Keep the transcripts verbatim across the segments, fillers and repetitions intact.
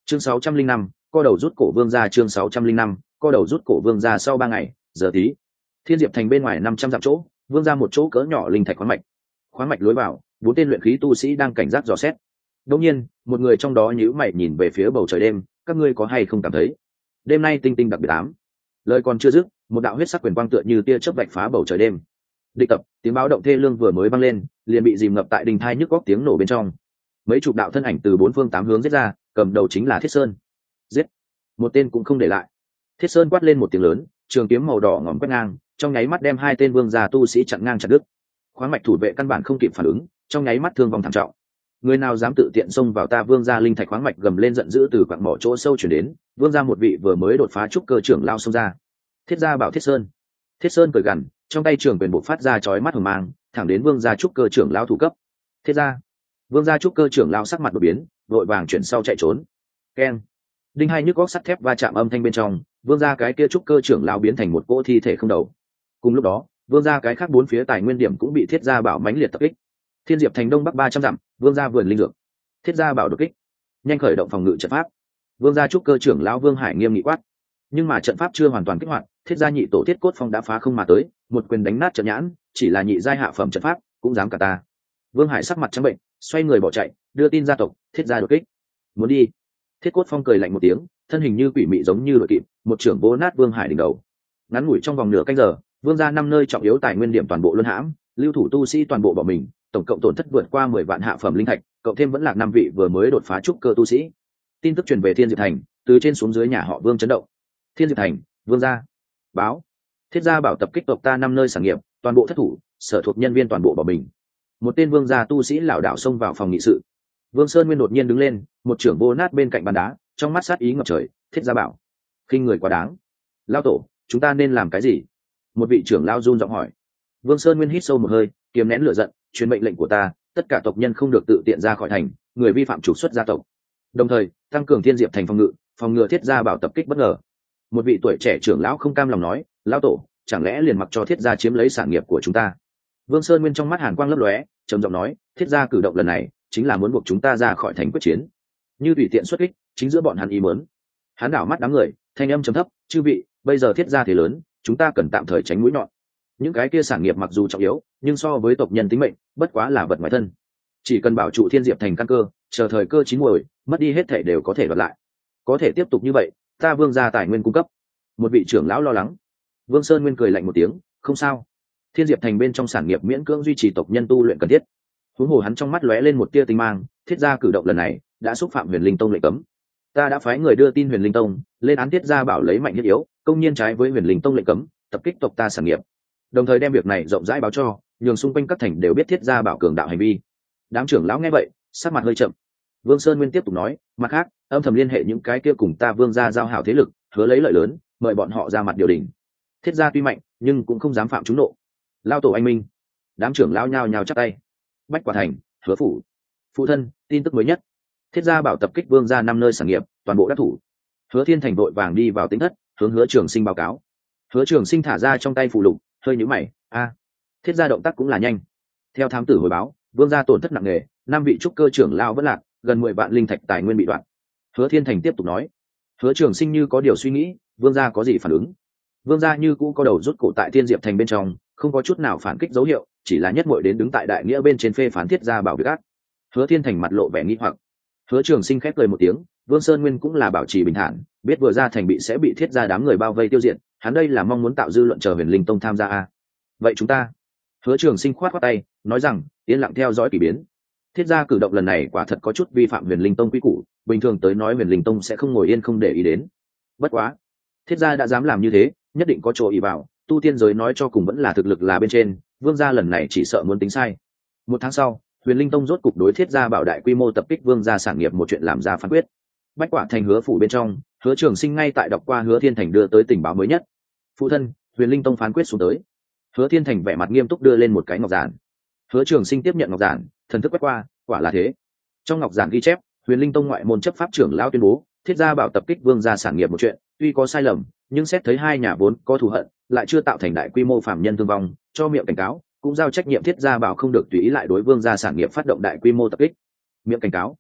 chương sáu trăm linh năm co đầu rút cổ vương ra. Chương sáu trăm linh năm co đầu rút cổ vương ra. Sau ba ngày giờ tí, Thiên Diệp thành bên ngoài năm trăm dặm chỗ, vương ra một chỗ cỡ nhỏ linh thạch khoáng mạch. Khoáng mạch lối vào, bốn tên luyện khí tu sĩ đang cảnh giác dò xét. Đột nhiên, một người trong đó nhíu mày nhìn về phía bầu trời đêm, các ngươi có hay không cảm thấy đêm nay tinh tinh đặc biệt ám? Lời còn chưa dứt, một đạo huyết sắc quyền quang tựa như tia chớp vạch phá bầu trời đêm. Địch tập, tiếng báo động thê lương vừa mới vang lên, liền bị dìm ngập tại đình thai nhức góc tiếng nổ bên trong. Mấy chục đạo thân ảnh từ bốn phương tám hướng giết ra, cầm đầu chính là Thiết Sơn. Giết, một tên cũng không để lại. Thiết Sơn quát lên một tiếng lớn, trường kiếm màu đỏ ngòm quét ngang, trong nháy mắt đem hai tên vương gia tu sĩ chặn ngang chặt đứt. Khoáng mạch thủ vệ căn bản không kịp phản ứng, trong nháy mắt thương vong thảm trọng. Người nào dám tự tiện xông vào ta vương gia linh thạch khoáng mạch, gầm lên giận dữ từ quặng mỏ chỗ sâu chuyển đến. Vương gia một vị vừa mới đột phá trúc cơ trưởng lao xông ra. Thiết gia bảo Thiết Sơn. Thiết Sơn cười gằn, trong tay trường quyền bộc phát ra chói mắt hừng mang, thẳng đến vương gia trúc cơ trưởng lao thủ cấp. Thiết gia. Vương gia trúc cơ trưởng lao sắc mặt đột biến, vội vàng chuyển sau chạy trốn. Keng. Đinh hai nhức góc sắt thép va chạm âm thanh bên trong, vương gia cái kia trúc cơ trưởng lao biến thành một cỗ thi thể không đầu. Cùng lúc đó, vương gia cái khác bốn phía tài nguyên điểm cũng bị Thiết gia bảo mãnh liệt tập kích. Thiên Diệp thành đông bắc ba trăm dặm, vương gia vườn linh dược. Thiết gia bảo đột kích, nhanh khởi động phòng ngự trận pháp. Vương gia trúc cơ trưởng lão Vương Hải nghiêm nghị quát. Nhưng mà trận pháp chưa hoàn toàn kích hoạt, Thiết gia nhị tổ Thiết Cốt Phong đã phá không mà tới, một quyền đánh nát trận nhãn, chỉ là nhị giai hạ phẩm trận pháp, cũng dám cả ta. Vương Hải sắc mặt trắng bệnh, xoay người bỏ chạy, đưa tin gia tộc, Thiết gia đột kích. Muốn đi. Thiết Cốt Phong cười lạnh một tiếng, thân hình như quỷ mị giống như đội kịp, một trưởng vỗ nát Vương Hải đỉnh đầu. Ngắn ngủi trong vòng nửa canh giờ, vương gia năm nơi trọng yếu tài nguyên điểm toàn bộ luân hãm, lưu thủ tu sĩ toàn bộ bỏ mình, tổng cộng tổn thất vượt qua mười vạn hạ phẩm linh thạch, cộng thêm vẫn là năm vị vừa mới đột phá trúc cơ tu sĩ. Tin tức truyền về Thiên Diệp thành, từ trên xuống dưới nhà họ Vương chấn động. Thiên Diệp thành, vương gia báo, Thiết gia bảo tập kích tộc ta năm nơi sản nghiệp, toàn bộ thất thủ, sở thuộc nhân viên toàn bộ bỏ mình. Một tên vương gia tu sĩ lảo đảo xông vào phòng nghị sự. Vương Sơn Nguyên đột nhiên đứng lên, một trưởng vô nát bên cạnh bàn đá, trong mắt sát ý ngập trời. Thiết gia bảo, khinh người quá đáng. Lão tổ, chúng ta nên làm cái gì? Một vị trưởng lao run giọng hỏi. Vương Sơn Nguyên hít sâu một hơi, kiềm nén lửa giận, truyền mệnh lệnh của ta, tất cả tộc nhân không được tự tiện ra khỏi thành, người vi phạm trục xuất gia tộc. Đồng thời, tăng cường Thiên Diệp thành phòng ngự, phòng ngừa Thiết gia bảo tập kích bất ngờ. Một vị tuổi trẻ trưởng lão không cam lòng nói, lão tổ, chẳng lẽ liền mặc cho Thiết gia chiếm lấy sản nghiệp của chúng ta? Vương Sơn Nguyên trong mắt hàn quang lấp lóe, trầm giọng nói, Thiết gia cử động lần này chính là muốn buộc chúng ta ra khỏi thành quyết chiến, như tùy tiện xuất kích, chính giữa bọn hắn ý muốn. Hắn đảo mắt đám người, thanh âm trầm thấp, chư vị, bây giờ Thiết gia thế lớn, chúng ta cần tạm thời tránh mũi nhọn. Những cái kia sản nghiệp mặc dù trọng yếu, nhưng so với tộc nhân tính mệnh, bất quá là vật ngoài thân. Chỉ cần bảo trụ Thiên Diệp thành căn cơ, chờ thời cơ chín muồi, mất đi hết thể đều có thể đoạt lại. Có thể tiếp tục như vậy, ta vương gia tài nguyên cung cấp. Một vị trưởng lão lo lắng. Vương Sơn Nguyên cười lạnh một tiếng, không sao. Thiên Diệp thành bên trong sản nghiệp miễn cưỡng duy trì tộc nhân tu luyện cần thiết. Huống hồ hắn trong mắt lóe lên một tia tinh mang, Thiết gia cử động lần này đã xúc phạm Huyền Linh Tông lệnh cấm. Ta đã phái người đưa tin Huyền Linh Tông, lên án Thiết gia bảo lấy mạnh nhất yếu, công nhiên trái với Huyền Linh Tông lệnh cấm, tập kích tộc ta sản nghiệp. Đồng thời đem việc này rộng rãi báo cho, nhường xung quanh các thành đều biết Thiết gia bảo cường đạo hành vi. Đám trưởng lão nghe vậy, sắc mặt hơi chậm. Vương Sơn Nguyên tiếp tục nói, mặt khác, âm thầm liên hệ những cái kia cùng ta vương gia giao hảo thế lực, hứa lấy lợi lớn, mời bọn họ ra mặt điều đình. Thiết gia tuy mạnh, nhưng cũng không dám phạm chúng nộ. Lao tổ anh minh. Đám trưởng lão nhao nhao chắp tay. Bách Quả thành, Hứa phủ. Phụ thân, tin tức mới nhất. Thiết gia bảo tập kích vương gia năm nơi sản nghiệp, toàn bộ đắc thủ. Hứa Thiên Thành vội vàng đi vào tính thất, hướng Hứa Trường Sinh báo cáo. Hứa Trường Sinh thả ra trong tay phù lục, hơi nhíu mày, a, Thiết gia động tác cũng là nhanh. Theo thám tử hồi báo, vương gia tổn thất nặng nề, năm vị trúc cơ trưởng lao vẫn lạc, gần mười vạn linh thạch tài nguyên bị đoạn. Hứa Thiên Thành tiếp tục nói. Hứa Trường Sinh như có điều suy nghĩ, vương gia có gì phản ứng? Vương gia như cũ có đầu rút cổ tại Thiên Diệp thành bên trong, không có chút nào phản kích dấu hiệu, chỉ là nhất muội đến đứng tại đại nghĩa bên trên phê phán Thiết gia bảo việc ác. Hứa Thiên Thành mặt lộ vẻ nghi hoặc. Hứa Trường Sinh khép cười một tiếng, Vương Sơn Nguyên cũng là bảo trì bình thản, biết vừa ra thành bị sẽ bị Thiết gia đám người bao vây tiêu diệt, hắn đây là mong muốn tạo dư luận chờ Huyền Linh Tông tham gia a. Vậy chúng ta? Hứa Trường Sinh khoát khoát tay, nói rằng, yên lặng theo dõi kỳ biến. Thiết gia cử động lần này quả thật có chút vi phạm Huyền Linh Tông quy củ, bình thường tới nói Huyền Linh Tông sẽ không ngồi yên không để ý đến. Bất quá, Thiết gia đã dám làm như thế, nhất định có chỗ ý vào, tu tiên giới nói cho cùng vẫn là thực lực là bên trên, vương gia lần này chỉ sợ muốn tính sai. Một tháng sau, Huyền Linh Tông rốt cục đối Thiết gia bảo đại quy mô tập kích vương gia sản nghiệp một chuyện làm ra phán quyết. Bách Quả thành Hứa phủ bên trong, Hứa Trường Sinh ngay tại đọc qua Hứa Thiên Thành đưa tới tình báo mới nhất. Phụ thân, Huyền Linh Tông phán quyết xuống tới. Hứa Thiên Thành vẻ mặt nghiêm túc đưa lên một cái ngọc giản. Hứa Trường Sinh tiếp nhận ngọc giản, thần thức quét qua, quả là thế. Trong ngọc giản ghi chép, Huyền Linh Tông ngoại môn chấp pháp trưởng lão tuyên bố, Thiết gia bảo tập kích vương gia sản nghiệp một chuyện, tuy có sai lầm, nhưng xét thấy hai nhà vốn có thù hận, lại chưa tạo thành đại quy mô phạm nhân thương vong, cho miệng cảnh cáo, cũng giao trách nhiệm Thiết gia bảo không được tùy ý lại đối vương gia sản nghiệp phát động đại quy mô tập kích. Miệng cảnh cáo.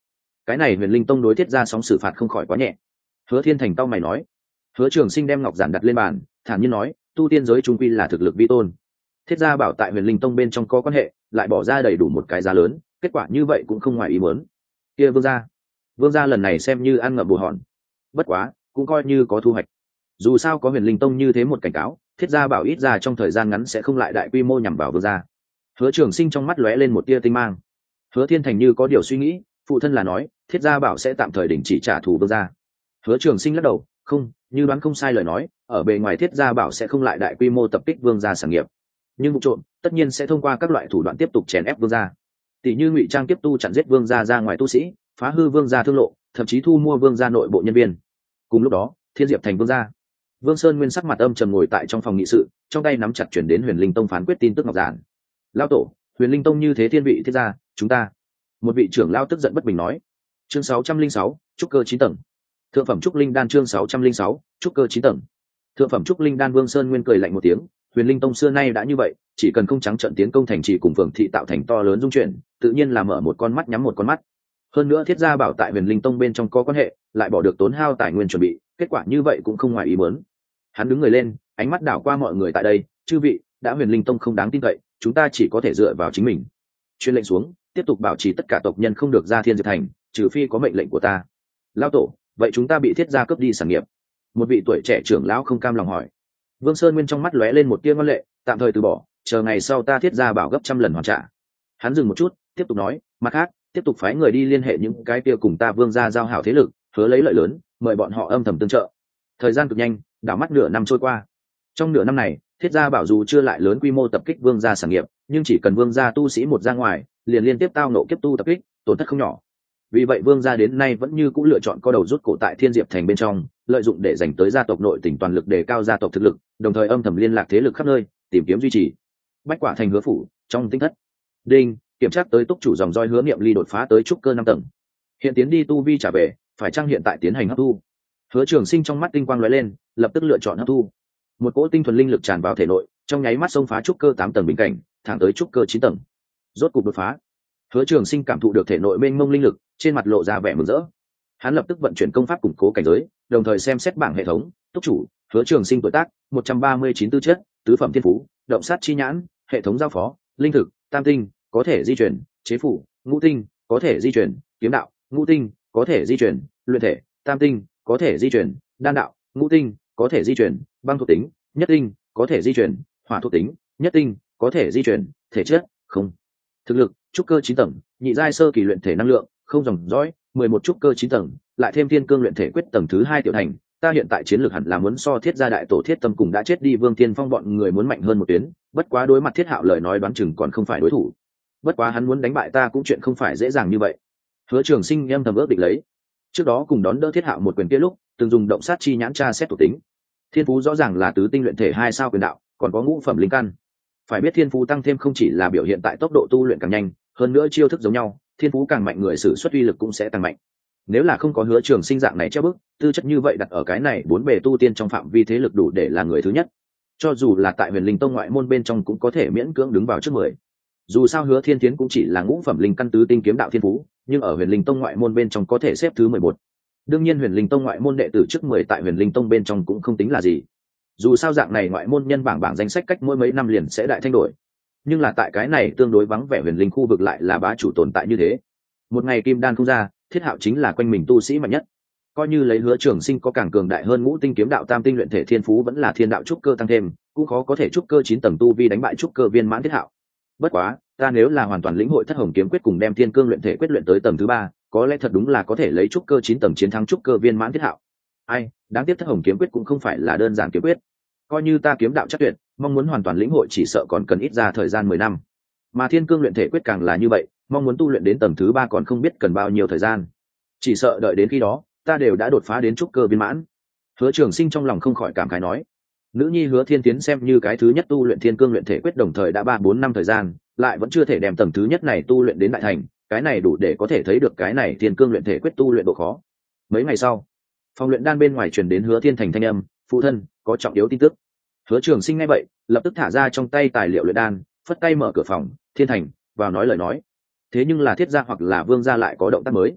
cái này huyền linh tông đối thiết gia sóng xử phạt không khỏi quá nhẹ. Hứa Thiên Thành tao mày nói. Hứa Trường Sinh đem ngọc giản đặt lên bàn, thản nhiên nói, tu tiên giới trung quy là thực lực vi tôn. Thiết gia bảo tại huyền linh tông bên trong có quan hệ, lại bỏ ra đầy đủ một cái giá lớn, kết quả như vậy cũng không ngoài ý muốn. Kia vương gia, vương gia lần này xem như ăn ngậm bồ hòn. Bất quá, cũng coi như có thu hoạch. Dù sao có huyền linh tông như thế một cảnh cáo, thiết gia bảo ít ra trong thời gian ngắn sẽ không lại đại quy mô nhằm vào vương gia. Hứa Trường Sinh trong mắt lóe lên một tia tinh mang. Hứa Thiên Thành như có điều suy nghĩ, phụ thân là nói thiết gia bảo sẽ tạm thời đình chỉ trả thù vương gia. Hứa Trường Sinh lắc đầu, không, như đoán không sai lời nói, ở bề ngoài thiết gia bảo sẽ không lại đại quy mô tập kích vương gia sản nghiệp, nhưng vụ trộm tất nhiên sẽ thông qua các loại thủ đoạn tiếp tục chèn ép vương gia, tỷ như ngụy trang tiếp tu chặn giết vương gia ra ngoài tu sĩ, phá hư vương gia thương lộ, thậm chí thu mua vương gia nội bộ nhân viên. Cùng lúc đó, Thiên Diệp thành vương gia, Vương Sơn Nguyên sắc mặt âm trầm ngồi tại trong phòng nghị sự, trong tay nắm chặt chuyển đến Huyền Linh Tông phán quyết tin tức ngọc giản. Lão tổ, Huyền Linh Tông như thế thiên vị thiết gia, chúng ta. Một vị trưởng lão tức giận bất bình nói. Chương sáu trăm linh sáu, trúc cơ chín tầng. Thượng phẩm trúc linh đan chương sáu trăm linh sáu, trúc cơ chín tầng. Thượng phẩm trúc linh đan. Vương Sơn Nguyên cười lạnh một tiếng, Huyền Linh Tông xưa nay đã như vậy, chỉ cần không trắng trợn tiến công thành trì cùng phường thị tạo thành to lớn dung chuyển, tự nhiên là mở một con mắt nhắm một con mắt. Hơn nữa thiết gia bảo tại Huyền Linh Tông bên trong có quan hệ, lại bỏ được tốn hao tài nguyên chuẩn bị, kết quả như vậy cũng không ngoài ý muốn. Hắn đứng người lên, ánh mắt đảo qua mọi người tại đây, chư vị, đã Huyền Linh Tông không đáng tin cậy, chúng ta chỉ có thể dựa vào chính mình. Truyền lệnh xuống, tiếp tục bảo trì tất cả tộc nhân không được ra Thiên Diệp thành, trừ phi có mệnh lệnh của ta. Lão tổ, vậy chúng ta bị thiết gia cướp đi sản nghiệp. Một vị tuổi trẻ trưởng lão không cam lòng hỏi. Vương Sơn Nguyên trong mắt lóe lên một tia ngoan lệ, tạm thời từ bỏ, chờ ngày sau ta thiết gia bảo gấp trăm lần hoàn trả. Hắn dừng một chút, tiếp tục nói, mặt khác, tiếp tục phái người đi liên hệ những cái kia cùng ta Vương gia giao hảo thế lực, hứa lấy lợi lớn, mời bọn họ âm thầm tương trợ. Thời gian cực nhanh, đảo mắt nửa năm trôi qua. Trong nửa năm này, thiết gia bảo dù chưa lại lớn quy mô tập kích Vương gia sản nghiệp, nhưng chỉ cần Vương gia tu sĩ một ra ngoài, liền liên tiếp tao nộ kiếp tu tập kích, tổn thất không nhỏ. Vì vậy Vương gia đến nay vẫn như cũ lựa chọn co đầu rút cổ tại Thiên Diệp thành bên trong, lợi dụng để dành tới gia tộc nội tỉnh toàn lực đề cao gia tộc thực lực, đồng thời âm thầm liên lạc thế lực khắp nơi, tìm kiếm duy trì. Bách Quả thành Hứa phủ, trong tinh thất. Đinh, kiểm tra tới túc chủ dòng roi Hứa Niệm Ly đột phá tới trúc cơ năm tầng. Hiện tiến đi tu vi trả về, phải chăng hiện tại tiến hành hấp thu? Hứa Trường Sinh trong mắt tinh quang lóe lên, lập tức lựa chọn hấp thu. Một cỗ tinh thuần linh lực tràn vào thể nội, trong nháy mắt xông phá trúc cơ tám tầng bình cảnh, thẳng tới trúc cơ chín tầng. Rốt cục đột phá. Hứa Trường Sinh cảm thụ được thể nội mênh mông linh lực, trên mặt lộ ra vẻ mừng rỡ. Hắn lập tức vận chuyển công pháp củng cố cảnh giới, đồng thời xem xét bảng hệ thống, túc chủ, Hứa Trường Sinh tuổi tác, một trăm ba mươi chín tư chất, tứ phẩm thiên phú, động sát chi nhãn, hệ thống giao phó, linh thực, tam tinh, có thể di chuyển, chế phủ, ngũ tinh, có thể di chuyển, kiếm đạo, ngũ tinh, có thể di chuyển, luyện thể, tam tinh, có thể di chuyển, đan đạo, ngũ tinh, có thể di chuyển, băng thuộc tính, nhất tinh, có thể di chuyển, hỏa thuộc tính, nhất tinh, có thể di chuyển, thể chất, không. Thực lực, trúc cơ chín tầng, nhị giai sơ kỳ luyện thể năng lượng, không dòng dõi, mười một trúc cơ chín tầng, lại thêm thiên cương luyện thể quyết tầng thứ hai tiểu thành, ta hiện tại chiến lược hẳn là muốn so thiết gia đại tổ thiết tâm cùng đã chết đi Vương Thiên Phong bọn người muốn mạnh hơn một tuyến, bất quá đối mặt Thiết Hạo lời nói đoán chừng còn không phải đối thủ. Bất quá hắn muốn đánh bại ta cũng chuyện không phải dễ dàng như vậy. Hứa Trường Sinh em thầm ước định lấy. Trước đó cùng đón đỡ Thiết Hạo một quyền kia lúc, từng dùng động sát chi nhãn tra xét thuộc tính. Thiên phú rõ ràng là tứ tinh luyện thể hai sao quyền đạo, còn có ngũ phẩm linh căn. Phải biết thiên phú tăng thêm không chỉ là biểu hiện tại tốc độ tu luyện càng nhanh, hơn nữa chiêu thức giống nhau, thiên phú càng mạnh người sử xuất uy lực cũng sẽ tăng mạnh. Nếu là không có Hứa Trường Sinh dạng này treo bức, tư chất như vậy đặt ở cái này bốn bề tu tiên trong phạm vi thế lực đủ để là người thứ nhất. Cho dù là tại Huyền Linh Tông ngoại môn bên trong cũng có thể miễn cưỡng đứng vào trước mười. Dù sao Hứa Thiên Tiến cũng chỉ là ngũ phẩm linh căn tứ tinh kiếm đạo thiên phú, nhưng ở Huyền Linh Tông ngoại môn bên trong có thể xếp thứ mười một. Đương nhiên Huyền Linh Tông ngoại môn đệ tử trước mười tại Huyền Linh Tông bên trong cũng không tính là gì. Dù sao dạng này ngoại môn nhân bảng bảng danh sách cách mỗi mấy năm liền sẽ đại thay đổi. Nhưng là tại cái này tương đối vắng vẻ Huyền Linh khu vực lại là bá chủ tồn tại như thế. Một ngày kim đan không ra, Thiết Hạo chính là quanh mình tu sĩ mạnh nhất. Coi như lấy Hứa Trường Sinh có càng cường đại hơn ngũ tinh kiếm đạo tam tinh luyện thể thiên phú vẫn là thiên đạo trúc cơ tăng thêm, cũng khó có thể trúc cơ chín tầng tu vi đánh bại trúc cơ viên mãn Thiết Hạo. Bất quá, ta nếu là hoàn toàn lĩnh hội Thất Hồng kiếm quyết cùng đem thiên cương luyện thể quyết luyện tới tầng thứ ba, có lẽ thật đúng là có thể lấy trúc cơ chín tầng chiến thắng trúc cơ viên mãn Thiết Hạo. Ai, đáng tiếc Thất Hồng kiếm quyết cũng không phải là đơn giản kiếm quyết. Coi như ta kiếm đạo chắc tuyệt, mong muốn hoàn toàn lĩnh hội chỉ sợ còn cần ít ra thời gian mười năm. Mà thiên cương luyện thể quyết càng là như vậy, mong muốn tu luyện đến tầng thứ ba còn không biết cần bao nhiêu thời gian. Chỉ sợ đợi đến khi đó, ta đều đã đột phá đến trúc cơ viên mãn. Hứa Trường Sinh trong lòng không khỏi cảm khái nói, nữ nhi Hứa Thiên Tiến xem như cái thứ nhất tu luyện thiên cương luyện thể quyết đồng thời đã ba bốn năm thời gian, lại vẫn chưa thể đem tầng thứ nhất này tu luyện đến đại thành, cái này đủ để có thể thấy được cái này thiên cương luyện thể quyết tu luyện độ khó. Mấy ngày sau, phòng luyện đan bên ngoài truyền đến Hứa Thiên Thành thanh âm, phụ thân, có trọng yếu tin tức. Hứa Trường Sinh nghe vậy, lập tức thả ra trong tay tài liệu luyện đan, phất tay mở cửa phòng, Thiên Thành, vào nói lời nói. Thế nhưng là Thiết gia hoặc là Vương gia lại có động tác mới.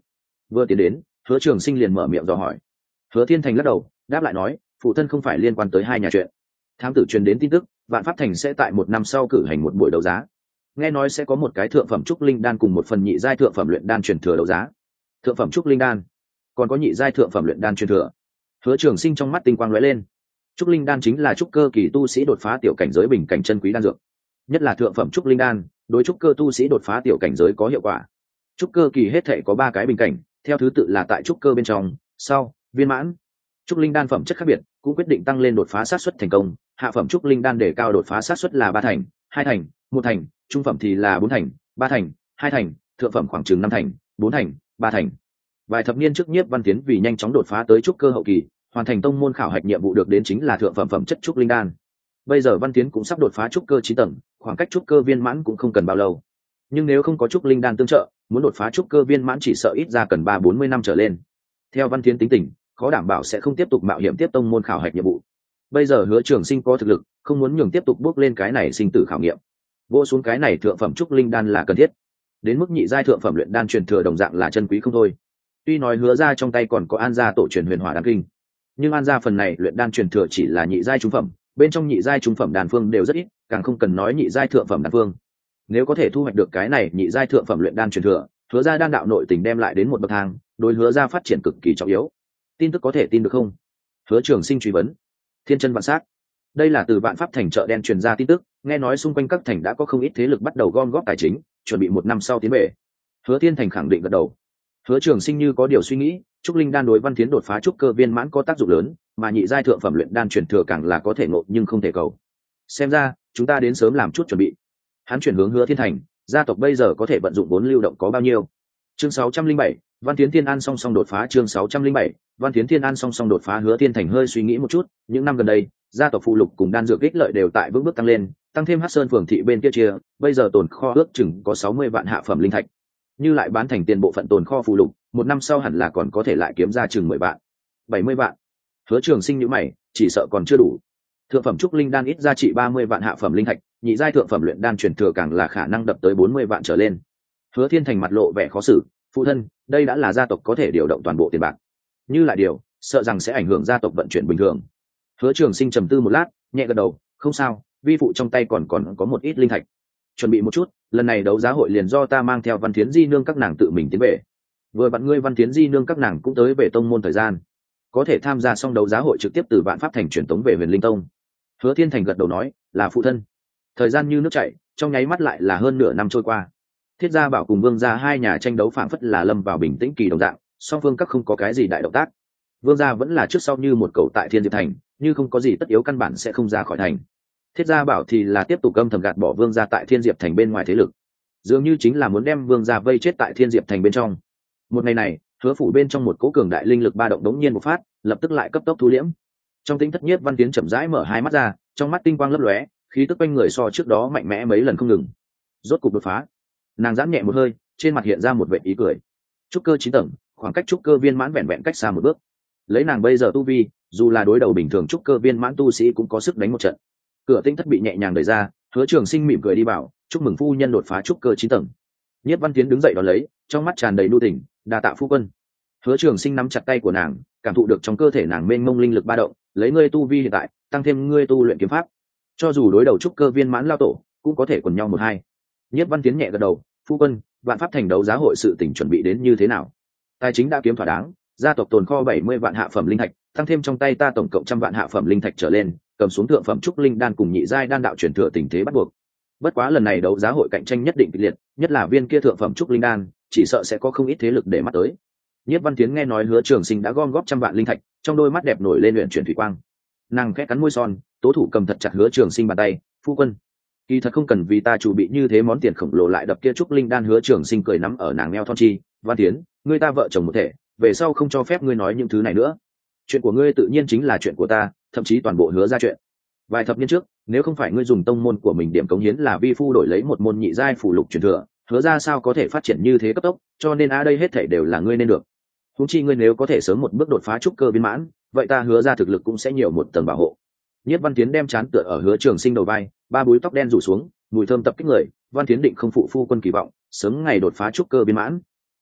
Vừa tiến đến, Hứa Trường Sinh liền mở miệng dò hỏi. Hứa Thiên Thành lắc đầu, đáp lại nói, phụ thân không phải liên quan tới hai nhà chuyện. Thám tử truyền đến tin tức, Vạn Pháp Thành sẽ tại một năm sau cử hành một buổi đấu giá. Nghe nói sẽ có một cái thượng phẩm trúc linh đan cùng một phần nhị giai thượng phẩm luyện đan truyền thừa đấu giá. Thượng phẩm trúc linh đan, còn có nhị giai thượng phẩm luyện đan truyền thừa. Hứa Trường Sinh trong mắt tinh quang lóe lên. Trúc linh đan chính là trúc cơ kỳ tu sĩ đột phá tiểu cảnh giới bình cảnh chân quý đan dược, nhất là thượng phẩm trúc linh đan, đối trúc cơ tu sĩ đột phá tiểu cảnh giới có hiệu quả. Trúc cơ kỳ hết thảy có ba cái bình cảnh, theo thứ tự là tại trúc cơ bên trong, sau, viên mãn. Trúc linh đan phẩm chất khác biệt, cũng quyết định tăng lên đột phá xác suất thành công. Hạ phẩm trúc linh đan để cao đột phá xác suất là ba thành, hai thành, một thành, trung phẩm thì là bốn thành, ba thành, hai thành, thượng phẩm khoảng chừng năm thành, bốn thành, ba thành. Vài thập niên trước Nhiếp Văn Tiến vì nhanh chóng đột phá tới trúc cơ hậu kỳ, hoàn thành tông môn khảo hạch nhiệm vụ được đến chính là thượng phẩm phẩm chất trúc linh đan. Bây giờ Văn Tiến cũng sắp đột phá trúc cơ chín tầng, khoảng cách trúc cơ viên mãn cũng không cần bao lâu. Nhưng nếu không có trúc linh đan tương trợ, muốn đột phá trúc cơ viên mãn chỉ sợ ít ra cần ba bốn mươi năm trở lên. Theo Văn Tiến tính tình, khó đảm bảo sẽ không tiếp tục mạo hiểm tiếp tông môn khảo hạch nhiệm vụ. Bây giờ Hứa Trường Sinh có thực lực, không muốn nhường tiếp tục bước lên cái này sinh tử khảo nghiệm. Vô xuống cái này thượng phẩm trúc linh đan là cần thiết. Đến mức nhị giai thượng phẩm luyện đan truyền thừa đồng dạng là chân quý không thôi. Tuy nói Hứa ra trong tay còn có An gia tổ truyền huyền hỏa đan kinh, nhưng An gia phần này luyện đan truyền thừa chỉ là nhị giai trung phẩm, bên trong nhị giai trung phẩm đan phương đều rất ít, càng không cần nói nhị giai thượng phẩm đan phương. Nếu có thể thu hoạch được cái này nhị giai thượng phẩm luyện đan truyền thừa, Hứa ra đan đạo nội tình đem lại đến một bậc thang, đối Hứa ra phát triển cực kỳ trọng yếu. Tin tức có thể tin được không? Hứa Trường Sinh truy vấn. Thiên chân vạn sát. Đây là từ Vạn Pháp Thành chợ đen truyền ra tin tức, nghe nói xung quanh các thành đã có không ít thế lực bắt đầu gom góp tài chính, chuẩn bị một năm sau tiến về. Hứa Thiên Thành khẳng định gật đầu. Hứa Trường Sinh như có điều suy nghĩ, trúc linh đan đối Văn Thiến đột phá trúc cơ viên mãn có tác dụng lớn, mà nhị giai thượng phẩm luyện đan truyền thừa càng là có thể ngộ nhưng không thể cầu. Xem ra, chúng ta đến sớm làm chút chuẩn bị. Hắn chuyển hướng Hứa Thiên Thành, gia tộc bây giờ có thể vận dụng vốn lưu động có bao nhiêu? Chương sáu trăm linh bảy, Văn Thiến Thiên An song song đột phá. Chương sáu trăm linh bảy, Văn Thiến Thiên An song song đột phá. Hứa Thiên Thành hơi suy nghĩ một chút, những năm gần đây, gia tộc phụ lục cùng đan dược ích lợi đều tại vững bước tăng lên, tăng thêm Hắc Sơn phường thị bên kia chia, bây giờ tồn kho ước chừng có sáu mươi vạn hạ phẩm linh thạch. Như lại bán thành tiền bộ phận tồn kho phụ lục, một năm sau hẳn là còn có thể lại kiếm ra chừng mười vạn, bảy mươi vạn. Hứa Trường Sinh nhíu mày, chỉ sợ còn chưa đủ. Thượng phẩm trúc linh đan ít giá trị ba mươi vạn hạ phẩm linh thạch, nhị giai thượng phẩm luyện đan truyền thừa càng là khả năng đập tới bốn mươi vạn trở lên. Hứa Thiên Thành mặt lộ vẻ khó xử, phụ thân, đây đã là gia tộc có thể điều động toàn bộ tiền bạc. Như lại điều, sợ rằng sẽ ảnh hưởng gia tộc vận chuyển bình thường. Hứa Trường Sinh trầm tư một lát, nhẹ gật đầu, không sao, vi phụ trong tay còn còn có một ít linh thạch. Chuẩn bị một chút, lần này đấu giá hội liền do ta mang theo Văn Thiến Di nương các nàng tự mình tiến về. Vừa bạn ngươi Văn Thiến Di nương các nàng cũng tới về tông môn thời gian, có thể tham gia xong đấu giá hội trực tiếp từ Vạn Pháp Thành truyền tống về Huyền Linh Tông. Hứa Thiên Thành gật đầu nói, là phụ thân. Thời gian như nước chảy, trong nháy mắt lại là hơn nửa năm trôi qua. Thiết Gia Bảo cùng Vương gia hai nhà tranh đấu phảng phất là lâm vào bình tĩnh kỳ đồng dạng, song phương các không có cái gì đại động tác. Vương gia vẫn là trước sau như một cầu tại Thiên Diệp Thành, như không có gì tất yếu căn bản sẽ không ra khỏi thành. Thiết Gia Bảo thì là tiếp tục âm thầm gạt bỏ Vương gia tại Thiên Diệp Thành bên ngoài thế lực, dường như chính là muốn đem Vương gia vây chết tại Thiên Diệp Thành bên trong. Một ngày này, Hứa phủ bên trong một cỗ cường đại linh lực ba động đống nhiên một phát, lập tức lại cấp tốc thu liễm. Trong tính thất Nhiếp Văn Tiến chậm rãi mở hai mắt ra, trong mắt tinh quang lấp lóe, khí tức quanh người so trước đó mạnh mẽ mấy lần không ngừng. Rốt cục đột phá. Nàng giãn nhẹ một hơi, trên mặt hiện ra một vẻ ý cười. Trúc cơ chín tầng, khoảng cách trúc cơ viên mãn vẹn vẹn cách xa một bước. Lấy nàng bây giờ tu vi, dù là đối đầu bình thường trúc cơ viên mãn tu sĩ cũng có sức đánh một trận. Cửa tinh thất bị nhẹ nhàng đẩy ra, Hứa Trường Sinh mỉm cười đi vào, chúc mừng phu nhân đột phá trúc cơ chín tầng. Nhiếp Văn Tiến đứng dậy đón lấy, trong mắt tràn đầy nhu tình, đa tạ phu quân. Hứa Trường Sinh nắm chặt tay của nàng, cảm thụ được trong cơ thể nàng mênh mông linh lực ba động, lấy ngươi tu vi hiện tại, tăng thêm ngươi tu luyện kiếm pháp, cho dù đối đầu trúc cơ viên mãn lao tổ, cũng có thể quần nhau một hai. Nhiếp Văn Tiến nhẹ gật đầu, phu quân, Vạn Pháp Thành đấu giá hội sự tình chuẩn bị đến như thế nào? Tài chính đã kiếm thỏa đáng, gia tộc tồn kho bảy mươi vạn hạ phẩm linh thạch, tăng thêm trong tay ta tổng cộng trăm vạn hạ phẩm linh thạch trở lên, cầm xuống thượng phẩm trúc linh đan cùng nhị giai đan đạo truyền thừa tình thế bắt buộc. Bất quá lần này đấu giá hội cạnh tranh nhất định kịch liệt, nhất là viên kia thượng phẩm trúc linh đan, chỉ sợ sẽ có không ít thế lực để mắt tới. Nhiếp Văn Tiến nghe nói Hứa Trường Sinh đã gom góp trăm vạn linh thạch, trong đôi mắt đẹp nổi lên luyện chuyển thủy quang. Nàng khẽ cắn môi son, tố thủ cầm thật chặt Hứa Trường Sinh bàn tay, phu quân, kỳ thật không cần vì ta chủ bị như thế món tiền khổng lồ lại đập kia trúc linh đan. Hứa Trường Sinh cười nắm ở nàng eo thon chi, Văn Tiến, ngươi ta vợ chồng một thể, về sau không cho phép ngươi nói những thứ này nữa. Chuyện của ngươi tự nhiên chính là chuyện của ta, thậm chí toàn bộ Hứa ra chuyện. Vài thập niên trước, nếu không phải ngươi dùng tông môn của mình điểm cống hiến là vi phu đổi lấy một môn nhị giai phù lục truyền thừa, Hứa ra sao có thể phát triển như thế cấp tốc, cho nên a đây hết thảy đều là ngươi nên được. Huống chi ngươi nếu có thể sớm một bước đột phá trúc cơ viên mãn, vậy ta Hứa ra thực lực cũng sẽ nhiều một tầng bảo hộ. Nhiếp Văn Tiến đem trán tựa ở Hứa Trường Sinh đầu vai, ba búi tóc đen rủ xuống, mùi thơm tập kích người. Văn Tiến định không phụ phu quân kỳ vọng, sớm ngày đột phá trúc cơ viên mãn.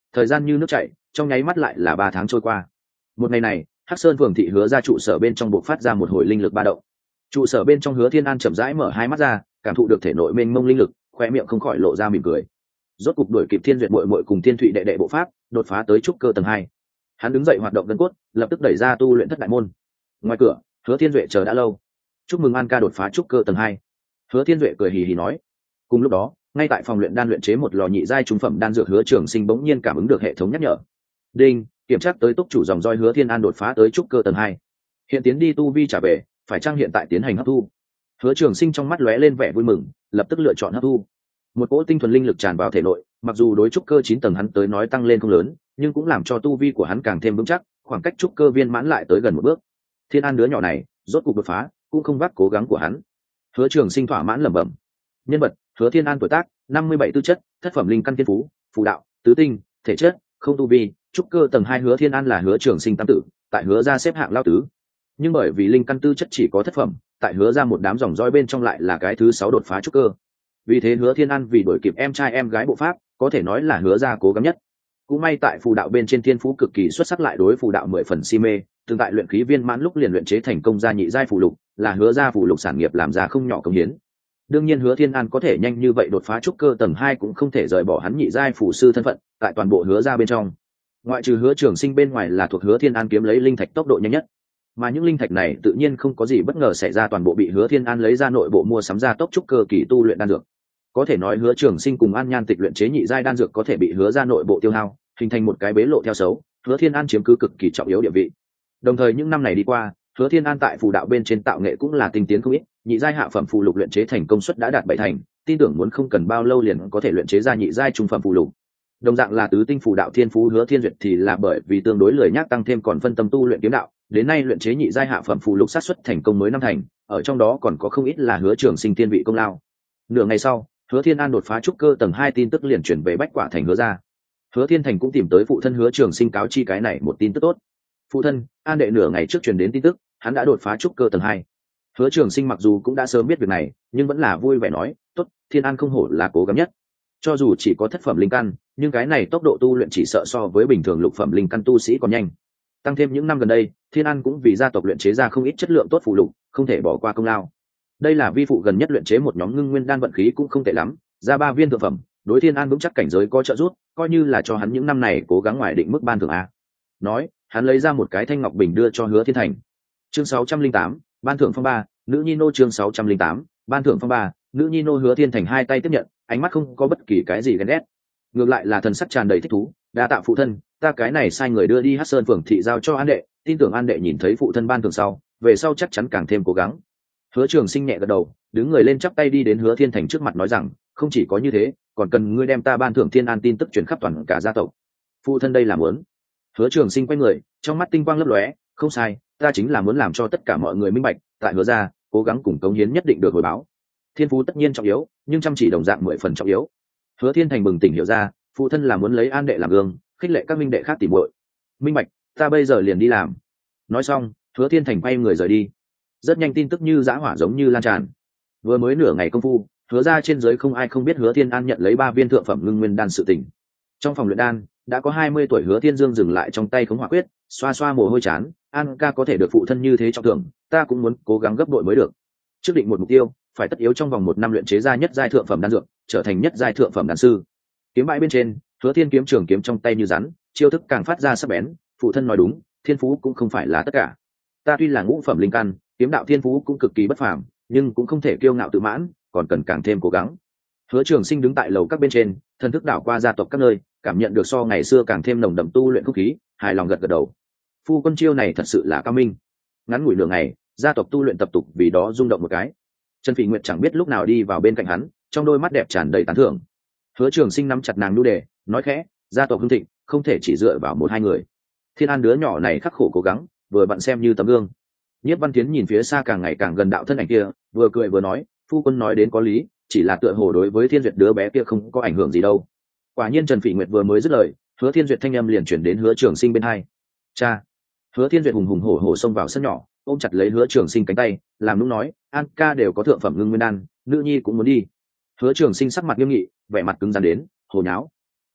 thời gian như nước chảy, trong nháy mắt lại là ba tháng trôi qua. Một ngày này, Hắc Sơn phường thị Hứa ra trụ sở bên trong buộc phát ra một hồi linh lực ba động. Trụ sở bên trong Hứa Thiên An chậm rãi mở hai mắt ra, cảm thụ được thể nội mênh mông linh lực, khoe miệng không khỏi lộ ra mỉm cười. Rốt cục đuổi kịp Thiên Duyệt muội muội cùng Thiên Thụy đệ đệ bộ pháp, đột phá tới trúc cơ tầng hai. Hắn đứng dậy hoạt động gân cốt, lập tức đẩy ra tu luyện thất đại môn. Ngoài cửa, Hứa Thiên Duệ chờ đã lâu. Chúc mừng An ca đột phá trúc cơ tầng hai. Hứa Thiên Duệ cười hì hì nói. Cùng lúc đó, ngay tại phòng luyện đan luyện chế một lò nhị giai trung phẩm đan dược, Hứa Trường Sinh bỗng nhiên cảm ứng được hệ thống nhắc nhở. Đinh, kiểm tra tới túc chủ dòng roi Hứa Thiên An đột phá tới trúc cơ tầng hai. Hiện tiến đi tu vi trả về, phải chăng hiện tại tiến hành hấp thu? Hứa Trường Sinh trong mắt lóe lên vẻ vui mừng, lập tức lựa chọn hấp thu. Một cỗ tinh thuần linh lực tràn vào thể nội, mặc dù đối trúc cơ chín tầng hắn tới nói tăng lên không lớn, nhưng cũng làm cho tu vi của hắn càng thêm vững chắc, khoảng cách trúc cơ viên mãn lại tới gần một bước. Thiên An đứa nhỏ này, rốt cục đột phá, cũng không vác cố gắng của hắn. Hứa Trường Sinh thỏa mãn lẩm bẩm. Nhân vật: Hứa Thiên An, tuổi tác năm mươi bảy, tư chất thất phẩm linh căn thiên phú, phù đạo, tứ tinh, thể chất không tu vi, trúc cơ tầng hai. Hứa Thiên An là Hứa Trường Sinh tam tử, tại Hứa gia xếp hạng lao tứ. Nhưng bởi vì linh căn tư chất chỉ có thất phẩm, tại Hứa gia một đám dòng dõi bên trong lại là cái thứ sáu đột phá trúc cơ. Vì thế Hứa Thiên An vì đuổi kịp em trai em gái bộ pháp, có thể nói là Hứa gia cố gắng nhất. Cũng may tại phù đạo bên trên thiên phú cực kỳ xuất sắc, lại đối phù đạo mười phần si mê, từng tại luyện khí viên mãn lúc liền luyện chế thành công gia nhị giai phù lục, là Hứa gia phù lục sản nghiệp làm ra không nhỏ công hiến. Đương nhiên Hứa Thiên An có thể nhanh như vậy đột phá trúc cơ tầng hai cũng không thể rời bỏ hắn nhị giai phù sư thân phận, tại toàn bộ Hứa gia bên trong, ngoại trừ Hứa Trường Sinh bên ngoài là thuộc Hứa Thiên An kiếm lấy linh thạch tốc độ nhanh nhất. Mà những linh thạch này tự nhiên không có gì bất ngờ xảy ra, toàn bộ bị Hứa Thiên An lấy ra nội bộ mua sắm ra tốc trúc cơ kỳ tu luyện đan dược. Có thể nói Hứa Trường Sinh cùng An Nhan Tịch luyện chế nhị giai đan dược có thể bị Hứa ra nội bộ tiêu hao, hình thành một cái bế lộ theo xấu, Hứa Thiên An chiếm cứ cực kỳ trọng yếu địa vị. Đồng thời những năm này đi qua, Hứa Thiên An tại phù đạo bên trên tạo nghệ cũng là tinh tiến không ít, nhị giai hạ phẩm phù lục luyện chế thành công suất đã đạt bảy thành, tin tưởng muốn không cần bao lâu liền có thể luyện chế ra nhị giai trung phẩm phù lục. Đồng dạng là tứ tinh phù đạo thiên phú Hứa Thiên Duyệt thì là bởi vì tương đối lười nhác tăng thêm còn phân tâm tu luyện kiếm đạo, đến nay luyện chế nhị giai hạ phẩm phù lục sát suất thành công mới năm thành, ở trong đó còn có không ít là Hứa Trường Sinh tiên vị công lao. Nửa ngày sau, Hứa Thiên An đột phá trúc cơ tầng hai tin tức liền chuyển về Bách Quả Thành Hứa gia. Hứa Thiên Thành cũng tìm tới phụ thân Hứa Trường Sinh cáo chi cái này một tin tức tốt. Phụ thân, An đệ nửa ngày trước truyền đến tin tức, hắn đã đột phá trúc cơ tầng hai. Hứa Trường Sinh mặc dù cũng đã sớm biết việc này, nhưng vẫn là vui vẻ nói, tốt, Thiên An không hổ là cố gắng nhất. Cho dù chỉ có thất phẩm linh căn, nhưng cái này tốc độ tu luyện chỉ sợ so với bình thường lục phẩm linh căn tu sĩ còn nhanh. Tăng thêm những năm gần đây, Thiên An cũng vì gia tộc luyện chế ra không ít chất lượng tốt phù lục, không thể bỏ qua công lao. Đây là vi phụ gần nhất luyện chế một nhóm ngưng nguyên đan, vận khí cũng không tệ lắm, ra ba viên thượng phẩm, đối Thiên An vững chắc cảnh giới có trợ giúp, coi như là cho hắn những năm này cố gắng ngoài định mức ban thưởng a. Nói, hắn lấy ra một cái thanh ngọc bình đưa cho Hứa Thiên Thành. Chương sáu trăm linh tám, ban thưởng phong ba, nữ nhi nô. Chương sáu trăm linh tám, ban thưởng phong ba, nữ nhi nô. Hứa Thiên Thành hai tay tiếp nhận, ánh mắt không có bất kỳ cái gì ghen ghét, ngược lại là thần sắc tràn đầy thích thú. Đa tạ phụ thân, ta cái này sai người đưa đi Hắc Sơn phường thị giao cho An đệ, tin tưởng An đệ nhìn thấy phụ thân ban thưởng sau, về sau chắc chắn càng thêm cố gắng. Hứa Trường Sinh nhẹ gật đầu, đứng người lên chắp tay đi đến Hứa Thiên Thành trước mặt nói rằng, không chỉ có như thế, còn cần ngươi đem ta ban thưởng Thiên An tin tức truyền khắp toàn cả gia tộc. Phụ thân đây là muốn. Hứa Trường Sinh quay người, trong mắt tinh quang lấp lóe, không sai, ta chính là muốn làm cho tất cả mọi người minh bạch, tại Hứa gia, cố gắng cùng cống hiến nhất định được hồi báo. Thiên phú tất nhiên trọng yếu, nhưng chăm chỉ đồng dạng mười phần trọng yếu. Hứa Thiên Thành bừng tỉnh hiểu ra, phụ thân là muốn lấy An đệ làm gương, khích lệ các minh đệ khác tỉ muội. Minh bạch, ta bây giờ liền đi làm. Nói xong, Hứa Thiên Thành quay người rời đi. Rất nhanh tin tức như dã hỏa giống như lan tràn. Vừa mới nửa ngày công phu, Hứa ra trên dưới không ai không biết Hứa Thiên An nhận lấy ba viên thượng phẩm ngưng nguyên đan sự tình. Trong phòng luyện đan, đã có hai mươi tuổi Hứa Thiên Dương dừng lại trong tay khống hỏa quyết, xoa xoa mồ hôi chán, An ca có thể được phụ thân như thế trọng thưởng, ta cũng muốn cố gắng gấp bội mới được. Trước định một mục tiêu, phải tất yếu trong vòng một năm luyện chế ra nhất giai thượng phẩm đan dược, trở thành nhất giai thượng phẩm đan sư. Kiếm bãi bên trên, Hứa Thiên kiếm trường kiếm trong tay như rắn, chiêu thức càng phát ra sắc bén. Phụ thân nói đúng, thiên phú cũng không phải là tất cả. Ta tuy là ngũ phẩm linh căn, kiếm đạo thiên phú cũng cực kỳ bất phàm, nhưng cũng không thể kiêu ngạo tự mãn, còn cần càng thêm cố gắng. Hứa Trường Sinh đứng tại lầu các bên trên, thần thức đảo qua gia tộc các nơi, cảm nhận được so ngày xưa càng thêm nồng đậm tu luyện không khí, hài lòng gật gật đầu. Phu quân chiêu này thật sự là cao minh. Ngắn ngủi nửa ngày, gia tộc tu luyện tập tục vì đó rung động một cái. Trần Phỉ Nguyệt chẳng biết lúc nào đi vào bên cạnh hắn, trong đôi mắt đẹp tràn đầy tán thưởng. Hứa Trường Sinh nắm chặt nàng nhu đề, nói khẽ, gia tộc hưng thịnh, không thể chỉ dựa vào một hai người. Thiên An đứa nhỏ này khắc khổ cố gắng, vừa vặn xem như tấm gương. Nhiếp Văn Tiến nhìn phía xa càng ngày càng gần đạo thân ảnh kia, vừa cười vừa nói, phu quân nói đến có lý, chỉ là tựa hồ đối với Thiên Duyệt đứa bé kia không có ảnh hưởng gì đâu. Quả nhiên Trần Phỉ Nguyệt vừa mới dứt lời, Hứa Thiên Duyệt thanh âm liền chuyển đến Hứa Trường Sinh bên hai. Cha. Hứa Thiên Duyệt hùng hùng hổ hổ xông vào sân nhỏ, ôm chặt lấy Hứa Trường Sinh cánh tay, làm nũng nói, An ca đều có thượng phẩm ngưng nguyên đan, nữ nhi cũng muốn đi. Hứa Trường Sinh sắc mặt nghiêm nghị, vẻ mặt cứng rắn đến, hồ nháo.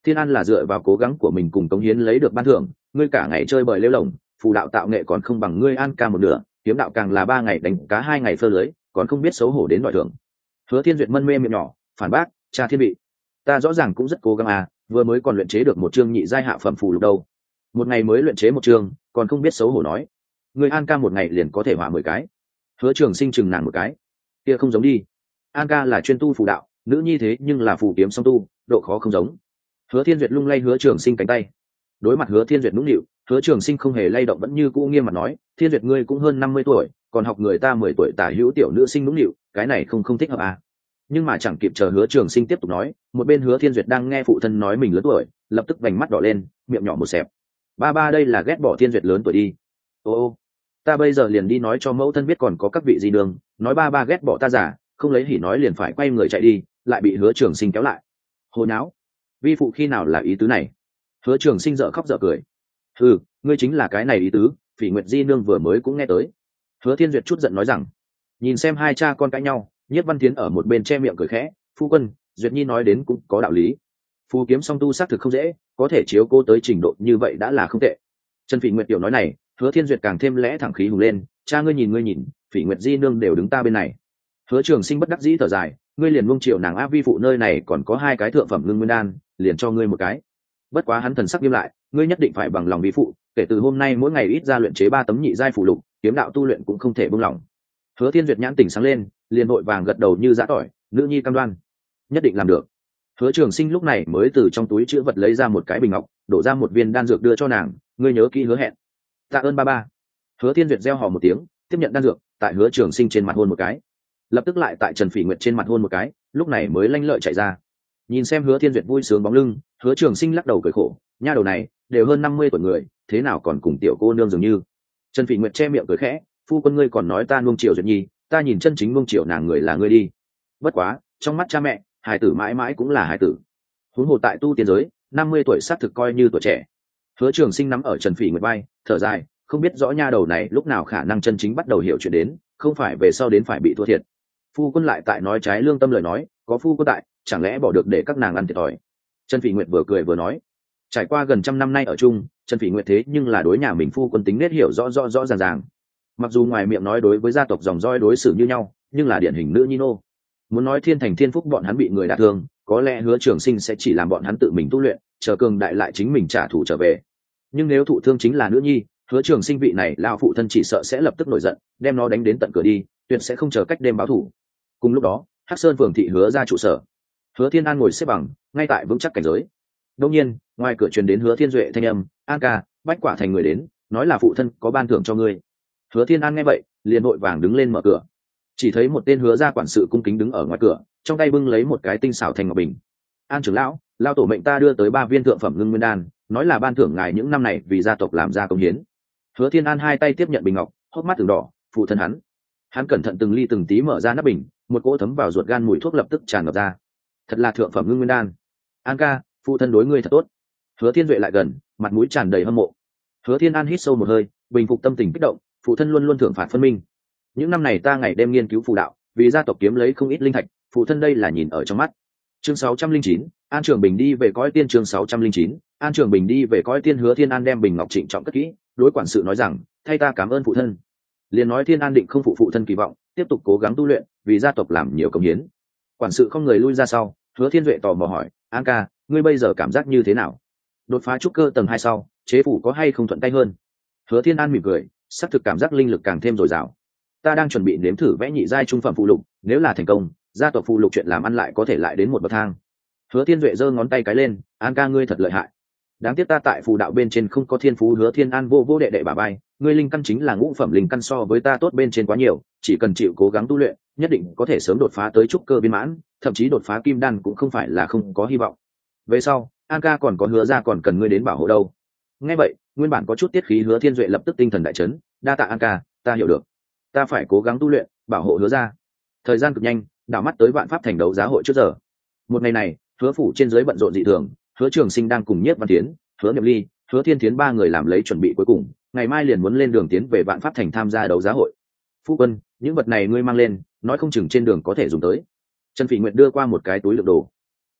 Thiên An là dựa vào cố gắng của mình cùng cống hiến lấy được ban thưởng, ngươi cả ngày chơi bời lêu lồng, phù đạo tạo nghệ còn không bằng ngươi An ca một nửa, kiếm đạo càng là ba ngày đánh cá hai ngày phơ lưới, còn không biết xấu hổ đến đòi thưởng. Hứa Thiên Duyệt mân mê miệng nhỏ, phản bác, cha thiên vị, ta rõ ràng cũng rất cố gắng à, vừa mới còn luyện chế được một chương nhị giai hạ phẩm phù lục đâu, một ngày mới luyện chế một chương, còn không biết xấu hổ nói, ngươi An ca một ngày liền có thể hỏa mười cái. Hứa Trường Sinh chừng nàng một cái, kia không giống đi, An ca là chuyên tu phù đạo, nữ nhi thế nhưng là phù kiếm song tu, độ khó không giống. Hứa Thiên Duyệt lung lay Hứa Trường Sinh cánh tay, đối mặt Hứa Thiên Duyệt nũng nịu, Hứa Trường Sinh không hề lay động, vẫn như cũ nghiêm mặt nói, Thiên Duyệt ngươi cũng hơn năm mươi tuổi, còn học người ta mười tuổi tả hữu tiểu nữ sinh nũng nịu, cái này không không thích hợp à. Nhưng mà chẳng kịp chờ Hứa Trường Sinh tiếp tục nói, một bên Hứa Thiên Duyệt đang nghe phụ thân nói mình lớn tuổi, lập tức vành mắt đỏ lên, miệng nhỏ một xẹp, ba ba đây là ghét bỏ Thiên Duyệt lớn tuổi đi. Ô ô, ta bây giờ liền đi nói cho mẫu thân biết còn có các vị gì đường, nói ba ba ghét bỏ ta giả, không lấy hỉ nói liền phải quay người chạy đi, lại bị Hứa Trường Sinh kéo lại. Hồ nháo, vi phụ khi nào là ý tứ này? Hứa Trường Sinh dở khóc dở cười, ừ, ngươi chính là cái này ý tứ, Phỉ Nguyệt Di nương vừa mới cũng nghe tới. Hứa Thiên Duyệt chút giận nói rằng, nhìn xem hai cha con cãi nhau, Nhiếp Văn Thiến ở một bên che miệng cười khẽ, phu quân, Duyệt Nhi nói đến cũng có đạo lý, phù kiếm song tu xác thực không dễ, có thể chiếu cô tới trình độ như vậy đã là không tệ. Trần Phỉ Nguyệt tiểu nói này, Hứa Thiên Duyệt càng thêm lẽ thẳng khí hùng lên, cha ngươi nhìn ngươi nhìn, Phỉ Nguyệt Di nương đều đứng ta bên này. Hứa Trường Sinh bất đắc dĩ thở dài, ngươi liền mông triệu nàng áp vi phụ nơi này còn có hai cái thượng phẩm ngưng nguyên đan, liền cho ngươi một cái. Bất quá hắn thần sắc nghiêm lại, ngươi nhất định phải bằng lòng vi phụ, kể từ hôm nay mỗi ngày ít ra luyện chế ba tấm nhị giai phù lục, kiếm đạo tu luyện cũng không thể buông lỏng. Hứa Thiên Duyệt nhãn tỉnh sáng lên, liền vội vàng gật đầu như giã tỏi, nữ nhi cam đoan, nhất định làm được. Hứa Trường Sinh lúc này mới từ trong túi chữ vật lấy ra một cái bình ngọc, đổ ra một viên đan dược đưa cho nàng, ngươi nhớ kỹ hứa hẹn. Tạ ơn ba ba. Hứa Thiên Duyệt reo hò một tiếng, tiếp nhận đan dược, tại Hứa Trường Sinh trên mặt hôn một cái, lập tức lại tại Trần Phỉ Nguyệt trên mặt hôn một cái, lúc này mới lanh lợi chạy ra. Nhìn xem Hứa Thiên Duyệt vui sướng bóng lưng, Hứa Trường Sinh lắc đầu cười khổ, nha đầu này đều hơn năm mươi tuổi người, thế nào còn cùng tiểu cô nương dường như. Trần Phỉ Nguyệt che miệng cười khẽ, phu quân ngươi còn nói ta nuông chiều Duyệt Nhi, ta nhìn chân chính nuông chiều nàng người là ngươi đi. Bất quá, trong mắt cha mẹ, hài tử mãi mãi cũng là hài tử. Huống hồ tại tu tiên giới, năm mươi tuổi xác thực coi như tuổi trẻ. Hứa Trường Sinh nắm ở Trần Phỉ Nguyệt vai, thở dài, không biết rõ nha đầu này lúc nào khả năng chân chính bắt đầu hiểu chuyện đến, không phải về sau đến phải bị thua thiệt. Phu quân lại tại nói trái lương tâm lời nói, có phu quân tại, chẳng lẽ bỏ được để các nàng ăn thiệt thòi. Trần Phỉ Nguyệt vừa cười vừa nói, trải qua gần trăm năm nay ở chung, Trần Phỉ Nguyệt thế nhưng là đối nhà mình phu quân tính nết hiểu rõ rõ rõ ràng ràng. Mặc dù ngoài miệng nói đối với gia tộc dòng dõi đối xử như nhau, nhưng là điển hình nữ nhi nô. Muốn nói thiên thành thiên phúc bọn hắn bị người đả thương, có lẽ Hứa Trường Sinh sẽ chỉ làm bọn hắn tự mình tu luyện, chờ cường đại lại chính mình trả thù trở về. Nhưng nếu thụ thương chính là nữ nhi, Hứa Trường Sinh vị này lão phụ thân chỉ sợ sẽ lập tức nổi giận, đem nó đánh đến tận cửa đi, tuyệt sẽ không chờ cách đêm báo thù. Cùng lúc đó, Hắc Sơn phường thị Hứa ra trụ sở, Hứa Thiên An ngồi xếp bằng, ngay tại vững chắc cảnh giới. Đương nhiên, ngoài cửa truyền đến Hứa Thiên Duệ thanh âm, "An ca, Bách Quả Thành người đến, nói là phụ thân có ban thưởng cho ngươi." Hứa Thiên An nghe vậy, liền vội vàng đứng lên mở cửa. Chỉ thấy một tên Hứa gia quản sự cung kính đứng ở ngoài cửa, trong tay bưng lấy một cái tinh xảo thành ngọc bình. "An trưởng lão, lão tổ mệnh ta đưa tới ba viên thượng phẩm ngưng nguyên đan, nói là ban thưởng ngài những năm này vì gia tộc làm ra công hiến." Hứa Thiên An hai tay tiếp nhận bình ngọc, hốc mắt từng đỏ, phụ thân hắn. Hắn cẩn thận từng ly từng tí mở ra nắp bình, một cỗ thấm vào ruột gan mùi thuốc lập tức tràn ngập ra. Thật là thượng phẩm ngưng nguyên đan. An ca, phụ thân đối ngươi thật tốt. Hứa Thiên Duệ lại gần, mặt mũi tràn đầy hâm mộ. Hứa Thiên An hít sâu một hơi, bình phục tâm tình kích động, phụ thân luôn luôn thưởng phạt phân minh. Những năm này ta ngày đêm nghiên cứu phù đạo, vì gia tộc kiếm lấy không ít linh thạch, phụ thân đây là nhìn ở trong mắt. Chương sáu trăm linh chín, An Trường Bình đi về cõi tiên. Chương sáu trăm linh chín, An Trường Bình đi về cõi tiên. Hứa Thiên An đem bình ngọc trịnh trọng cất kỹ, đối quản sự nói rằng, thay ta cảm ơn phụ thân. Liền nói Thiên An định không phụ phụ thân kỳ vọng, tiếp tục cố gắng tu luyện, vì gia tộc làm nhiều công hiến. Quản sự không người lui ra sau, Hứa Thiên Duệ tò mò hỏi, An ca, ngươi bây giờ cảm giác như thế nào? Đột phá trúc cơ tầng hai sau, chế phủ có hay không thuận tay hơn? Hứa Thiên An mỉm cười, xác thực cảm giác linh lực càng thêm dồi dào. Ta đang chuẩn bị nếm thử vẽ nhị giai trung phẩm phụ lục, nếu là thành công, gia tộc phụ lục chuyện làm ăn lại có thể lại đến một bậc thang. Hứa Thiên Duệ giơ ngón tay cái lên, An ca ngươi thật lợi hại. Đáng tiếc ta tại phù đạo bên trên không có thiên phú. Hứa Thiên An vô vô đệ đệ bà bay, ngươi linh căn chính là ngũ phẩm linh căn, so với ta tốt bên trên quá nhiều, chỉ cần chịu cố gắng tu luyện, nhất định có thể sớm đột phá tới trúc cơ viên mãn, thậm chí đột phá kim đan cũng không phải là không có hy vọng. Về sau, An ca còn có Hứa ra còn cần ngươi đến bảo hộ đâu. Nghe vậy, nguyên bản có chút tiết khí Hứa Thiên Duệ lập tức tinh thần đại chấn, đa tạ An ca, ta hiểu được, ta phải cố gắng tu luyện, bảo hộ Hứa ra. Thời gian cực nhanh, đảo mắt tới Vạn Pháp Thành đấu giá hội trước giờ. Một ngày này, Hứa phủ trên dưới bận rộn dị thường, Hứa Trường Sinh đang cùng Nhiếp Văn Tiến, Hứa Niệm Ly, Hứa Thiên Thiến ba người làm lấy chuẩn bị cuối cùng, ngày mai liền muốn lên đường tiến về Vạn Pháp Thành tham gia đấu giá hội. Phu quân, những vật này ngươi mang lên, nói không chừng trên đường có thể dùng tới. Trần Phỉ Nguyệt đưa qua một cái túi đựng đồ.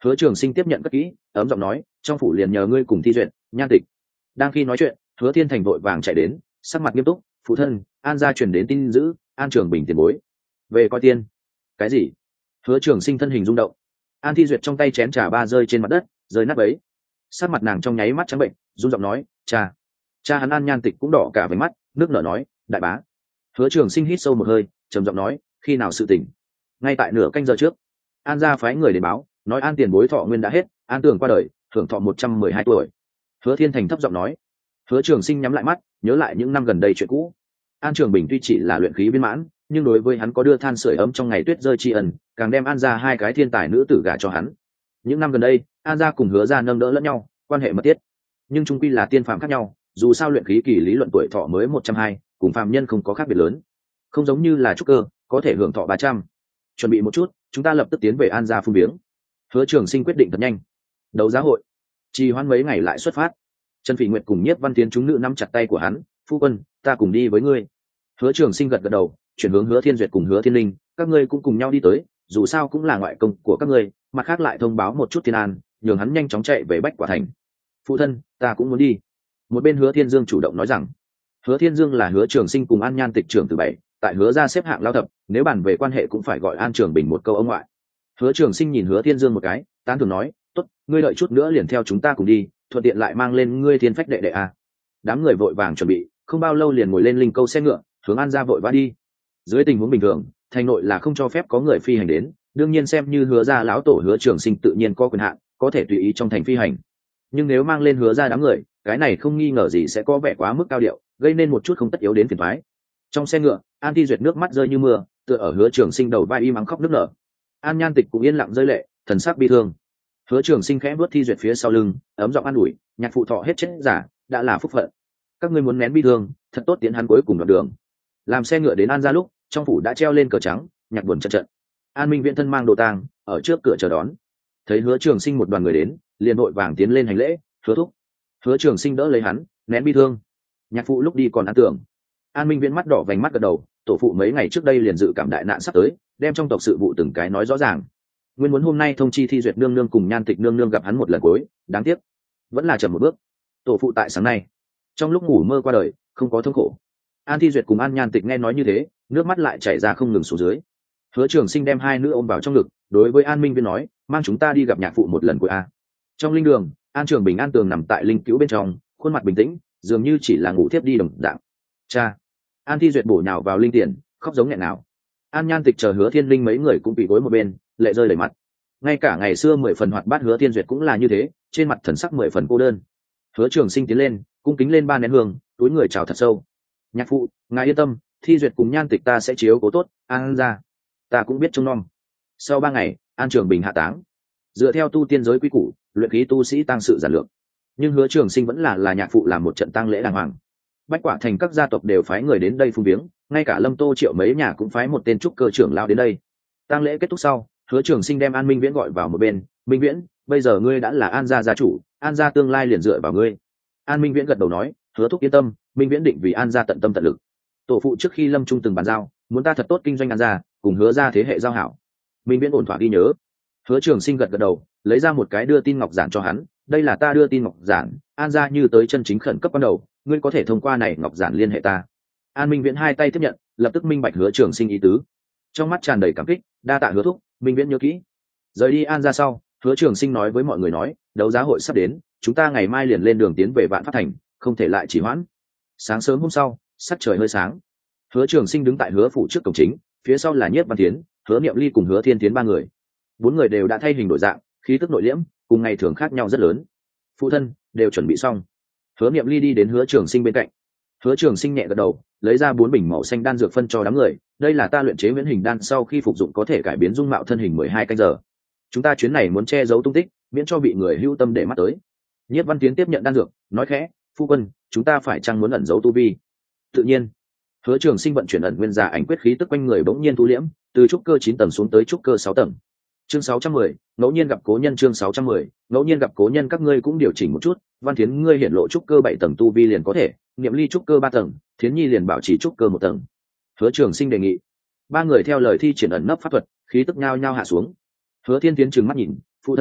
Hứa Trường Sinh tiếp nhận cất kỹ, ấm giọng nói, trong phủ liền nhờ ngươi cùng thi duyệt, Nhan Tịch. Đang khi nói chuyện, Hứa Thiên Thành vội vàng chạy đến, sắc mặt nghiêm túc, phụ thân, An gia truyền đến tin dữ, An Trường Bình tiền bối về coi tiên. Cái gì? Hứa Trường Sinh thân hình rung động. An Thi Duyệt trong tay chén trà ba rơi trên mặt đất, rơi nát bấy. Sắc mặt nàng trong nháy mắt trắng bệnh, run giọng nói, cha. Cha hắn An Nhan Tịch cũng đỏ cả váy mắt, nước nở nói, đại bá. Hứa Trường Sinh hít sâu một hơi, trầm giọng nói, khi nào sự tỉnh? Ngay tại nửa canh giờ trước, An gia phái người đến báo, nói An tiền bối thọ nguyên đã hết, An Tường qua đời, hưởng thọ một trăm mười hai tuổi. Hứa Thiên Thành thấp giọng nói. Hứa Trường Sinh nhắm lại mắt, nhớ lại những năm gần đây chuyện cũ. An Trường Bình tuy chỉ là luyện khí viên mãn, nhưng đối với hắn có đưa than sưởi ấm trong ngày tuyết rơi tri ân, càng đem An gia hai cái thiên tài nữ tử gả cho hắn. Những năm gần đây, An gia cùng Hứa gia nâng đỡ lẫn nhau, quan hệ mật thiết. Nhưng chung quy là tiên phàm khác nhau, dù sao luyện khí kỳ lý luận tuổi thọ mới một trăm hai, cùng phàm nhân không có khác biệt lớn. Không giống như là trúc cơ, có thể hưởng thọ ba trăm. Chuẩn bị một chút, chúng ta lập tức tiến về An gia phung viếng. Hứa Trường Sinh quyết định thật nhanh. Đấu giá hội, trì hoãn mấy ngày lại xuất phát. Trần Phỉ Nguyệt cùng Nhiếp Văn Tiến chúng nữ nắm chặt tay của hắn, phu quân, ta cùng đi với ngươi. Hứa Trường Sinh gật gật đầu, chuyển hướng Hứa Thiên Duyệt cùng Hứa Thiên Linh, các ngươi cũng cùng nhau đi tới, dù sao cũng là ngoại công của các ngươi, mặt khác lại thông báo một chút Thiên An, nhường hắn nhanh chóng chạy về Bách Quả Thành. Phụ thân, ta cũng muốn đi. Một bên Hứa Thiên Dương chủ động nói rằng, Hứa Thiên Dương là Hứa Trường Sinh cùng An Nhan Tịch trưởng từ bảy, tại Hứa gia xếp hạng lao thập, nếu bàn về quan hệ cũng phải gọi An Trường Bình một câu ông ngoại. Hứa Trường Sinh nhìn Hứa Thiên Dương một cái, tán thưởng nói, tốt, ngươi đợi chút nữa liền theo chúng ta cùng đi, thuận tiện lại mang lên ngươi Thiên Phách đệ đệ a. Đám người vội vàng chuẩn bị, không bao lâu liền ngồi lên linh câu xe ngựa, hướng An gia vội vã đi. Dưới tình huống bình thường, thành nội là không cho phép có người phi hành đến, đương nhiên xem như Hứa gia lão tổ Hứa Trường Sinh tự nhiên có quyền hạn, có thể tùy ý trong thành phi hành. Nhưng nếu mang lên Hứa gia đám người, cái này không nghi ngờ gì sẽ có vẻ quá mức cao điệu, gây nên một chút không tất yếu đến phiền toái. Trong xe ngựa, An Thi Duyệt nước mắt rơi như mưa, tựa ở Hứa Trường Sinh đầu vai im ắng khóc nức nở. An Nhan Tịch cũng yên lặng rơi lệ, thần sắc bi thương. Hứa Trường Sinh khẽ vuốt Thi Duyệt phía sau lưng, ấm giọng an ủi, nhạc phụ thọ hết chết giả, đã là phúc phận. Các ngươi muốn nén bi thương, thật tốt tiến hắn cuối cùng đoạn đường. Làm xe ngựa đến An gia lúc, trong phủ đã treo lên cờ trắng, nhạc buồn trận trận. An Minh Viễn thân mang đồ tang, ở trước cửa chờ đón. Thấy Hứa Trường Sinh một đoàn người đến, liền vội vàng tiến lên hành lễ, Hứa thúc. Hứa Trường Sinh đỡ lấy hắn, nén bi thương. Nhạc phụ lúc đi còn ăn tưởng. An Minh Viễn mắt đỏ vành mắt gật đầu, tổ phụ mấy ngày trước đây liền dự cảm đại nạn sắp tới, đem trong tộc sự vụ từng cái nói rõ ràng. Nguyên muốn hôm nay thông chi Thi Duyệt nương nương cùng Nhan Tịch nương nương gặp hắn một lần cuối, đáng tiếc vẫn là chậm một bước. Tổ phụ tại sáng nay trong lúc ngủ mơ qua đời, không có thống khổ. An Thi Duyệt cùng An Nhan Tịch nghe nói như thế, nước mắt lại chảy ra không ngừng xuống dưới. Hứa Trường Sinh đem hai nữ ôm vào trong ngực, đối với An Minh Viễn nói, mang chúng ta đi gặp nhạc phụ một lần cuối a. Trong linh đường, An Trường Bình An Tường nằm tại linh cứu bên trong, khuôn mặt bình tĩnh, dường như chỉ là ngủ thiếp đi đồng dạng. Cha. An Thi Duyệt bổ nhào vào linh tiền, khóc giống nghẹn nào. An Nhan Tịch chờ Hứa Thiên Linh mấy người cũng bị gối một bên, lệ rơi đầy mặt. Ngay cả ngày xưa mười phần hoạt bát Hứa Thiên Duyệt cũng là như thế, trên mặt thần sắc mười phần cô đơn. Hứa Trường Sinh tiến lên, cung kính lên ba nén hương, túi người chào thật sâu. Nhạc phụ, ngài yên tâm, Thi Duyệt cùng Nhan Tịch ta sẽ chiếu cố tốt, An gia ta cũng biết trông nom. Sau ba ngày, An Trường Bình hạ táng. Dựa theo tu tiên giới quy củ, luyện khí tu sĩ tang sự giản lược, nhưng Hứa Trường Sinh vẫn là là nhạc phụ làm một trận tang lễ đàng hoàng. Bách Quả Thành các gia tộc đều phái người đến đây phung viếng, ngay cả Lâm Tô Triệu mấy nhà cũng phái một tên trúc cơ trưởng lão đến đây. Tang lễ kết thúc sau, Hứa Trường Sinh đem An Minh Viễn gọi vào một bên, Minh Viễn, bây giờ ngươi đã là An gia gia chủ, An gia tương lai liền dựa vào ngươi. An Minh Viễn gật đầu nói, Hứa thúc yên tâm, Minh Viễn định vì An gia tận tâm tận lực. Tổ phụ trước khi lâm trung từng bàn giao, muốn ta thật tốt kinh doanh An gia, cùng Hứa gia thế hệ giao hảo. Minh Viễn ổn thỏa ghi nhớ. Hứa Trường Sinh gật gật đầu, lấy ra một cái đưa tin ngọc giản cho hắn, đây là ta đưa tin ngọc giản, An gia như tới chân chính khẩn cấp ban đầu, ngươi có thể thông qua này ngọc giản liên hệ ta. An Minh Viễn hai tay tiếp nhận, lập tức minh bạch Hứa Trường Sinh ý tứ, trong mắt tràn đầy cảm kích, đa tạ Hứa thúc. Minh Viễn nhớ kỹ. Rời đi An gia sau, Hứa Trường Sinh nói với mọi người nói, đấu giá hội sắp đến, chúng ta ngày mai liền lên đường tiến về Vạn Pháp Thành, không thể lại trì hoãn. Sáng sớm hôm sau, sắc trời hơi sáng, Hứa Trường Sinh đứng tại Hứa phủ trước cổng chính, phía sau là Nhiếp Văn Tiến, Hứa Niệm Ly cùng Hứa Thiên Tiến ba người. Bốn người đều đã thay hình đổi dạng, khí tức nội liễm, cùng ngày thường khác nhau rất lớn. Phụ thân, đều chuẩn bị xong. Hứa Niệm Ly đi đến Hứa Trường Sinh bên cạnh. Hứa Trường Sinh nhẹ gật đầu, lấy ra bốn bình màu xanh đan dược phân cho đám người, đây là ta luyện chế huyễn hình đan sau khi phục dụng có thể cải biến dung mạo thân hình mười hai canh giờ. Chúng ta chuyến này muốn che giấu tung tích, miễn cho bị người hữu tâm để mắt tới. Nhiếp Văn Tiến tiếp nhận đan dược, nói khẽ, phu quân, chúng ta phải chăng muốn ẩn giấu tu vi? Tự nhiên. Hứa Trường Sinh vận chuyển ẩn nguyên giả ảnh quyết khí tức quanh người bỗng nhiên thu liễm, từ trúc cơ chín tầng xuống tới trúc cơ sáu tầng. Chương sáu trăm mười, ngẫu nhiên gặp cố nhân. Chương sáu trăm mười, ngẫu nhiên gặp cố nhân. Các ngươi cũng điều chỉnh một chút, Văn Thiến ngươi hiển lộ trúc cơ bảy tầng tu vi liền có thể, Niệm Ly trúc cơ ba tầng, Thiến Nhi liền bảo trì trúc cơ một tầng. Hứa Trường Sinh đề nghị. Ba người theo lời thi triển ẩn nấp pháp thuật, khí tức nhao nhao hạ xuống. Hứa Thiên Tiến trừng mắt nhìn, phụ thân,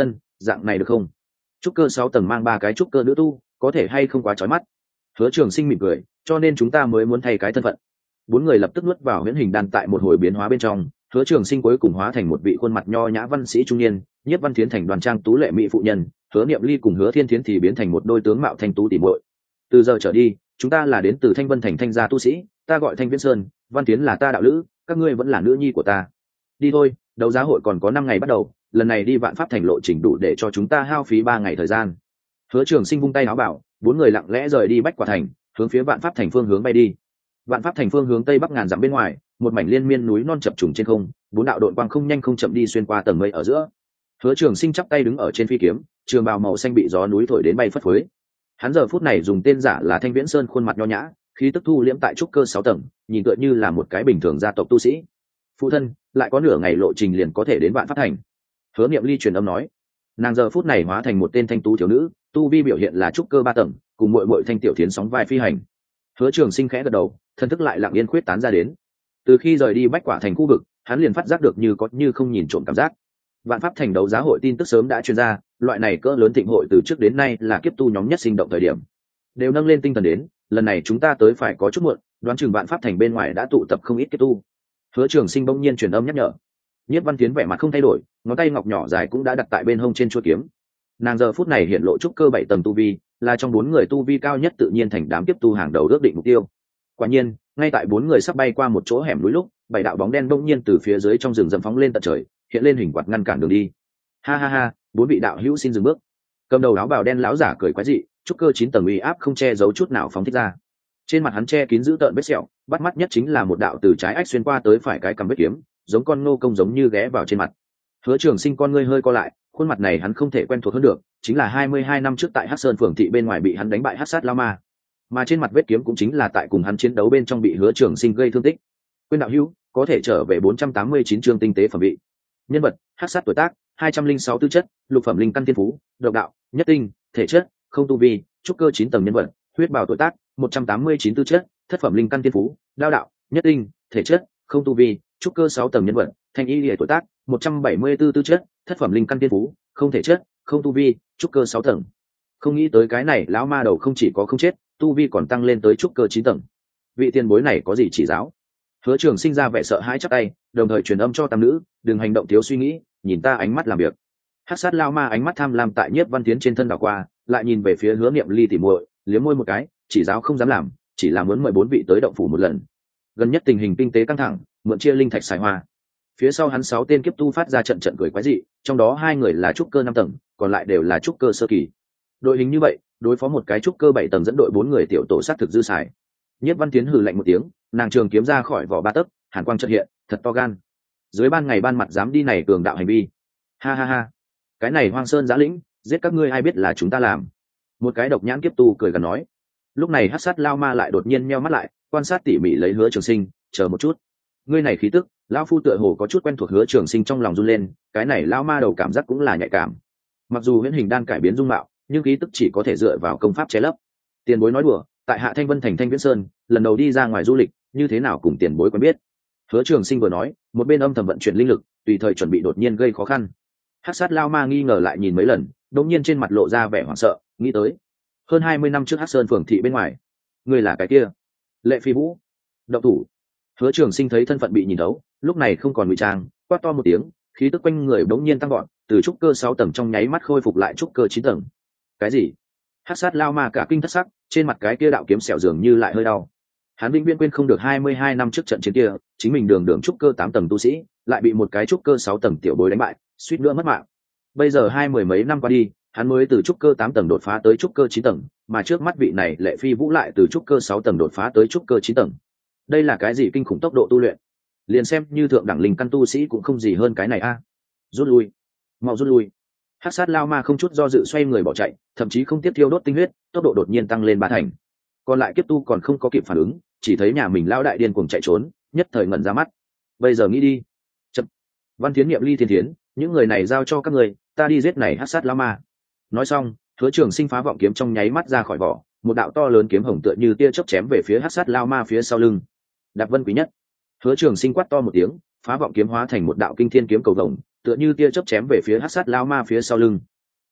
dạng này được không? Trúc cơ sáu tầng mang ba cái trúc cơ nữ tu, có thể hay không quá chói mắt? Hứa Trường Sinh mỉm cười, cho nên chúng ta mới muốn thay cái thân phận. Bốn người lập tức nuốt vào huyễn hình đan tại một hồi biến hóa bên trong, Hứa Trường Sinh cuối cùng hóa thành một vị khuôn mặt nho nhã văn sĩ trung niên, Nhiếp Văn Thiến thành đoàn trang tú lệ mỹ phụ nhân, Hứa Niệm Ly cùng Hứa Thiên Thiến thì biến thành một đôi tướng mạo thanh tú tỉ muội. Từ giờ trở đi, chúng ta là đến từ Thanh Vân thành Thanh gia tu sĩ, ta gọi Thanh Viễn Sơn, Văn Thiến là ta đạo lữ, các ngươi vẫn là nữ nhi của ta. Đi thôi, đấu giá hội còn có năm ngày bắt đầu, lần này đi Vạn Pháp thành lộ trình đủ để cho chúng ta hao phí ba ngày thời gian. Hứa Trường Sinh vung tay áo bảo, bốn người lặng lẽ rời đi Bách Quả thành, hướng phía Vạn Pháp thành phương hướng bay đi. Vạn Pháp thành phương hướng tây bắc ngàn dặm bên ngoài, một mảnh liên miên núi non chập trùng trên không, bốn đạo đội quang không nhanh không chậm đi xuyên qua tầng mây ở giữa. Hứa Trường Sinh chắp tay đứng ở trên phi kiếm, trường bào màu xanh bị gió núi thổi đến bay phất phới. Hắn giờ phút này dùng tên giả là Thanh Viễn Sơn, khuôn mặt nho nhã, khí tức thu liễm tại trúc cơ sáu tầng, nhìn tựa như là một cái bình thường gia tộc tu sĩ. Phụ thân, lại có nửa ngày lộ trình liền có thể đến Vạn Pháp thành. Hứa Niệm Ly truyền âm nói, nàng giờ phút này hóa thành một tên thanh tú thiếu nữ, tu vi biểu hiện là trúc cơ ba tầng, cùng muội muội Thanh Tiểu Thiến sóng vai phi hành. Hứa Trường Sinh khẽ gật đầu, thân thức lại lặng yên khuyết tán ra đến. Từ khi rời đi Bách Quả thành khu vực, hắn liền phát giác được như có như không nhìn trộm cảm giác. Vạn Pháp thành đấu giá hội tin tức sớm đã truyền ra, loại này cỡ lớn thịnh hội từ trước đến nay là kiếp tu nhóm nhất sinh động thời điểm. Đều nâng lên tinh thần đến, lần này chúng ta tới phải có chút muộn, đoán chừng Vạn Pháp thành bên ngoài đã tụ tập không ít kiếp tu. Hứa Trường Sinh bỗng nhiên truyền âm nhắc nhở. Nhiếp Văn Tiến vẻ mặt không thay đổi, ngón tay ngọc nhỏ dài cũng đã đặt tại bên hông trên chuôi kiếm. Nàng giờ phút này hiện lộ trúc cơ bảy tầng tu vi, là trong bốn người tu vi cao nhất, tự nhiên thành đám kiếp tu hàng đầu ước định mục tiêu. Quả nhiên, ngay tại bốn người sắp bay qua một chỗ hẻm núi lúc, bảy đạo bóng đen bỗng nhiên từ phía dưới trong rừng rậm phóng lên tận trời, hiện lên hình quạt ngăn cản đường đi. Ha ha ha, bốn vị đạo hữu xin dừng bước. Cầm đầu áo bào đen lão giả cười quái dị, trúc cơ chín tầng uy áp không che giấu chút nào phóng thích ra. Trên mặt hắn che kín dữ tợn vết sẹo, bắt mắt nhất chính là một đạo từ trái ách xuyên qua tới phải cái cầm vết kiếm, giống con ngô công giống như ghé vào trên mặt. Hứa Trường Sinh con ngươi hơi co lại, khuôn mặt này hắn không thể quen thuộc hơn được, chính là hai mươi hai năm trước tại Hắc Sơn phường thị bên ngoài bị hắn đánh bại Hắc Sát Lão Ma, mà trên mặt vết kiếm cũng chính là tại cùng hắn chiến đấu bên trong bị Hứa Trường Sinh gây thương tích. Quyên đạo hữu, có thể trở về bốn trăm tám mươi chín chương tinh tế phẩm vị. Nhân vật: Hắc Sát tuổi tác, hai trăm linh sáu tư chất, lục phẩm linh căn thiên phú, độc đạo, nhất tinh, thể chất, không tu vi, trúc cơ chín tầng nhân vật, huyết bào tuổi tác, một trăm tám mươi chín tư chất, thất phẩm linh căn thiên phú, đao đạo, nhất tinh, thể chất, không tu vi, trúc cơ sáu tầng nhân vật, thanh y liễu tuổi tác, một trăm bảy mươi tư tư chất, thất phẩm linh căn thiên phú, không thể chất, không tu vi, trúc cơ sáu tầng. Không nghĩ tới cái này lão ma đầu không chỉ có không chết, tu vi còn tăng lên tới trúc cơ chín tầng. Vị tiền bối này có gì chỉ giáo? Hứa Trường Sinh ra vẻ sợ hãi chắp tay, đồng thời truyền âm cho tam nữ, đừng hành động thiếu suy nghĩ, nhìn ta ánh mắt làm việc. Hắc Sát Lão Ma ánh mắt tham lam tại Nhiếp Văn Tiến trên thân đảo qua, lại nhìn về phía Hứa Niệm Ly tỉ muội, liếm môi một cái, chỉ giáo không dám làm, chỉ là muốn mời bốn vị tới động phủ một lần. Gần nhất tình hình kinh tế căng thẳng, mượn chia linh thạch xài hoa. Phía sau hắn sáu tên kiếp tu phát ra trận trận cười quái dị, trong đó hai người là trúc cơ năm tầng, còn lại đều là trúc cơ sơ kỳ. Đội hình như vậy, đối phó một cái trúc cơ bảy tầng dẫn đội bốn người tiểu tổ sát thực dư xài. Nhiếp Văn Tiến hừ lạnh một tiếng, nàng trường kiếm ra khỏi vỏ ba tấc, hàn quang chợt hiện, thật to gan. Dưới ban ngày ban mặt dám đi này cường đạo hành vi. Ha ha ha, cái này Hoang Sơn Giá Lĩnh, giết các ngươi ai biết là chúng ta làm. Một cái độc nhãn kiếp tu cười gần nói. Lúc này Hắc Sát Lão Ma lại đột nhiên nheo mắt lại, quan sát tỉ mỉ lấy Hứa Trường Sinh, chờ một chút. Ngươi này khí tức, lão phu tựa hồ có chút quen thuộc. Hứa Trường Sinh trong lòng run lên, cái này lão ma đầu cảm giác cũng là nhạy cảm. Mặc dù huyễn hình đang cải biến dung mạo, nhưng khí tức chỉ có thể dựa vào công pháp che lấp. Tiền bối nói đùa, tại Hạ Thanh Vân thành Thanh Viễn Sơn, lần đầu đi ra ngoài du lịch, như thế nào cùng tiền bối quen biết. Hứa Trường Sinh vừa nói, một bên âm thầm vận chuyển linh lực, tùy thời chuẩn bị đột nhiên gây khó khăn. Hắc Sát Lão Ma nghi ngờ lại nhìn mấy lần, đột nhiên trên mặt lộ ra vẻ hoảng sợ, nghĩ tới hơn hai mươi năm trước Hắc Sơn phường thị bên ngoài, người là cái kia Lệ Phi Vũ. Động thủ. Hứa Trường Sinh thấy thân phận bị nhìn thấu, lúc này không còn ngụy trang, quát to một tiếng, khí tức quanh người bỗng nhiên tăng vọt, từ trúc cơ sáu tầng trong nháy mắt khôi phục lại trúc cơ chín tầng. Cái gì? Hắc Sát Lão Ma cả kinh thất sắc, trên mặt cái kia đạo kiếm sẹo dường như lại hơi đau. Hắn vĩnh viễn quên không được hai mươi hai năm trước trận chiến kia, chính mình đường đường trúc cơ tám tầng tu sĩ, lại bị một cái trúc cơ sáu tầng tiểu bối đánh bại, suýt nữa mất mạng. Bây giờ hai mười mấy năm qua đi, hắn mới từ trúc cơ tám tầng đột phá tới trúc cơ chín tầng, mà trước mắt vị này Lệ Phi Vũ lại từ trúc cơ sáu tầng đột phá tới trúc cơ chín tầng. Đây là cái gì kinh khủng tốc độ tu luyện? Liền xem như thượng đẳng linh căn tu sĩ cũng không gì hơn cái này a. Rút lui, mau rút lui. Hắc Sát Lão Ma không chút do dự xoay người bỏ chạy, thậm chí không tiếp thiêu đốt tinh huyết, tốc độ đột nhiên tăng lên ba thành. Còn lại kiếp tu còn không có kịp phản ứng, chỉ thấy nhà mình lão đại điên cuồng chạy trốn, nhất thời ngẩn ra mắt. Bây giờ nghĩ đi. Chậm. Văn Thiến, Niệm Ly, Thiên Thiến, những người này giao cho các người, ta đi giết này Hắc Sát Lão Ma. Nói xong, Hứa Trường Sinh phá vọng kiếm trong nháy mắt ra khỏi vỏ, một đạo to lớn kiếm hồng tựa như tia chớp chém về phía Hắc Sát Lão Ma phía sau lưng. Đạp Vân Quý Nhất. Hứa Trường Sinh quát to một tiếng, phá vọng kiếm hóa thành một đạo kinh thiên kiếm cầu vồng, tựa như tia chớp chém về phía Hắc Sát Lão Ma phía sau lưng.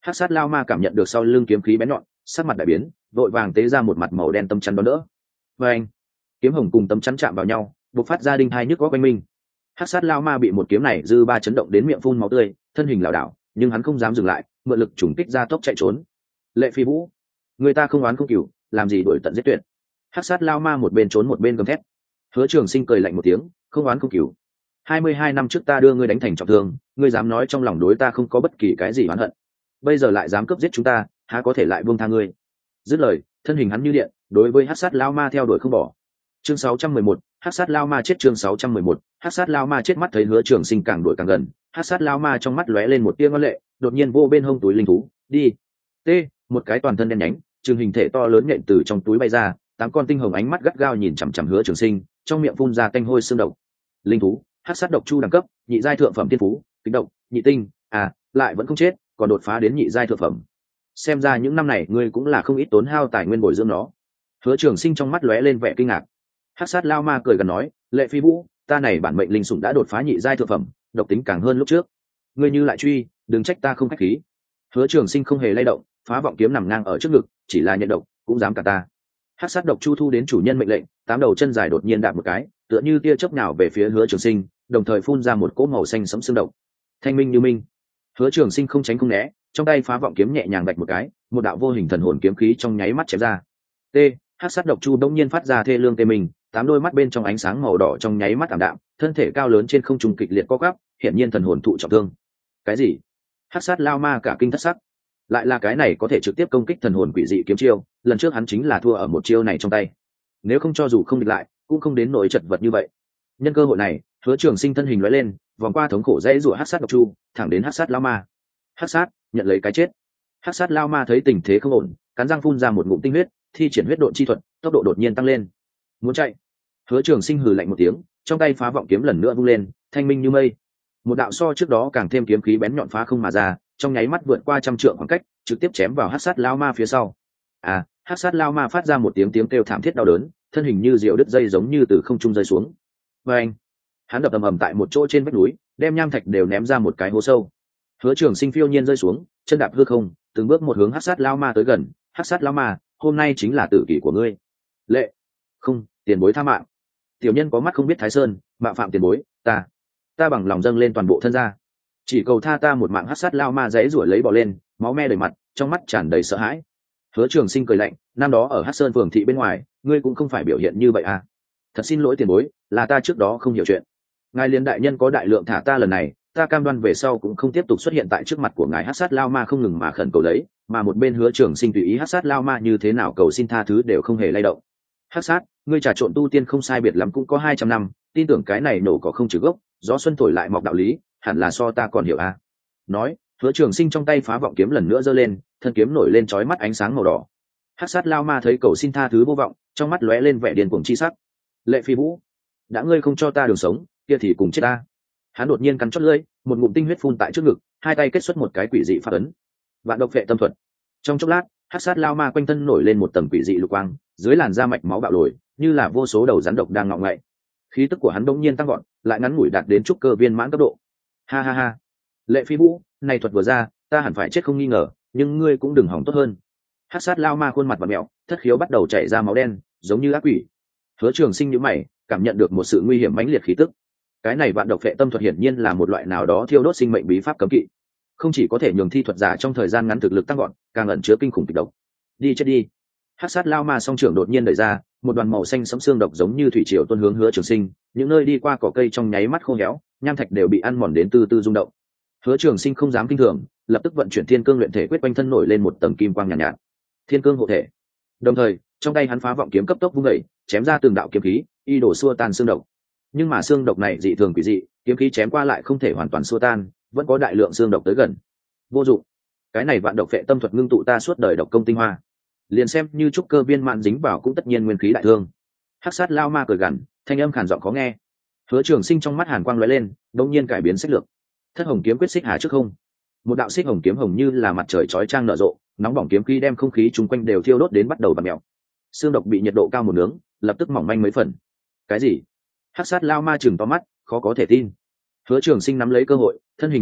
Hắc sát lao ma cảm nhận được sau lưng kiếm khí bén nhọn, sắc mặt đại biến, vội vàng tế ra một mặt màu đen tấm chắn đón đỡ. Và anh, kiếm hồng cùng tấm chắn chạm vào nhau, bộc phát ra đinh hai nhức góc quanh mình. Hắc sát lao ma bị một kiếm này dư ba chấn động đến miệng phun máu tươi, thân hình lảo đảo, nhưng hắn không dám dừng lại, mượn lực trùng kích ra tốc chạy trốn. Lệ Phi Vũ, người ta không oán không cừu, làm gì đuổi tận giết tuyệt. Hắc sát lao ma một bên trốn một bên gầm thét. Hứa Trường Sinh cười lạnh một tiếng, không oán không cừu. hai mươi hai năm trước ta đưa ngươi đánh thành trọng thương, ngươi dám nói trong lòng đối ta không có bất kỳ cái gì oán hận. Bây giờ lại dám cướp giết chúng ta, há có thể lại buông tha ngươi. Dứt lời, thân hình hắn như điện, đối với Hắc sát lao ma theo đuổi không bỏ. Chương sáu trăm mười một, Hắc sát lao ma chết. Chương sáu trăm mười một, Hắc sát lao ma chết. Mắt thấy Hứa Trường Sinh càng đuổi càng gần, Hắc sát lao ma trong mắt lóe lên một tia ngoan lệ, đột nhiên vô bên hông túi linh thú, đi. T, một cái toàn thân đen nhánh, trường hình thể to lớn nhện từ trong túi bay ra, tám con tinh hồng ánh mắt gắt gao nhìn chằm chằm Hứa Trường Sinh, trong miệng phun ra tanh hôi xương độc. Linh thú, Hắc sát độc chu đẳng cấp, nhị giai thượng phẩm tiên phú, kích độc, nhị tinh, à, lại vẫn không chết, còn đột phá đến nhị giai thượng phẩm. Xem ra những năm này ngươi cũng là không ít tốn hao tài nguyên bồi dưỡng nó. Hứa Trường Sinh trong mắt lóe lên vẻ kinh ngạc. Hắc sát lao ma cười gần nói, Lệ Phi Vũ, ta này bản mệnh linh sủng đã đột phá nhị giai thượng phẩm, độc tính càng hơn lúc trước. Ngươi như lại truy, đừng trách ta không khách khí. Hứa Trường Sinh không hề lay động, phá vọng kiếm nằm ngang ở trước ngực, chỉ là nhận độc, cũng dám cả ta. Hắc sát độc chu thu đến chủ nhân mệnh lệnh, tám đầu chân dài đột nhiên đạp một cái, tựa như tia chớp nào về phía Hứa Trường Sinh, đồng thời phun ra một cỗ màu xanh sẫm xương độc. Thanh minh như minh. Hứa Trường Sinh không tránh không né, trong tay phá vọng kiếm nhẹ nhàng vạch một cái, một đạo vô hình thần hồn kiếm khí trong nháy mắt chém ra. T, Hắc sát độc chu đông nhiên phát ra thê lương tê mình, tám đôi mắt bên trong ánh sáng màu đỏ trong nháy mắt ảm đạm, thân thể cao lớn trên không trung kịch liệt co quắp, hiển nhiên thần hồn thụ trọng thương. Cái gì? Hắc sát lao ma cả kinh thất sắc. Lại là cái này có thể trực tiếp công kích thần hồn quỷ dị kiếm chiêu, lần trước hắn chính là thua ở một chiêu này trong tay. Nếu không cho dù không địch lại, cũng không đến nỗi chật vật như vậy. Nhân cơ hội này, Hứa Trường Sinh thân hình lóe lên, vòng qua thống khổ dãy rủa Hắc sát độc chu, thẳng đến Hắc sát lao ma. Hắc sát, nhận lấy cái chết. Hắc sát lao ma thấy tình thế không ổn, cắn răng phun ra một ngụm tinh huyết, thi triển huyết độn chi thuật, tốc độ đột nhiên tăng lên. Muốn chạy. Hứa Trường Sinh hừ lạnh một tiếng, trong tay phá vọng kiếm lần nữa vung lên, thanh minh như mây. Một đạo so trước đó càng thêm kiếm khí bén nhọn phá không mà ra, trong nháy mắt vượt qua trăm trượng khoảng cách, trực tiếp chém vào Hắc sát lao ma phía sau. À, Hắc sát lao ma phát ra một tiếng tiếng kêu thảm thiết đau đớn, thân hình như diều đứt dây giống như từ không trung rơi xuống. Và anh, hắn đập ầm ầm tại một chỗ trên vách núi, đem nham thạch đều ném ra một cái hố sâu. Hứa Trường Sinh phiêu nhiên rơi xuống, chân đạp hư không, từng bước một hướng Hắc sát lao ma tới gần. Hắc sát lao ma, hôm nay chính là tử kỷ của ngươi. Lệ, không, tiền bối tha mạng. Tiểu nhân có mắt không biết Thái Sơn, mạo phạm tiền bối, ta, ta bằng lòng dâng lên toàn bộ thân gia, chỉ cầu tha ta một mạng. Hắc sát lao ma dãy rủa lấy bò lên, máu me đầy mặt, trong mắt tràn đầy sợ hãi. Hứa Trường Sinh cười lạnh, năm đó ở Hắc Sơn phường thị bên ngoài, ngươi cũng không phải biểu hiện như vậy à? Thật xin lỗi tiền bối, là ta trước đó không hiểu chuyện. Ngài Liên đại nhân có đại lượng thả ta lần này, ta cam đoan về sau cũng không tiếp tục xuất hiện tại trước mặt của ngài. Hắc sát lao ma không ngừng mà khẩn cầu lấy, mà một bên Hứa Trường Sinh tùy ý Hắc sát lao ma như thế nào cầu xin tha thứ đều không hề lay động. Hắc sát, ngươi trà trộn tu tiên không sai biệt lắm cũng có hai trăm năm, tin tưởng cái này nổ có không trừ gốc, gió xuân thổi lại mọc đạo lý, hẳn là so ta còn hiểu à? Nói, Hứa Trường Sinh trong tay phá vọng kiếm lần nữa giơ lên, thân kiếm nổi lên chói mắt ánh sáng màu đỏ. Hắc sát lao ma thấy cầu xin tha thứ vô vọng, trong mắt lóe lên vẻ điên cuồng chi sắc. Lệ Phi Vũ, đã ngươi không cho ta đường sống, kia thì cùng chết ta. Hắn đột nhiên cắn chót lưỡi, một ngụm tinh huyết phun tại trước ngực, hai tay kết xuất một cái quỷ dị pháp ấn. Vạn độc vệ tâm thuật. Trong chốc lát, Hắc sát lao ma quanh thân nổi lên một tầng quỷ dị lục quang, dưới làn da mạch máu bạo lồi, như là vô số đầu rắn độc đang ngọ ngậy. Khí tức của hắn đột nhiên tăng vọt, lại ngắn ngủi đạt đến trúc cơ viên mãn cấp độ. Ha ha ha. Lệ Phi Vũ, này thuật vừa ra, ta hẳn phải chết không nghi ngờ, nhưng ngươi cũng đừng hỏng tốt hơn. Hắc sát lao ma khuôn mặt vặn mèo, thất khiếu bắt đầu chảy ra máu đen, giống như ác quỷ. Hứa Trường Sinh nhíu mày, cảm nhận được một sự nguy hiểm mãnh liệt khí tức. Cái này vạn độc vệ tâm thuật hiển nhiên là một loại nào đó thiêu đốt sinh mệnh bí pháp cấm kỵ, không chỉ có thể nhường thi thuật giả trong thời gian ngắn thực lực tăng gọn, càng ẩn chứa kinh khủng kịch độc. Đi chết đi. Hắc sát lao ma song trưởng đột nhiên đẩy ra, một đoàn màu xanh sẫm xương độc giống như thủy triều tuôn hướng Hứa Trường Sinh, những nơi đi qua cỏ cây trong nháy mắt khô héo, nham thạch đều bị ăn mòn đến từ từ rung động. Hứa Trường Sinh không dám kinh thường, lập tức vận chuyển thiên cương luyện thể quyết, quanh thân nổi lên một tầng kim quang nhàn nhạt, nhạt. Thiên cương hộ thể. Đồng thời, trong tay hắn phá vọng kiếm cấp tốc vung dậy, chém ra từng đạo kiếm khí, y đổ xua tan xương độc. Nhưng mà xương độc này dị thường quỷ dị, kiếm khí chém qua lại không thể hoàn toàn xua tan, vẫn có đại lượng xương độc tới gần. Vô dụng. Cái này vạn độc phệ tâm thuật ngưng tụ ta suốt đời độc công tinh hoa, liền xem như trúc cơ viên mạn dính vào cũng tất nhiên nguyên khí đại thương. Hắc sát lao ma cười gằn, thanh âm khàn giọng khó nghe. Hứa Trường Sinh trong mắt hàn quang lóe lên, đột nhiên cải biến sách lược. Thất hồng kiếm quyết xích hà trước không. Một đạo xích hồng kiếm hồng như là mặt trời chói chang nở rộ, nóng bỏng kiếm khí đem không khí chung quanh đều thiêu đốt đến bắt đầu bặm mèo. Xương độc bị nhiệt độ cao một nướng, lập tức mỏng manh mấy phần. Cái gì? Hắc sát lao ma chừng to mắt, khó có thể tin. Hứa Trường Sinh nắm lấy cơ hội, thân hình như điện,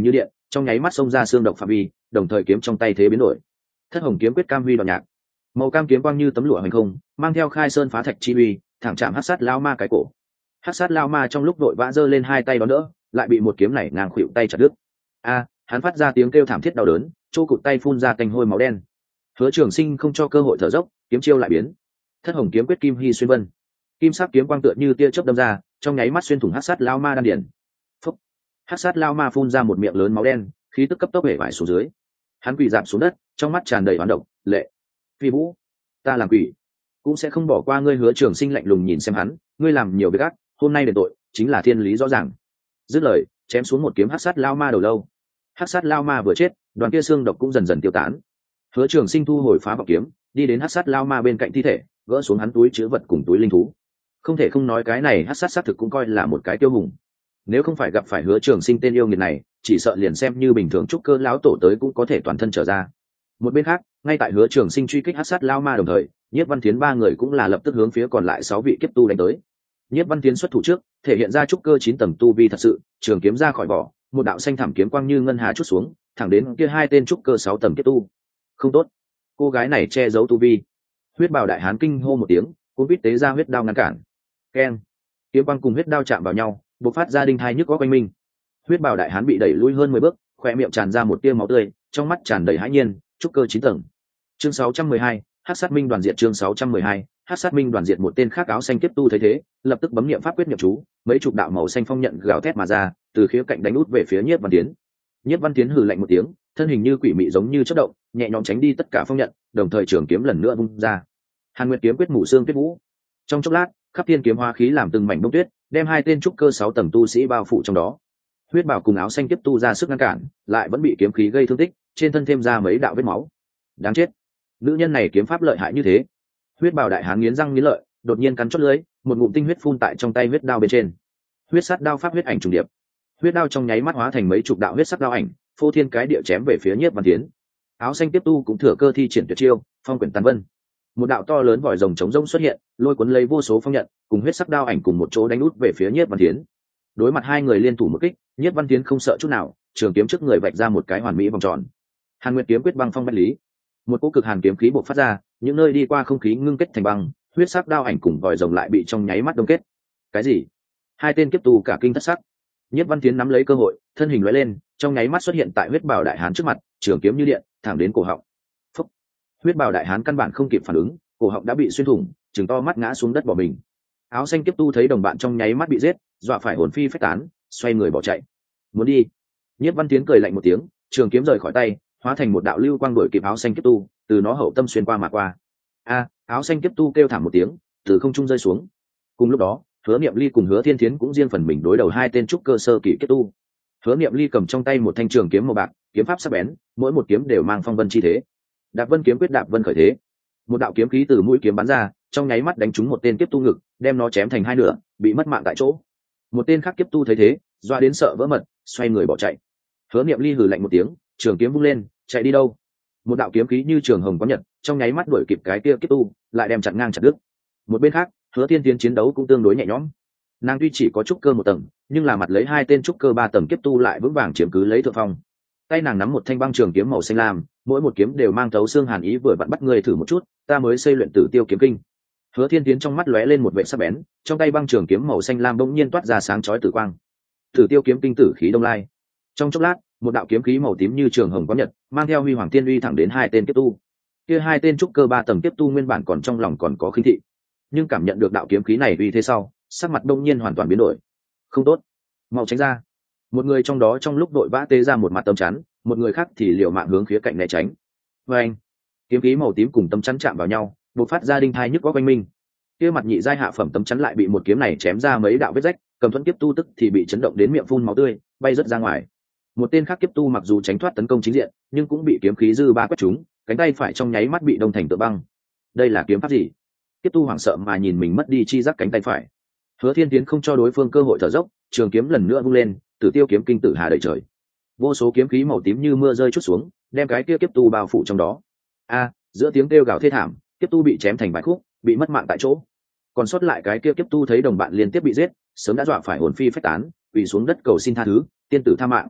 trong nháy mắt xông ra xương độc phạm vi, đồng thời kiếm trong tay thế biến đổi. Thất hồng kiếm quyết cam huy đoạn nhạc, màu cam kiếm quang như tấm lụa hành không, mang theo khai sơn phá thạch chi uy, thẳng chạm hắc sát lao ma cái cổ. Hắc sát lao ma trong lúc đội vã giơ lên hai tay đón đỡ, lại bị một kiếm này ngang khuỵu tay chặt đứt. A, hắn phát ra tiếng kêu thảm thiết đau đớn, chỗ cụt tay phun ra canh hôi máu đen. Hứa Trường Sinh không cho cơ hội thở dốc, kiếm chiêu lại biến. Thất hồng kiếm quyết kim hy xuyên vân, kim sắc kiếm quang tựa như tia chớp đâm ra, trong nháy mắt xuyên thủng hắc sát lao ma đan điền. Phúc! Hắc sát lao ma phun ra một miệng lớn máu đen, khí tức cấp tốc bể vải xuống dưới. Hắn quỳ rạp xuống đất, trong mắt tràn đầy oán độc, lệ. Phi Vũ, ta làm quỷ cũng sẽ không bỏ qua ngươi. Hứa Trường Sinh lạnh lùng nhìn xem hắn, ngươi làm nhiều việc ác, hôm nay đền tội chính là thiên lý rõ ràng. Dứt lời, chém xuống một kiếm hắc sát lao ma đầu lâu. Hắc sát lao ma vừa chết, đoàn kia xương độc cũng dần dần tiêu tán. Hứa Trường Sinh thu hồi phá vọng kiếm, đi đến hắc sát lao ma bên cạnh thi thể, gỡ xuống hắn túi chứa vật cùng túi linh thú. Không thể không nói cái này hắc sát xác thực cũng coi là một cái tiêu hùng. Nếu không phải gặp phải Hứa Trường Sinh tên yêu nghiệt này, chỉ sợ liền xem như bình thường trúc cơ lão tổ tới cũng có thể toàn thân trở ra. Một bên khác, ngay tại Hứa Trường Sinh truy kích hắc sát lao ma đồng thời, Nhiếp Văn Thiến ba người cũng là lập tức hướng phía còn lại sáu vị kiếp tu đánh tới. Nhiếp Văn Thiến xuất thủ trước, thể hiện ra trúc cơ chín tầng tu vi thật sự, trường kiếm ra khỏi vỏ, một đạo xanh thảm kiếm quang như ngân hà chút xuống, thẳng đến kia hai tên trúc cơ sáu tầng kiếp tu. Không tốt, cô gái này che giấu tu vi. Huyết Bào đại hán kinh hô một tiếng, cuốn quýt tế ra huyết đao ngăn cản. Keng! Kiếm quang cùng huyết đao chạm vào nhau, bộc phát ra đinh thai nhức óc quanh mình. Huyết Bào đại hán bị đẩy lui hơn mười bước, khóe miệng tràn ra một tia máu tươi, trong mắt tràn đầy hãi nhiên, trúc cơ chín tầng. Chương sáu trăm mười hai, Hắc sát minh đoàn diệt. Chương sáu trăm mười hai, Hắc sát minh đoàn diệt. Một tên khác áo xanh tiếp tu thấy thế, lập tức bấm niệm pháp quyết niệm chú, mấy chục đạo màu xanh phong nhận gào thét mà ra, từ khía cạnh đánh út về phía Nhiếp Văn Tiến. Nhiếp Văn Tiến hừ lạnh một tiếng, thân hình như quỷ mị giống như chớp động, nhẹ nhõm tránh đi tất cả phong nhận, đồng thời trường kiếm lần nữa vung ra. Hàn Nguyệt kiếm quyết mù xương tuyết vũ. Trong chốc lát, khắp thiên kiếm hoa khí làm từng mảnh bông tuyết, đem hai tên trúc cơ sáu tầng tu sĩ bao phủ trong đó. Huyết Bảo cùng áo xanh tiếp tu ra sức ngăn cản, lại vẫn bị kiếm khí gây thương tích, trên thân thêm ra mấy đạo vết máu. Đáng chết, nữ nhân này kiếm pháp lợi hại như thế. Huyết Bảo đại hán nghiến răng nghiến lợi, đột nhiên cắn chót lưỡi, một ngụm tinh huyết phun tại trong tay huyết đao bên trên. Huyết sát đao pháp huyết ảnh trùng điệp, huyết đao trong nháy mắt hóa thành mấy chục đạo huyết sắc đao ảnh, phô thiên cái địa chém về phía Nhiếp Văn Tiến. Áo xanh tiếp tu cũng thừa cơ thi triển tuyệt chiêu, phong quyển tàn vân. Một đạo to lớn vòi rồng chống rông xuất hiện, lôi cuốn lấy vô số phong nhận, cùng huyết sắc đao ảnh cùng một chỗ đánh út về phía Nhiếp Văn Tiến. Đối mặt hai người liên thủ một kích, Nhiếp Văn Tiến không sợ chút nào, trường kiếm trước người vạch ra một cái hoàn mỹ vòng tròn. Hàn Nguyệt kiếm quyết băng phong bách lý, một cỗ cực hàn kiếm khí bộc phát ra, những nơi đi qua không khí ngưng kết thành băng, huyết sắc đao ảnh cùng vòi rồng lại bị trong nháy mắt đông kết. Cái gì? Hai tên kiếp tù cả kinh thất sắc. Nhiếp Văn Tiến nắm lấy cơ hội, thân hình lóe lên, trong nháy mắt xuất hiện tại huyết bào đại hán trước mặt, trường kiếm như điện, thẳng đến cổ họng. Phúc! Huyết bào đại hán căn bản không kịp phản ứng, cổ họng đã bị xuyên thủng, trừng to mắt ngã xuống đất bỏ mình. Áo xanh kiếp tu thấy đồng bạn trong nháy mắt bị giết, dọa phải hồn phi phách tán, xoay người bỏ chạy. Muốn đi? Nhiếp Văn Tiến cười lạnh một tiếng, trường kiếm rời khỏi tay, hóa thành một đạo lưu quang đuổi kịp áo xanh kiếp tu, từ nó hậu tâm xuyên qua mà qua. A! Áo xanh kiếp tu kêu thảm một tiếng, từ không trung rơi xuống. Cùng lúc đó, Hứa Niệm Ly cùng Hứa Thiên Thiến cũng riêng phần mình đối đầu hai tên trúc cơ sơ kỳ kiếp tu. Hứa Niệm Ly cầm trong tay một thanh trường kiếm màu bạc, kiếm pháp sắc bén, mỗi một kiếm đều mang phong vân chi thế. Đạp Vân kiếm quyết đạp vân khởi thế, một đạo kiếm khí từ mũi kiếm bắn ra, trong nháy mắt đánh trúng một tên kiếp tu ngực, đem nó chém thành hai nửa, bị mất mạng tại chỗ. Một tên khác kiếp tu thấy thế, doa đến sợ vỡ mật, xoay người bỏ chạy. Hứa Niệm Ly hừ lạnh một tiếng, trường kiếm vung lên, chạy đi đâu? Một đạo kiếm khí như trường hồng có nhật, trong nháy mắt đuổi kịp cái kia kiếp tu, lại đem chặn ngang chặt đứt. Một bên khác, Hứa Thiên Tiến chiến đấu cũng tương đối nhẹ nhõm. Nàng tuy chỉ có trúc cơ một tầng, nhưng là mặt lấy hai tên trúc cơ ba tầng kiếp tu lại vững vàng chiếm cứ lấy thượng phong. Tay nàng nắm một thanh băng trường kiếm màu xanh lam, mỗi một kiếm đều mang thấu xương hàn ý, vừa vặn bắt người thử một chút, ta mới xây luyện Tử Tiêu kiếm kinh. Hứa Thiên Tiến trong mắt lóe lên một vẻ sắc bén, trong tay băng trường kiếm màu xanh lam bỗng nhiên toát ra sáng chói tử quang. Tử Tiêu kiếm kinh tử khí đông lai. Trong chốc lát, một đạo kiếm khí màu tím như trường hồng có nhật, mang theo huy hoàng tiên uy thẳng đến hai tên kiếp tu. Kia hai tên trúc cơ ba tầng kiếp tu nguyên bản còn trong lòng còn có khinh thị, nhưng cảm nhận được đạo kiếm khí này uy thế sau, sắc mặt đông nhiên hoàn toàn biến đổi. Không tốt, mau tránh ra. Một người trong đó trong lúc đội vã tê ra một mặt tấm chắn, một người khác thì liều mạng hướng phía cạnh né tránh. Và anh, kiếm khí màu tím cùng tấm chắn chạm vào nhau, bộc phát ra đinh thai nhức có quanh minh. Kia mặt nhị giai hạ phẩm tấm chắn lại bị một kiếm này chém ra mấy đạo vết rách, Cầm Thuẫn kiếp tu tức thì bị chấn động đến miệng phun máu tươi, bay rất ra ngoài. Một tên khác kiếp tu mặc dù tránh thoát tấn công chính diện, nhưng cũng bị kiếm khí dư ba quét trúng, cánh tay phải trong nháy mắt bị đông thành tượng băng. Đây là kiếm pháp gì? Kiếp tu hoảng sợ mà nhìn mình mất đi chi giác cánh tay phải. Hứa Thiên Tiến không cho đối phương cơ hội thở dốc, trường kiếm lần nữa vung lên, Tử Tiêu kiếm kinh tử hà đầy trời. Vô số kiếm khí màu tím như mưa rơi chút xuống, đem cái kia kiếp tu bao phủ trong đó. A, giữa tiếng kêu gào thê thảm, kiếp tu bị chém thành vài khúc, bị mất mạng tại chỗ. Còn sót lại cái kia kiếp tu thấy đồng bạn liên tiếp bị giết, sớm đã dọa phải hồn phi phách tán, quỳ xuống đất cầu xin tha thứ, tiên tử tha mạng.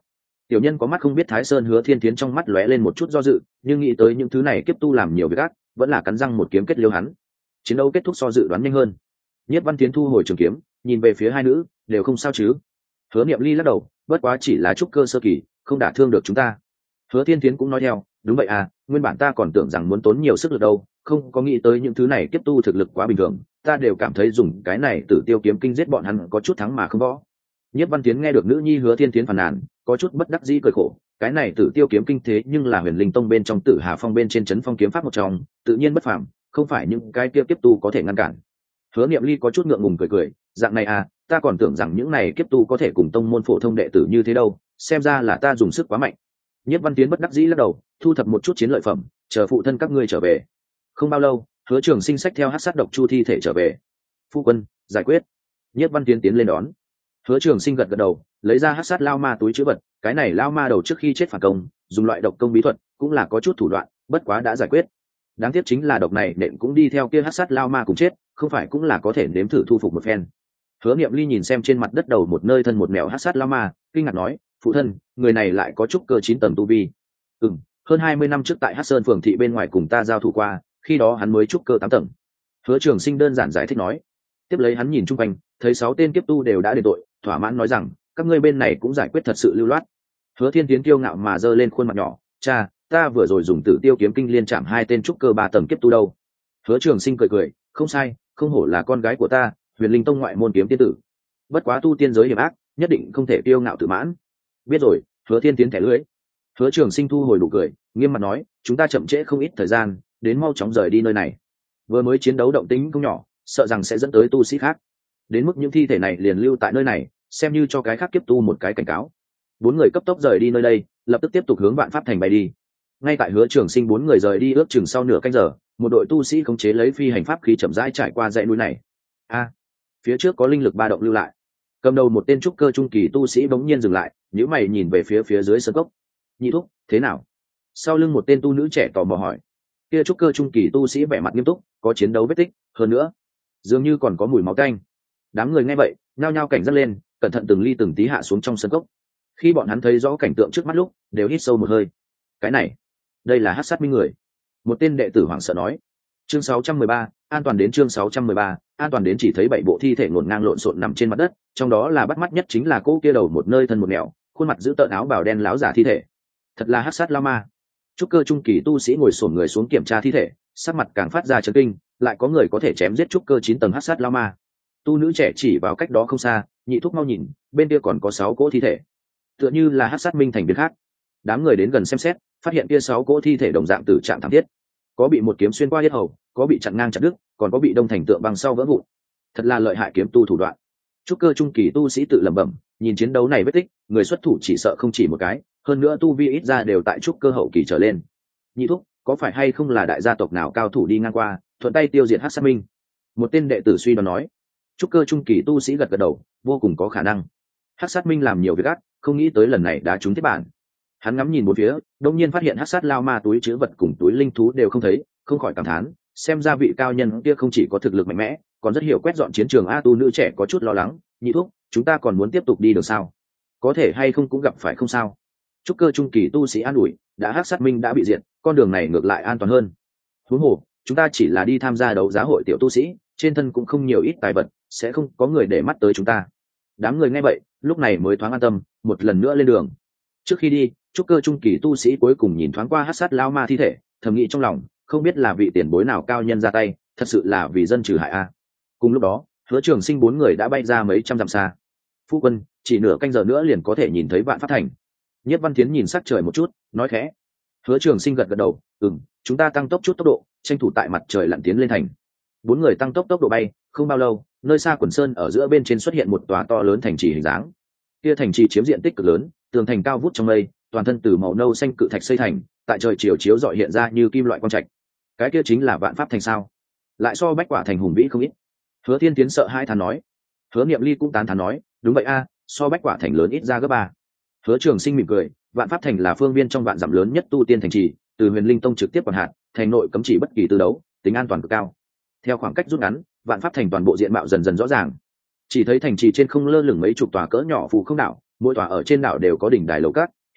Tiểu nhân có mắt không biết Thái Sơn Hứa Thiên Tiến trong mắt lóe lên một chút do dự, nhưng nghĩ tới những thứ này kiếp tu làm nhiều việc ác, vẫn là cắn răng một kiếm kết liêu hắn. Chiến đấu kết thúc so dự đoán nhanh hơn. Nhất Văn Tiến thu hồi trường kiếm, nhìn về phía hai nữ, đều không sao chứ? Hứa Niệm Ly lắc đầu, bất quá chỉ là trúc cơ sơ kỳ, không đả thương được chúng ta. Hứa Thiên Tiến cũng nói theo, đúng vậy à, nguyên bản ta còn tưởng rằng muốn tốn nhiều sức lực đâu, không có nghĩ tới những thứ này kiếp tu thực lực quá bình thường, ta đều cảm thấy dùng cái này Tử Tiêu kiếm kinh giết bọn hắn có chút thắng mà không võ. Nhất Văn Tiến nghe được nữ nhi Hứa Thiên Tiến phàn nàn, có chút bất đắc dĩ cười khổ, cái này Tử Tiêu kiếm kinh thế nhưng là Huyền Linh Tông bên trong Tử Hà Phong bên trên trấn phong kiếm pháp một trong, tự nhiên bất phàm, không phải những cái kia kiếp tu có thể ngăn cản. Hứa Niệm Ly có chút ngượng ngùng cười cười, dạng này à, ta còn tưởng rằng những này kiếp tu có thể cùng tông môn phổ thông đệ tử như thế đâu, xem ra là ta dùng sức quá mạnh. Nhất Văn Tiến bất đắc dĩ lắc đầu, thu thập một chút chiến lợi phẩm, chờ phụ thân các ngươi trở về. Không bao lâu, Hứa Trường Sinh xách theo hắc sát độc chu thi thể trở về. Phu quân, giải quyết. Nhất Văn Tiến tiến lên đón. Hứa Trường Sinh gật gật đầu, lấy ra hắc sát lao ma túi trữ vật, cái này lao ma đầu trước khi chết phản công, dùng loại độc công bí thuật, cũng là có chút thủ đoạn, bất quá đã giải quyết. Đáng tiếc chính là độc này nện cũng đi theo kia hắc sát lao ma cùng chết, không phải cũng là có thể nếm thử thu phục một phen. Hứa Niệm Ly nhìn xem trên mặt đất đầu một nơi thân một mèo hắc sát lao ma, kinh ngạc nói, phụ thân, người này lại có chút cơ chín tầng tu vi. Ừm, hơn hai mươi năm trước tại Hắc Sơn phường thị bên ngoài cùng ta giao thủ qua, khi đó hắn mới trúc cơ tám tầng. Hứa Trường Sinh đơn giản giải thích nói. Tiếp lấy hắn nhìn chung quanh, thấy sáu tên kiếp tu đều đã đền tội, thỏa mãn nói rằng, các ngươi bên này cũng giải quyết thật sự lưu loát. Hứa Thiên Tiến kiêu ngạo mà giơ lên khuôn mặt nhỏ, cha, ta vừa rồi dùng Tử Tiêu kiếm kinh liên chạm hai tên trúc cơ ba tầng kiếp tu đâu. Hứa Trường Sinh cười cười, không sai, không hổ là con gái của ta, Huyền Linh Tông ngoại môn kiếm tiên tử. Bất quá tu tiên giới hiểm ác, nhất định không thể kiêu ngạo tự mãn. Biết rồi. Hứa Thiên Tiến thẻ lưới. Hứa Trường Sinh thu hồi đủ cười, nghiêm mặt nói, chúng ta chậm trễ không ít thời gian, đến mau chóng rời đi nơi này. Vừa mới chiến đấu động tĩnh không nhỏ, sợ rằng sẽ dẫn tới tu sĩ khác. Đến mức những thi thể này liền lưu tại nơi này, xem như cho cái khác kiếp tu một cái cảnh cáo. Bốn người cấp tốc rời đi nơi đây, lập tức tiếp tục hướng Vạn Pháp Thành bay đi. Ngay tại Hứa Trường Sinh bốn người rời đi ước chừng sau nửa canh giờ, một đội tu sĩ khống chế lấy phi hành pháp khí chậm rãi trải qua dãy núi này. A, à, phía trước có linh lực ba động lưu lại. Cầm đầu một tên trúc cơ trung kỳ tu sĩ bỗng nhiên dừng lại, nhíu mày nhìn về phía phía dưới sơn cốc. Nhị thúc, thế nào? Sau lưng một tên tu nữ trẻ tò mò hỏi. Kia trúc cơ trung kỳ tu sĩ vẻ mặt nghiêm túc, có chiến đấu vết tích, hơn nữa, dường như còn có mùi máu tanh. Đám người nghe vậy, nhao nhao cảnh giác lên, cẩn thận từng ly từng tí hạ xuống trong sơn cốc. Khi bọn hắn thấy rõ cảnh tượng trước mắt lúc, đều hít sâu một hơi. Cái này, đây là hắc sát minh người. Một tên đệ tử hoảng sợ nói. Chương sáu trăm mười ba, an toàn đến chương sáu trăm mười ba, an toàn đến chỉ thấy bảy bộ thi thể ngổn ngang lộn xộn nằm trên mặt đất, trong đó là bắt mắt nhất chính là cô kia đầu một nơi thân một nẻo, khuôn mặt giữ tợn áo bào đen láo giả thi thể. Thật là hắc sát lao ma. Trúc cơ trung kỳ tu sĩ ngồi xổm người xuống kiểm tra thi thể, sắc mặt càng phát ra chấn kinh, lại có người có thể chém giết trúc cơ chín tầng hắc sát lao ma. Tu nữ trẻ chỉ vào cách đó không xa, nhị thúc mau nhìn, bên kia còn có sáu cỗ thi thể, tựa như là hắc sát minh thành biệt khác. Đám người đến gần xem xét, phát hiện kia sáu cỗ thi thể đồng dạng tử trạng thảm thiết, có bị một kiếm xuyên qua yết hầu, có bị chặn ngang chặt đứt, còn có bị đông thành tượng băng sau vỡ vụn. Thật là lợi hại kiếm tu thủ đoạn. Trúc cơ trung kỳ tu sĩ tự lẩm bẩm, nhìn chiến đấu này vết tích, người xuất thủ chỉ sợ không chỉ một cái, hơn nữa tu vi ít ra đều tại trúc cơ hậu kỳ trở lên. Nhị thúc, có phải hay không là đại gia tộc nào cao thủ đi ngang qua, thuận tay tiêu diệt hắc sát minh? Một tên đệ tử suy đoán nói. Trúc cơ trung kỳ tu sĩ gật gật đầu, vô cùng có khả năng. Hắc sát minh làm nhiều việc ác, không nghĩ tới lần này đã trúng thiết bản. Hắn ngắm nhìn một phía, đột nhiên phát hiện hắc sát lao ma túi chứa vật cùng túi linh thú đều không thấy, không khỏi cảm thán, xem ra vị cao nhân kia không chỉ có thực lực mạnh mẽ, còn rất hiểu quét dọn chiến trường. A tu nữ trẻ có chút lo lắng, nhị thúc, chúng ta còn muốn tiếp tục đi được sao? Có thể hay không cũng gặp phải không sao. Trúc cơ trung kỳ tu sĩ an ủi, đã hắc sát minh đã bị diệt, con đường này ngược lại an toàn hơn. Huống hồ, chúng ta chỉ là đi tham gia đấu giá hội tiểu tu sĩ, trên thân cũng không nhiều ít tài vật, sẽ không có người để mắt tới chúng ta. Đám người nghe vậy, lúc này mới thoáng an tâm, một lần nữa lên đường. Trước khi đi, trúc cơ trung kỳ tu sĩ cuối cùng nhìn thoáng qua hắc sát lao ma thi thể, thầm nghĩ trong lòng, không biết là vị tiền bối nào cao nhân ra tay, thật sự là vì dân trừ hại a. Cùng lúc đó, Hứa Trường Sinh bốn người đã bay ra mấy trăm dặm xa. Phu quân, chỉ nửa canh giờ nữa liền có thể nhìn thấy Vạn Pháp Thành. Nhất Văn Thiến nhìn sắc trời một chút, nói khẽ. Hứa Trường Sinh gật gật đầu, ừm, chúng ta tăng tốc chút tốc độ, tranh thủ tại mặt trời lặn tiến lên thành. Bốn người tăng tốc tốc độ bay, không bao lâu, nơi xa quần sơn ở giữa bên trên xuất hiện một tòa to lớn thành trì hình dáng. Kia thành trì chiếm diện tích cực lớn, tường thành cao vút trong mây, toàn thân từ màu nâu xanh cự thạch xây thành, tại trời chiều chiếu rọi hiện ra như kim loại quang trạch. Cái kia chính là Vạn Pháp Thành sao? Lại so Bách Quả Thành hùng vĩ không ít. Hứa Thiên Tiến sợ hai thán nói. Hứa Niệm Ly cũng tán thán nói, đúng vậy a, so Bách Quả Thành lớn ít ra gấp ba. Hứa Trường Sinh mỉm cười, Vạn Pháp Thành là phương viên trong vạn dặm lớn nhất tu tiên thành trì, từ Huyền Linh Tông trực tiếp quản hạt, thành nội cấm chỉ bất kỳ tư đấu, tính an toàn cực cao. Theo khoảng cách rút ngắn, Vạn Pháp Thành toàn bộ diện mạo dần dần rõ ràng. Chỉ thấy thành trì trên không lơ lửng mấy chục tòa cỡ nhỏ phù không đảo, mỗi tòa ở trên đảo đều có đỉnh đài lầu cát,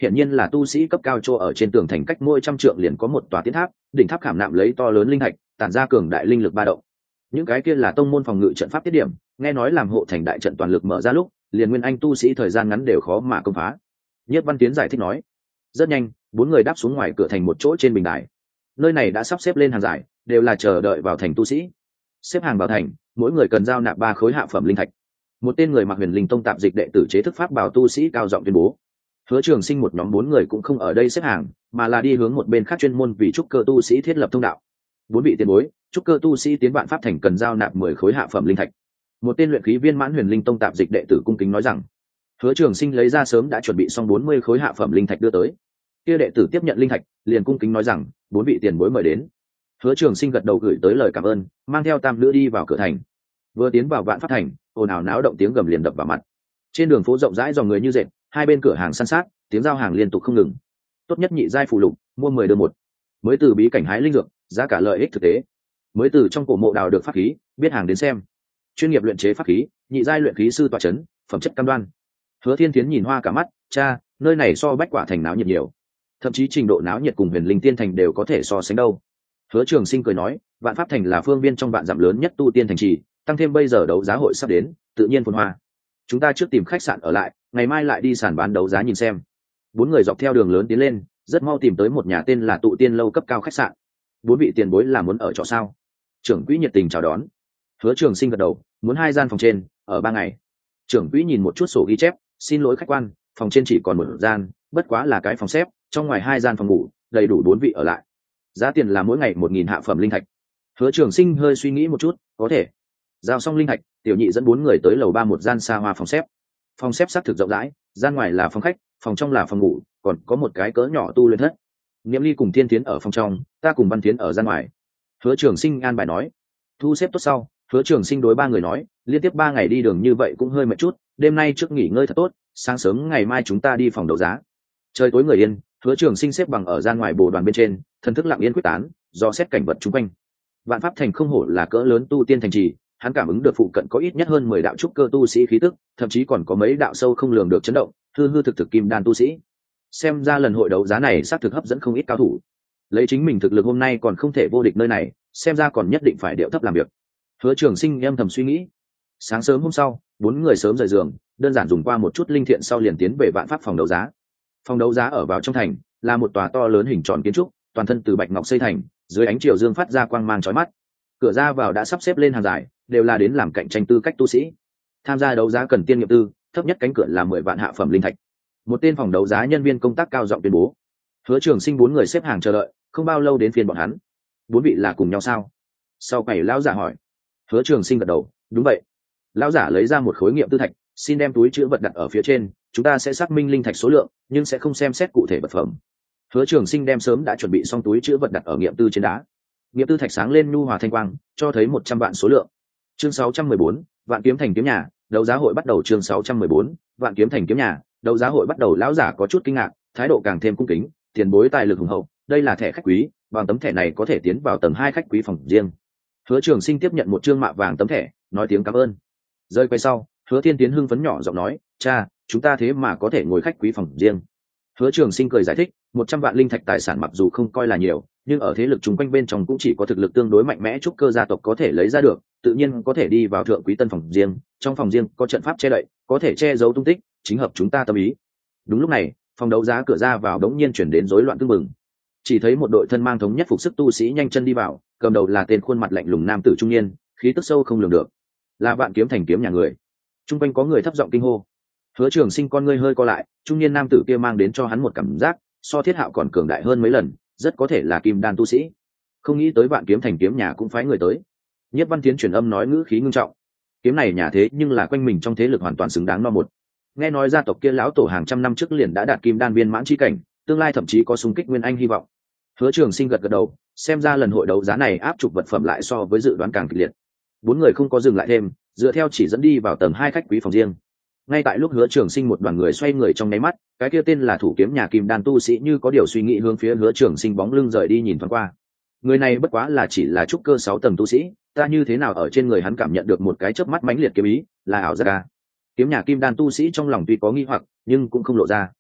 hiển nhiên là tu sĩ cấp cao chỗ ở trên tường thành, cách mỗi trăm trượng liền có một tòa tiến tháp, đỉnh tháp khảm nạm lấy to lớn linh thạch, tản ra cường đại linh lực ba động. Những cái kia là tông môn phòng ngự trận pháp tiết điểm, nghe nói làm hộ thành đại trận toàn lực mở ra lúc, liền nguyên anh tu sĩ thời gian ngắn đều khó mà công phá. Nhất Văn Tiến giải thích nói. Rất nhanh, bốn người đáp xuống ngoài cửa thành một chỗ trên bình đài. Nơi này đã sắp xếp lên hàng dài, đều là chờ đợi vào thành tu sĩ. Xếp hàng vào thành, mỗi người cần giao nạp ba khối hạ phẩm linh thạch. Một tên người mặc Huyền Linh Tông tạp dịch đệ tử chế thức pháp bảo tu sĩ cao giọng tuyên bố. Hứa Trường Sinh một nhóm bốn người cũng không ở đây xếp hàng, mà là đi hướng một bên khác chuyên môn vì trúc cơ tu sĩ thiết lập thông đạo. Bốn vị tiền bối, trúc cơ tu sĩ tiến vạn pháp thành cần giao nạp mười khối hạ phẩm linh thạch. Một tên luyện khí viên mãn Huyền Linh Tông tạp dịch đệ tử cung kính nói rằng. Hứa Trường Sinh lấy ra sớm đã chuẩn bị xong bốn mươi khối hạ phẩm linh thạch đưa tới. Kia đệ tử tiếp nhận linh thạch, liền cung kính nói rằng, bốn vị tiền bối mời đến. Hứa Trường Sinh gật đầu gửi tới lời cảm ơn, mang theo tam nữ đi vào cửa thành. Vừa tiến vào vạn pháp thành, ồn ào náo động tiếng gầm liền đập vào mặt. Trên đường phố rộng rãi dòng người như dệt, hai bên cửa hàng san sát, tiếng giao hàng liên tục không ngừng. Tốt nhất nhị giai phù lục, mua mười đưa một. Mới từ bí cảnh hái linh dược, giá cả lợi ích thực tế. Mới từ trong cổ mộ đào được pháp khí, biết hàng đến xem. Chuyên nghiệp luyện chế pháp khí, nhị giai luyện khí sư tọa chấn, phẩm chất cam đoan. Hứa Thiên Tiến nhìn hoa cả mắt, cha, nơi này so Bách Quả thành náo nhiệt nhiều, thậm chí trình độ náo nhiệt cùng Huyền Linh Tiên thành đều có thể so sánh đâu. Hứa Trường Sinh cười nói, vạn pháp thành là phương viên trong vạn dặm lớn nhất tu tiên thành trì, tăng thêm bây giờ đấu giá hội sắp đến, tự nhiên phồn hoa. Chúng ta trước tìm khách sạn ở lại, ngày mai lại đi sàn bán đấu giá nhìn xem. Bốn người dọc theo đường lớn tiến lên, rất mau tìm tới một nhà tên là Tụ Tiên lâu cấp cao khách sạn. Bốn vị tiền bối là muốn ở trọ sao? Trưởng quỹ nhiệt tình chào đón. Hứa Trường Sinh gật đầu, muốn hai gian phòng trên, ở ba ngày. Trưởng quỹ nhìn một chút sổ ghi chép, xin lỗi khách quan, phòng trên chỉ còn một gian, bất quá là cái phòng xếp, trong ngoài hai gian phòng ngủ, đầy đủ bốn vị ở lại. Giá tiền là mỗi ngày một nghìn hạ phẩm linh thạch. Hứa Trường Sinh hơi suy nghĩ một chút, có thể. Giao xong linh thạch, tiểu nhị dẫn bốn người tới lầu ba một gian xa hoa phòng xếp. Phòng xếp xác thực rộng rãi, gian ngoài là phòng khách, phòng trong là phòng ngủ, còn có một cái cỡ nhỏ tu luyện thất. Niệm Ly cùng Thiên Tiến ở phòng trong, ta cùng Văn Tiến ở gian ngoài. Hứa Trường Sinh an bài nói. Thu xếp tốt sau, Hứa Trường Sinh đối ba người nói, liên tiếp ba ngày đi đường như vậy cũng hơi mệt chút, đêm nay trước nghỉ ngơi thật tốt, sáng sớm ngày mai chúng ta đi phòng đấu giá. Trời tối người yên, Hứa Trường Sinh xếp bằng ở gian ngoài bồ đoàn bên trên, thần thức lặng yên quyết tán, do xét cảnh vật chung quanh. Vạn pháp thành không hổ là cỡ lớn tu tiên thành trì, hắn cảm ứng được phụ cận có ít nhất hơn mười đạo trúc cơ tu sĩ khí tức, thậm chí còn có mấy đạo sâu không lường được chấn động, hư hư thực thực kim đan tu sĩ. Xem ra lần hội đấu giá này xác thực hấp dẫn không ít cao thủ. Lấy chính mình thực lực hôm nay còn không thể vô địch nơi này, xem ra còn nhất định phải điệu thấp làm việc. Hứa Trường Sinh em thầm suy nghĩ. Sáng sớm hôm sau, bốn người sớm rời giường, đơn giản dùng qua một chút linh thiện sau liền tiến về vạn pháp phòng đấu giá. Phòng đấu giá ở vào trong thành, là một tòa to lớn hình tròn kiến trúc, toàn thân từ bạch ngọc xây thành, dưới ánh chiều dương phát ra quang mang chói mắt. Cửa ra vào đã sắp xếp lên hàng dài, đều là đến làm cạnh tranh tư cách tu sĩ. Tham gia đấu giá cần tiên nghiệp tư, thấp nhất cánh cửa là mười vạn hạ phẩm linh thạch. Một tên phòng đấu giá nhân viên công tác cao giọng tuyên bố. Hứa Trường Sinh bốn người xếp hàng chờ đợi, không bao lâu đến phiên bọn hắn. Bốn vị là cùng nhau sao? Sau quầy lão giả hỏi. Hứa Trường Sinh gật đầu, đúng vậy. Lão giả lấy ra một khối nghiệm tư thạch, xin đem túi chứa vật đặt ở phía trên, chúng ta sẽ xác minh linh thạch số lượng, nhưng sẽ không xem xét cụ thể vật phẩm. Hứa Trường Sinh đem sớm đã chuẩn bị xong túi chứa vật đặt ở nghiệm tư trên đá. Nghiệm tư thạch sáng lên nhu hòa thanh quang, cho thấy một trăm vạn số lượng. Chương sáu trăm mười bốn, Vạn Kiếm Thành kiếm nhà, đấu giá hội bắt đầu. Chương sáu trăm mười bốn, Vạn Kiếm Thành kiếm nhà, đấu giá hội bắt đầu. Lão giả có chút kinh ngạc, thái độ càng thêm cung kính, tiền bối tài lực hùng hậu, đây là thẻ khách quý, bằng tấm thẻ này có thể tiến vào tầng hai khách quý phòng riêng. Hứa Trường Sinh tiếp nhận một trương mạ vàng tấm thẻ, nói tiếng cảm ơn. Rơi quay sau, Hứa Thiên Tiến hưng phấn nhỏ giọng nói, cha, chúng ta thế mà có thể ngồi khách quý phòng riêng. Hứa Trường Sinh cười giải thích, một trăm vạn linh thạch tài sản mặc dù không coi là nhiều, nhưng ở thế lực chung quanh bên trong cũng chỉ có thực lực tương đối mạnh mẽ trúc cơ gia tộc có thể lấy ra được, tự nhiên có thể đi vào thượng quý tân phòng riêng, trong phòng riêng có trận pháp che đậy, có thể che giấu tung tích, chính hợp chúng ta tâm ý. Đúng lúc này, phòng đấu giá cửa ra vào đống nhiên chuyển đến rối loạn tưng bừng. Chỉ thấy một đội thân mang thống nhất phục sức tu sĩ nhanh chân đi vào, cầm đầu là tên khuôn mặt lạnh lùng nam tử trung niên, khí tức sâu không lường được, là Vạn Kiếm Thành kiếm nhà người. Trung quanh có người thấp giọng kinh hô. Hứa Trường Sinh con ngươi hơi co lại, trung niên nam tử kia mang đến cho hắn một cảm giác so Thiết Hạo còn cường đại hơn mấy lần, rất có thể là kim đan tu sĩ. Không nghĩ tới Vạn Kiếm Thành kiếm nhà cũng phái người tới. Nhất Văn Tiến truyền âm nói ngữ khí ngưng trọng. Kiếm này nhà thế nhưng là quanh mình trong thế lực hoàn toàn xứng đáng no một. Nghe nói gia tộc kia lão tổ hàng trăm năm trước liền đã đạt kim đan viên mãn chi cảnh, tương lai thậm chí có xung kích nguyên anh hy vọng. Hứa Trường Sinh gật gật đầu, xem ra lần hội đấu giá này áp trục vật phẩm lại so với dự đoán càng kịch liệt. Bốn người không có dừng lại thêm, dựa theo chỉ dẫn đi vào tầng hai khách quý phòng riêng. Ngay tại lúc Hứa Trường Sinh một đoàn người xoay người trong nháy mắt, cái kia tên là thủ kiếm nhà kim đan tu sĩ như có điều suy nghĩ hướng phía Hứa Trường Sinh bóng lưng rời đi nhìn thoáng qua. Người này bất quá là chỉ là trúc cơ sáu tầng tu sĩ, ta như thế nào ở trên người hắn cảm nhận được một cái chớp mắt mãnh liệt kiếm ý, là ảo giác à? Kiếm nhà kim đan tu sĩ trong lòng tuy có nghi hoặc, nhưng cũng không lộ ra.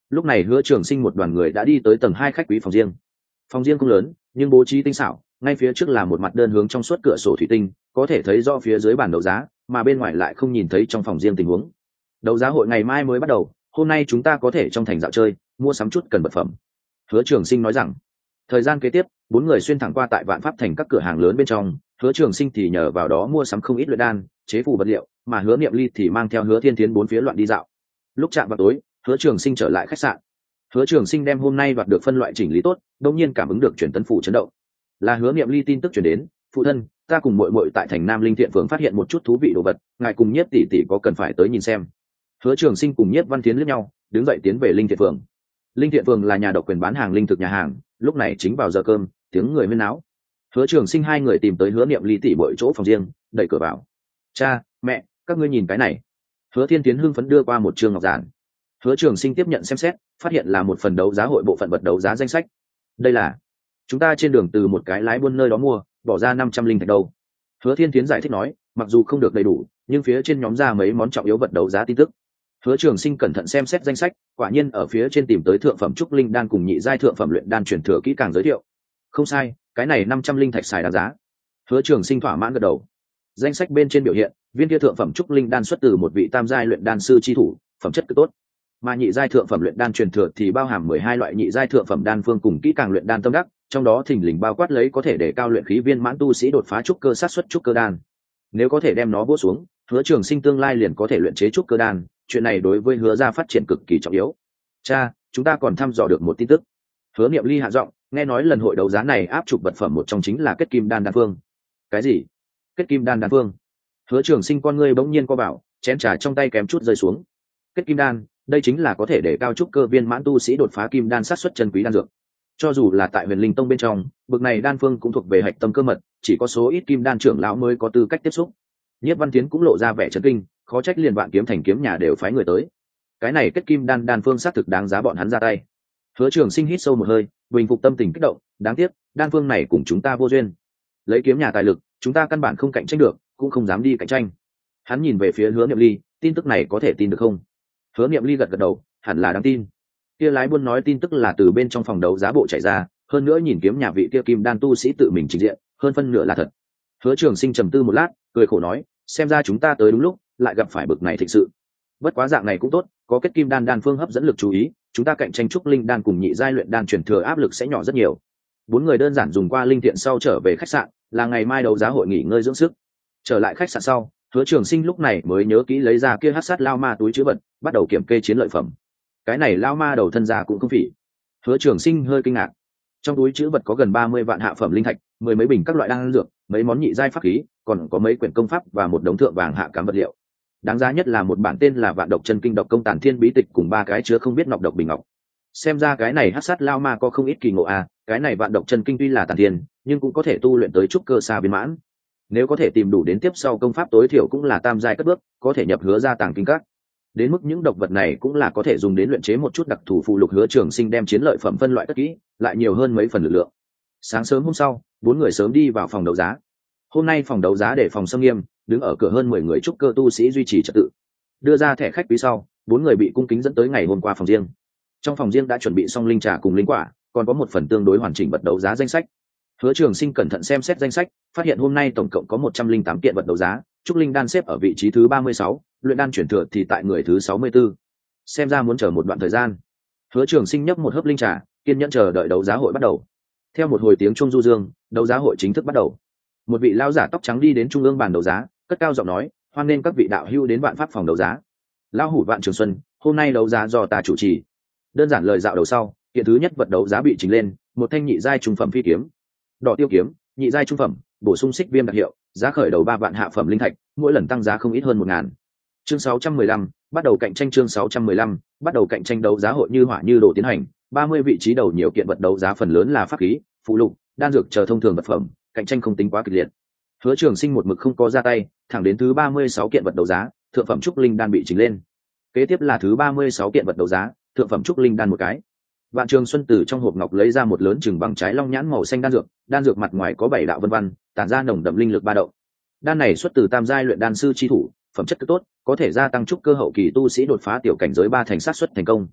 Lúc này Hứa Trường Sinh một đoàn người đã đi tới tầng hai khách quý phòng riêng. Phòng riêng không lớn, nhưng bố trí tinh xảo, ngay phía trước là một mặt đơn hướng trong suốt cửa sổ thủy tinh, có thể thấy rõ phía dưới bản đấu giá, mà bên ngoài lại không nhìn thấy trong phòng riêng tình huống. Đấu giá hội ngày mai mới bắt đầu, hôm nay chúng ta có thể trong thành dạo chơi, mua sắm chút cần vật phẩm. Hứa Trường Sinh nói rằng. Thời gian kế tiếp, bốn người xuyên thẳng qua tại Vạn Pháp thành các cửa hàng lớn bên trong, Hứa Trường Sinh thì nhờ vào đó mua sắm không ít luyện đan, chế phù vật liệu, mà Hứa Niệm Ly thì mang theo Hứa Thiên Thiến bốn phía loạn đi dạo. Lúc chạm vào tối, Hứa Trường Sinh trở lại khách sạn. Hứa Trường Sinh đem hôm nay đoạt được phân loại chỉnh lý tốt, đột nhiên cảm ứng được truyền tấn phủ chấn động. Là Hứa Niệm Ly tin tức truyền đến, "Phụ thân, ta cùng muội muội tại thành Nam Linh Thiện Phường phát hiện một chút thú vị đồ vật, ngài cùng Nhiếp tỷ tỷ có cần phải tới nhìn xem." Hứa Trường Sinh cùng Nhiếp Văn Thiến liếc nhau, đứng dậy tiến về Linh Thiện Phường. Linh Thiện Phường là nhà độc quyền bán hàng linh thực nhà hàng, lúc này chính vào giờ cơm, tiếng người huyên náo. Hứa Trường Sinh hai người tìm tới Hứa Niệm Ly tỷ muội chỗ phòng riêng, đẩy cửa vào. "Cha, mẹ, các ngươi nhìn cái này." Hứa Thiên Tiến hưng phấn đưa qua một trương ngọc giản. Hứa Trường Sinh tiếp nhận xem xét, phát hiện là một phần đấu giá hội bộ phận vật đấu giá danh sách. Đây là chúng ta trên đường từ một cái lái buôn nơi đó mua, bỏ ra năm trăm linh thạch đâu. Hứa Thiên Tiến giải thích nói, mặc dù không được đầy đủ, nhưng phía trên nhóm ra mấy món trọng yếu vật đấu giá tin tức. Hứa Trường Sinh cẩn thận xem xét danh sách, quả nhiên ở phía trên tìm tới thượng phẩm trúc linh đan cùng nhị giai thượng phẩm luyện đan truyền thừa kỹ càng giới thiệu. Không sai, cái này năm trăm linh thạch xài đáng giá. Hứa Trường Sinh thỏa mãn gật đầu. Danh sách bên trên biểu hiện, viên kia thượng phẩm trúc linh đan xuất từ một vị tam giai luyện đan sư chi thủ, phẩm chất cực tốt. Mà nhị giai thượng phẩm luyện đan truyền thừa thì bao hàm mười hai loại nhị giai thượng phẩm đan phương cùng kỹ càng luyện đan tâm đắc, trong đó thình lình bao quát lấy có thể để cao luyện khí viên mãn tu sĩ đột phá trúc cơ sát xuất trúc cơ đan. Nếu có thể đem nó vỗ xuống, Hứa Trường Sinh tương lai liền có thể luyện chế trúc cơ đan, chuyện này đối với Hứa gia phát triển cực kỳ trọng yếu. Cha, chúng ta còn thăm dò được một tin tức. Hứa Niệm Ly hạ giọng, nghe nói lần hội đấu giá này áp chụp vật phẩm một trong chính là kết kim đan đan phương. Cái gì? Kết kim đan đan phương? Hứa Trường Sinh con ngươi bỗng nhiên co vào, chén trà trong tay kém chút rơi xuống. Kết kim đan, đây chính là có thể để cao trúc cơ viên mãn tu sĩ đột phá kim đan sát xuất chân quý đan dược. Cho dù là tại Huyền Linh Tông bên trong, bực này đan phương cũng thuộc về hạch tâm cơ mật, chỉ có số ít kim đan trưởng lão mới có tư cách tiếp xúc. Nhiếp Văn Tiến cũng lộ ra vẻ chấn kinh, khó trách liền Vạn Kiếm Thành kiếm nhà đều phái người tới. Cái này kết kim đan đan phương xác thực đáng giá bọn hắn ra tay. Hứa Trường Sinh hít sâu một hơi, bình phục tâm tình kích động, đáng tiếc, đan phương này cùng chúng ta vô duyên. Lấy kiếm nhà tài lực, chúng ta căn bản không cạnh tranh được, cũng không dám đi cạnh tranh. Hắn nhìn về phía Hứa Niệm Ly, tin tức này có thể tin được không? Hứa Niệm Ly gật gật đầu, hẳn là đáng tin. Kia lái buôn nói tin tức là từ bên trong phòng đấu giá bộ chạy ra, hơn nữa nhìn kiếm nhà vị kia kim đan tu sĩ tự mình trình diện, hơn phân nửa là thật. Hứa Trường Sinh trầm tư một lát, cười khổ nói, xem ra chúng ta tới đúng lúc, lại gặp phải bực này thực sự. Bất quá dạng này cũng tốt, có kết kim đan đan phương hấp dẫn lực chú ý, chúng ta cạnh tranh trúc linh đan cùng nhị giai luyện đan truyền thừa áp lực sẽ nhỏ rất nhiều. Bốn người đơn giản dùng qua linh thiện sau trở về khách sạn, là ngày mai đấu giá hội nghỉ ngơi dưỡng sức. Trở lại khách sạn sau, Hứa Trường Sinh lúc này mới nhớ kỹ lấy ra kia hắc sát lao ma túi chứa vật, bắt đầu kiểm kê chiến lợi phẩm. Cái này lao ma đầu thân già cũng không phỉ. Hứa Trường Sinh hơi kinh ngạc. Trong túi chứa vật có gần ba mươi vạn hạ phẩm linh thạch, mười mấy bình các loại đan dược, mấy món nhị giai pháp khí, còn có mấy quyển công pháp và một đống thượng vàng hạ cám vật liệu. Đáng giá nhất là một bản tên là Vạn Độc Chân Kinh Độc Công Tàn Thiên bí tịch cùng ba cái chứa không biết nọc độc bình ngọc. Xem ra cái này hắc sát lao ma có không ít kỳ ngộ à, cái này Vạn Độc Chân Kinh tuy là tàn thiên, nhưng cũng có thể tu luyện tới trúc cơ xa viên mãn. Nếu có thể tìm đủ đến tiếp sau công pháp tối thiểu cũng là tam giai cất bước, có thể nhập Hứa ra tàng kinh các. Đến mức những độc vật này cũng là có thể dùng đến luyện chế một chút đặc thù phụ lục. Hứa Trường Sinh đem chiến lợi phẩm phân loại cất kỹ, lại nhiều hơn mấy phần lực lượng. Sáng sớm hôm sau, bốn người sớm đi vào phòng đấu giá. Hôm nay phòng đấu giá để phòng xâm nghiêm, đứng ở cửa hơn mười người trúc cơ tu sĩ duy trì trật tự. Đưa ra thẻ khách quý sau, bốn người bị cung kính dẫn tới ngày hôm qua phòng riêng. Trong phòng riêng đã chuẩn bị xong linh trà cùng linh quả, còn có một phần tương đối hoàn chỉnh vật đấu giá danh sách. Hứa Trường Sinh cẩn thận xem xét danh sách, phát hiện hôm nay tổng cộng có một trăm linh tám kiện vật đấu giá, trúc linh đan xếp ở vị trí thứ ba mươi sáu, luyện đan chuyển thừa thì tại người thứ sáu mươi tư. Xem ra muốn chờ một đoạn thời gian. Hứa Trường Sinh nhấp một hớp linh trà, kiên nhẫn chờ đợi đấu giá hội bắt đầu. Theo một hồi tiếng chuông du dương, đấu giá hội chính thức bắt đầu. Một vị lão giả tóc trắng đi đến trung ương bàn đấu giá, cất cao giọng nói, hoan nghênh các vị đạo hữu đến Vạn Pháp phòng đấu giá. Lão hủ Vạn Trường Xuân, hôm nay đấu giá do ta chủ trì. Đơn giản lời dạo đầu sau, kiện thứ nhất vật đấu giá bị trình lên, một thanh nhị giai trung phẩm phi kiếm. Đỏ tiêu kiếm, nhị giai trung phẩm, bổ sung xích viêm đặc hiệu, giá khởi đầu ba vạn hạ phẩm linh thạch, mỗi lần tăng giá không ít hơn một ngàn. Chương sáu trăm mười lăm, bắt đầu cạnh tranh. Chương sáu trăm mười lăm, bắt đầu cạnh tranh. Đấu giá hội như hỏa như đổ tiến hành, ba mươi vị trí đầu nhiều kiện vật đấu giá phần lớn là pháp khí, phụ lục, đan dược chờ thông thường vật phẩm, cạnh tranh không tính quá kịch liệt. Hứa Trường Sinh một mực không có ra tay, thẳng đến thứ ba mươi sáu kiện vật đấu giá, thượng phẩm trúc linh đan bị chỉnh lên. Kế tiếp là thứ ba mươi sáu kiện vật đấu giá, thượng phẩm trúc linh đan một cái. Vạn Trường Xuân từ trong hộp ngọc lấy ra một lớn chừng bằng trái long nhãn màu xanh đan dược, đan dược mặt ngoài có bảy đạo vân vân, tản ra nồng đậm linh lực ba động. Đan này xuất từ tam giai luyện đan sư chi thủ, phẩm chất cực tốt, có thể gia tăng trúc cơ hậu kỳ tu sĩ đột phá tiểu cảnh giới ba thành sát suất thành công.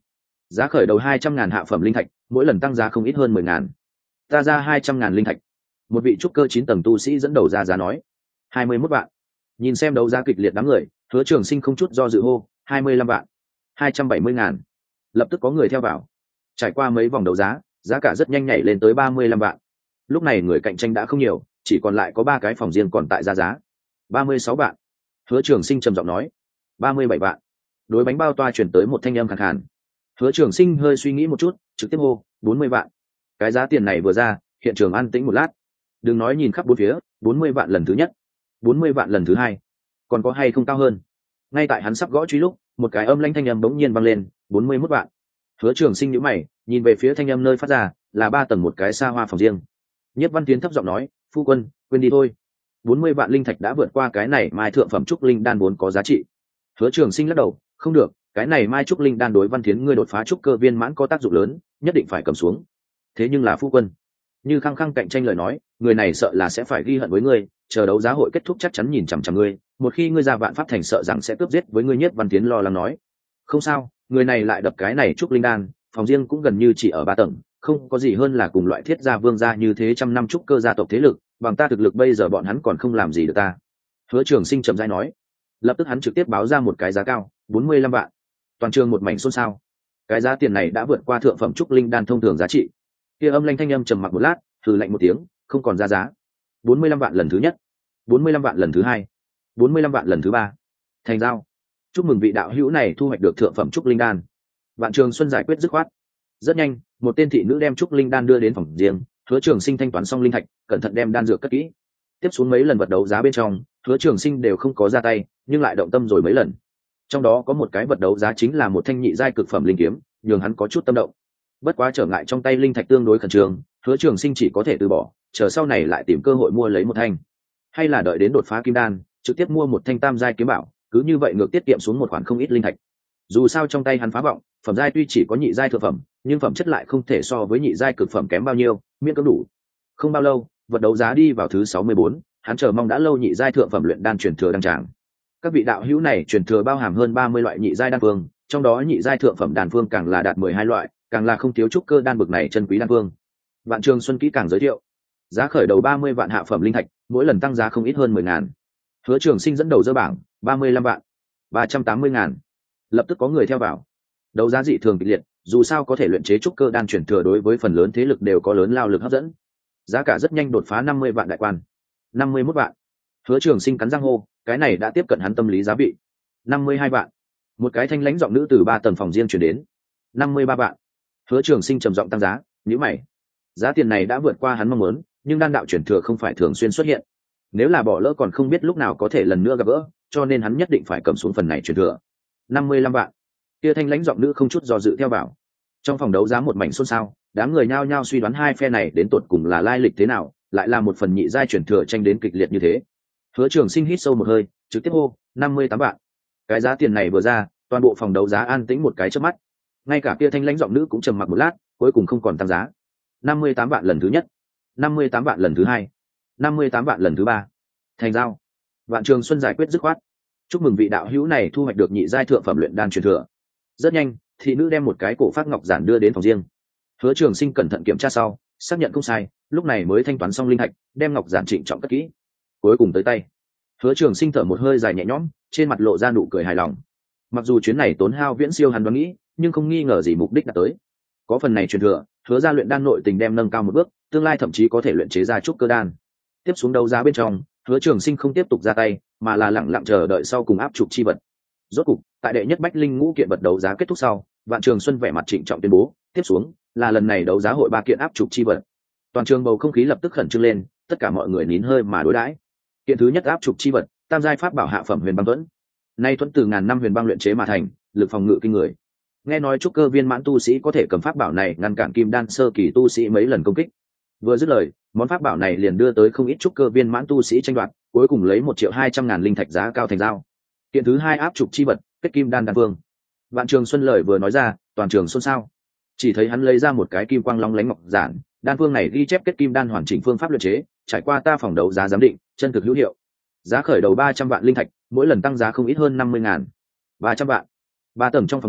Giá khởi đầu hai trăm ngàn hạ phẩm linh thạch, mỗi lần tăng giá không ít hơn mười ngàn. Ta ra hai trăm ngàn linh thạch. Một vị trúc cơ chín tầng tu sĩ dẫn đầu ra giá nói. Hai mươi mốt vạn. Nhìn xem đấu giá kịch liệt đám người, Hứa Trường Sinh không chút do dự hô, hai mươi lăm vạn. Hai trăm bảy mươi ngàn. Lập tức có người theo vào. Trải qua mấy vòng đấu giá, giá cả rất nhanh nhảy lên tới ba mươi lăm vạn. Lúc này người cạnh tranh đã không nhiều, chỉ còn lại có ba cái phòng riêng còn tại ra giá. Ba mươi sáu vạn. Hứa Trường Sinh trầm giọng nói. Ba mươi bảy vạn. Đối bánh bao toa chuyển tới một thanh âm khàn khàn. Hứa Trường Sinh hơi suy nghĩ một chút, trực tiếp hô, bốn mươi vạn. Cái giá tiền này vừa ra, hiện trường an tĩnh một lát. Đừng nói nhìn khắp bốn phía, bốn mươi vạn lần thứ nhất, bốn mươi vạn lần thứ hai, còn có hay không cao hơn? Ngay tại hắn sắp gõ truy lúc, một cái âm lãnh thanh âm bỗng nhiên vang lên, bốn mươi mốt vạn. Hứa Trường Sinh nhíu mày, nhìn về phía thanh âm nơi phát ra, là ba tầng một cái xa hoa phòng riêng. Nhất Văn Tiến thấp giọng nói, "Phu quân, quên đi thôi. bốn mươi vạn linh thạch đã vượt qua cái này mai thượng phẩm trúc linh đan vốn có giá trị." Hứa Trường Sinh lắc đầu, "Không được, cái này mai trúc linh đan đối Văn Tiến ngươi đột phá trúc cơ viên mãn có tác dụng lớn, nhất định phải cầm xuống." Thế nhưng là phu quân, như khăng khăng cạnh tranh lời nói, người này sợ là sẽ phải ghi hận với ngươi, chờ đấu giá hội kết thúc chắc chắn nhìn chằm chằm ngươi, một khi ngươi ra Vạn Pháp Thành sợ rằng sẽ cướp giết với ngươi. Nhất Văn Tiến lo lắng nói. "Không sao, người này lại đập cái này trúc linh đan, phòng riêng cũng gần như chỉ ở ba tầng, không có gì hơn là cùng loại Thiết gia Vương gia như thế trăm năm trúc cơ gia tộc thế lực, bằng ta thực lực bây giờ bọn hắn còn không làm gì được ta." Hứa Trường Sinh trầm rãi nói. Lập tức hắn trực tiếp báo ra một cái giá cao, bốn mươi lăm vạn. Toàn trường một mảnh xôn xao. Cái giá tiền này đã vượt qua thượng phẩm trúc linh đan thông thường giá trị. Kia âm lanh thanh âm trầm mặc một lát, thử lạnh một tiếng, không còn ra giá. bốn mươi lăm vạn lần thứ nhất, bốn mươi lăm vạn lần thứ hai, bốn mươi lăm vạn lần thứ ba. Thành giao. Chúc mừng vị đạo hữu này thu hoạch được thượng phẩm trúc linh đan. Vạn Trường Xuân giải quyết dứt khoát. Rất nhanh, một tên thị nữ đem trúc linh đan đưa đến phòng riêng, Hứa Trường Sinh thanh toán xong linh thạch, cẩn thận đem đan dược cất kỹ. Tiếp xuống mấy lần vật đấu giá bên trong, Hứa Trường Sinh đều không có ra tay, nhưng lại động tâm rồi mấy lần. Trong đó có một cái vật đấu giá chính là một thanh nhị giai cực phẩm linh kiếm, nhường hắn có chút tâm động. Bất quá trở ngại trong tay linh thạch tương đối khẩn trương, Hứa Trường Sinh chỉ có thể từ bỏ, chờ sau này lại tìm cơ hội mua lấy một thanh, hay là đợi đến đột phá kim đan, trực tiếp mua một thanh tam giai kiếm bảo, cứ như vậy ngược tiết kiệm xuống một khoản không ít linh thạch. Dù sao trong tay hắn phá vọng, phẩm giai tuy chỉ có nhị giai thượng phẩm, nhưng phẩm chất lại không thể so với nhị giai cực phẩm kém bao nhiêu, miễn cưỡng đủ. Không bao lâu, vật đấu giá đi vào thứ sáu mươi bốn, hắn chờ mong đã lâu nhị giai thượng phẩm luyện đan truyền thừa đăng tràng. Các vị đạo hữu này truyền thừa bao hàm hơn ba mươi loại nhị giai đan phương, trong đó nhị giai thượng phẩm đan phương càng là đạt mười hai loại, càng là không thiếu trúc cơ đan bực này chân quý đan phương. Vạn Trường Xuân kỹ càng giới thiệu. Giá khởi đầu ba mươi vạn hạ phẩm linh thạch, mỗi lần tăng giá không ít hơn mười ngàn. Hứa Trường Sinh dẫn đầu dơ bảng, ba mươi lăm vạn, ba trăm tám mươi ngàn. Lập tức có người theo vào. Đấu giá dị thường kịch liệt, dù sao có thể luyện chế trúc cơ đan truyền thừa đối với phần lớn thế lực đều có lớn lao lực hấp dẫn. Giá cả rất nhanh đột phá năm mươi vạn đại quan. năm mươi mốt vạn. Hứa Trường Sinh cắn răng hô, cái này đã tiếp cận hắn tâm lý giá vị. năm mươi hai vạn. Một cái thanh lãnh giọng nữ từ ba tầng phòng riêng truyền đến. năm mươi ba vạn. Hứa Trường Sinh trầm giọng tăng giá, nhíu mày. Giá tiền này đã vượt qua hắn mong muốn, nhưng đan đạo truyền thừa không phải thường xuyên xuất hiện. Nếu là bỏ lỡ còn không biết lúc nào có thể lần nữa gặp gỡ, cho nên hắn nhất định phải cầm xuống phần này truyền thừa. năm mươi lăm vạn. Kia thanh lãnh giọng nữ không chút do dự theo vào. Trong phòng đấu giá một mảnh xôn xao, đám người nhao nhao suy đoán hai phe này đến tột cùng là lai lịch thế nào, lại là một phần nhị giai truyền thừa tranh đến kịch liệt như thế. Hứa Trường Sinh hít sâu một hơi, trực tiếp hô, năm mươi tám vạn. Cái giá tiền này vừa ra, toàn bộ phòng đấu giá an tĩnh một cái chớp mắt. Ngay cả kia thanh lãnh giọng nữ cũng trầm mặc một lát, cuối cùng không còn tăng giá. năm mươi tám vạn lần thứ nhất, năm mươi tám vạn lần thứ hai, năm mươi tám vạn lần thứ ba. Thành giao. Vạn Trường Xuân giải quyết dứt khoát. Chúc mừng vị đạo hữu này thu hoạch được nhị giai thượng phẩm luyện đan truyền thừa. Rất nhanh, thị nữ đem một cái cổ phát ngọc giản đưa đến phòng riêng. Hứa Trường Sinh cẩn thận kiểm tra sau, xác nhận không sai, lúc này mới thanh toán xong linh thạch, đem ngọc giản trịnh trọng cất kỹ. Cuối cùng tới tay. Hứa Trường Sinh thở một hơi dài nhẹ nhõm, trên mặt lộ ra nụ cười hài lòng. Mặc dù chuyến này tốn hao viễn siêu hắn đoán nghĩ, nhưng không nghi ngờ gì mục đích đã tới. Có phần này truyền thừa, Hứa ra luyện đan nội tình đem nâng cao một bước, tương lai thậm chí có thể luyện chế ra trúc cơ đan. Tiếp xuống đấu giá bên trong, Hứa Trường Sinh không tiếp tục ra tay, mà là lặng lặng chờ đợi sau cùng áp trục chi vật. Rốt cục, tại đệ nhất bách linh ngũ kiện vật đấu giá kết thúc sau, Vạn Trường Xuân vẻ mặt trịnh trọng tuyên bố, tiếp xuống là lần này đấu giá hội ba kiện áp trục chi vật. Toàn trường bầu không khí lập tức khẩn trương lên, tất cả mọi người nín hơi mà đối đãi. Kiện thứ nhất áp trục chi vật, tam giai pháp bảo hạ phẩm huyền băng thuẫn. Nay thuẫn từ ngàn năm huyền băng luyện chế mà thành, lực phòng ngự kinh người. Nghe nói trúc cơ viên mãn tu sĩ có thể cầm pháp bảo này ngăn cản kim đan sơ kỳ tu sĩ mấy lần công kích. Vừa dứt lời, món pháp bảo này liền đưa tới không ít trúc cơ viên mãn tu sĩ tranh đoạt, cuối cùng lấy một triệu hai trăm ngàn linh thạch giá cao thành giao. Kiện thứ hai áp trục chi vật, kết kim đan đan vương. Vạn Trường Xuân lời vừa nói ra, toàn trường xôn xao. Chỉ thấy hắn lấy ra một cái kim quang long lánh ngọc giản, đan vương này ghi chép kết kim đan hoàn chỉnh phương pháp luyện chế, trải qua ta phòng đấu giá giám định, chân thực hữu hiệu. Giá khởi đầu ba trăm vạn linh thạch, mỗi lần tăng giá không ít hơn năm mươi ngàn. ba trăm vạn. Ba tầng trong phòng riêng,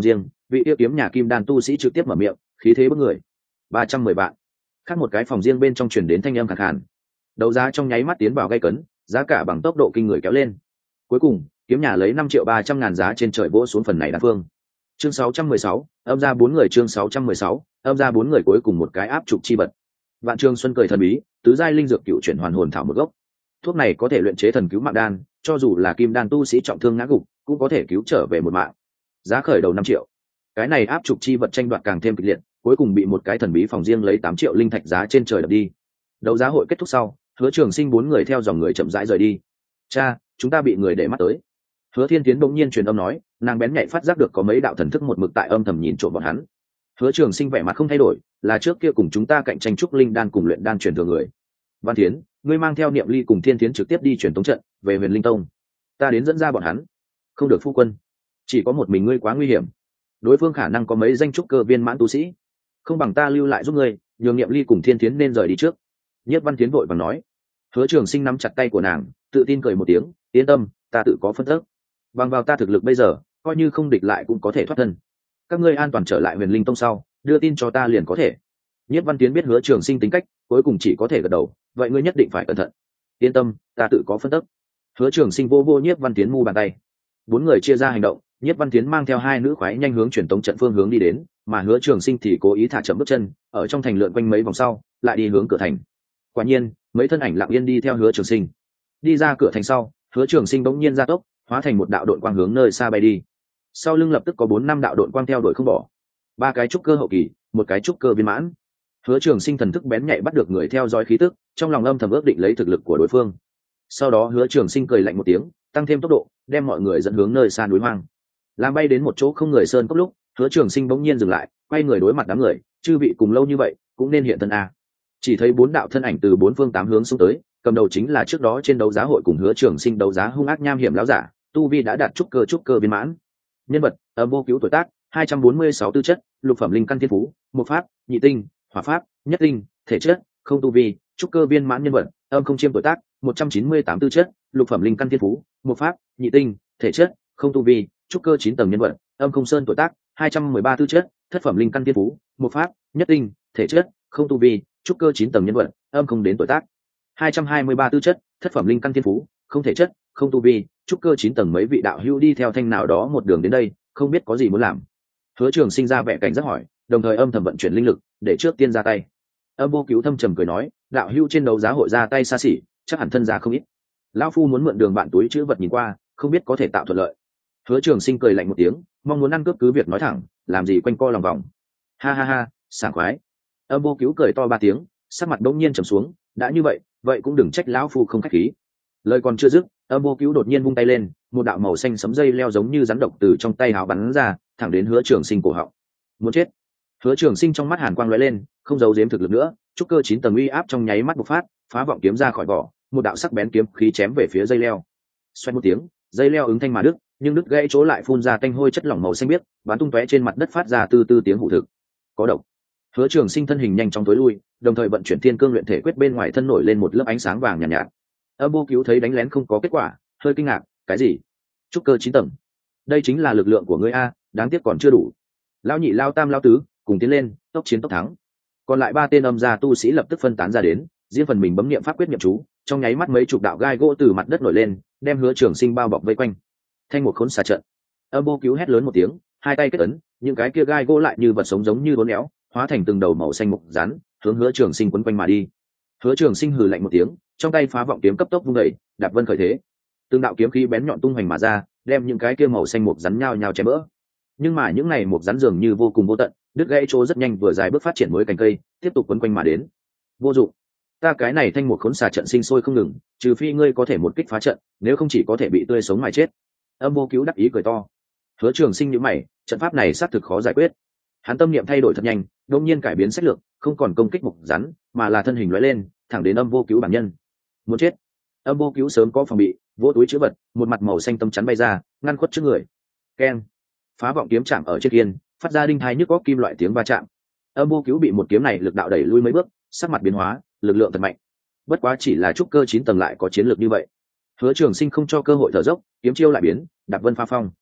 vị tiêu kiếm nhà kim đan tu sĩ trực tiếp mở miệng, khí thế bức người. Ba trăm mười vạn. Khác một cái phòng riêng bên trong truyền đến thanh âm khàn khàn. Đấu giá trong nháy mắt tiến vào gay cấn, giá cả bằng tốc độ kinh người kéo lên. Cuối cùng kiếm nhà lấy năm triệu ba trăm ngàn giá trên trời vỗ xuống phần này đan phương. Chương sáu trăm mười sáu, âm ra bốn người. Chương sáu trăm mười sáu, âm ra bốn người. Cuối cùng một cái áp trục chi vật. Vạn Trường Xuân cười thần bí, tứ giai linh dược cựu chuyển hoàn hồn thảo một gốc. Thuốc này có thể luyện chế thần cứu mạng đan, cho dù là kim đan tu sĩ trọng thương ngã gục cũng có thể cứu trở về một mạng. Giá khởi đầu năm triệu. Cái này áp trục chi vật tranh đoạt càng thêm kịch liệt, cuối cùng bị một cái thần bí phòng riêng lấy tám triệu linh thạch giá trên trời đập đi. Đấu giá hội kết thúc sau, Hứa Trường Sinh bốn người theo dòng người chậm rãi rời đi. Cha, chúng ta bị người để mắt tới. Hứa Thiên Tiến bỗng nhiên truyền âm nói, nàng bén nhạy phát giác được có mấy đạo thần thức một mực tại âm thầm nhìn trộm bọn hắn. Hứa Trường Sinh vẻ mặt không thay đổi, là trước kia cùng chúng ta cạnh tranh trúc linh đan cùng luyện đan truyền thừa người. Văn Thiến, ngươi mang theo Niệm Ly cùng Thiên Thiến trực tiếp đi truyền tống trận về Huyền Linh Tông, ta đến dẫn ra bọn hắn. Không được phu quân, chỉ có một mình ngươi quá nguy hiểm, đối phương khả năng có mấy danh trúc cơ viên mãn tu sĩ, không bằng ta lưu lại giúp ngươi, nhường Niệm Ly cùng Thiên Thiến nên rời đi trước. Nhất Văn Thiến vội vàng nói. Hứa Trường Sinh nắm chặt tay của nàng, tự tin cười một tiếng, yên tâm, ta tự có phân tích, bằng vào ta thực lực bây giờ, coi như không địch lại cũng có thể thoát thân. Các ngươi an toàn trở lại Huyền Linh Tông sau, đưa tin cho ta liền có thể. Nhất Văn Tiến biết Hứa Trường Sinh tính cách, cuối cùng chỉ có thể gật đầu, vậy ngươi nhất định phải cẩn thận. Yên tâm, ta tự có phân tích. Hứa Trường Sinh vô vô Nhất Văn Tiến mu bàn tay. Bốn người chia ra hành động, Nhất Văn Tiến mang theo hai nữ khoái nhanh hướng truyền tống trận phương hướng đi đến, mà Hứa Trường Sinh thì cố ý thả chậm bước chân, ở trong thành lượn quanh mấy vòng sau, lại đi hướng cửa thành. Quả nhiên, mấy thân ảnh lặng yên đi theo Hứa Trường Sinh. Đi ra cửa thành sau, Hứa Trường Sinh bỗng nhiên ra tốc, hóa thành một đạo đội quang hướng nơi xa bay đi. Sau lưng lập tức có bốn năm đạo đội quang theo đuổi không bỏ. Ba cái trúc cơ hậu kỳ, một cái trúc cơ viên mãn. Hứa Trường Sinh thần thức bén nhạy bắt được người theo dõi khí tức, trong lòng âm thầm ước định lấy thực lực của đối phương. Sau đó Hứa Trường Sinh cười lạnh một tiếng, tăng thêm tốc độ, đem mọi người dẫn hướng nơi xa núi hoang. Làm bay đến một chỗ không người sơn cốc lúc, Hứa Trường Sinh bỗng nhiên dừng lại, quay người đối mặt đám người, chư vị cùng lâu như vậy, cũng nên hiện thân a. Chỉ thấy bốn đạo thân ảnh từ bốn phương tám hướng xung tới, cầm đầu chính là trước đó trên đấu giá hội cùng Hứa Trường Sinh đấu giá hung ác nham hiểm lão giả, tu vi đã đạt trúc cơ trúc cơ viên mãn. Nhân vật: Âm Vô Cứu, tuổi tác hai trăm bốn mươi sáu, tư chất lục phẩm linh căn thiên phú, một pháp, nhị tinh, hỏa pháp, nhất tinh, thể chất không, tu vi trúc cơ viên mãn. Nhân vật: Âm Không Chiêm, tuổi tác một trăm chín mươi tám, tư chất lục phẩm linh căn thiên phú, một pháp, nhị tinh, thể chất không, tu vi trúc cơ chín tầng. Nhân vật: Âm Không Sơn, tuổi tác hai trăm mười ba, tư chất thất phẩm linh căn thiên phú, một pháp, nhất tinh, thể chất không, tu vi trúc cơ chín tầng. Nhân vật: Âm Không Đến, tuổi tác hai trăm hai mươi ba, tư chất thất phẩm linh căn thiên phú, không, thể chất không, tu vi trúc cơ chín tầng. Mấy vị đạo hữu đi theo thanh nào đó một đường đến đây, không biết có gì muốn làm? Hứa Trường Sinh ra vẻ cảnh giác hỏi, đồng thời âm thầm vận chuyển linh lực để trước tiên ra tay. Âm Vô Cứu thâm trầm cười nói, đạo hữu trên đấu giá hội ra tay xa xỉ, chắc hẳn thân giá không ít. Lão phu muốn mượn đường bạn túi chữ vật nhìn qua, không biết có thể tạo thuận lợi. Hứa Trường Sinh cười lạnh một tiếng, mong muốn ăn cướp cứ việc nói thẳng, làm gì quanh co lòng vòng. Ha ha ha, sảng khoái. Âm Vô Cứu cười to ba tiếng, sắc mặt đống nhiên trầm xuống, đã như vậy, vậy cũng đừng trách lão phu không khách khí. Lời còn chưa dứt, Âm Vô Cứu đột nhiên vung tay lên, một đạo màu xanh sấm dây leo giống như rắn độc từ trong tay hào bắn ra, thẳng đến Hứa Trường Sinh cổ họng. Muốn chết! Hứa Trường Sinh trong mắt hàn quang lóe lên, không giấu giếm thực lực nữa, trúc cơ chín tầng uy áp trong nháy mắt bộc phát, phá vọng kiếm ra khỏi vỏ, một đạo sắc bén kiếm khí chém về phía dây leo. Xoẹt một tiếng, dây leo ứng thanh mà đứt, nhưng đứt gãy chỗ lại phun ra tanh hôi chất lỏng màu xanh biếc, bắn tung tóe trên mặt đất phát ra từ từ tiếng hủ thực. Có độc. Hứa Trường Sinh thân hình nhanh chóng tối lui, đồng thời vận chuyển Thiên Cương luyện thể quyết, bên ngoài thân nổi lên một lớp ánh sáng vàng nhàn nhạt, nhạt. Âm Vô Cứu thấy đánh lén không có kết quả, hơi kinh ngạc, cái gì? Trúc cơ chín tầng? Đây chính là lực lượng của ngươi a, đáng tiếc còn chưa đủ. Lão nhị, lao tam, lao tứ, cùng tiến lên, tốc chiến tốc thắng. Còn lại ba tên âm gia tu sĩ lập tức phân tán ra đến, riêng phần mình bấm niệm pháp quyết niệm chú, trong nháy mắt mấy chục đạo gai gỗ từ mặt đất nổi lên, đem Hứa Trường Sinh bao bọc vây quanh. Thanh một khốn xà trận. Âm Vô Cứu hét lớn một tiếng, hai tay kết ấn, những cái kia gai gỗ lại như vật sống giống như uốn éo, hóa thành từng đầu màu xanh mục rắn, hướng Hứa Trường Sinh quấn quanh mà đi. Hứa Trường Sinh hừ lạnh một tiếng, trong tay phá vọng kiếm cấp tốc vung đẩy, đạp vân khởi thế. Từng đạo kiếm khí bén nhọn tung hoành mà ra, đem những cái kia màu xanh mục rắn nhao nhao chém bỡ. Nhưng mà những này mục rắn dường như vô cùng vô tận, đứt gãy chỗ rất nhanh, vừa dài bước phát triển mới cành cây, tiếp tục quấn quanh mà đến. Vô dụng, ta cái này thanh một khốn xà trận sinh sôi không ngừng, trừ phi ngươi có thể một kích phá trận, nếu không chỉ có thể bị tươi sống mà chết. Âm Vô Cứu đắc ý cười to. Hứa Trường Sinh nhíu mày, trận pháp này xác thực khó giải quyết. Hắn tâm niệm thay đổi thật nhanh, đột nhiên cải biến sách lược, không còn công kích mục rắn, mà là thân hình lóe lên, thẳng đến Âm Vô Cứu bản nhân. Muốn chết! Âm Vô Cứu sớm có phòng bị, vỗ túi chứa vật, một mặt màu xanh tấm chắn bay ra, ngăn khuất trước người. Keng! Phá vọng kiếm chạm ở trên kiên, phát ra đinh tai nhức óc kim loại tiếng va chạm. Âm Vô Cứu bị một kiếm này lực đạo đẩy lui mấy bước, sắc mặt biến hóa, lực lượng thật mạnh. Bất quá chỉ là trúc cơ chín tầng lại có chiến lược như vậy. Hứa Trường Sinh không cho cơ hội thở dốc, kiếm chiêu lại biến, đạp vân pha phong.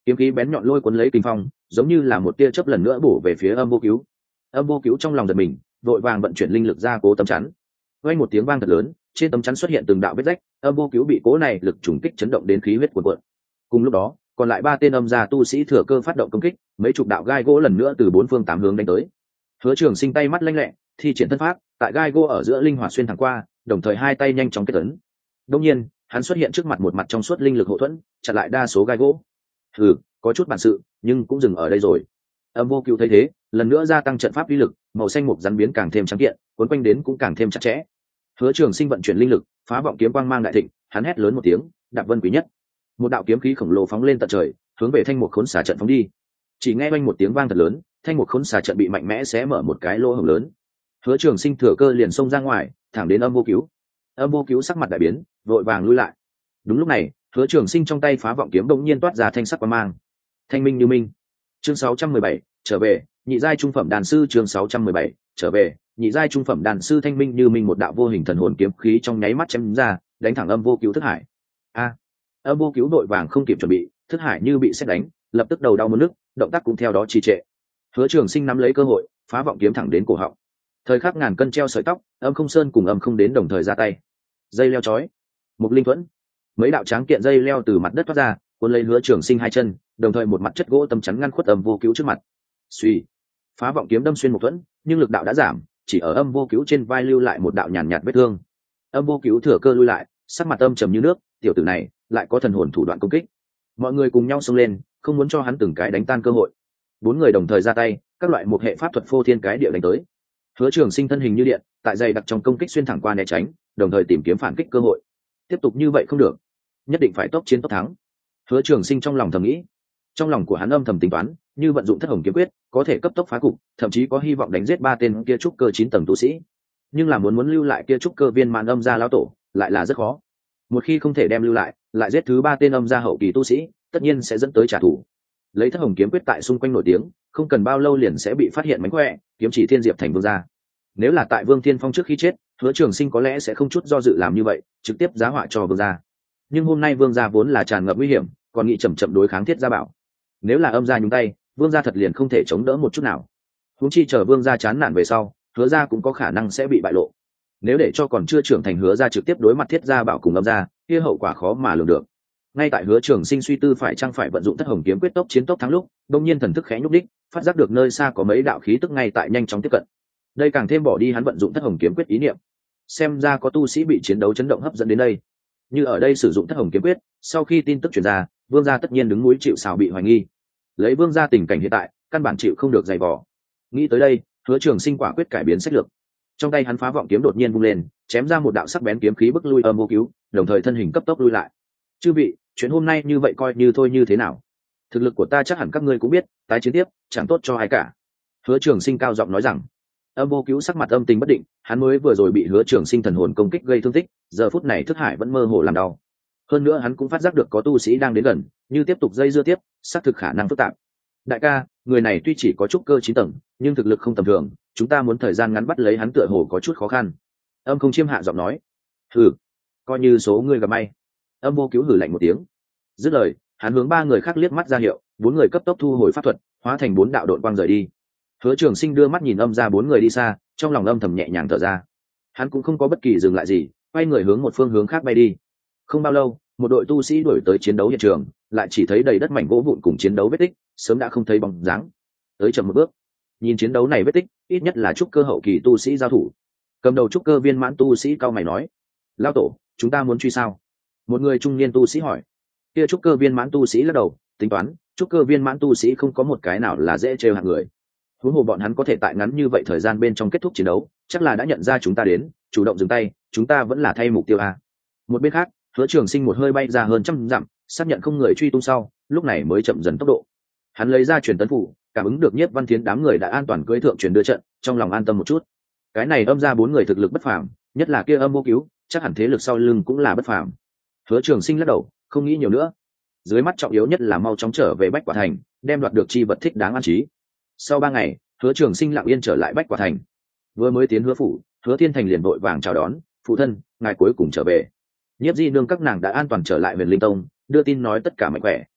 kiếm khí bén nhọn lôi cuốn lấy kinh phong, giống như là một tia chớp lần nữa bổ về phía âm vô cứu. Âm vô cứu trong lòng giật mình, vội vàng vận chuyển linh lực ra cố tấm chắn. Vang một tiếng vang thật lớn, trên tấm chắn xuất hiện từng đạo vết rách, âm vô cứu bị cố này lực trùng kích chấn động đến khí huyết cuồn cuộn. Cùng lúc đó, còn lại ba tên âm gia tu sĩ thừa cơ phát động công kích, mấy chục đạo gai gỗ lần nữa từ bốn phương tám hướng đánh tới. Hứa Trường Sinh tay mắt lanh lẹ, thi triển thân pháp, tại gai gỗ ở giữa linh hoạt xuyên thẳng qua, đồng thời hai tay nhanh chóng kết ấn. Đương nhiên, hắn xuất hiện trước mặt một mặt trong suốt linh lực hộ thuẫn, chặn lại đa số gai gỗ. Hừ, có chút bản sự, nhưng cũng dừng ở đây rồi. Âm vô cứu thấy thế, lần nữa gia tăng trận pháp uy lực, màu xanh mục rắn biến càng thêm trắng kiện, cuốn quanh đến cũng càng thêm chặt chẽ. Hứa Trường Sinh vận chuyển linh lực, phá vọng kiếm quang mang đại thịnh, hắn hét lớn một tiếng, đạp vân quý nhất. Một đạo kiếm khí khổng lồ phóng lên tận trời, hướng về thanh mục khốn xà trận phóng đi. Chỉ nghe oanh một tiếng vang thật lớn, thanh mục khốn xà trận bị mạnh mẽ xé mở một cái lỗ hổng lớn. Hứa Trường Sinh thừa cơ liền xông ra ngoài, thẳng đến âm vô cứu. Âm vô cứu sắc mặt đại biến, vội vàng lui lại. Đúng lúc này, Hứa Trường Sinh trong tay phá vọng kiếm đột nhiên toát ra thanh sắc quang mang. Thanh minh như minh. Chương sáu trăm mười bảy, trở về, nhị giai trung phẩm đàn sư. Chương sáu trăm mười bảy, trở về, nhị giai trung phẩm đàn sư. Thanh minh như minh, một đạo vô hình thần hồn kiếm khí trong nháy mắt chém ra, đánh thẳng âm vô cứu thức hải. A! Âm vô cứu đội vàng không kịp chuẩn bị, thức hải như bị sét đánh, lập tức đầu đau muốn nức, động tác cũng theo đó trì trệ. Hứa Trường Sinh nắm lấy cơ hội, phá vọng kiếm thẳng đến cổ họng. Thời khắc ngàn cân treo sợi tóc, âm không sơn cùng âm không đến đồng thời ra tay. Dây leo chói, mục linh thuẫn, mấy đạo tráng kiện dây leo từ mặt đất thoát ra, cuốn lấy Hứa Trường Sinh hai chân, đồng thời một mặt chất gỗ tấm chắn ngăn khuất âm vô cứu trước mặt. Suy, phá vọng kiếm đâm xuyên một thuẫn, nhưng lực đạo đã giảm, chỉ ở âm vô cứu trên vai lưu lại một đạo nhàn nhạt vết thương. Âm vô cứu thừa cơ lui lại, sắc mặt âm trầm như nước, tiểu tử này lại có thần hồn thủ đoạn công kích. Mọi người cùng nhau xông lên, không muốn cho hắn từng cái đánh tan cơ hội. Bốn người đồng thời ra tay, các loại một hệ pháp thuật phô thiên cái địa đánh tới. Hứa Trường Sinh thân hình như điện, tại dày đặc trong công kích xuyên thẳng qua né tránh, đồng thời tìm kiếm phản kích cơ hội. Tiếp tục như vậy không được, nhất định phải tốc chiến tốc thắng. Hứa Trường Sinh trong lòng thầm nghĩ. Trong lòng của hắn âm thầm tính toán, như vận dụng thất hồng kiếm quyết, có thể cấp tốc phá cục, thậm chí có hy vọng đánh giết ba tên kia trúc cơ chín tầng tu sĩ. Nhưng là muốn muốn lưu lại kia trúc cơ viên mãn âm gia lão tổ, lại là rất khó. Một khi không thể đem lưu lại, lại giết thứ ba tên âm gia hậu kỳ tu sĩ, tất nhiên sẽ dẫn tới trả thù. Lấy thất hồng kiếm quyết tại xung quanh nổi tiếng, không cần bao lâu liền sẽ bị phát hiện mánh khỏe, kiếm chỉ thiên diệp thành vương gia. Nếu là tại Vương Thiên Phong trước khi chết, Hứa Trường Sinh có lẽ sẽ không chút do dự làm như vậy, trực tiếp giá họa cho vương gia. Nhưng hôm nay vương gia vốn là tràn ngập nguy hiểm, còn nghĩ chậm chậm đối kháng Thiết Gia Bảo. Nếu là âm gia nhúng tay, vương gia thật liền không thể chống đỡ một chút nào. Huống chi chờ vương gia chán nản về sau, Hứa gia cũng có khả năng sẽ bị bại lộ. Nếu để cho còn chưa trưởng thành Hứa gia trực tiếp đối mặt Thiết Gia Bảo cùng âm gia, kia hậu quả khó mà lường được. Ngay tại Hứa Trường Sinh suy tư phải chăng phải vận dụng thất hồng kiếm quyết tốc chiến tốc thắng lúc, đột nhiên thần thức khẽ nhúc đích, phát giác được nơi xa có mấy đạo khí tức ngay tại nhanh chóng tiếp cận. Đây càng thêm bỏ đi hắn vận dụng thất hồng kiếm quyết ý niệm. Xem ra có tu sĩ bị chiến đấu chấn động hấp dẫn đến đây. Như ở đây sử dụng thất hồng kiếm quyết, sau khi tin tức truyền ra, vương gia tất nhiên đứng núi chịu sào bị hoài nghi. Lấy vương gia tình cảnh hiện tại, căn bản chịu không được dày vò. Nghĩ tới đây, Hứa Trường Sinh quả quyết cải biến sách lược. Trong tay hắn phá vọng kiếm đột nhiên vung lên, chém ra một đạo sắc bén kiếm khí bức lui âm vô cứu, đồng thời thân hình cấp tốc lui lại. Chư vị, chuyện hôm nay như vậy coi như thôi như thế nào? Thực lực của ta chắc hẳn các ngươi cũng biết, tái chiến tiếp chẳng tốt cho ai cả. Hứa Trường Sinh cao giọng nói rằng. Âm vô cứu sắc mặt âm tình bất định, hắn mới vừa rồi bị Hứa Trường Sinh thần hồn công kích gây thương tích, giờ phút này thức hải vẫn mơ hồ làm đau. Hơn nữa hắn cũng phát giác được có tu sĩ đang đến gần, như tiếp tục dây dưa tiếp, xác thực khả năng phức tạp. Đại ca, người này tuy chỉ có trúc cơ chín tầng, nhưng thực lực không tầm thường, chúng ta muốn thời gian ngắn bắt lấy hắn tựa hồ có chút khó khăn. Âm không chiêm hạ giọng nói. Hừ, coi như số ngươi gặp may. Âm vô cứu hừ lạnh một tiếng. Dứt lời, hắn hướng ba người khác liếc mắt ra hiệu, bốn người cấp tốc thu hồi pháp thuật, hóa thành bốn đạo độn quang rời đi. Hứa Trường Sinh đưa mắt nhìn âm ra bốn người đi xa, trong lòng âm thầm nhẹ nhàng thở ra. Hắn cũng không có bất kỳ dừng lại gì, quay người hướng một phương hướng khác bay đi. Không bao lâu, một đội tu sĩ đuổi tới chiến đấu hiện trường, lại chỉ thấy đầy đất mảnh gỗ vụn cùng chiến đấu vết tích, sớm đã không thấy bóng dáng. Tới chậm một bước, nhìn chiến đấu này vết tích, ít nhất là trúc cơ hậu kỳ tu sĩ giao thủ. Cầm đầu trúc cơ viên mãn tu sĩ cao mày nói: "Lão tổ, chúng ta muốn truy sao?" Một người trung niên tu sĩ hỏi. Kia trúc cơ viên mãn tu sĩ lắc đầu, tính toán, trúc cơ viên mãn tu sĩ không có một cái nào là dễ trêu hạng người. Huống hồ bọn hắn có thể tại ngắn như vậy thời gian bên trong kết thúc chiến đấu, chắc là đã nhận ra chúng ta đến, chủ động dừng tay, chúng ta vẫn là thay mục tiêu a. Một bên khác, Hứa Trường Sinh một hơi bay ra hơn trăm dặm, xác nhận không người truy tung sau, lúc này mới chậm dần tốc độ. Hắn lấy ra truyền tấn phủ, cảm ứng được Nhiếp Văn Thiến đám người đã an toàn cưỡi thượng truyền đưa trận, trong lòng an tâm một chút. Cái này âm ra bốn người thực lực bất phàm, nhất là kia âm vô cứu, chắc hẳn thế lực sau lưng cũng là bất phàm. Hứa Trường Sinh lắc đầu, không nghĩ nhiều nữa. Dưới mắt trọng yếu nhất là mau chóng trở về Bách Quả Thành, đem đoạt được chi vật thích đáng an trí. Sau ba ngày, Hứa Trường Sinh lặng yên trở lại Bách Quả Thành. Vừa mới tiến Hứa phủ, Hứa Thiên Thành liền vội vàng chào đón, phụ thân, ngài cuối cùng trở về. Nhiếp Di nương các nàng đã an toàn trở lại Huyền Linh Tông, đưa tin nói tất cả mạnh khỏe.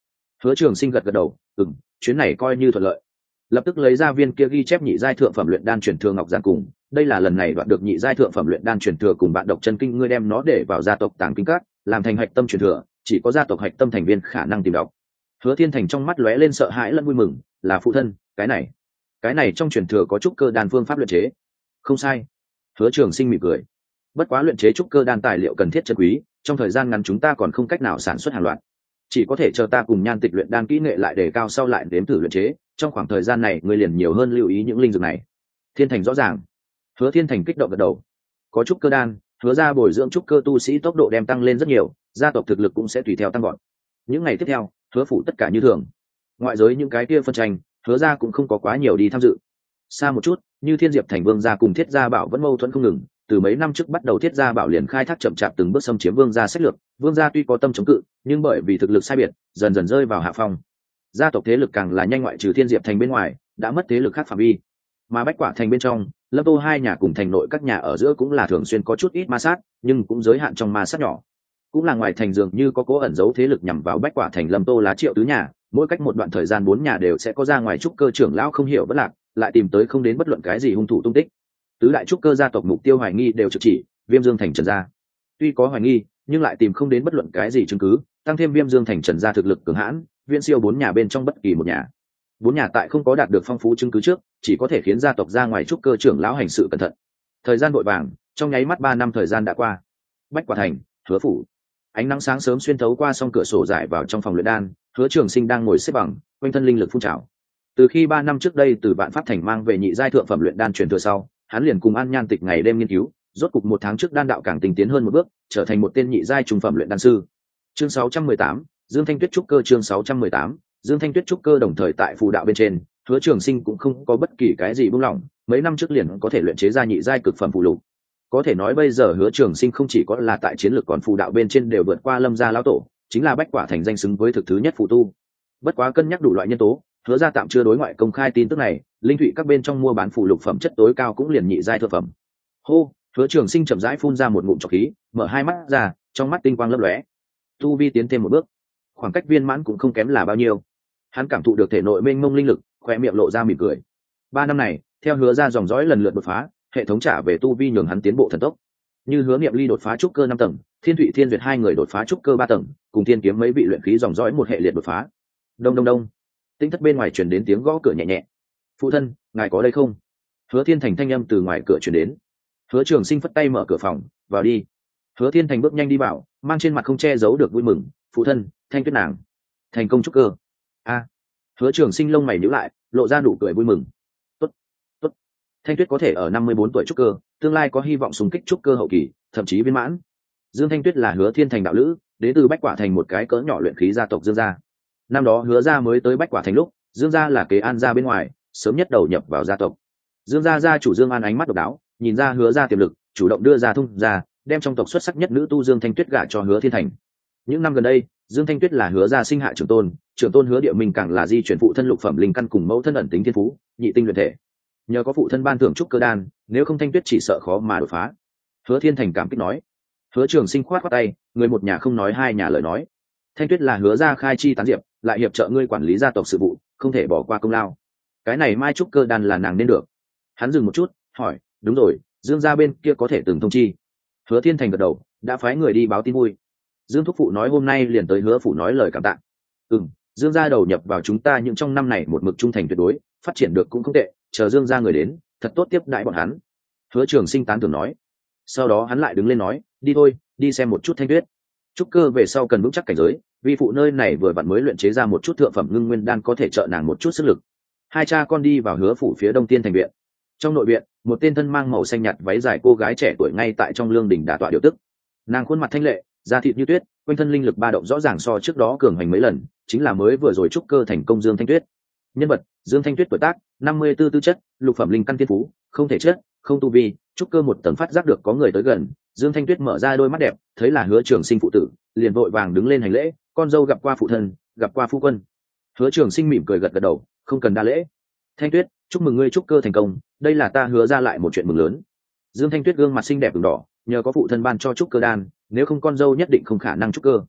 Hứa Trường Sinh gật gật đầu, ừm, chuyến này coi như thuận lợi. Lập tức lấy ra viên kia ghi chép nhị giai thượng phẩm luyện đan truyền thừa ngọc giản cùng, đây là lần này đoạt được nhị giai thượng phẩm luyện đan truyền thừa cùng bạn độc chân kinh, ngươi đem nó để vào gia tộc tàng kinh các, làm thành hạch tâm truyền thừa, chỉ có gia tộc hạch tâm thành viên khả năng tìm đọc. Hứa Thiên Thành trong mắt lóe lên sợ hãi lẫn vui mừng, là phụ thân, cái này, cái này trong truyền thừa có trúc cơ đan phương pháp luyện chế. Không sai. Hứa Trường Sinh mỉm cười. Bất quá luyện chế trúc cơ đan tài liệu cần thiết chân quý, trong thời gian ngắn chúng ta còn không cách nào sản xuất hàng loạt, chỉ có thể chờ ta cùng Nhan Tịch luyện đan kỹ nghệ lại đề cao sau lại đếm thử luyện chế, trong khoảng thời gian này ngươi liền nhiều hơn lưu ý những linh dược này. Thiên Thành rõ ràng. Hứa Thiên Thành kích động gật đầu. Có trúc cơ đan, hứa ra bồi dưỡng trúc cơ tu sĩ tốc độ đem tăng lên rất nhiều, gia tộc thực lực cũng sẽ tùy theo tăng gọn. Những ngày tiếp theo, hứa phủ tất cả như thường. Ngoại giới những cái kia phân tranh, hứa ra cũng không có quá nhiều đi tham dự. Xa một chút, như Thiên Diệp thành Vương gia cùng Thiết gia bảo vẫn mâu thuẫn không ngừng, từ mấy năm trước bắt đầu Thiết gia bảo liền khai thác chậm chạp từng bước xâm chiếm Vương gia sách lược, Vương gia tuy có tâm chống cự, nhưng bởi vì thực lực sai biệt, dần dần rơi vào hạ phong. Gia tộc thế lực càng là nhanh, ngoại trừ Thiên Diệp thành bên ngoài, đã mất thế lực khác phạm vi. Mà Bách Quả thành bên trong, Lâm Tô hai nhà cùng thành nội các nhà ở giữa cũng là thường xuyên có chút ít ma sát, nhưng cũng giới hạn trong ma sát nhỏ. Cũng là ngoài thành dường như có cố ẩn giấu thế lực nhằm vào Bách Quả thành Lâm Tô lá Triệu tứ nhà, mỗi cách một đoạn thời gian bốn nhà đều sẽ có ra ngoài trúc cơ trưởng lão không hiểu bất lạc, lại tìm tới không đến bất luận cái gì hung thủ tung tích. Tứ đại trúc cơ gia tộc mục tiêu hoài nghi đều trực chỉ Viêm Dương thành Trần gia. Tuy có hoài nghi, nhưng lại tìm không đến bất luận cái gì chứng cứ, tăng thêm Viêm Dương thành Trần gia thực lực cường hãn, viễn siêu bốn nhà bên trong bất kỳ một nhà. Bốn nhà tại không có đạt được phong phú chứng cứ trước, chỉ có thể khiến gia tộc ra ngoài trúc cơ trưởng lão hành sự cẩn thận. Thời gian vội vàng, trong nháy mắt ba năm thời gian đã qua. Bách Quả thành, Hứa phủ. Ánh nắng sáng sớm xuyên thấu qua song cửa sổ rải vào trong phòng luyện đan, Hứa Trường Sinh đang ngồi xếp bằng, quanh thân linh lực phun trào. Từ khi ba năm trước đây từ Vạn Pháp thành mang về nhị giai thượng phẩm luyện đan truyền thừa sau, hắn liền cùng An Nhan Tịch ngày đêm nghiên cứu, rốt cục một tháng trước đan đạo càng tinh tiến hơn một bước, trở thành một tên nhị giai trung phẩm luyện đan sư. Chương sáu trăm mười tám, Dương Thanh Tuyết trúc cơ. Chương sáu trăm mười tám, Dương Thanh Tuyết trúc cơ. Đồng thời tại phù đạo bên trên, Hứa Trường Sinh cũng không có bất kỳ cái gì buông lỏng, mấy năm trước liền có thể luyện chế ra nhị giai cực phẩm phù lục. Có thể nói bây giờ Hứa Trường Sinh không chỉ có là tại chiến lược, còn phù đạo bên trên đều vượt qua Lâm gia lão tổ, chính là Bách Quả thành danh xứng với thực thứ nhất phù tu. Bất quá cân nhắc đủ loại nhân tố, Hứa gia tạm chưa đối ngoại công khai tin tức này, linh thụy các bên trong mua bán phù lục phẩm chất tối cao cũng liền nhị giai thượng phẩm. Hô, Hứa Trường Sinh chậm rãi phun ra một ngụm trọc khí, mở hai mắt ra, trong mắt tinh quang lấp lóe. Tu vi tiến thêm một bước, khoảng cách viên mãn cũng không kém là bao nhiêu. Hắn cảm thụ được thể nội mênh mông linh lực, khóe miệng lộ ra mỉm cười. Ba năm này, theo Hứa gia dòng dõi lần lượt đột phá, hệ thống trả về tu vi nhường hắn tiến bộ thần tốc. Như Hứa Niệm Ly đột phá trúc cơ năm tầng, Thiên Thụy Thiên Duyệt hai người đột phá trúc cơ ba tầng, cùng Thiên Kiếm mấy vị luyện khí dòng dõi một hệ liệt đột phá. Đông đông đông. Tinh thất bên ngoài truyền đến tiếng gõ cửa nhẹ nhẹ. "Phụ thân, ngài có đây không?" Hứa Thiên Thành thanh âm từ ngoài cửa truyền đến. Hứa Trường Sinh phất tay mở cửa phòng, "Vào đi." Hứa Thiên Thành bước nhanh đi vào, mang trên mặt không che giấu được vui mừng, "Phụ thân, Thanh Tuyết nàng thành công trúc cơ." A. Hứa Trường Sinh lông mày nhíu lại, lộ ra nụ cười vui mừng. "Tốt, tốt. Thanh Tuyết có thể ở năm mươi bốn tuổi trúc cơ, tương lai có hy vọng xung kích trúc cơ hậu kỳ, thậm chí viên mãn." Dương Thanh Tuyết là Hứa Thiên Thành đạo lữ, đến từ Bách Quả thành một cái cỡ nhỏ luyện khí gia tộc Dương gia. Năm đó Hứa gia mới tới Bách Quả thành lúc, Dương gia là kế An gia bên ngoài, sớm nhất đầu nhập vào gia tộc. Dương gia gia chủ Dương An ánh mắt độc đáo, nhìn ra Hứa gia tiềm lực, chủ động đưa ra thông gia, đem trong tộc xuất sắc nhất nữ tu Dương Thanh Tuyết gả cho Hứa Thiên Thành. Những năm gần đây, Dương Thanh Tuyết là Hứa gia sinh hạ trưởng tôn, trưởng tôn Hứa Điệu Minh càng là di chuyển phụ thân lục phẩm linh căn cùng mẫu thân ẩn tính thiên phú, nhị tinh luyện thể. Nhờ có phụ thân ban thưởng trúc cơ đan, nếu không Thanh Tuyết chỉ sợ khó mà đột phá. Hứa Thiên Thành cảm kích nói. Hứa Trường Sinh khoát khoát tay, người một nhà không nói hai nhà lời nói. Thanh Tuyết là Hứa gia khai chi tán diệp, lại hiệp trợ ngươi quản lý gia tộc sự vụ, không thể bỏ qua công lao. Cái này mai trúc cơ đan là nàng nên được. Hắn dừng một chút, hỏi, đúng rồi, Dương gia bên kia có thể từng thông chi? Hứa Thiên Thành gật đầu, đã phái người đi báo tin vui. Dương thúc phụ nói hôm nay liền tới Hứa phủ nói lời cảm tạ. Ừm, Dương gia đầu nhập vào chúng ta những trong năm này một mực trung thành tuyệt đối, phát triển được cũng không tệ, chờ Dương gia người đến, thật tốt tiếp đãi bọn hắn. Hứa Trường Sinh tán thưởng nói. Sau đó hắn lại đứng lên nói, đi thôi, đi xem một chút Thanh Tuyết. Trúc cơ về sau cần vững chắc cảnh giới, vì phụ nơi này vừa vặn mới luyện chế ra một chút thượng phẩm ngưng nguyên đan có thể trợ nàng một chút sức lực. Hai cha con đi vào Hứa phủ phía đông tiên thành viện. Trong nội viện, một tên thân mang màu xanh nhạt váy dài cô gái trẻ tuổi ngay tại trong lương đình đả tọa điều tức. Nàng khuôn mặt thanh lệ, da thịt như tuyết, quanh thân linh lực ba động rõ ràng so trước đó cường hành mấy lần, chính là mới vừa rồi trúc cơ thành công Dương Thanh Tuyết. Nhân vật: Dương Thanh Tuyết, tuổi tác năm mươi tư, tư chất lục phẩm linh căn thiên phú, không thể chất, không tu vi, trúc cơ một tầng phát giác được có người tới gần. Dương Thanh Tuyết mở ra đôi mắt đẹp, thấy là Hứa Trường Sinh phụ tử, liền vội vàng đứng lên hành lễ, con dâu gặp qua phụ thân, gặp qua phu quân. Hứa Trường Sinh mỉm cười gật gật đầu, không cần đa lễ. Thanh Tuyết, chúc mừng ngươi trúc cơ thành công, đây là ta Hứa ra lại một chuyện mừng lớn. Dương Thanh Tuyết gương mặt xinh đẹp ửng đỏ, nhờ có phụ thân ban cho trúc cơ đan, nếu không con dâu nhất định không khả năng trúc cơ.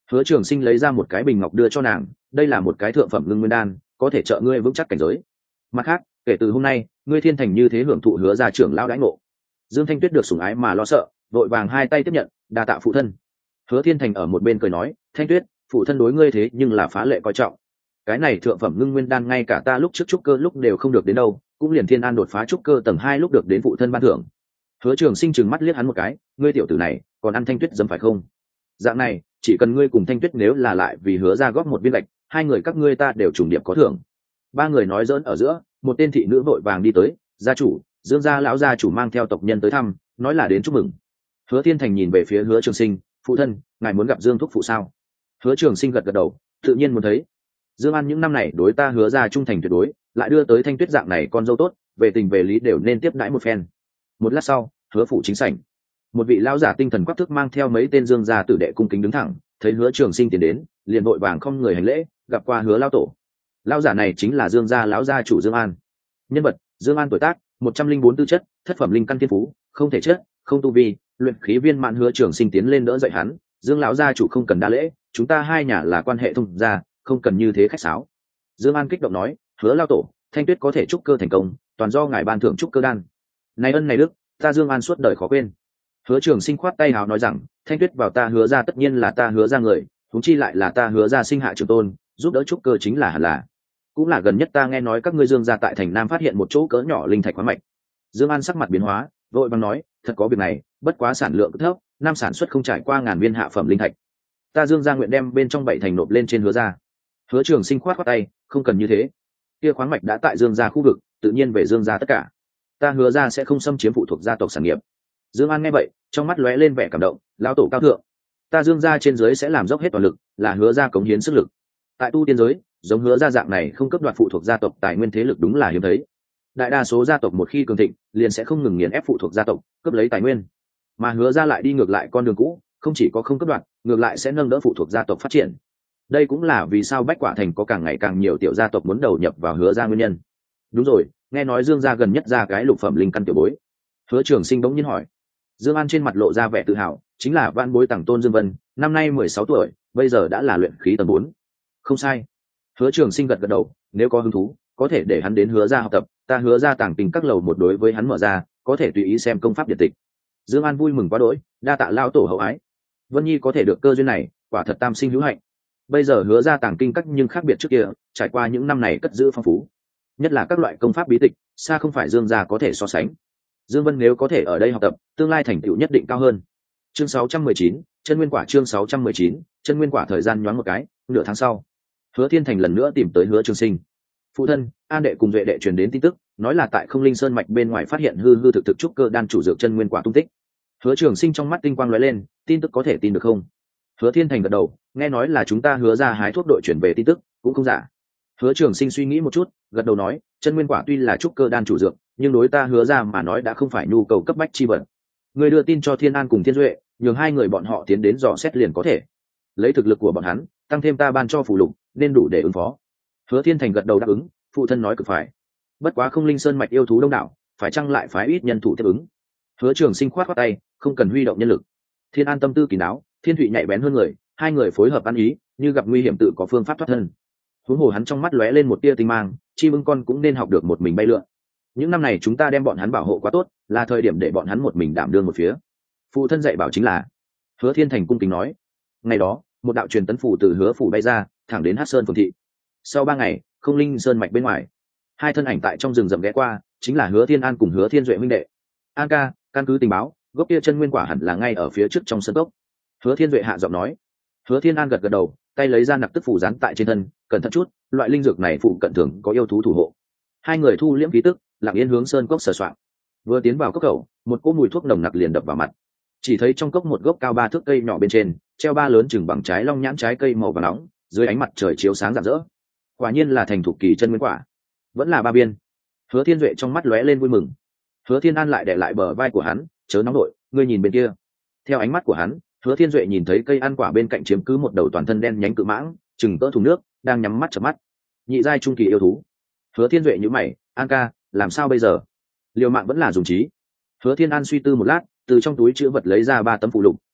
Hứa Trường Sinh lấy ra một cái bình ngọc đưa cho nàng, đây là một cái thượng phẩm ngưng nguyên đan, có thể trợ ngươi vững chắc cảnh giới. Mặt khác, kể từ hôm nay, ngươi thiên thành như thế hưởng thụ hứa gia trưởng lão đãi ngộ. Dương Thanh Tuyết được sủng ái mà lo sợ, vội vàng hai tay tiếp nhận, đa tạ phụ thân. Hứa Thiên Thành ở một bên cười nói, Thanh Tuyết, phụ thân đối ngươi thế nhưng là phá lệ coi trọng. Cái này thượng phẩm ngưng nguyên đan ngay cả ta lúc trước trúc cơ lúc đều không được đến đâu, cũng liền Thiên An đột phá trúc cơ tầng hai lúc được đến phụ thân ban thưởng. Hứa Trường Sinh trừng mắt liếc hắn một cái, ngươi tiểu tử này, còn ăn Thanh Tuyết dấm phải không? Dạng này, chỉ cần ngươi cùng Thanh Tuyết nếu là lại vì hứa ra góp một viên gạch, hai người các ngươi ta đều trùng điệp có thưởng. Ba người nói giỡn ở giữa, một tên thị nữ vội vàng đi tới, gia chủ, Dương gia lão gia chủ mang theo tộc nhân tới thăm, nói là đến chúc mừng. Hứa Thiên Thành nhìn về phía Hứa Trường Sinh, phụ thân, ngài muốn gặp Dương thúc phụ sao? Hứa Trường Sinh gật gật đầu, tự nhiên muốn thấy. Dương An những năm này đối ta hứa ra trung thành tuyệt đối, lại đưa tới Thanh Tuyết dạng này con dâu tốt, về tình về lý đều nên tiếp đãi một phen. Một lát sau, Hứa phủ chính sảnh, một vị lão giả tinh thần quắc thước mang theo mấy tên Dương gia tử đệ cung kính đứng thẳng, thấy Hứa Trường Sinh tiến đến, liền vội vàng không người hành lễ, gặp qua Hứa lão tổ. Lão giả này chính là Dương gia lão gia chủ Dương An. Nhân vật: Dương An tuổi tác một trăm linh bốn tư chất, thất phẩm linh căn thiên phú, không thể chết, không tu vi, luyện khí viên mãn. Hứa Trường Sinh tiến lên đỡ dậy hắn, Dương lão gia chủ không cần đa lễ, chúng ta hai nhà là quan hệ thông gia, không cần như thế khách sáo. Dương An kích động nói, Hứa lão tổ, Thanh Tuyết có thể trúc cơ thành công, toàn do ngài ban thưởng trúc cơ đan. Này ân này đức, ta Dương An suốt đời khó quên. Hứa Trường Sinh khoát tay hào nói rằng, Thanh Tuyết vào ta hứa ra tất nhiên là ta hứa ra người, huống chi lại là ta hứa ra sinh hạ trưởng tôn, giúp đỡ trúc cơ chính là hẳn là. Cũng là gần nhất ta nghe nói các ngươi Dương gia tại thành Nam phát hiện một chỗ cỡ nhỏ linh thạch khoáng mạch. Dương An sắc mặt biến hóa, vội vàng nói, thật có việc này, bất quá sản lượng thấp, năm sản xuất không trải qua ngàn viên hạ phẩm linh thạch. Ta Dương gia nguyện đem bên trong bảy thành nộp lên trên hứa gia. Hứa Trường Sinh khoát khoát tay, không cần như thế. Kia khoáng mạch đã tại Dương gia khu vực, tự nhiên về Dương gia tất cả. Ta hứa gia sẽ không xâm chiếm phụ thuộc gia tộc sản nghiệp. Dương An nghe vậy, trong mắt lóe lên vẻ cảm động, lão tổ cao thượng. Ta Dương gia trên dưới sẽ làm dốc hết toàn lực, là hứa gia cống hiến sức lực. Tại tu tiên giới, giống hứa gia dạng này không cấp đoạt phụ thuộc gia tộc tài nguyên thế lực đúng là hiếm thấy. Đại đa số gia tộc một khi cường thịnh, liền sẽ không ngừng nghiền ép phụ thuộc gia tộc, cướp lấy tài nguyên. Mà hứa gia lại đi ngược lại con đường cũ, không chỉ có không cấp đoạt, ngược lại sẽ nâng đỡ phụ thuộc gia tộc phát triển. Đây cũng là vì sao Bách Quả Thành có càng ngày càng nhiều tiểu gia tộc muốn đầu nhập vào hứa gia nguyên nhân. Đúng rồi, nghe nói Dương gia gần nhất ra cái lục phẩm linh căn tiểu bối. Hứa Trường Sinh bỗng nhiên hỏi. Dương An trên mặt lộ ra vẻ tự hào, chính là Vạn Bối Tằng Tôn Dương Vân, năm nay mười sáu tuổi, bây giờ đã là luyện khí tầng bốn. Không sai. Hứa Trường Sinh gật gật đầu, nếu có hứng thú, có thể để hắn đến hứa gia học tập, ta hứa gia tàng tình các lầu một đối với hắn mở ra, có thể tùy ý xem công pháp điện tịch. Dương An vui mừng quá đỗi, đa tạ lão tổ hậu ái. Vân Nhi có thể được cơ duyên này, quả thật tam sinh hữu hạnh. Bây giờ hứa gia tàng kinh các nhưng khác biệt trước kia, trải qua những năm này cất giữ phong phú, nhất là các loại công pháp bí tịch, xa không phải Dương gia có thể so sánh. Dương Vân nếu có thể ở đây học tập, tương lai thành tựu nhất định cao hơn. Chương sáu trăm mười chín, chân nguyên quả. Chương sáu trăm mười chín, chân nguyên quả. Thời gian nhoáng một cái, nửa tháng sau, Hứa Thiên Thành lần nữa tìm tới Hứa Trường Sinh. Phụ thân, An đệ cùng Duệ đệ truyền đến tin tức, nói là tại Không Linh Sơn mạch bên ngoài phát hiện hư hư thực thực trúc cơ đan chủ dược chân nguyên quả tung tích. Hứa Trường Sinh trong mắt tinh quang lóe lên, tin tức có thể tin được không? Hứa Thiên Thành gật đầu, nghe nói là chúng ta hứa ra hái thuốc đội chuyển về tin tức, cũng không giả. Hứa Trường Sinh suy nghĩ một chút, gật đầu nói, chân nguyên quả tuy là trúc cơ đan chủ dược, nhưng đối ta hứa ra mà nói đã không phải nhu cầu cấp bách chi vật. Người đưa tin cho Thiên An cùng Thiên Duệ, nhường hai người bọn họ tiến đến dò xét liền có thể. Lấy thực lực của bọn hắn, tăng thêm ta ban cho phù lục, nên đủ để ứng phó. Hứa Thiên Thành gật đầu đáp ứng, phụ thân nói cực phải. Bất quá Không Linh Sơn mạch yêu thú đông đảo, phải chăng lại phái ít nhân thủ tiếp ứng? Hứa Trường Sinh khoát khoát tay, không cần huy động nhân lực. Thiên An tâm tư kỳ đáo, Thiên Thụy nhạy bén hơn người, hai người phối hợp ăn ý, như gặp nguy hiểm tự có phương pháp thoát thân. Huống hồ hắn trong mắt lóe lên một tia tinh mang, chim ưng con cũng nên học được một mình bay lượn. Những năm này chúng ta đem bọn hắn bảo hộ quá tốt, là thời điểm để bọn hắn một mình đảm đương một phía. Phụ thân dạy bảo chính là. Hứa Thiên Thành cung kính nói. Ngày đó, một đạo truyền tấn phủ từ Hứa phủ bay ra, thẳng đến Hắc Sơn phường thị. Sau ba ngày, Không Linh Sơn mạch bên ngoài, hai thân ảnh tại trong rừng rậm ghé qua, chính là Hứa Thiên An cùng Hứa Thiên Duệ huynh đệ. An ca, căn cứ tình báo, gốc kia chân nguyên quả hẳn là ngay ở phía trước trong sân gốc. Hứa Thiên Duệ hạ giọng nói. Hứa Thiên An gật gật đầu, tay lấy ra nặc tức phủ dán tại trên thân, cẩn thận chút, loại linh dược này phụ cận thường có yêu thú thủ hộ. Hai người thu liễm khí tức, lặng yên hướng sơn cốc sờ soạng. Vừa tiến vào cốc khẩu, một cỗ mùi thuốc nồng nặc liền đập vào mặt. Chỉ thấy trong cốc một gốc cao ba thước cây nhỏ bên trên, treo ba lớn chừng bằng trái long nhãn trái cây màu vàng nóng, dưới ánh mặt trời chiếu sáng rạng rỡ. Quả nhiên là thành thục kỳ chân nguyên quả, vẫn là ba biên. Hứa Thiên Duệ trong mắt lóe lên vui mừng. Hứa Thiên An lại để lại bờ vai của hắn, chớ nóng nổi, ngươi nhìn bên kia. Theo ánh mắt của hắn, Hứa Thiên Duệ nhìn thấy cây ăn quả bên cạnh chiếm cứ một đầu toàn thân đen nhánh cự mãng, chừng cỡ thùng nước, đang nhắm mắt chớp mắt. Nhị giai trung kỳ yêu thú. Hứa Thiên Duệ nhíu mày, An ca, làm sao bây giờ? Liều mạng vẫn là dùng trí. Hứa Thiên An suy tư một lát, từ trong túi chữ vật lấy ra ba tấm phụ lục,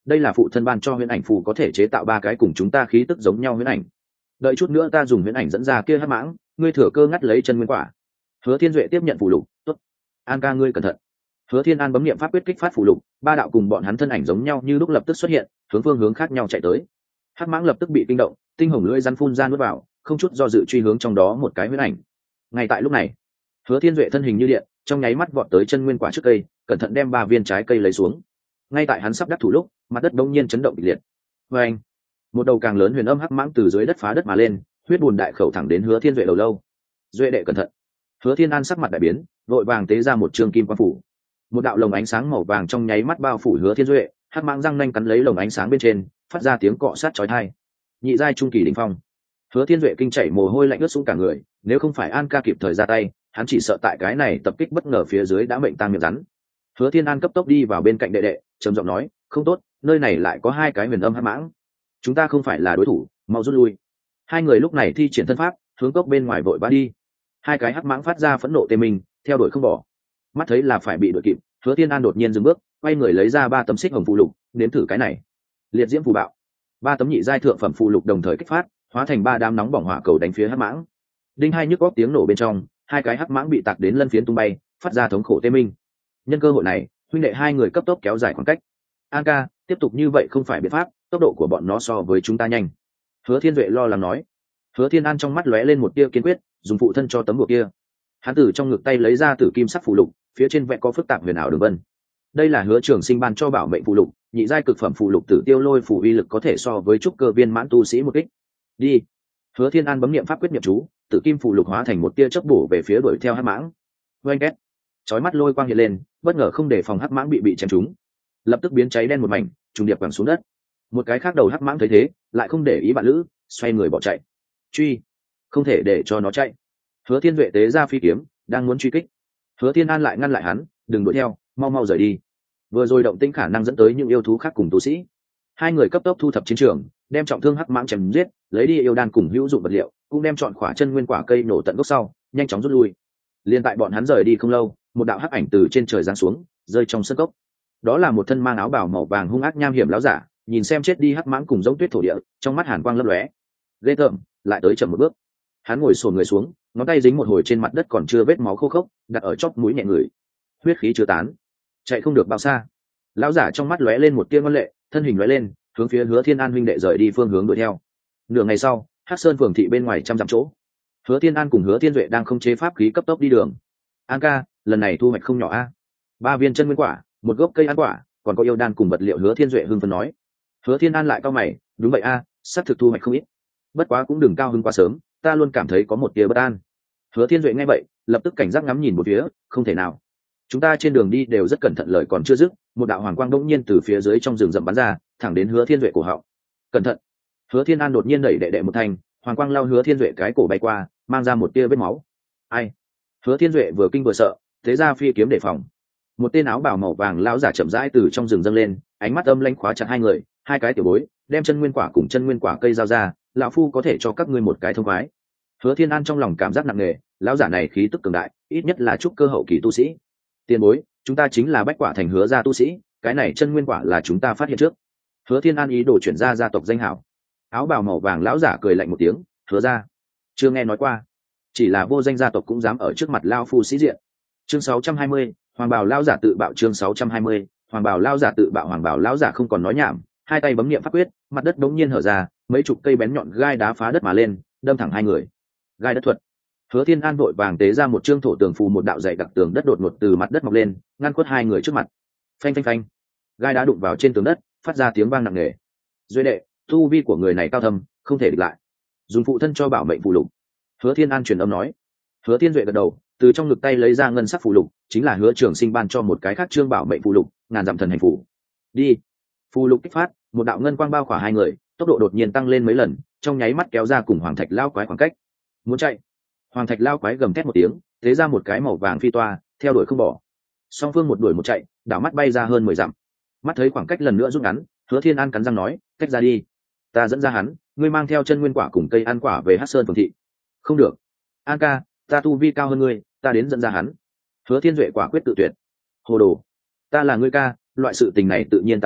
đây là phụ thân ban cho huyễn ảnh phù, có thể chế tạo ba cái cùng chúng ta khí tức giống nhau huyễn ảnh. Đợi chút nữa ta dùng huyễn ảnh dẫn ra kia hắc mãng, ngươi thừa cơ ngắt lấy chân nguyên quả. Hứa Thiên Duệ tiếp nhận phù lục. Tốt. An ca ngươi cẩn thận. Hứa Thiên An bấm niệm pháp quyết kích phát phù lục, ba đạo cùng bọn hắn thân ảnh giống nhau như lúc lập tức xuất hiện, hướng phương hướng khác nhau chạy tới. Hắc mãng lập tức bị kinh động, tinh hồng lưỡi rắn phun ra nuốt vào, không chút do dự truy hướng trong đó một cái huyễn ảnh. Ngay tại lúc này, Hứa Thiên Duệ thân hình như điện, trong nháy mắt vọt tới chân nguyên quả trước cây, cẩn thận đem ba viên trái cây lấy xuống. Ngay tại hắn sắp đắc thủ lúc, mặt đất bỗng nhiên chấn động kịch liệt. Và anh, một đầu càng lớn huyền âm hắc mãng từ dưới đất phá đất mà lên, huyết bùn đại khẩu thẳng đến Hứa Thiên Duệ đầu lâu. Duệ đệ cẩn thận. Hứa Thiên An sắc mặt đại biến, vội vàng tế ra một trường kim quang phủ. Một đạo lồng ánh sáng màu vàng trong nháy mắt bao phủ Hứa Thiên Duệ, hắc mãng răng nanh cắn lấy lồng ánh sáng bên trên, phát ra tiếng cọ sát chói tai. Nhị giai trung kỳ đỉnh phong. Hứa Thiên Duệ kinh chảy mồ hôi lạnh ướt sũng cả người, nếu không phải An ca kịp thời ra tay, hắn chỉ sợ tại cái này tập kích bất ngờ phía dưới đã mệnh tang miệng rắn. Hứa Thiên An cấp tốc đi vào bên cạnh đệ đệ, trầm giọng nói, không tốt, nơi này lại có hai cái huyền âm hắc mãng, chúng ta không phải là đối thủ, mau rút lui. Hai người lúc này thi triển thân pháp, hướng cốc bên ngoài vội vã đi. Hai cái hắc mãng phát ra phẫn nộ tê mình, theo đuổi không bỏ. Mắt thấy là phải bị đuổi kịp, Hứa Thiên An đột nhiên dừng bước, quay người lấy ra ba tấm xích hồng phù lục, nếm thử cái này. Liệt diễm phù bạo. Ba tấm nhị giai thượng phẩm phù lục đồng thời kích phát, hóa thành ba đám nóng bỏng hỏa cầu đánh phía hắc mãng. Đinh hai nhức óc tiếng nổ bên trong, hai cái hắc mãng bị tạc đến lân phiến tung bay, phát ra thống khổ tê minh. Nhân cơ hội này, huynh đệ hai người cấp tốc kéo dài khoảng cách. An ca, tiếp tục như vậy không phải biện pháp, tốc độ của bọn nó so với chúng ta nhanh. Hứa Thiên Duệ lo lắng nói. Hứa Thiên An trong mắt lóe lên một tia kiên quyết, dùng phụ thân cho tấm bùa kia. Hắn từ trong ngực tay lấy ra tử kim sắc phù lục, phía trên vẽ có phức tạp huyền ảo đường vân. Đây là Hứa Trường Sinh ban cho bảo mệnh phù lục, nhị giai cực phẩm phù lục tử tiêu lôi phù uy lực có thể so với trúc cơ viên mãn tu sĩ một kích. Đi. Hứa Thiên An bấm niệm pháp quyết niệm chú, tử kim phù lục hóa thành một tia chớp bổ về phía đuổi theo hắc mãng. Oanh két. Chói mắt lôi quang hiện lên, bất ngờ không để phòng hắc mãng bị bị chém trúng, lập tức biến cháy đen một mảnh, trùng điệp quẳng xuống đất. Một cái khác đầu hắc mãng thấy thế, lại không để ý bạn lữ, xoay người bỏ chạy. Truy, không thể để cho nó chạy. Hứa Thiên Duệ tế ra phi kiếm, đang muốn truy kích. Hứa Thiên An lại ngăn lại hắn, đừng đuổi theo, mau mau rời đi. Vừa rồi động tĩnh khả năng dẫn tới những yêu thú khác cùng tu sĩ. Hai người cấp tốc thu thập chiến trường, đem trọng thương hắc mãng chém giết, lấy đi yêu đan cùng hữu dụng vật liệu, cũng đem chọn khỏa chân nguyên quả cây nổ tận gốc sau, nhanh chóng rút lui. Liên tại bọn hắn rời đi không lâu, một đạo hắc ảnh từ trên trời giáng xuống, rơi trong sân cốc. Đó là một thân mang áo bào màu vàng hung ác nham hiểm láo giả, nhìn xem chết đi hắc mãng cùng giống tuyết thổ địa, trong mắt hàn quang lấp lóe. Ghê tởm, lại tới chậm một bước. Hắn ngồi xổm người xuống, ngón tay dính một hồi trên mặt đất còn chưa vết máu khô khốc, đặt ở chóp mũi nhẹ người. Huyết khí chưa tán, chạy không được bao xa. Lão giả trong mắt lóe lên một tia ngoan lệ, thân hình lóe lên, hướng phía Hứa Thiên An huynh đệ rời đi phương hướng đuổi theo. Nửa ngày sau, Hắc Sơn phường thị bên ngoài trăm dặm chỗ, Hứa Thiên An cùng Hứa Thiên Duệ đang không chế pháp khí cấp tốc đi đường. An ca, lần này thu hoạch không nhỏ a. Ba viên chân nguyên quả, một gốc cây ăn quả, còn có yêu đan cùng vật liệu. Hứa Thiên Duệ hưng phấn nói. Hứa Thiên An lại cao mày, đúng vậy a, à, sắp thực thu hoạch không ít. Bất quá cũng đừng cao hứng quá sớm, ta luôn cảm thấy có một tia bất an. Hứa Thiên Duệ nghe vậy, lập tức cảnh giác ngắm nhìn một phía, không thể nào. Chúng ta trên đường đi đều rất cẩn thận, lời còn chưa dứt, một đạo hoàng quang đột nhiên từ phía dưới trong rừng rậm bắn ra, thẳng đến Hứa Thiên Duệ cổ họng. Cẩn thận! Hứa Thiên An đột nhiên đẩy đệ đệ một thành, hoàng quang lao Hứa Thiên Duệ cái cổ bay qua, mang ra một tia vết máu. Ai? Hứa Thiên Duệ vừa kinh vừa sợ, thế ra phi kiếm đề phòng. Một tên áo bào màu vàng lão giả chậm rãi từ trong rừng dâng lên, ánh mắt âm lãnh khóa chặt hai người. Hai cái tiểu bối, đem chân nguyên quả cùng chân nguyên quả cây giao ra, lão phu có thể cho các ngươi một cái thông khoái. Hứa Thiên An trong lòng cảm giác nặng nề, lão giả này khí tức cường đại, ít nhất là trúc cơ hậu kỳ tu sĩ. Tiền bối, chúng ta chính là Bách Quả Thành Hứa gia tu sĩ, cái này chân nguyên quả là chúng ta phát hiện trước. Hứa Thiên An ý đồ chuyển ra gia tộc danh hảo. Áo bào màu vàng lão giả cười lạnh một tiếng, Hứa gia, chưa nghe nói qua, chỉ là vô danh gia tộc cũng dám ở trước mặt lão phu sĩ diện. Chương sáu trăm hai mươi, Hoàng bào lão giả tự bạo. Chương sáu trăm hai mươi, Hoàng bào lão giả tự bạo. Hoàng bào lão giả không còn nói nhảm, hai tay bấm niệm pháp quyết, mặt đất đống nhiên hở ra, mấy chục cây bén nhọn gai đá phá đất mà lên, đâm thẳng hai người. Gai đất thuật. Hứa Thiên An vội vàng tế ra một chương thổ tường phù, một đạo dày đặc tường đất đột ngột từ mặt đất mọc lên, ngăn khuất hai người trước mặt. Phanh phanh phanh, gai đá đụng vào trên tường đất, phát ra tiếng vang nặng nề. Duy đệ, tu vi của người này cao thâm, không thể địch lại. Dùng phụ thân cho bảo mệnh phù lục. Hứa Thiên An truyền âm nói. Hứa Thiên Duệ gật đầu, từ trong ngực tay lấy ra ngân sắc phù lục, chính là Hứa Trường Sinh ban cho một cái khác chương bảo mệnh phù lục, ngàn dặm thần hành phù. Đi. Phù lục kích phát, một đạo ngân quang bao khỏa hai người, tốc độ đột nhiên tăng lên mấy lần, trong nháy mắt kéo ra cùng Hoàng Thạch lao quái khoảng cách. Muốn chạy. Hoàng Thạch lao quái gầm thét một tiếng, tế ra một cái màu vàng phi toa, theo đuổi không bỏ. Song phương một đuổi một chạy, đảo mắt bay ra hơn mười dặm. Mắt thấy khoảng cách lần nữa rút ngắn, Hứa Thiên An cắn răng nói, cách ra đi, ta dẫn ra hắn, ngươi mang theo chân nguyên quả cùng cây ăn quả về Hắc Sơn phường thị. Không được, An ca, ta tu vi cao hơn ngươi, ta đến dẫn ra hắn. Hứa Thiên Duệ quả quyết tự tuyệt. Hồ đồ, ta là ngươi ca, loại sự tình này tự nhiên ta đến,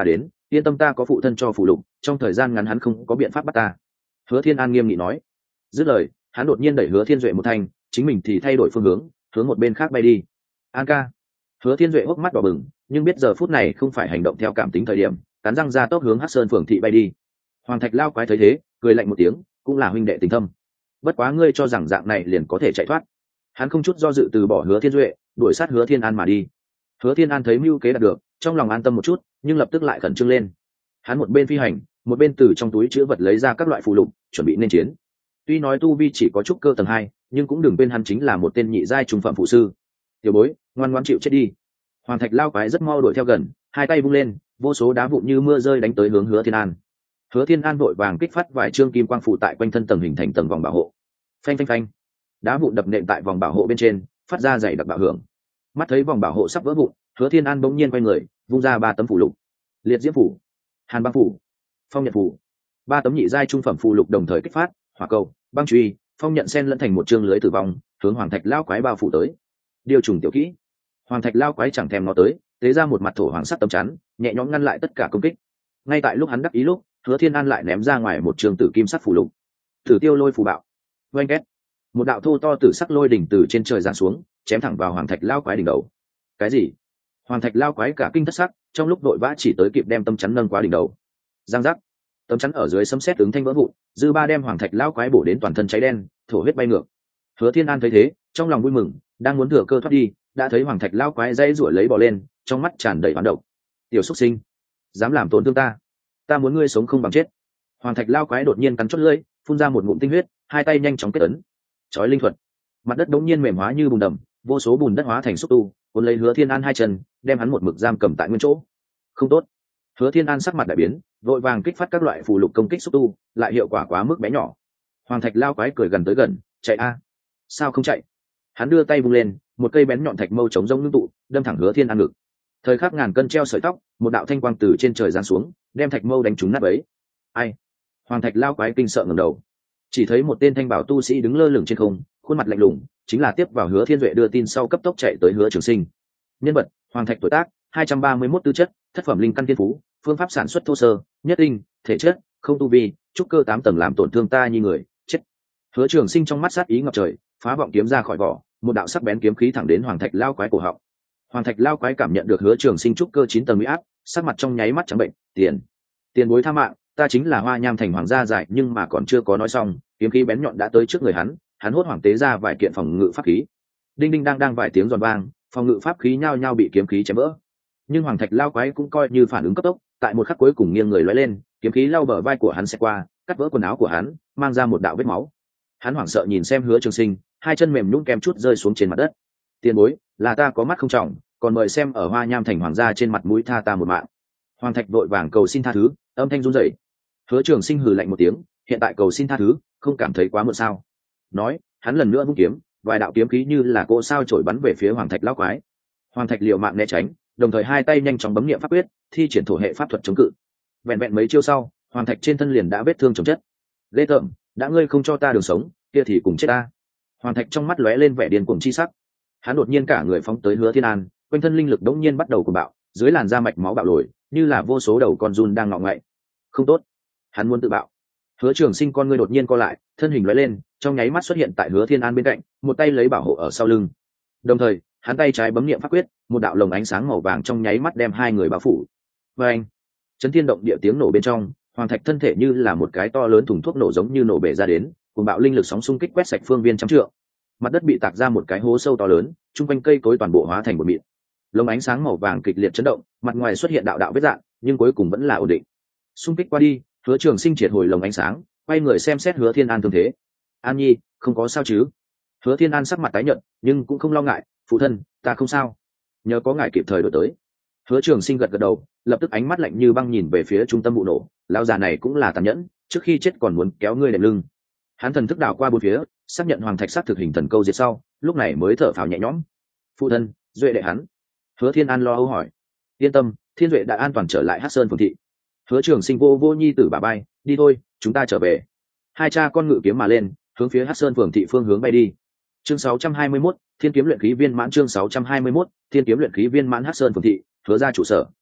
yên tâm, ta có phụ thân cho phụ lục, trong thời gian ngắn hắn không có biện pháp bắt ta. Hứa Thiên An nghiêm nghị nói. Dứt lời, hắn đột nhiên đẩy Hứa Thiên Duệ một thanh, chính mình thì thay đổi phương hướng, hướng một bên khác bay đi. An ca. Hứa Thiên Duệ hốc mắt đỏ bừng, nhưng biết giờ phút này không phải hành động theo cảm tính thời điểm, cắn răng ra tốc hướng Hắc Sơn phường thị bay đi. Hoàng Thạch lao quái thấy thế, cười lạnh một tiếng, cũng là huynh đệ tình thâm. Bất quá ngươi cho rằng dạng này liền có thể chạy thoát? Hắn không chút do dự từ bỏ Hứa Thiên Duệ, đuổi sát Hứa Thiên An mà đi. Hứa Thiên An thấy mưu kế đạt được, trong lòng an tâm một chút, nhưng lập tức lại khẩn trương lên. Hắn một bên phi hành, một bên từ trong túi chứa vật lấy ra các loại phù lục, chuẩn bị nên chiến. Tuy nói tu vi chỉ có trúc cơ tầng hai, nhưng cũng đừng quên hắn chính là một tên nhị giai trung phẩm phụ sư. Tiểu bối, ngoan ngoãn chịu chết đi. Hoàng Thạch lao quái rất mau đuổi theo gần, hai tay vung lên, vô số đá vụn như mưa rơi đánh tới hướng Hứa Thiên An. Hứa Thiên An vội vàng kích phát vài trương kim quang phủ tại quanh thân tầng hình thành tầng vòng bảo hộ. Phanh phanh phanh, đá vụn đập nện tại vòng bảo hộ bên trên, phát ra dày đặc bạo hưởng. Mắt thấy vòng bảo hộ sắp vỡ vụn, Hứa Thiên An bỗng nhiên quay người, vung ra ba tấm phủ lục. Liệt diễm phủ, Hàn băng phủ, Phong nhật phủ. Ba tấm nhị giai trung phẩm phù lục đồng thời kích phát, hỏa cầu, băng truy, phong nhận xen lẫn thành một chương lưới tử vong, hướng Hoàng Thạch lao quái bao phủ tới. Điều trùng tiểu kỹ. Hoàng Thạch lao quái chẳng thèm nó tới, tế ra một mặt thổ hoàng sắt tấm chắn, nhẹ nhõm ngăn lại tất cả công kích. Ngay tại lúc hắn đắc ý lúc, Hứa Thiên An lại ném ra ngoài một trường tử kim sắc phù lục. Tử tiêu lôi phù bạo. Oanh két. Một đạo thô to tử sắc lôi đỉnh từ trên trời giáng xuống, chém thẳng vào Hoàng Thạch lao quái đỉnh đầu. Cái gì? Hoàng Thạch lao quái cả kinh thất sắc, trong lúc vội vã chỉ tới kịp đem tấm chắn nâng qua đỉnh đầu. Giang giác. Tấm chắn ở dưới sấm sét ứng thanh vỡ vụn, dư ba đem Hoàng Thạch lao quái bổ đến toàn thân cháy đen, thổ huyết bay ngược. Hứa Thiên An thấy thế, trong lòng vui mừng, đang muốn thừa cơ thoát đi, đã thấy Hoàng Thạch lao quái dãy rủa lấy bò lên, trong mắt tràn đầy oán độc. Tiểu xuất sinh, dám làm tổn thương ta, ta muốn ngươi sống không bằng chết. Hoàng Thạch lao quái đột nhiên cắn chót lưỡi, phun ra một ngụm tinh huyết, hai tay nhanh chóng kết ấn. Chói linh thuật, mặt đất đống nhiên mềm hóa như bùn đầm, vô số bùn đất hóa thành xúc tu, cuốn lấy Hứa Thiên An hai chân, đem hắn một mực giam cầm tại nguyên chỗ. Không tốt. Hứa Thiên An sắc mặt đại biến, vội vàng kích phát các loại phù lục công kích xúc tu, lại hiệu quả quá mức bé nhỏ. Hoàng Thạch lao quái cười gần tới gần, chạy a, sao không chạy? Hắn đưa tay vung lên, một cây bén nhọn thạch mâu chống rông ngưng tụ, đâm thẳng Hứa Thiên An ngực. Thời khắc ngàn cân treo sợi tóc, một đạo thanh quang từ trên trời giáng xuống, đem thạch mâu đánh trúng nát bấy. Ai? Hoàng Thạch lao quái kinh sợ ngẩng đầu, chỉ thấy một tên thanh bảo tu sĩ đứng lơ lửng trên không, khuôn mặt lạnh lùng, chính là tiếp vào Hứa Thiên Duệ đưa tin sau cấp tốc chạy tới Hứa Trường Sinh. Nhân vật: Hoàng Thạch tuổi tác hai trăm ba mươi mốt, tư chất thất phẩm linh căn thiên phú, phương pháp sản xuất thô sơ, nhất tinh, thể chất không tu vi, trúc cơ tám tầng, làm tổn thương ta như người chết. Hứa Trường Sinh trong mắt sát ý ngập trời, phá vọng kiếm ra khỏi vỏ, một đạo sắc bén kiếm khí thẳng đến Hoàng Thạch lao quái cổ họng. Hoàng Thạch lao quái cảm nhận được Hứa Trường Sinh trúc cơ chín tầng uy áp, sắc mặt trong nháy mắt trắng bệnh. Tiền, tiền bối tha mạng, ta chính là Hoa Nham thành hoàng gia giải. Nhưng mà còn chưa có nói xong, kiếm khí bén nhọn đã tới trước người hắn, hắn hốt hoảng tế ra vài kiện phòng ngự pháp khí. Đinh đinh đang đang vài tiếng giòn vang, phòng ngự pháp khí nhao nhao bị kiếm khí chém vỡ. Nhưng Hoàng Thạch lao quái cũng coi như phản ứng cấp tốc, tại một khắc cuối cùng nghiêng người lóe lên, kiếm khí lao bờ vai của hắn xẹt qua, cắt vỡ quần áo của hắn, mang ra một đạo vết máu. Hắn hoảng sợ nhìn xem Hứa Trường Sinh, hai chân mềm nhũn kem chút rơi xuống trên mặt đất. Tiền bối, là ta có mắt không trọng, còn mời xem ở Hoa Nham thành hoàng gia trên mặt mũi tha ta một mạng. Hoàng Thạch vội vàng cầu xin tha thứ, âm thanh run rẩy. Hứa Trường Sinh hừ lạnh một tiếng, hiện tại cầu xin tha thứ, không cảm thấy quá muộn sao? Nói, hắn lần nữa vung kiếm, vài đạo kiếm khí như là cỗ sao chổi bắn về phía Hoàng Thạch lão quái. Hoàng Thạch liều mạng né tránh, đồng thời hai tay nhanh chóng bấm niệm pháp quyết, thi triển thổ hệ pháp thuật chống cự. Vẹn vẹn mấy chiêu sau, Hoàng Thạch trên thân liền đã vết thương chồng chất. Lê Tởm, đã ngươi không cho ta đường sống, kia thì cùng chết ta. Hoàng Thạch trong mắt lóe lên vẻ điên cuồng chi sắc. Hắn đột nhiên cả người phóng tới Hứa Thiên An, quanh thân linh lực đống nhiên bắt đầu cuồng bạo, dưới làn da mạch máu bạo lồi, như là vô số đầu con giun đang ngọ ngậy. Không tốt, hắn muốn tự bạo. Hứa Trường Sinh con ngươi đột nhiên co lại, thân hình lóe lên, trong nháy mắt xuất hiện tại Hứa Thiên An bên cạnh, một tay lấy bảo hộ ở sau lưng. Đồng thời, hắn tay trái bấm niệm pháp quyết, một đạo lồng ánh sáng màu vàng trong nháy mắt đem hai người bao phủ. Và anh, chấn thiên động địa tiếng nổ bên trong, Hoàng Thạch thân thể như là một cái to lớn thùng thuốc nổ giống như nổ bể ra đến, cùng bạo linh lực sóng xung kích quét sạch phương viên trăm trượng. Mặt đất bị tạc ra một cái hố sâu to lớn, trung quanh cây cối toàn bộ hóa thành một mịn. Lồng ánh sáng màu vàng kịch liệt chấn động, mặt ngoài xuất hiện đạo đạo vết rạn, nhưng cuối cùng vẫn là ổn định. Xung kích qua đi, Hứa Trường Sinh triệt hồi lồng ánh sáng, quay người xem xét Hứa Thiên An thương thế. An Nhi, không có sao chứ? Hứa Thiên An sắc mặt tái nhợt, nhưng cũng không lo ngại. Phụ thân, ta không sao, nhờ có ngài kịp thời đổi tới. Hứa Trường Sinh gật gật đầu, lập tức ánh mắt lạnh như băng nhìn về phía trung tâm vụ nổ. Lão già này cũng là tàn nhẫn, trước khi chết còn muốn kéo ngươi đệm lưng. Hắn thần thức đảo qua bốn phía, xác nhận Hoàng Thạch sát thực hình thần câu diệt sau, lúc này mới thở phào nhẹ nhõm. Phụ thân, Duệ đệ hắn. Hứa Thiên An lo âu hỏi. Yên tâm, Thiên Duệ đã an toàn trở lại Hắc Sơn phường thị. Hứa Trường Sinh vô vô nhi tử bà bay, đi thôi, chúng ta trở về. Hai cha con ngự kiếm mà lên, hướng phía Hắc Sơn phường thị phương hướng bay đi. Chương sáu trăm hai mươi mốt, Thiên kiếm luyện khí viên mãn. Chương sáu trăm hai mươi mốt, Thiên kiếm luyện khí viên mãn. Hắc Sơn phường thị, Hứa ra trụ sở.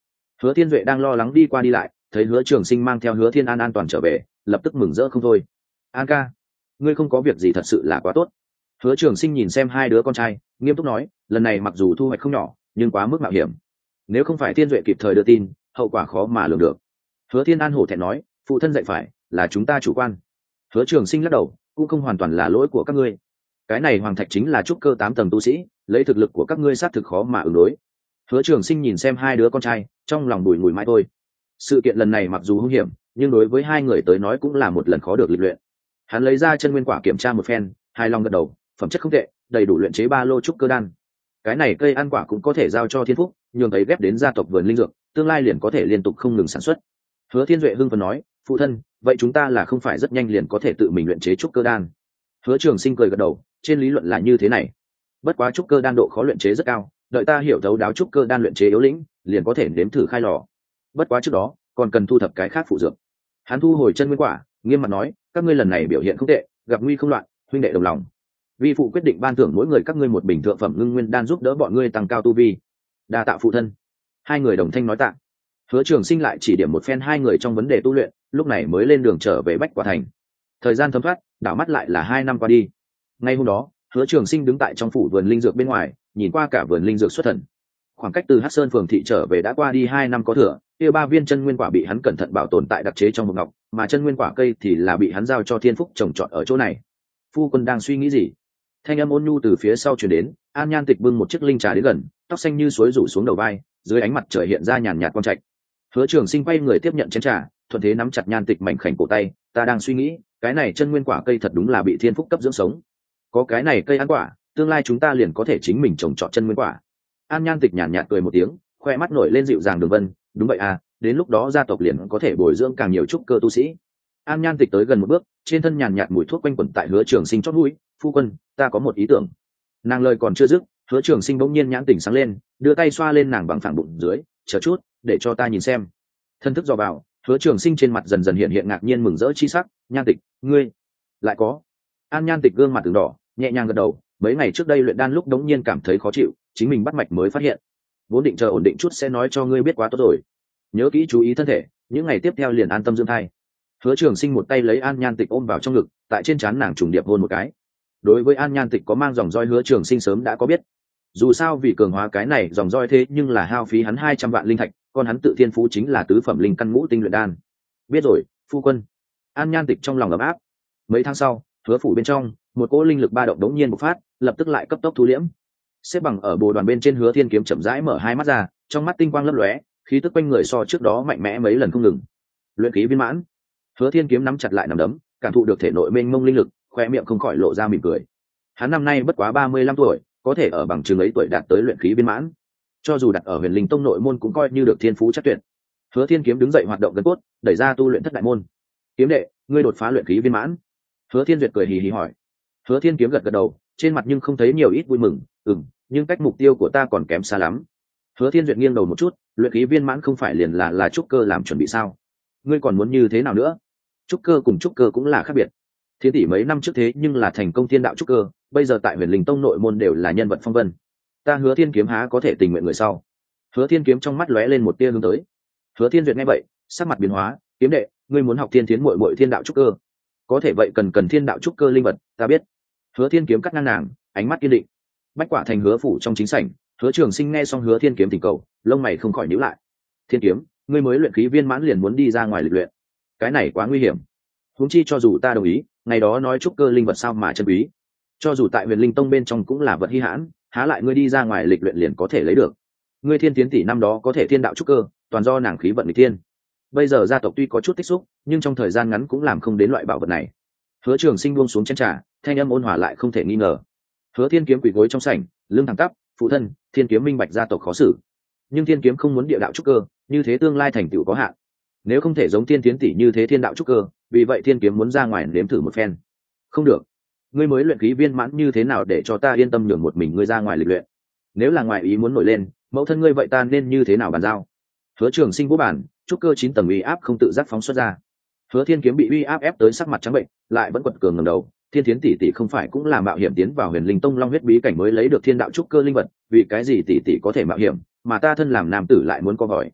Hứa Thiên Duệ đang lo lắng đi qua đi lại, thấy Hứa Trường Sinh mang theo Hứa Thiên An an toàn trở về, lập tức mừng rỡ không thôi. An ca, ngươi không có việc gì thật sự là quá tốt. Hứa Trường Sinh nhìn xem hai đứa con trai, nghiêm túc nói, lần này mặc dù thu hoạch không nhỏ, nhưng quá mức mạo hiểm. Nếu không phải Thiên Duệ kịp thời đưa tin, hậu quả khó mà lường được. Hứa Thiên An hổ thẹn nói, phụ thân dạy phải, là chúng ta chủ quan. Hứa Trường Sinh lắc đầu, cũng không hoàn toàn là lỗi của các ngươi. Cái này hoàng thạch chính là trúc cơ tám tầng tu sĩ, lấy thực lực của các ngươi xác thực khó mà ứng đối. Hứa Trường Sinh nhìn xem hai đứa con trai, trong lòng bùi ngùi mãi thôi. Sự kiện lần này mặc dù hung hiểm, nhưng đối với hai người tới nói cũng là một lần khó được lịch luyện. Hắn lấy ra chân nguyên quả kiểm tra một phen, hài lòng gật đầu, phẩm chất không tệ, đầy đủ luyện chế ba lô trúc cơ đan. Cái này cây ăn quả cũng có thể giao cho Thiên Phúc, nhường ấy ghép đến gia tộc vườn linh dược, tương lai liền có thể liên tục không ngừng sản xuất. Hứa Thiên Duệ hưng phấn nói, phụ thân, vậy chúng ta là không phải rất nhanh liền có thể tự mình luyện chế trúc cơ đan? Hứa Trường Sinh cười gật đầu, trên lý luận là như thế này. Bất quá trúc cơ đan độ khó luyện chế rất cao, đợi ta hiểu thấu đáo trúc cơ đan luyện chế yếu lĩnh, liền có thể nếm thử khai lò. Bất quá trước đó, còn cần thu thập cái khác phụ dược. Hắn thu hồi chân nguyên quả, nghiêm mặt nói, các ngươi lần này biểu hiện không tệ, gặp nguy không loạn, huynh đệ đồng lòng. Vi phụ quyết định ban thưởng mỗi người các ngươi một bình thượng phẩm ngưng nguyên đan giúp đỡ bọn ngươi tăng cao tu vi. Đa tạ phụ thân. Hai người đồng thanh nói tạ. Hứa Trường Sinh lại chỉ điểm một phen hai người trong vấn đề tu luyện, lúc này mới lên đường trở về Bách Quả Thành. Thời gian thấm thoát, đảo mắt lại là hai năm qua đi. Ngay hôm đó, Hứa Trường Sinh đứng tại trong phủ vườn linh dược bên ngoài, nhìn qua cả vườn linh dược xuất thần. Khoảng cách từ Hắc Sơn phường thị trở về đã qua đi hai năm có thừa, kia ba viên chân nguyên quả bị hắn cẩn thận bảo tồn tại đặc chế trong hộp ngọc, mà chân nguyên quả cây thì là bị hắn giao cho Thiên Phúc trồng trọt ở chỗ này. Phu quân đang suy nghĩ gì? Thanh âm ôn nhu từ phía sau truyền đến, An Nhan Tịch bưng một chiếc linh trà đến gần, tóc xanh như suối rủ xuống đầu vai, dưới ánh mặt trời hiện ra nhàn nhạt quang trạch. Hứa Trường Sinh quay người tiếp nhận chén trà, thuận thế nắm chặt Nhan Tịch mảnh khảnh cổ tay, ta đang suy nghĩ, cái này chân nguyên quả cây thật đúng là bị Thiên Phúc cấp dưỡng sống. Có cái này cây ăn quả, tương lai chúng ta liền có thể chính mình trồng trọt chân nguyên quả. An Nhan Tịch nhàn nhạt cười một tiếng, khoe mắt nổi lên dịu dàng đường vân, đúng vậy à, đến lúc đó gia tộc liền có thể bồi dưỡng càng nhiều trúc cơ tu sĩ. An Nhan Tịch tới gần một bước, trên thân nhàn nhạt mùi thuốc quanh quẩn tại Hứa Trường Sinh chót mũi, phu quân, ta có một ý tưởng. Nàng lời còn chưa dứt, Hứa Trường Sinh bỗng nhiên nhãn tỉnh sáng lên, đưa tay xoa lên nàng bằng phẳng bụng dưới, chờ chút, để cho ta nhìn xem. Thân thức dò vào, Hứa Trường Sinh trên mặt dần dần hiện hiện ngạc nhiên mừng rỡ chi sắc, Nhan Tịch, ngươi lại có. An Nhan Tịch gương mặt từng đỏ, nhẹ nhàng gật đầu, mấy ngày trước đây luyện đan lúc đống nhiên cảm thấy khó chịu, chính mình bắt mạch mới phát hiện. Vốn định chờ ổn định chút sẽ nói cho ngươi biết quá tốt rồi. Nhớ kỹ chú ý thân thể, những ngày tiếp theo liền an tâm dưỡng thai. Hứa Trường Sinh một tay lấy An Nhan Tịch ôm vào trong ngực, tại trên trán nàng trùng điệp hôn một cái. Đối với An Nhan Tịch có mang dòng roi Hứa Trường Sinh sớm đã có biết. Dù sao vì cường hóa cái này dòng roi thế nhưng là hao phí hắn hai trăm vạn linh thạch, còn hắn tự thiên phú chính là tứ phẩm linh căn ngũ tinh luyện đan. Biết rồi, phu quân. An Nhan Tịch trong lòng ấm áp. Mấy tháng sau, Hứa phủ bên trong, một cỗ linh lực ba động đống nhiên bộc phát, lập tức lại cấp tốc thu liễm. Xếp bằng ở bồ đoàn bên trên Hứa Thiên Kiếm chậm rãi mở hai mắt ra, trong mắt tinh quang lấp lóe, khí tức quanh người so trước đó mạnh mẽ mấy lần không ngừng. Luyện khí viên mãn. Hứa Thiên Kiếm nắm chặt lại nắm đấm, cảm thụ được thể nội mênh mông linh lực, khoe miệng không khỏi lộ ra mỉm cười. Hắn năm nay bất quá ba mươi lăm tuổi, có thể ở bằng chừng ấy tuổi đạt tới luyện khí viên mãn. Cho dù đặt ở Huyền Linh Tông nội môn cũng coi như được thiên phú chắc tuyệt. Hứa Thiên Kiếm đứng dậy hoạt động gân cốt, đẩy ra tu luyện thất đại môn. Kiếm đệ, ngươi đột phá luyện khí viên mãn. Hứa Thiên Duyệt cười hì hì hỏi. Hứa Thiên Kiếm gật gật đầu, trên mặt nhưng không thấy nhiều ít vui mừng, ừm, nhưng cách mục tiêu của ta còn kém xa lắm. Hứa Thiên Duyệt nghiêng đầu một chút, luyện khí viên mãn không phải liền là là trúc cơ làm chuẩn bị sao? Ngươi còn muốn như thế nào nữa? Trúc cơ cùng trúc cơ cũng là khác biệt. Thiên tỷ mấy năm trước thế nhưng là thành công thiên đạo trúc cơ, bây giờ tại Huyền Linh Tông nội môn đều là nhân vật phong vân. Ta Hứa Thiên Kiếm há có thể tình nguyện người sau. Hứa Thiên Kiếm trong mắt lóe lên một tia hướng tới. Hứa Thiên Duyệt nghe vậy, sắc mặt biến hóa, kiếm đệ, ngươi muốn học thiên thiến muội muội thiên đạo trúc cơ, có thể vậy cần cần thiên đạo trúc cơ linh vật, ta biết. Hứa Thiên Kiếm cắt ngang nàng, ánh mắt kiên định. Bách Quả Thành Hứa phủ trong chính sảnh, Hứa Trường Sinh nghe xong Hứa Thiên Kiếm thỉnh cầu, lông mày không khỏi nhíu lại. Thiên Kiếm, ngươi mới luyện khí viên mãn liền muốn đi ra ngoài lịch luyện, cái này quá nguy hiểm. Huống chi cho dù ta đồng ý, ngày đó nói trúc cơ linh vật sao mà chân quý, cho dù tại Huyền Linh Tông bên trong cũng là vật hi hãn, há lại ngươi đi ra ngoài lịch luyện liền có thể lấy được. Ngươi Thiên Tiến tỷ năm đó có thể thiên đạo trúc cơ, toàn do nàng khí vận nghịch thiên. Bây giờ gia tộc tuy có chút tích xúc, nhưng trong thời gian ngắn cũng làm không đến loại bảo vật này. Hứa Trường Sinh buông xuống chén trà, thanh âm ôn hòa lại không thể nghi ngờ. Hứa Thiên Kiếm quỳ gối trong sảnh, lưng thẳng tắp, phụ thân, Thiên Kiếm minh bạch gia tộc khó xử, nhưng Thiên Kiếm không muốn địa đạo trúc cơ, như thế tương lai thành tựu có hạn. Nếu không thể giống Thiên Tiến tỷ như thế thiên đạo trúc cơ, vì vậy Thiên Kiếm muốn ra ngoài nếm thử một phen. Không được, ngươi mới luyện khí viên mãn như thế nào để cho ta yên tâm nhường một mình ngươi ra ngoài lịch luyện? Nếu là ngoài ý muốn nổi lên, mẫu thân ngươi vậy ta nên như thế nào bàn giao? Hứa Trường Sinh vô bản, trúc cơ chín tầng uy áp không tự giác phóng xuất ra. Hứa Thiên Kiếm bị uy áp ép tới sắc mặt trắng bệnh, lại vẫn quật cường ngẩng đầu. Thiên Thiến tỷ tỷ không phải cũng là mạo hiểm tiến vào Huyền Linh Tông Long huyết bí cảnh mới lấy được thiên đạo trúc cơ linh vật, vì cái gì tỷ tỷ có thể mạo hiểm, mà ta thân làm nam tử lại muốn co vòi?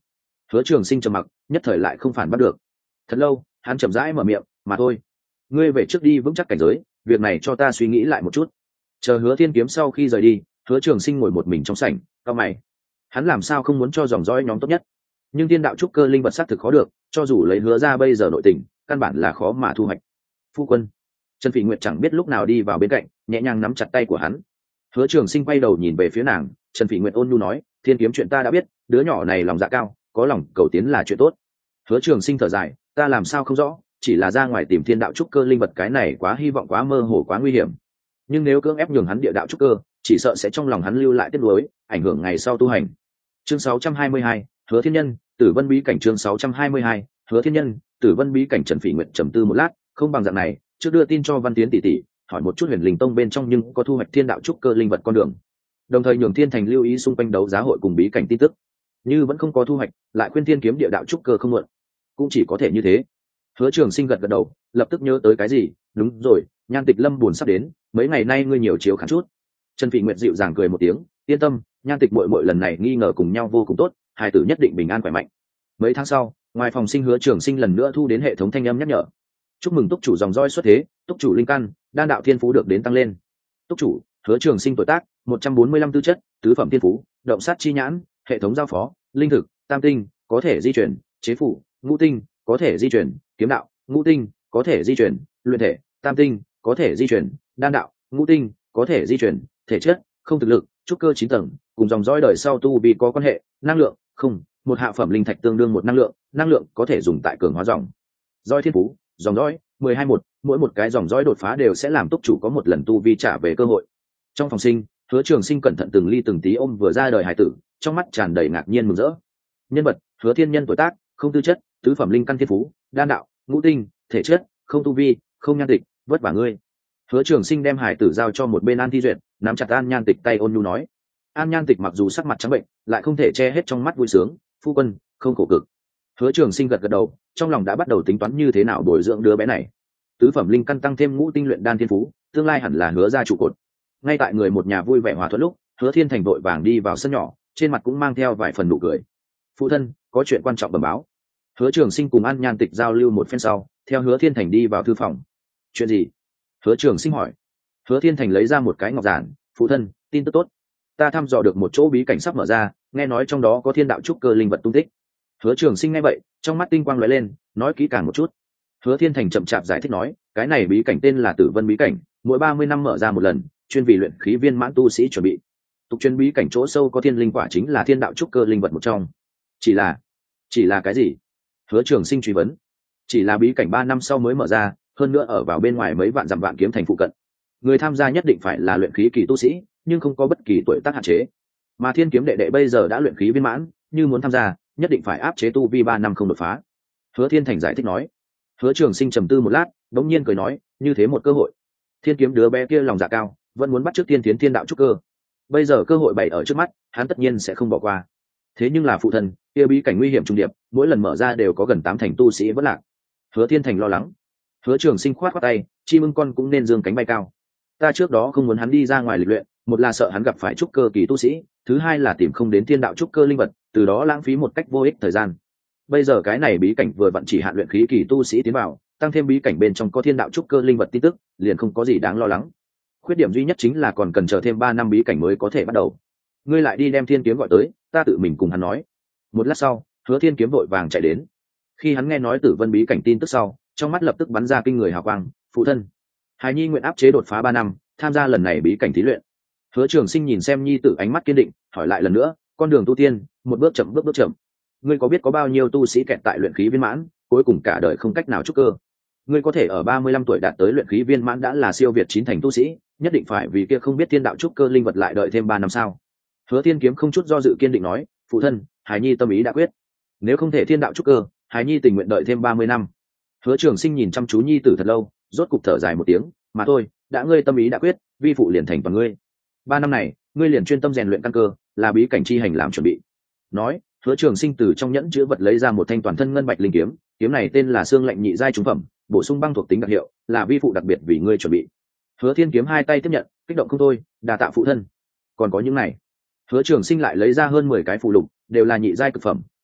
Hứa Trường Sinh trầm mặc, nhất thời lại không phản bắt được. Thật lâu, hắn chậm rãi mở miệng, "Mà thôi, ngươi về trước đi vững chắc cảnh giới, việc này cho ta suy nghĩ lại một chút." Chờ Hứa Thiên Kiếm sau khi rời đi, Hứa Trường Sinh ngồi một mình trong sảnh, cau mày. Hắn làm sao không muốn cho dòng dõi nhóm tốt nhất, nhưng thiên đạo trúc cơ linh vật xác thực khó được, cho dù lấy Hứa ra bây giờ nội tình, căn bản là khó mà thu hoạch. Phu quân. Trần Phỉ Nguyệt chẳng biết lúc nào đi vào bên cạnh, nhẹ nhàng nắm chặt tay của hắn. Hứa Trường Sinh quay đầu nhìn về phía nàng, Trần Phỉ Nguyệt ôn nhu nói, "Thiên Kiếm chuyện ta đã biết, đứa nhỏ này lòng dạ cao, có lòng cầu tiến là chuyện tốt." Hứa Trường Sinh thở dài, "Ta làm sao không rõ, chỉ là ra ngoài tìm thiên đạo trúc cơ linh vật, cái này quá hy vọng quá mơ hồ quá nguy hiểm. Nhưng nếu cưỡng ép nhường hắn địa đạo trúc cơ, chỉ sợ sẽ trong lòng hắn lưu lại tiếc nuối, ảnh hưởng ngày sau tu hành." Chương sáu trăm hai mươi hai, Hứa Thiên Nhân, Tử Vân Bí cảnh. Chương sáu trăm hai mươi hai, Hứa Thiên Nhân, Tử Vân Bí cảnh. Trần Phỉ Nguyệt trầm tư một lát, không bằng dạng này, trước đưa tin cho Văn Tiến tỷ tỷ, hỏi một chút Huyền Linh Tông bên trong nhưng có thu hoạch thiên đạo trúc cơ linh vật con đường, đồng thời nhường Thiên Thành lưu ý xung quanh đấu giá hội cùng bí cảnh tin tức. Như vẫn không có thu hoạch, lại khuyên Thiên Kiếm địa đạo trúc cơ không muộn. Cũng chỉ có thể như thế. Hứa Trường Sinh gật gật đầu, lập tức nhớ tới cái gì, "Đúng rồi, Nhan Tịch Lâm buồn sắp đến, mấy ngày nay ngươi nhiều chiếu khán chút." Trần Phỉ Nguyệt dịu dàng cười một tiếng, "Yên tâm, Nhan Tịch muội muội lần này nghi ngờ cùng nhau vô cùng tốt, hai tử nhất định bình an khỏe mạnh." Mấy tháng sau, ngoài phòng sinh, Hứa Trường Sinh lần nữa thu đến hệ thống thanh âm nhắc nhở, "Chúc mừng túc chủ dòng roi xuất thế, túc chủ linh căn, đan đạo thiên phú được đến tăng lên." Túc chủ: Hứa Trường Sinh, tuổi tác một trăm bốn mươi lăm, tư chất tứ phẩm thiên phú, động sát chi nhãn, hệ thống giao phó, linh thực tam tinh, có thể di chuyển, chế phủ ngũ tinh, có thể di chuyển, kiếm đạo ngũ tinh, có thể di chuyển, luyện thể tam tinh, có thể di chuyển, đan đạo ngũ tinh, có thể di chuyển, thể chất không, thực lực trúc cơ chín tầng, cùng dòng dõi đời sau tu vì có quan hệ, năng lượng không, một hạ phẩm linh thạch tương đương một năng lượng, năng lượng có thể dùng tại cường hóa dòng dõi thiên phú, dòng dõi mười hai một, mỗi một cái dòng dõi đột phá đều sẽ làm túc chủ có một lần tu vi trả về cơ hội. Trong phòng sinh, Hứa Trường Sinh cẩn thận từng ly từng tí ôm vừa ra đời hải tử, trong mắt tràn đầy ngạc nhiên mừng rỡ. Nhân vật: Hứa Thiên Nhân, tuổi tác không, tư chất tứ phẩm linh căn thiên phú, đan đạo ngũ tinh, thể chất không, tu vi không, nhan tịch vất vả ngươi. Hứa Trường Sinh đem hải tử giao cho một bên An Thi Duyệt, nắm chặt An Nhan Tịch tay ôn nhu nói. An Nhan Tịch mặc dù sắc mặt trắng bệnh, lại không thể che hết trong mắt vui sướng, "Phu quân không khổ cực." Hứa Trường Sinh gật gật đầu, trong lòng đã bắt đầu tính toán như thế nào bồi dưỡng đứa bé này. Tứ phẩm linh căn tăng thêm ngũ tinh luyện đan thiên phú, tương lai hẳn là Hứa gia trụ cột. Ngay tại người một nhà vui vẻ hòa thuận lúc, Hứa Thiên Thành vội vàng đi vào sân nhỏ, trên mặt cũng mang theo vài phần nụ cười. "Phụ thân, có chuyện quan trọng bẩm báo." Hứa Trường Sinh cùng An Nhan Tịch giao lưu một phen sau, theo Hứa Thiên Thành đi vào thư phòng. "Chuyện gì?" Hứa Trường Sinh hỏi. Hứa Thiên Thành lấy ra một cái ngọc giản, "Phụ thân, tin tức tốt, ta thăm dò được một chỗ bí cảnh sắp mở ra, nghe nói trong đó có thiên đạo trúc cơ linh vật tung tích." Hứa Trường Sinh nghe vậy, trong mắt tinh quang lóe lên, nói kỹ càng một chút. Hứa Thiên Thành chậm chạp giải thích nói, cái này bí cảnh tên là Tử Vân bí cảnh, mỗi ba mươi năm mở ra một lần, chuyên vì luyện khí viên mãn tu sĩ chuẩn bị. Tục truyền bí cảnh chỗ sâu có thiên linh quả chính là thiên đạo trúc cơ linh vật một trong. Chỉ là, chỉ là cái gì? Hứa Trường Sinh truy vấn. Chỉ là bí cảnh ba năm sau mới mở ra, hơn nữa ở vào bên ngoài mấy vạn dặm Vạn Kiếm thành phụ cận. Người tham gia nhất định phải là luyện khí kỳ tu sĩ, nhưng không có bất kỳ tuổi tác hạn chế. Mà Thiên Kiếm đệ đệ bây giờ đã luyện khí viên mãn, như muốn tham gia, nhất định phải áp chế tu vi ba năm không đột phá. Hứa Thiên Thành giải thích nói. Hứa Trường Sinh trầm tư một lát, đống nhiên cười nói, như thế một cơ hội. Thiên Kiếm đứa bé kia lòng dạ cao, vẫn muốn bắt chước tiên tiến thiên đạo trúc cơ. Bây giờ cơ hội bày ở trước mắt, hắn tất nhiên sẽ không bỏ qua. Thế nhưng là phụ thân, kia bí cảnh nguy hiểm trùng điệp, mỗi lần mở ra đều có gần tám thành tu sĩ vẫn lạc. Hứa Thiên Thành lo lắng. Hứa Trường Sinh khoát khoát tay, chim ưng con cũng nên dương cánh bay cao. Ta trước đó không muốn hắn đi ra ngoài lịch luyện, một là sợ hắn gặp phải trúc cơ kỳ tu sĩ, thứ hai là tìm không đến thiên đạo trúc cơ linh vật, từ đó lãng phí một cách vô ích thời gian. Bây giờ cái này bí cảnh vừa vặn chỉ hạn luyện khí kỳ tu sĩ tiến vào, tăng thêm bí cảnh bên trong có thiên đạo trúc cơ linh vật tin tức, liền không có gì đáng lo lắng. Khuyết điểm duy nhất chính là còn cần chờ thêm ba năm bí cảnh mới có thể bắt đầu. Ngươi lại đi đem Thiên Kiếm gọi tới, ta tự mình cùng hắn nói. Một lát sau, Hứa Thiên Kiếm vội vàng chạy đến. Khi hắn nghe nói Tử Vân bí cảnh tin tức sau, trong mắt lập tức bắn ra kinh người hào quang. Phụ thân, Hải Nhi nguyện áp chế đột phá ba năm, tham gia lần này bí cảnh thí luyện. Hứa Trường Sinh nhìn xem Nhi tử ánh mắt kiên định, hỏi lại lần nữa, con đường tu tiên, một bước chậm bước bước chậm. Ngươi có biết có bao nhiêu tu sĩ kẹt tại luyện khí viên mãn, cuối cùng cả đời không cách nào trúc cơ? Ngươi có thể ở ba mươi lăm tuổi đạt tới luyện khí viên mãn đã là siêu việt chín thành tu sĩ, nhất định phải vì kia không biết thiên đạo trúc cơ linh vật lại đợi thêm ba năm sao? Hứa Thiên Kiếm không chút do dự kiên định nói, phụ thân, Hải Nhi tâm ý đã quyết. Nếu không thể thiên đạo trúc cơ, Hải Nhi tình nguyện đợi thêm ba mươi năm. Hứa Trường Sinh nhìn chăm chú Nhi tử thật lâu, rốt cục thở dài một tiếng, mà thôi, đã ngươi tâm ý đã quyết, vi phụ liền thành toàn ngươi. Ba năm này, ngươi liền chuyên tâm rèn luyện căn cơ, là bí cảnh chi hành làm chuẩn bị. Nói, Hứa Trường Sinh từ trong nhẫn chứa vật lấy ra một thanh toàn thân ngân bạch linh kiếm, kiếm này tên là Xương Lạnh nhị giai trung phẩm, bổ sung băng thuộc tính đặc hiệu, là vi phụ đặc biệt vì ngươi chuẩn bị. Hứa Thiên Kiếm hai tay tiếp nhận, kích động không thôi, đa tạ phụ thân. Còn có những này. Hứa Trường Sinh lại lấy ra hơn mười cái phụ lục, đều là nhị giai cực phẩm,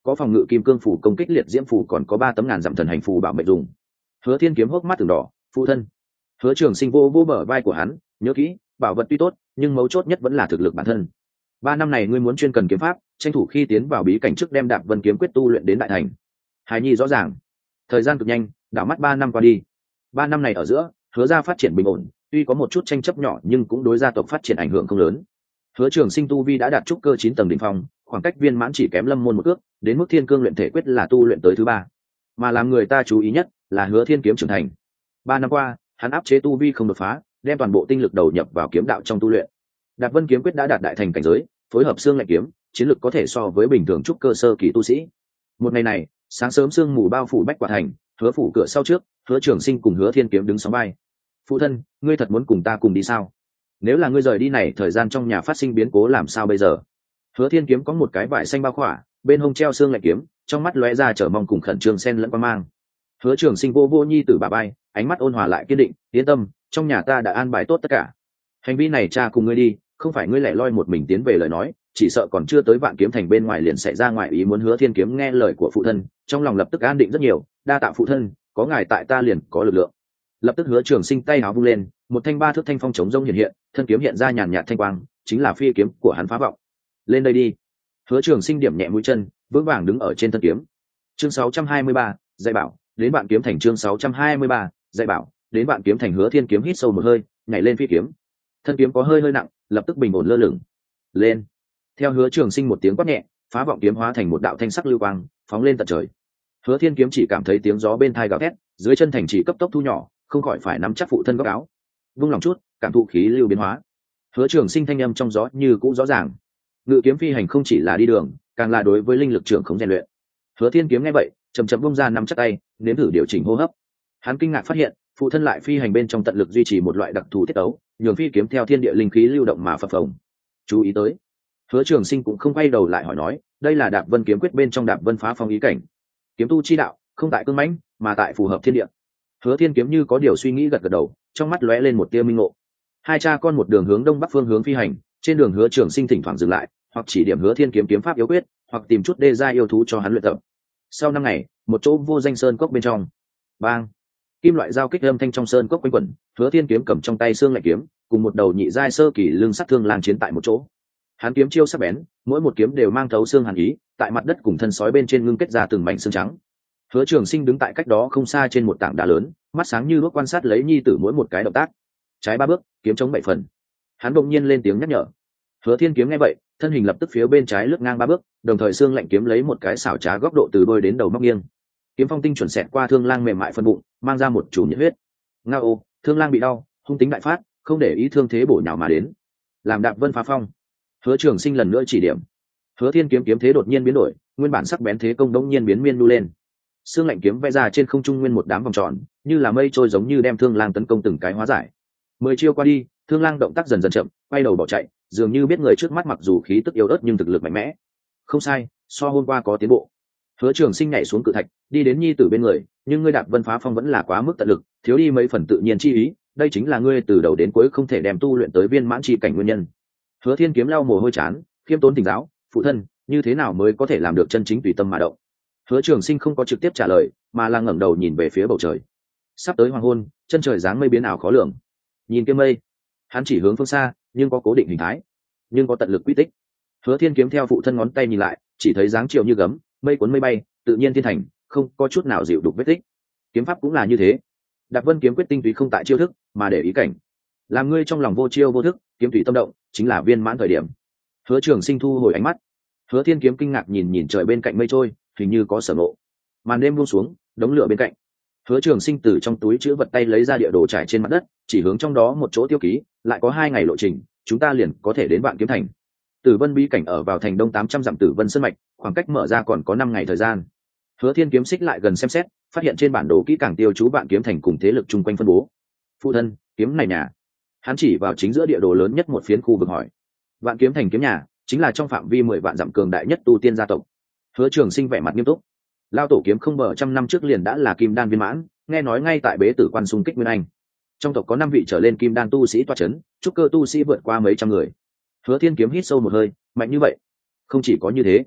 có phòng ngự kim cương phủ công kích liệt diễm phủ, còn có ba tấm ngàn dặm thần hành phù bảo mệnh dùng. Hứa Thiên kiếm hốc mắt từng đỏ. Phụ thân. Hứa Trường Sinh vô vô bờ vai của hắn, nhớ kỹ, bảo vật tuy tốt nhưng mấu chốt nhất vẫn là thực lực bản thân. Ba năm này ngươi muốn chuyên cần kiếm pháp, tranh thủ khi tiến vào bí cảnh trước đem Đạp Vân kiếm quyết tu luyện đến đại thành. Hải nhi rõ ràng. Thời gian cực nhanh, đảo mắt ba năm qua đi. Ba năm này ở giữa, Hứa gia phát triển bình ổn, tuy có một chút tranh chấp nhỏ nhưng cũng đối gia tộc phát triển ảnh hưởng không lớn. Hứa Trường Sinh tu vi đã đạt trúc cơ chín tầng đỉnh phong, khoảng cách viên mãn chỉ kém Lâm môn một cước, đến mức Thiên Cương luyện thể quyết là tu luyện tới thứ ba. Mà làm người ta chú ý nhất là Hứa Thiên kiếm trưởng thành. Ba năm qua, hắn áp chế tu vi không đột phá, đem toàn bộ tinh lực đầu nhập vào kiếm đạo trong tu luyện. Đạp Vân kiếm quyết đã đạt đại thành cảnh giới, phối hợp xương lạnh kiếm, chiến lực có thể so với bình thường trúc cơ sơ kỳ tu sĩ. Một ngày này, sáng sớm sương mù bao phủ Bách Quả thành, Hứa phủ cửa sau trước, Hứa Trường Sinh cùng Hứa Thiên kiếm đứng sóng vai. Phụ thân, ngươi thật muốn cùng ta cùng đi sao? Nếu là ngươi rời đi này, thời gian trong nhà phát sinh biến cố làm sao bây giờ? Hứa Thiên kiếm có một cái vải xanh bao khỏa, bên hông treo xương lạnh kiếm, trong mắt lóe ra chờ mong cùng khẩn trương xen lẫn quan mang. Hứa Trường Sinh vô vô nhi tử bà bay, ánh mắt ôn hòa lại kiên định, yên tâm, trong nhà ta đã an bài tốt tất cả. Hành vi này cha cùng ngươi đi, không phải ngươi lẻ loi một mình tiến về lời nói, chỉ sợ còn chưa tới Vạn Kiếm thành bên ngoài liền xảy ra ngoại ý muốn. Hứa Thiên kiếm nghe lời của phụ thân, trong lòng lập tức an định rất nhiều, đa tạ phụ thân, có ngài tại ta liền có lực lượng. Lập tức Hứa Trường Sinh tay áo vung lên, một thanh ba thước thanh phong chống rông hiện hiện, thân kiếm hiện ra nhàn nhạt thanh quang, chính là phi kiếm của hắn Phá Vọng. Lên đây đi. Hứa Trường Sinh điểm nhẹ mũi chân, vững vàng đứng ở trên thân kiếm. Chương sáu trăm hai mươi ba, dạy bảo, đến Vạn Kiếm thành. Chương sáu trăm hai mươi ba, dạy bảo, đến Vạn Kiếm thành. Hứa Thiên kiếm hít sâu một hơi, nhảy lên phi kiếm. Thân kiếm có hơi hơi nặng, lập tức bình ổn lơ lửng. Lên. Theo Hứa Trường Sinh một tiếng quát nhẹ, Phá Vọng kiếm hóa thành một đạo thanh sắc lưu quang, phóng lên tận trời. Hứa Thiên kiếm chỉ cảm thấy tiếng gió bên tai gào thét, dưới chân thành chỉ cấp tốc thu nhỏ, không khỏi phải nắm chắc phụ thân góc áo. Vung lòng chút, cảm thụ khí lưu biến hóa. Hứa Trường Sinh thanh âm trong gió như cũ rõ ràng. Ngự kiếm phi hành không chỉ là đi đường, càng là đối với linh lực trưởng không rèn luyện. Hứa Thiên kiếm nghe vậy, chậm chậm bung ra nắm chắc tay, nếm thử điều chỉnh hô hấp. Hắn kinh ngạc phát hiện, phụ thân lại phi hành bên trong tận lực duy trì một loại đặc thù tiết ấu, nhường phi kiếm theo thiên địa linh khí lưu động mà phập phồng. Chú ý tới. Hứa Trường Sinh cũng không quay đầu lại hỏi nói, đây là Đạp Vân kiếm quyết bên trong Đạp Vân phá phong ý cảnh. Kiếm tu chi đạo, không tại cương mãnh, mà tại phù hợp thiên địa. Hứa Thiên kiếm như có điều suy nghĩ gật gật đầu, trong mắt lóe lên một tia minh ngộ. Hai cha con một đường hướng đông bắc phương hướng phi hành, trên đường Hứa Trường Sinh thỉnh thoảng dừng lại, hoặc chỉ điểm Hứa Thiên kiếm kiếm pháp yếu quyết, hoặc tìm chút đê gia yêu thú cho hắn luyện tập. Sau năm ngày, một chỗ vô danh sơn cốc bên trong, bang, kim loại giao kích âm thanh trong sơn cốc quanh quẩn. Hứa Thiên kiếm cầm trong tay xương lạnh kiếm, cùng một đầu nhị giai sơ kỳ lưng sắt thương lang chiến tại một chỗ. Hắn kiếm chiêu sắc bén, mỗi một kiếm đều mang thấu xương hàn ý, tại mặt đất cùng thân sói bên trên ngưng kết ra từng mảnh xương trắng. Hứa Trường Sinh đứng tại cách đó không xa trên một tảng đá lớn, mắt sáng như đuốc quan sát lấy nhi tử mỗi một cái động tác. Trái ba bước, kiếm chống bảy phần. Hắn đột nhiên lên tiếng nhắc nhở. Hứa Thiên kiếm nghe vậy, thân hình lập tức phía bên trái lướt ngang ba bước, đồng thời xương lạnh kiếm lấy một cái xảo trá góc độ từ đôi đến đầu móc nghiêng. Kiếm phong tinh chuẩn xẹt qua thương lang mềm mại phân bụng, mang ra một chủ nhiệt huyết. Ngao ô, thương lang bị đau, hung tính đại phát, không để ý thương thế bổ nhào mà đến. Làm Đạp Vân phá phong. Hứa Trường Sinh lần nữa chỉ điểm. Hứa Thiên kiếm kiếm thế đột nhiên biến đổi, nguyên bản sắc bén thế công đống nhiên biến miên nu lên. Xương lạnh kiếm vẽ ra trên không trung nguyên một đám vòng tròn, như là mây trôi giống như đem thương lang tấn công từng cái hóa giải. Mười chiêu qua đi, thương lang động tác dần dần chậm, quay đầu bỏ chạy, dường như biết người trước mắt mặc dù khí tức yếu ớt nhưng thực lực mạnh mẽ. Không sai, so hôm qua có tiến bộ. Hứa Trường Sinh nhảy xuống cự thạch, đi đến nhi tử bên người, nhưng ngươi Đạp Vân phá phong vẫn là quá mức tận lực, thiếu đi mấy phần tự nhiên chi ý, đây chính là ngươi từ đầu đến cuối không thể đem tu luyện tới viên mãn chi cảnh nguyên nhân. Hứa Thiên kiếm lau mồ hôi chán, khiêm tốn tỉnh giáo, phụ thân, như thế nào mới có thể làm được chân chính tùy tâm mà động? Hứa Trường Sinh không có trực tiếp trả lời, mà là ngẩng đầu nhìn về phía bầu trời. Sắp tới hoàng hôn, chân trời dáng mây biến ảo khó lường. Nhìn kia mây, hắn chỉ hướng phương xa, nhưng có cố định hình thái, nhưng có tận lực quy tích. Hứa Thiên kiếm theo phụ thân ngón tay nhìn lại, chỉ thấy dáng chiều như gấm, mây cuốn mây bay, tự nhiên thiên thành, không có chút nào dịu đục vết tích. Kiếm pháp cũng là như thế. Đạp Vân kiếm quyết tinh túy không tại chiêu thức, mà để ý cảnh. Làm ngươi trong lòng vô chiêu vô thức, kiếm tùy tâm động, chính là viên mãn thời điểm. Hứa Trường Sinh thu hồi ánh mắt. Hứa Thiên kiếm kinh ngạc nhìn nhìn trời bên cạnh mây trôi, hình như có sở ngộ. Màn đêm buông xuống, đống lửa bên cạnh. Hứa Trường Sinh từ trong túi trữ vật tay lấy ra địa đồ trải trên mặt đất, chỉ hướng trong đó một chỗ tiêu ký, lại có hai ngày lộ trình, chúng ta liền có thể đến Vạn Kiếm thành. Tử Vân bí cảnh ở vào thành đông tám trăm dặm Tử Vân sơn mạch, khoảng cách mở ra còn có năm ngày thời gian. Hứa Thiên kiếm xích lại gần xem xét, phát hiện trên bản đồ kỹ càng tiêu chú Vạn Kiếm thành cùng thế lực chung quanh phân bố. Phụ thân, kiếm này nhà. Hắn chỉ vào chính giữa địa đồ lớn nhất một phiến khu vực hỏi. Vạn Kiếm thành kiếm nhà, chính là trong phạm vi mười vạn dặm cường đại nhất tu tiên gia tộc. Hứa Trường Sinh vẻ mặt nghiêm túc. Lao tổ kiếm không bờ trăm năm trước liền đã là kim đan viên mãn, nghe nói ngay tại bế tử quan xung kích nguyên anh. Trong tộc có năm vị trở lên kim đan tu sĩ toa chấn, trúc cơ tu sĩ vượt qua mấy trăm người. Hứa Thiên kiếm hít sâu một hơi, mạnh như vậy. Không chỉ có như thế,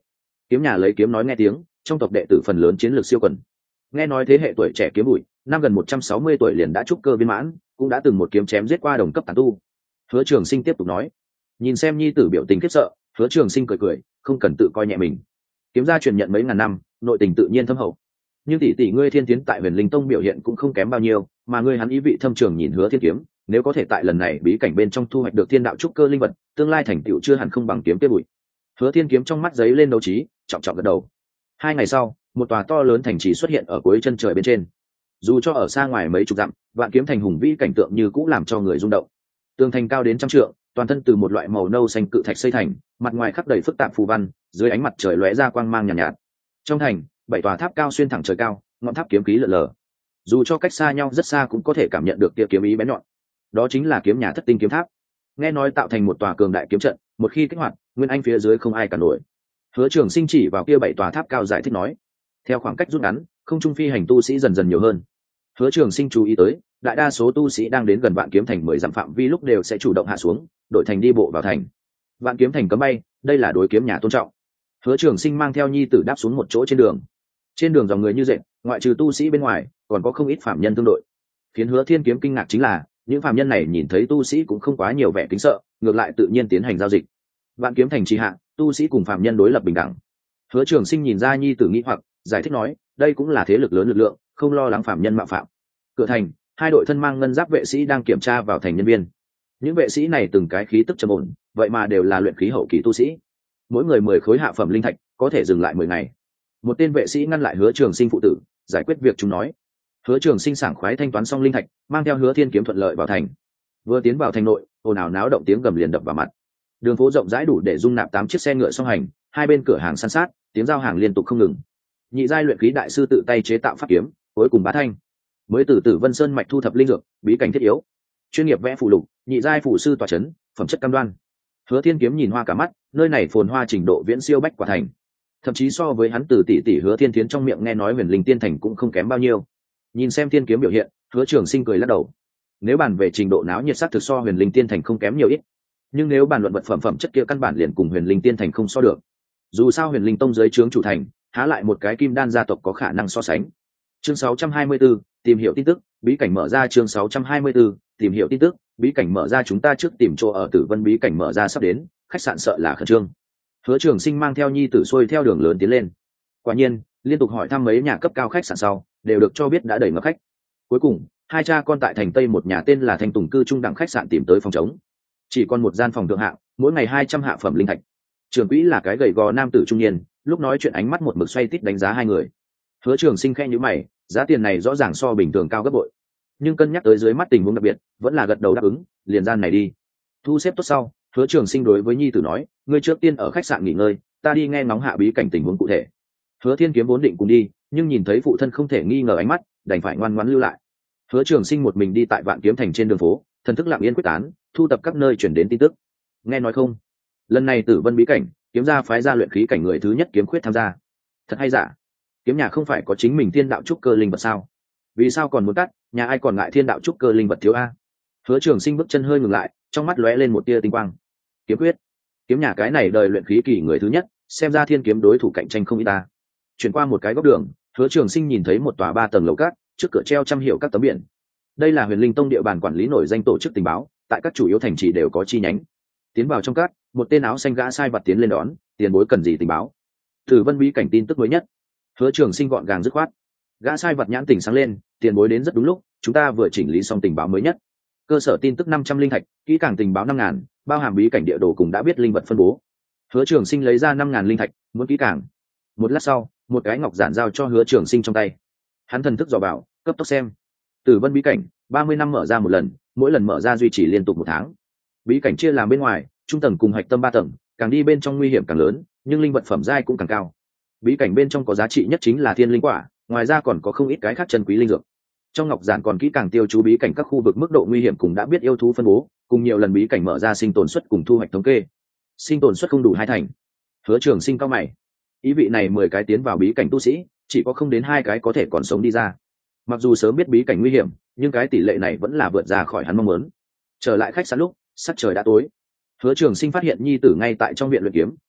Kiếm nhà lấy kiếm nói nghe tiếng, trong tộc đệ tử phần lớn chiến lược siêu quần. Nghe nói thế hệ tuổi trẻ kiếm bụi, năm gần một trăm sáu mươi tuổi liền đã trúc cơ viên mãn, cũng đã từng một kiếm chém giết qua đồng cấp tán tu. Hứa Trường Sinh tiếp tục nói, nhìn xem nhi tử biểu tình khiếp sợ, Hứa Trường Sinh cười cười, không cần tự coi nhẹ mình. Kiếm gia truyền nhận mấy ngàn năm, nội tình tự nhiên thâm hậu. Nhưng tỷ tỷ ngươi Thiên Tiến tại Huyền Linh Tông biểu hiện cũng không kém bao nhiêu, mà ngươi hắn ý vị thâm trường nhìn Hứa Thiên Kiếm, nếu có thể tại lần này bí cảnh bên trong thu hoạch được thiên đạo trúc cơ linh vật, tương lai thành tựu chưa hẳn không bằng kiếm kia bụi. Hứa Thiên Kiếm trong mắt giấy lên đấu trí, trọng trọng gật đầu. Hai ngày sau, một tòa to lớn thành trì xuất hiện ở cuối chân trời bên trên. Dù cho ở xa ngoài mấy chục dặm, Vạn Kiếm Thành hùng vĩ cảnh tượng như cũng làm cho người rung động. Tường thành cao đến trăm trượng, toàn thân từ một loại màu nâu xanh cự thạch xây thành, mặt ngoài khắc đầy phức tạp phù văn, dưới ánh mặt trời lóe ra quang mang nhàn nhạt, nhạt. Trong thành, bảy tòa tháp cao xuyên thẳng trời cao, ngọn tháp kiếm khí lờ lờ. Dù cho cách xa nhau rất xa cũng có thể cảm nhận được tia kiếm ý bén nhọn. Đó chính là kiếm nhà Thất Tinh kiếm tháp. Nghe nói tạo thành một tòa cường đại kiếm trận, một khi kích hoạt, nguyên anh phía dưới không ai cản nổi. Hứa Trường Sinh chỉ vào kia bảy tòa tháp cao giải thích nói. Theo khoảng cách rút ngắn, không trung phi hành tu sĩ dần dần nhiều hơn. Hứa Trường Sinh chú ý tới, đại đa số tu sĩ đang đến gần Vạn Kiếm Thành mười dặm phạm vi lúc đều sẽ chủ động hạ xuống, đổi thành đi bộ vào thành. Vạn Kiếm Thành cấm bay, đây là đối kiếm nhà tôn trọng. Hứa Trường Sinh mang theo nhi tử đáp xuống một chỗ trên đường. Trên đường dòng người như dệt, ngoại trừ tu sĩ bên ngoài, còn có không ít phạm nhân tương đội. Khiến Hứa Thiên Kiếm kinh ngạc chính là, những phạm nhân này nhìn thấy tu sĩ cũng không quá nhiều vẻ kính sợ, ngược lại tự nhiên tiến hành giao dịch. Vạn Kiếm Thành trì hạ, tu sĩ cùng phạm nhân đối lập bình đẳng. Hứa Trường Sinh nhìn ra nhi tử nghi hoặc, giải thích nói, đây cũng là thế lực lớn lực lượng, không lo lắng phạm nhân mạo phạm. Cửa thành, hai đội thân mang ngân giáp vệ sĩ đang kiểm tra vào thành nhân viên. Những vệ sĩ này từng cái khí tức trầm ổn, vậy mà đều là luyện khí hậu kỳ tu sĩ. Mỗi người mười khối hạ phẩm linh thạch, có thể dừng lại mười ngày. Một tên vệ sĩ ngăn lại Hứa Trường Sinh phụ tử, giải quyết việc chúng nói. Hứa Trường Sinh sảng khoái thanh toán xong linh thạch, mang theo Hứa Thiên Kiếm thuận lợi vào thành. Vừa tiến vào thành nội, ồn ào náo động tiếng gầm liền đập vào mặt. Đường phố rộng rãi đủ để dung nạp tám chiếc xe ngựa song hành, hai bên cửa hàng san sát, tiếng giao hàng liên tục không ngừng. Nhị giai luyện khí đại sư tự tay chế tạo pháp kiếm, cuối cùng bá thanh. Mới từ Tử Vân Sơn mạch thu thập linh dược, bí cảnh thiết yếu. Chuyên nghiệp vẽ phù lục, nhị giai phù sư tọa chấn, phẩm chất cam đoan. Hứa Thiên Kiếm nhìn hoa cả mắt, nơi này phồn hoa trình độ viễn siêu bách quả thành. Thậm chí so với hắn từ tỷ tỷ Hứa Thiên Thiến trong miệng nghe nói Huyền Linh Tiên Thành cũng không kém bao nhiêu. Nhìn xem Thiên Kiếm biểu hiện, Hứa Trường Sinh cười lắc đầu. Nếu bàn về trình độ náo nhiệt sắc thực so Huyền Linh Tiên Thành không kém nhiều ít, nhưng nếu bàn luận vật phẩm phẩm chất kia căn bản liền cùng Huyền Linh Tiên Thành không so được. Dù sao Huyền Linh Tông dưới trướng chủ thành, há lại một cái kim đan gia tộc có khả năng so sánh. Chương sáu trăm hai mươi tư, tìm hiểu tin tức, bí cảnh mở ra. Chương sáu trăm hai mươi tư, tìm hiểu tin tức, bí cảnh mở ra. Chúng ta trước tìm chỗ ở Tử Vân, bí cảnh mở ra sắp đến, khách sạn sợ là khẩn trương. Hứa Trường Sinh mang theo nhi tử xuôi theo đường lớn tiến lên. Quả nhiên, liên tục hỏi thăm mấy nhà cấp cao khách sạn sau, đều được cho biết đã đầy ngập khách. Cuối cùng, hai cha con tại thành Tây một nhà tên là Thanh Tùng cư trung đẳng khách sạn tìm tới phòng trống. Chỉ còn một gian phòng thượng hạng, mỗi ngày hai trăm hạ phẩm linh thạch. Trưởng quỹ là cái gầy gò nam tử trung niên, lúc nói chuyện ánh mắt một mực xoay tít đánh giá hai người. Hứa Trường Sinh khẽ nhíu mày, giá tiền này rõ ràng so bình thường cao gấp bội, nhưng cân nhắc tới dưới mắt tình huống đặc biệt, vẫn là gật đầu đáp ứng, liền gian này đi. Thu xếp tốt sau, Hứa Trường Sinh đối với nhi tử nói, ngươi trước tiên ở khách sạn nghỉ ngơi, ta đi nghe ngóng hạ bí cảnh tình huống cụ thể. Hứa Thiên Kiếm vốn định cùng đi, nhưng nhìn thấy phụ thân không thể nghi ngờ ánh mắt, đành phải ngoan ngoãn lưu lại. Hứa Trường Sinh một mình đi tại Vạn Kiếm Thành trên đường phố, thần thức lặng yên quyết tán, thu tập các nơi truyền đến tin tức. Nghe nói không, lần này Tử Vân bí cảnh, kiếm gia phái ra luyện khí cảnh người thứ nhất kiếm khuyết tham gia. Thật hay giả? Kiếm nhà không phải có chính mình thiên đạo trúc cơ linh vật sao? Vì sao còn muốn cắt? Nhà ai còn ngại thiên đạo trúc cơ linh vật thiếu a? Hứa Trường Sinh bước chân hơi ngừng lại, trong mắt lóe lên một tia tinh quang. Kiếm quyết, kiếm nhà cái này đời luyện khí kỳ người thứ nhất, xem ra thiên kiếm đối thủ cạnh tranh không ít ta. Chuyển qua một cái góc đường, Hứa Trường Sinh nhìn thấy một tòa ba tầng lầu cát, trước cửa treo trăm hiệu các tấm biển. Đây là Huyền Linh Tông địa bàn quản lý nổi danh tổ chức tình báo, tại các chủ yếu thành trì đều có chi nhánh. Tiến vào trong cát, một tên áo xanh gã sai vặt tiến lên đón, tiền bối cần gì tình báo? Tử Vân bí cảnh tin tức mới nhất. Hứa Trường Sinh gọn gàng dứt khoát. Gã sai vặt nhãn tỉnh sáng lên, tiền bối đến rất đúng lúc, chúng ta vừa chỉnh lý xong tình báo mới nhất. Cơ sở tin tức năm trăm linh thạch, kỹ càng tình báo năm ngàn, bao hàm bí cảnh địa đồ cùng đã biết linh vật phân bố. Hứa Trường Sinh lấy ra năm ngàn linh thạch, muốn kỹ càng. Một lát sau, một cái ngọc giản giao cho Hứa Trường Sinh trong tay. Hắn thần thức dò vào, cấp tốc xem. Tử Vân bí cảnh, ba mươi năm mở ra một lần, mỗi lần mở ra duy trì liên tục một tháng. Bí cảnh chia làm bên ngoài, trung tầng cùng hạch tâm ba tầng, càng đi bên trong nguy hiểm càng lớn, nhưng linh vật phẩm giai cũng càng cao. Bí cảnh bên trong có giá trị nhất chính là thiên linh quả, ngoài ra còn có không ít cái khác chân quý linh dược. Trong ngọc giản còn kỹ càng tiêu chú bí cảnh các khu vực mức độ nguy hiểm cùng đã biết yêu thú phân bố, cùng nhiều lần bí cảnh mở ra sinh tồn suất cùng thu hoạch thống kê. Sinh tồn suất không đủ hai thành. Hứa Trường Sinh cao mày. Ý vị này mười cái tiến vào bí cảnh tu sĩ, chỉ có không đến hai cái có thể còn sống đi ra. Mặc dù sớm biết bí cảnh nguy hiểm, nhưng cái tỷ lệ này vẫn là vượt ra khỏi hắn mong muốn. Trở lại khách sạn lúc, sắc trời đã tối. Hứa Trường Sinh phát hiện nhi tử ngay tại trong viện luyện kiếm,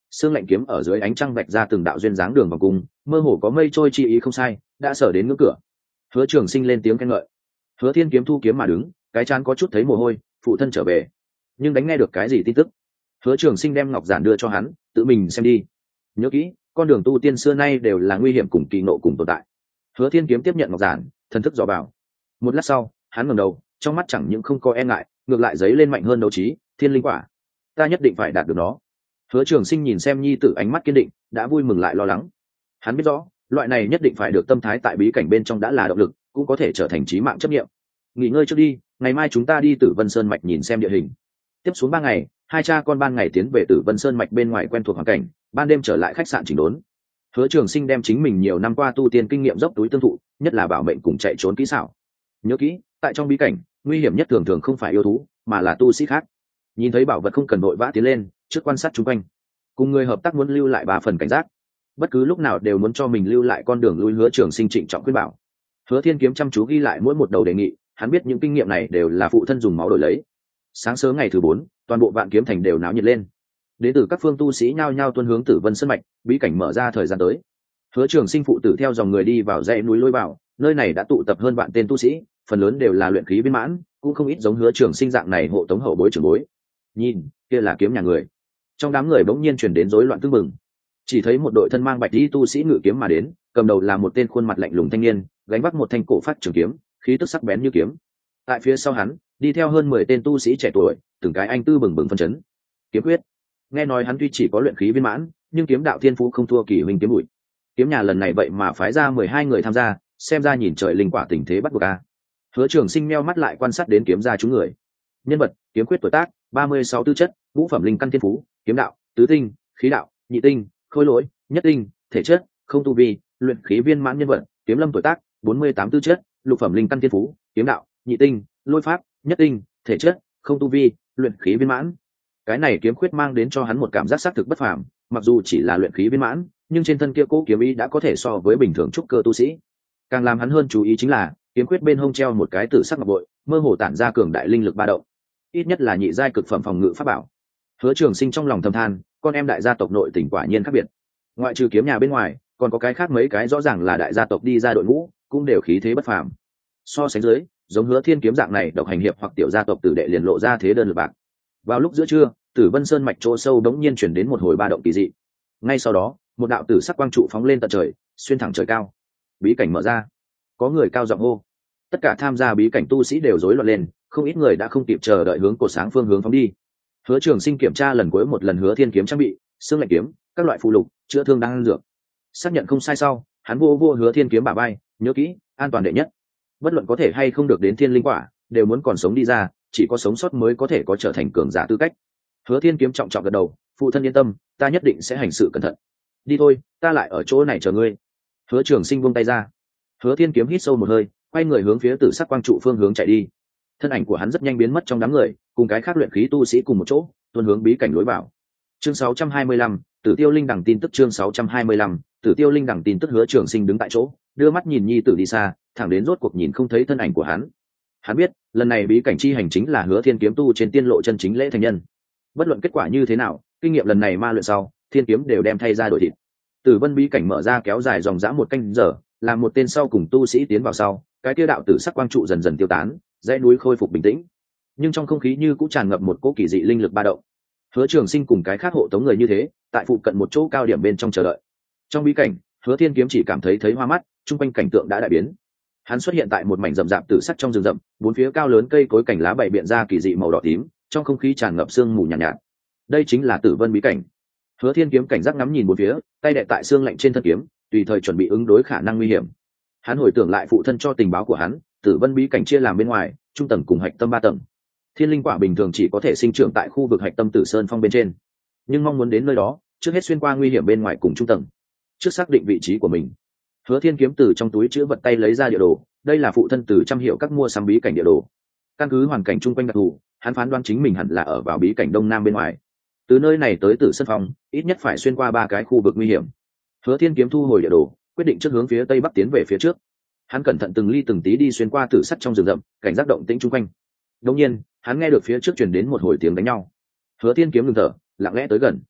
xương lạnh kiếm ở dưới ánh trăng vạch ra từng đạo duyên dáng đường vòng cung, mơ hồ có mây trôi chi ý không sai, đã sở đến ngưỡng cửa. Hứa Trường Sinh lên tiếng khen ngợi. Hứa Thiên Kiếm thu kiếm mà đứng, cái trán có chút thấy mồ hôi, phụ thân trở về, nhưng đánh nghe được cái gì tin tức. Hứa Trường Sinh đem ngọc giản đưa cho hắn, tự mình xem đi. Nhớ kỹ, con đường tu tiên xưa nay đều là nguy hiểm cùng kỳ ngộ cùng tồn tại. Hứa Thiên Kiếm tiếp nhận ngọc giản, thần thức dò vào. Một lát sau, hắn ngẩng đầu, trong mắt chẳng những không có e ngại, ngược lại giấy lên mạnh hơn đấu trí. Thiên linh quả, ta nhất định phải đạt được nó. Hứa Trường Sinh nhìn xem nhi tử ánh mắt kiên định, đã vui mừng lại lo lắng. Hắn biết rõ, loại này nhất định phải được tâm thái tại bí cảnh bên trong đã là động lực, cũng có thể trở thành chí mạng chấp niệm. Nghỉ ngơi trước đi, ngày mai chúng ta đi Tử Vân Sơn mạch nhìn xem địa hình. Tiếp xuống ba ngày, hai cha con ban ngày tiến về Tử Vân Sơn mạch bên ngoài quen thuộc hoàn cảnh, ban đêm trở lại khách sạn chỉnh đốn. Hứa Trường Sinh đem chính mình nhiều năm qua tu tiên kinh nghiệm dốc túi tương thụ, nhất là bảo mệnh cùng chạy trốn kỹ xảo. Nhớ kỹ, tại trong bí cảnh, nguy hiểm nhất thường thường không phải yêu thú, mà là tu sĩ khác. Nhìn thấy bảo vật không cần vội vã tiến lên, trước quan sát xung quanh. Cùng người hợp tác muốn lưu lại ba phần cảnh giác, bất cứ lúc nào đều muốn cho mình lưu lại con đường lui. Hứa Trường Sinh trịnh trọng khuyên bảo. Hứa Thiên Kiếm chăm chú ghi lại mỗi một đầu đề nghị, hắn biết những kinh nghiệm này đều là phụ thân dùng máu đổi lấy. Sáng sớm ngày thứ bốn, toàn bộ Vạn Kiếm Thành đều náo nhiệt lên. Đến từ các phương tu sĩ nhao nhao tuân hướng Tử Vân Sơn mạch, bí cảnh mở ra thời gian tới. Hứa Trường Sinh phụ tử theo dòng người đi vào dãy núi lôi vào, nơi này đã tụ tập hơn vạn tên tu sĩ, phần lớn đều là luyện khí viên mãn, cũng không ít giống Hứa Trường Sinh dạng này hộ tống hậu bối trưởng bối. Nhìn, kia là kiếm nhà người. Trong đám người bỗng nhiên truyền đến rối loạn tương mừng. Chỉ thấy một đội thân mang bạch y tu sĩ ngự kiếm mà đến, cầm đầu là một tên khuôn mặt lạnh lùng thanh niên, gánh vác một thanh cổ phát trường kiếm, khí tức sắc bén như kiếm. Tại phía sau hắn, đi theo hơn mười tên tu sĩ trẻ tuổi, từng cái anh tư bừng bừng phân chấn. Kiếm quyết. Nghe nói hắn tuy chỉ có luyện khí viên mãn, nhưng kiếm đạo thiên phú không thua kỳ huynh kiếm bụi. Kiếm nhà lần này vậy mà phái ra mười hai người tham gia, xem ra nhìn trời linh quả tình thế bắt buộc a. Hứa Trường Sinh meo mắt lại quan sát đến kiếm gia chúng người. Nhân vật: kiếm quyết tuổi tác, ba mươi sáu tư chất, ngũ phẩm linh căn thiên phú, kiếm đạo, tứ tinh, khí đạo, nhị tinh, khôi lỗi, nhất tinh, thể chất, không tu vi, luyện khí viên mãn. Nhân vật: kiếm lâm tuổi tác, bốn mươi tám tư chất, lục phẩm linh căn thiên phú, kiếm đạo, nhị tinh, lôi pháp, nhất tinh, thể chất, không tu vi, luyện khí viên mãn. Cái này kiếm quyết mang đến cho hắn một cảm giác xác thực bất phàm, mặc dù chỉ là luyện khí viên mãn, nhưng trên thân kia cố kiếm ý đã có thể so với bình thường trúc cơ tu sĩ. Càng làm hắn hơn chú ý chính là kiếm quyết bên hông treo một cái tử sắc ngọc bội, mơ hồ tản ra cường đại linh lực ba động, ít nhất là nhị giai cực phẩm phòng ngự pháp bảo. Hứa Trường Sinh trong lòng thầm than, con em đại gia tộc nội tình quả nhiên khác biệt. Ngoại trừ kiếm nhà bên ngoài, còn có cái khác mấy cái rõ ràng là đại gia tộc đi ra đội ngũ, cũng đều khí thế bất phàm. So sánh dưới, giống Hứa Thiên Kiếm dạng này độc hành hiệp hoặc tiểu gia tộc tử đệ liền lộ ra thế đơn lực bạc. Vào lúc giữa trưa, Tử Vân Sơn mạch chỗ sâu đống nhiên chuyển đến một hồi ba động kỳ dị. Ngay sau đó, một đạo tử sắc quang trụ phóng lên tận trời, xuyên thẳng trời cao. Bí cảnh mở ra. Có người cao giọng hô. Tất cả tham gia bí cảnh tu sĩ đều rối loạn lên, không ít người đã không kịp chờ đợi hướng cột sáng phương hướng phóng đi. Hứa Trường Sinh kiểm tra lần cuối một lần Hứa Thiên Kiếm trang bị, xương lạnh kiếm, các loại phụ lục, chữa thương đang dược. Xác nhận không sai sau, hắn vô vô Hứa Thiên Kiếm bả vai, nhớ kỹ, an toàn đệ nhất. Bất luận có thể hay không được đến thiên linh quả, đều muốn còn sống đi ra, chỉ có sống sót mới có thể có trở thành cường giả tư cách. Hứa Thiên Kiếm trọng trọng gật đầu, phụ thân yên tâm, ta nhất định sẽ hành sự cẩn thận. Đi thôi, ta lại ở chỗ này chờ ngươi. Hứa Trường Sinh buông tay ra. Hứa Thiên Kiếm hít sâu một hơi, quay người hướng phía tử sắc quang trụ phương hướng chạy đi. Thân ảnh của hắn rất nhanh biến mất trong đám người, cùng cái khác luyện khí tu sĩ cùng một chỗ, tuôn hướng bí cảnh lối vào. Chương sáu trăm hai mươi lăm, Tử Tiêu Linh Đằng tin tức. Chương sáu trăm hai mươi lăm, Tử Tiêu Linh Đằng tin tức. Hứa Trường Sinh đứng tại chỗ, đưa mắt nhìn nhi tử đi xa, thẳng đến rốt cuộc nhìn không thấy thân ảnh của hắn. Hắn biết, lần này bí cảnh chi hành chính là Hứa Thiên Kiếm tu trên tiên lộ chân chính lễ thành nhân. Bất luận kết quả như thế nào, kinh nghiệm lần này ma luyện sau, Thiên Kiếm đều đem thay ra đổi thịt. Tử Vân bí cảnh mở ra kéo dài dòng dã một canh giờ, làm một tên sau cùng tu sĩ tiến vào sau, cái tiêu đạo tử sắc quang trụ dần dần tiêu tán, dãy núi khôi phục bình tĩnh, nhưng trong không khí như cũng tràn ngập một cỗ kỳ dị linh lực ba động. Hứa Trường Sinh cùng cái khác hộ tống người như thế, tại phụ cận một chỗ cao điểm bên trong chờ đợi. Trong bí cảnh, Hứa Thiên Kiếm chỉ cảm thấy thấy hoa mắt, trung quanh cảnh tượng đã đại biến. Hắn xuất hiện tại một mảnh rậm rạp tử sắc trong rừng rậm, bốn phía cao lớn cây cối cảnh lá bày biện ra kỳ dị màu đỏ tím, trong không khí tràn ngập sương mù nhàn nhạt, nhạt. Đây chính là Tử Vân bí cảnh. Hứa Thiên Kiếm cảnh giác ngắm nhìn bốn phía, tay đè tại xương lạnh trên thân kiếm, tùy thời chuẩn bị ứng đối khả năng nguy hiểm. Hắn hồi tưởng lại phụ thân cho tình báo của hắn, Tử Vân bí cảnh chia làm bên ngoài, trung tầng cùng hạch tâm ba tầng. Thiên linh quả bình thường chỉ có thể sinh trưởng tại khu vực hạch tâm Tử Sơn Phong bên trên, nhưng mong muốn đến nơi đó, trước hết xuyên qua nguy hiểm bên ngoài cùng trung tầng. Trước xác định vị trí của mình, Hứa Thiên Kiếm từ trong túi chứa vật tay lấy ra địa đồ, đây là phụ thân từ trăm hiệu các mua sắm bí cảnh địa đồ. Căn cứ hoàn cảnh chung quanh đặc thù, hắn phán đoán chính mình hẳn là ở vào bí cảnh đông nam bên ngoài. Từ nơi này tới Tử Sơn Phong, ít nhất phải xuyên qua ba cái khu vực nguy hiểm. Hứa Thiên Kiếm thu hồi địa đồ, quyết định trước hướng phía tây bắc tiến về phía trước. Hắn cẩn thận từng ly từng tí đi xuyên qua tử sắt trong rừng rậm, cảnh giác động tĩnh chung quanh. Đột nhiên, hắn nghe được phía trước truyền đến một hồi tiếng đánh nhau. Hứa Thiên Kiếm ngừng thở, lặng lẽ tới gần.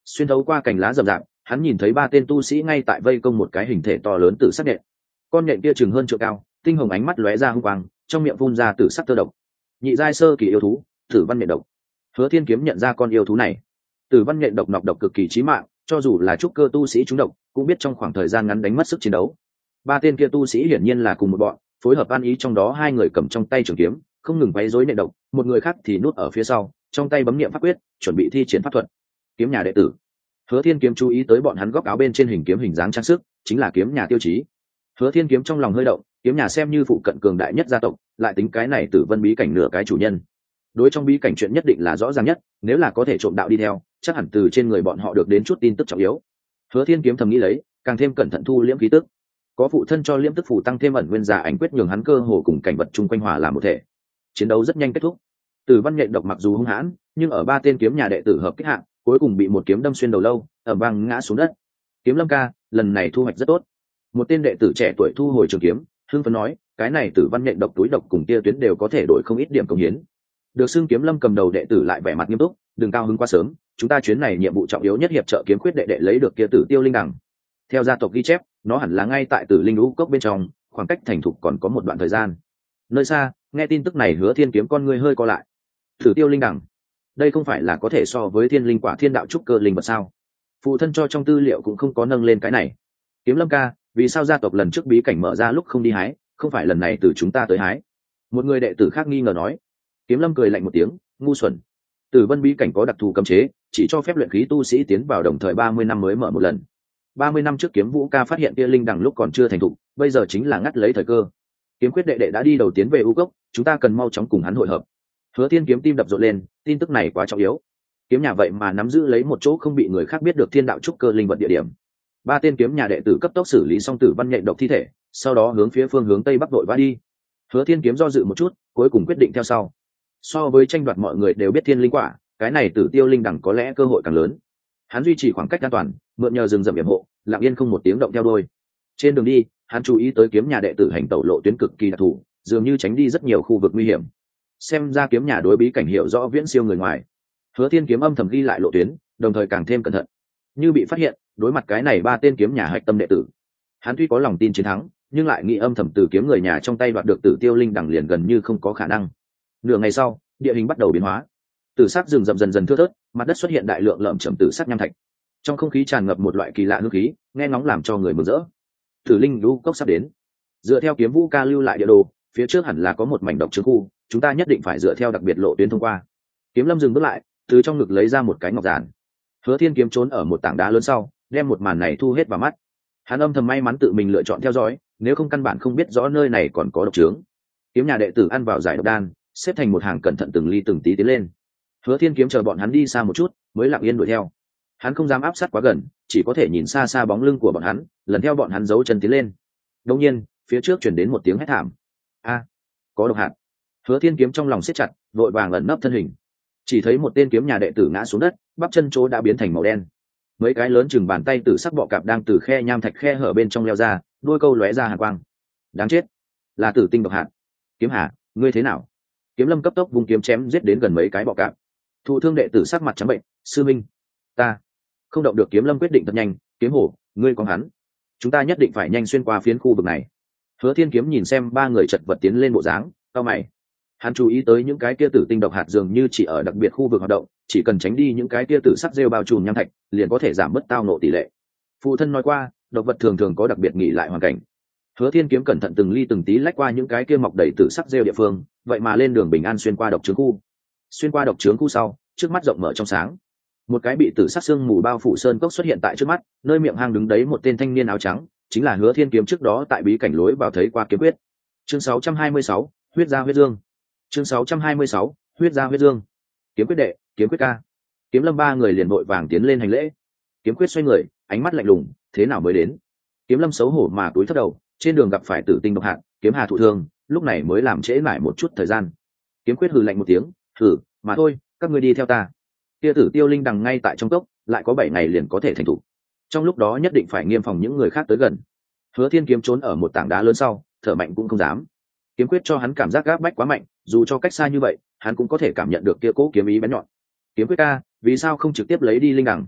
xuyên thấu qua cành lá rậm rạp, hắn nhìn thấy ba tên tu sĩ ngay tại vây công một cái hình thể to lớn tử sắc nhện. Con nhện kia chừng hơn trượng cao, tinh hồng ánh mắt lóe ra hung quang, trong miệng phun ra tử sắc tơ độc. Nhị giai sơ kỳ yêu thú, Tử Văn nhện độc. Hứa Thiên Kiếm nhận ra con yêu thú này. Tử Văn nhện độc nọc độc cực kỳ chí mạng, cho dù là trúc cơ tu sĩ trúng độc, cũng biết trong khoảng thời gian ngắn đánh mất sức chiến đấu. Ba tên kia tu sĩ hiển nhiên là cùng một bọn, phối hợp ăn ý, trong đó hai người cầm trong tay trường kiếm, không ngừng quấy rối nhện độc, một người khác thì nuốt ở phía sau, trong tay bấm niệm pháp quyết, chuẩn bị thi triển pháp thuật. Kiếm nhà đệ tử. Hứa Thiên Kiếm chú ý tới bọn hắn góc áo bên trên hình kiếm hình dáng trang sức, chính là kiếm nhà tiêu chí. Hứa Thiên Kiếm trong lòng hơi động, kiếm nhà xem như phụ cận cường đại nhất gia tộc, lại tính cái này Tử Vân bí cảnh nửa cái chủ nhân. Đối trong bí cảnh chuyện nhất định là rõ ràng nhất, nếu là có thể trộm đạo đi theo, chắc hẳn từ trên người bọn họ được đến chút tin tức trọng yếu. Hứa Thiên Kiếm thầm nghĩ lấy, càng thêm cẩn thận thu liễm khí tức. Có phụ thân cho liễm tức phù tăng thêm ẩn nguyên giả ảnh quyết, nhường hắn cơ hồ cùng cảnh vật chung quanh hòa làm một thể. Chiến đấu rất nhanh kết thúc. Tử Văn nhện độc mặc dù hung hãn, nhưng ở ba tên kiếm nhà đệ tử hợp kích hạ, cuối cùng bị một kiếm đâm xuyên đầu lâu, ầm vang ngã xuống đất. Kiếm Lâm ca, lần này thu hoạch rất tốt. Một tên đệ tử trẻ tuổi thu hồi trường kiếm, hưng phấn nói, cái này Tử Văn nhện độc túi độc cùng tia tuyến đều có thể đổi không ít điểm công hiến. Được xưng Kiếm Lâm cầm đầu đệ tử lại vẻ mặt nghiêm túc, đừng cao hứng quá sớm, chúng ta chuyến này nhiệm vụ trọng yếu nhất hiệp trợ kiếm khuyết đệ đệ lấy được kia Tử Tiêu linh đằng. Theo gia tộc ghi chép, nó hẳn là ngay tại Tử Linh Lũ cốc bên trong, khoảng cách thành thục còn có một đoạn thời gian. Nơi xa, nghe tin tức này Hứa Thiên Kiếm con ngươi hơi co lại. Tử Tiêu linh đằng, đây không phải là có thể so với Thiên Linh quả thiên đạo trúc cơ linh vật sao? Phụ thân cho trong tư liệu cũng không có nâng lên cái này. Kiếm Lâm ca, vì sao gia tộc lần trước bí cảnh mở ra lúc không đi hái, không phải lần này từ chúng ta tới hái? Một người đệ tử khác nghi ngờ nói. Kiếm Lâm cười lạnh một tiếng, ngu xuẩn. Tử Vân bí cảnh có đặc thù cấm chế, chỉ cho phép luyện khí tu sĩ tiến vào đồng thời ba mươi năm mới mở một lần. ba mươi năm trước Kiếm Vũ ca phát hiện kia linh đằng lúc còn chưa thành thục, bây giờ chính là ngắt lấy thời cơ. Kiếm Quyết đệ đệ đã đi đầu tiến về U cốc, chúng ta cần mau chóng cùng hắn hội hợp. Hứa Thiên Kiếm tim đập rộn lên, tin tức này quá trọng yếu. Kiếm nhà vậy mà nắm giữ lấy một chỗ không bị người khác biết được thiên đạo trúc cơ linh vật địa điểm. Ba tên kiếm nhà đệ tử cấp tốc xử lý xong Tử Văn nhện độc thi thể, sau đó hướng phía phương hướng tây bắc đội vã đi. Hứa Thiên Kiếm do dự một chút, cuối cùng quyết định theo sau. So với tranh đoạt mọi người đều biết thiên linh quả, cái này Tử Tiêu linh đẳng có lẽ cơ hội càng lớn. Hắn duy trì khoảng cách an toàn, mượn nhờ rừng rậm yểm hộ, lặng yên không một tiếng động theo đuôi. Trên đường đi, hắn chú ý tới kiếm nhà đệ tử hành tẩu lộ tuyến cực kỳ đặc thù, dường như tránh đi rất nhiều khu vực nguy hiểm. Xem ra kiếm nhà đối bí cảnh hiểu rõ viễn siêu người ngoài. Hứa Thiên Kiếm âm thầm ghi lại lộ tuyến, đồng thời càng thêm cẩn thận. Như bị phát hiện, đối mặt cái này ba tên kiếm nhà hạch tâm đệ tử, hắn tuy có lòng tin chiến thắng, nhưng lại nghĩ âm thầm từ kiếm người nhà trong tay đoạt được Tử Tiêu linh đẳng liền gần như không có khả năng. Nửa ngày sau, địa hình bắt đầu biến hóa. Tử sắc rừng rậm dần dần thưa thớt, mặt đất xuất hiện đại lượng lởm chởm tử sắc nham thạch. Trong không khí tràn ngập một loại kỳ lạ hương khí, nghe ngóng làm cho người mừng rỡ. Tử Linh Lũ cốc sắp đến. Dựa theo Kiếm Vũ ca lưu lại địa đồ, phía trước hẳn là có một mảnh độc trướng khu, chúng ta nhất định phải dựa theo đặc biệt lộ tuyến thông qua. Kiếm Lâm dừng bước lại, từ trong ngực lấy ra một cái ngọc giản. Hứa Thiên Kiếm trốn ở một tảng đá lớn sau, đem một màn này thu hết vào mắt. Hắn âm thầm may mắn tự mình lựa chọn theo dõi, nếu không căn bản không biết rõ nơi này còn có độc trướng. Kiếm nhà đệ tử ăn vào giải độc đan, xếp thành một hàng cẩn thận từng ly từng tí tiến lên. Hứa Thiên Kiếm chờ bọn hắn đi xa một chút, mới lặng yên đuổi theo. Hắn không dám áp sát quá gần, chỉ có thể nhìn xa xa bóng lưng của bọn hắn, lần theo bọn hắn giấu chân tiến lên. Đột nhiên, phía trước truyền đến một tiếng hét thảm. A, có độc hạt! Hứa Thiên Kiếm trong lòng siết chặt, vội vàng ẩn nấp thân hình. Chỉ thấy một tên kiếm nhà đệ tử ngã xuống đất, bắp chân chỗ đã biến thành màu đen. Mấy cái lớn chừng bàn tay tử sắc bọ cạp đang từ khe nham thạch khe hở bên trong leo ra, đuôi câu lóe ra hàn quang. Đáng chết, là tử tinh độc hạt. Kiếm Hà, ngươi thế nào? Kiếm Lâm cấp tốc vung kiếm chém giết đến gần mấy cái bọ cạp. Thụ thương đệ tử sắc mặt trắng bệnh, sư minh, ta không động được. Kiếm Lâm quyết định thật nhanh, Kiếm Hổ, ngươi có hắn, chúng ta nhất định phải nhanh xuyên qua phiến khu vực này. Hứa Thiên Kiếm nhìn xem ba người chật vật tiến lên bộ dáng, cau mày. Hắn chú ý tới những cái kia tử tinh độc hạt dường như chỉ ở đặc biệt khu vực hoạt động, chỉ cần tránh đi những cái kia tử sắc rêu bao trùm nham thạch, liền có thể giảm bớt tao nộ tỷ lệ. Phụ thân nói qua, độc vật thường thường có đặc biệt nghỉ lại hoàn cảnh. Hứa Thiên Kiếm cẩn thận từng ly từng tí lách qua những cái kia mọc đầy tử sắc rêu địa phương, vậy mà lên đường bình an xuyên qua độc trướng khu. Xuyên qua độc trướng khu sau, trước mắt rộng mở trong sáng. Một cái bị tử sắc sương mù bao phủ sơn cốc xuất hiện tại trước mắt, nơi miệng hang đứng đấy một tên thanh niên áo trắng, chính là Hứa Thiên Kiếm trước đó tại bí cảnh lối vào thấy qua kiếm quyết. Chương sáu trăm hai mươi sáu, huyết gia huyết dương. Chương sáu trăm hai mươi sáu, huyết gia huyết dương. Kiếm quyết đệ, kiếm quyết ca. Kiếm Lâm ba người liền vội vàng tiến lên hành lễ. Kiếm quyết xoay người, ánh mắt lạnh lùng, thế nào mới đến? Kiếm Lâm xấu hổ mà túi thấp đầu, trên đường gặp phải tử tinh độc hạt, Kiếm Hà thụ thương, lúc này mới làm trễ lại một chút thời gian. Kiếm quyết hừ lạnh một tiếng, hừ, mà thôi, các ngươi đi theo ta. Kia Tử Tiêu linh đằng ngay tại trong cốc, lại có bảy ngày liền có thể thành thủ. Trong lúc đó nhất định phải nghiêm phòng những người khác tới gần. Hứa Thiên Kiếm trốn ở một tảng đá lớn sau, thở mạnh cũng không dám. Kiếm quyết cho hắn cảm giác gáp bách quá mạnh, dù cho cách xa như vậy, hắn cũng có thể cảm nhận được kia cố kiếm ý bén nhọn. Kiếm quyết ca, vì sao không trực tiếp lấy đi linh đằng?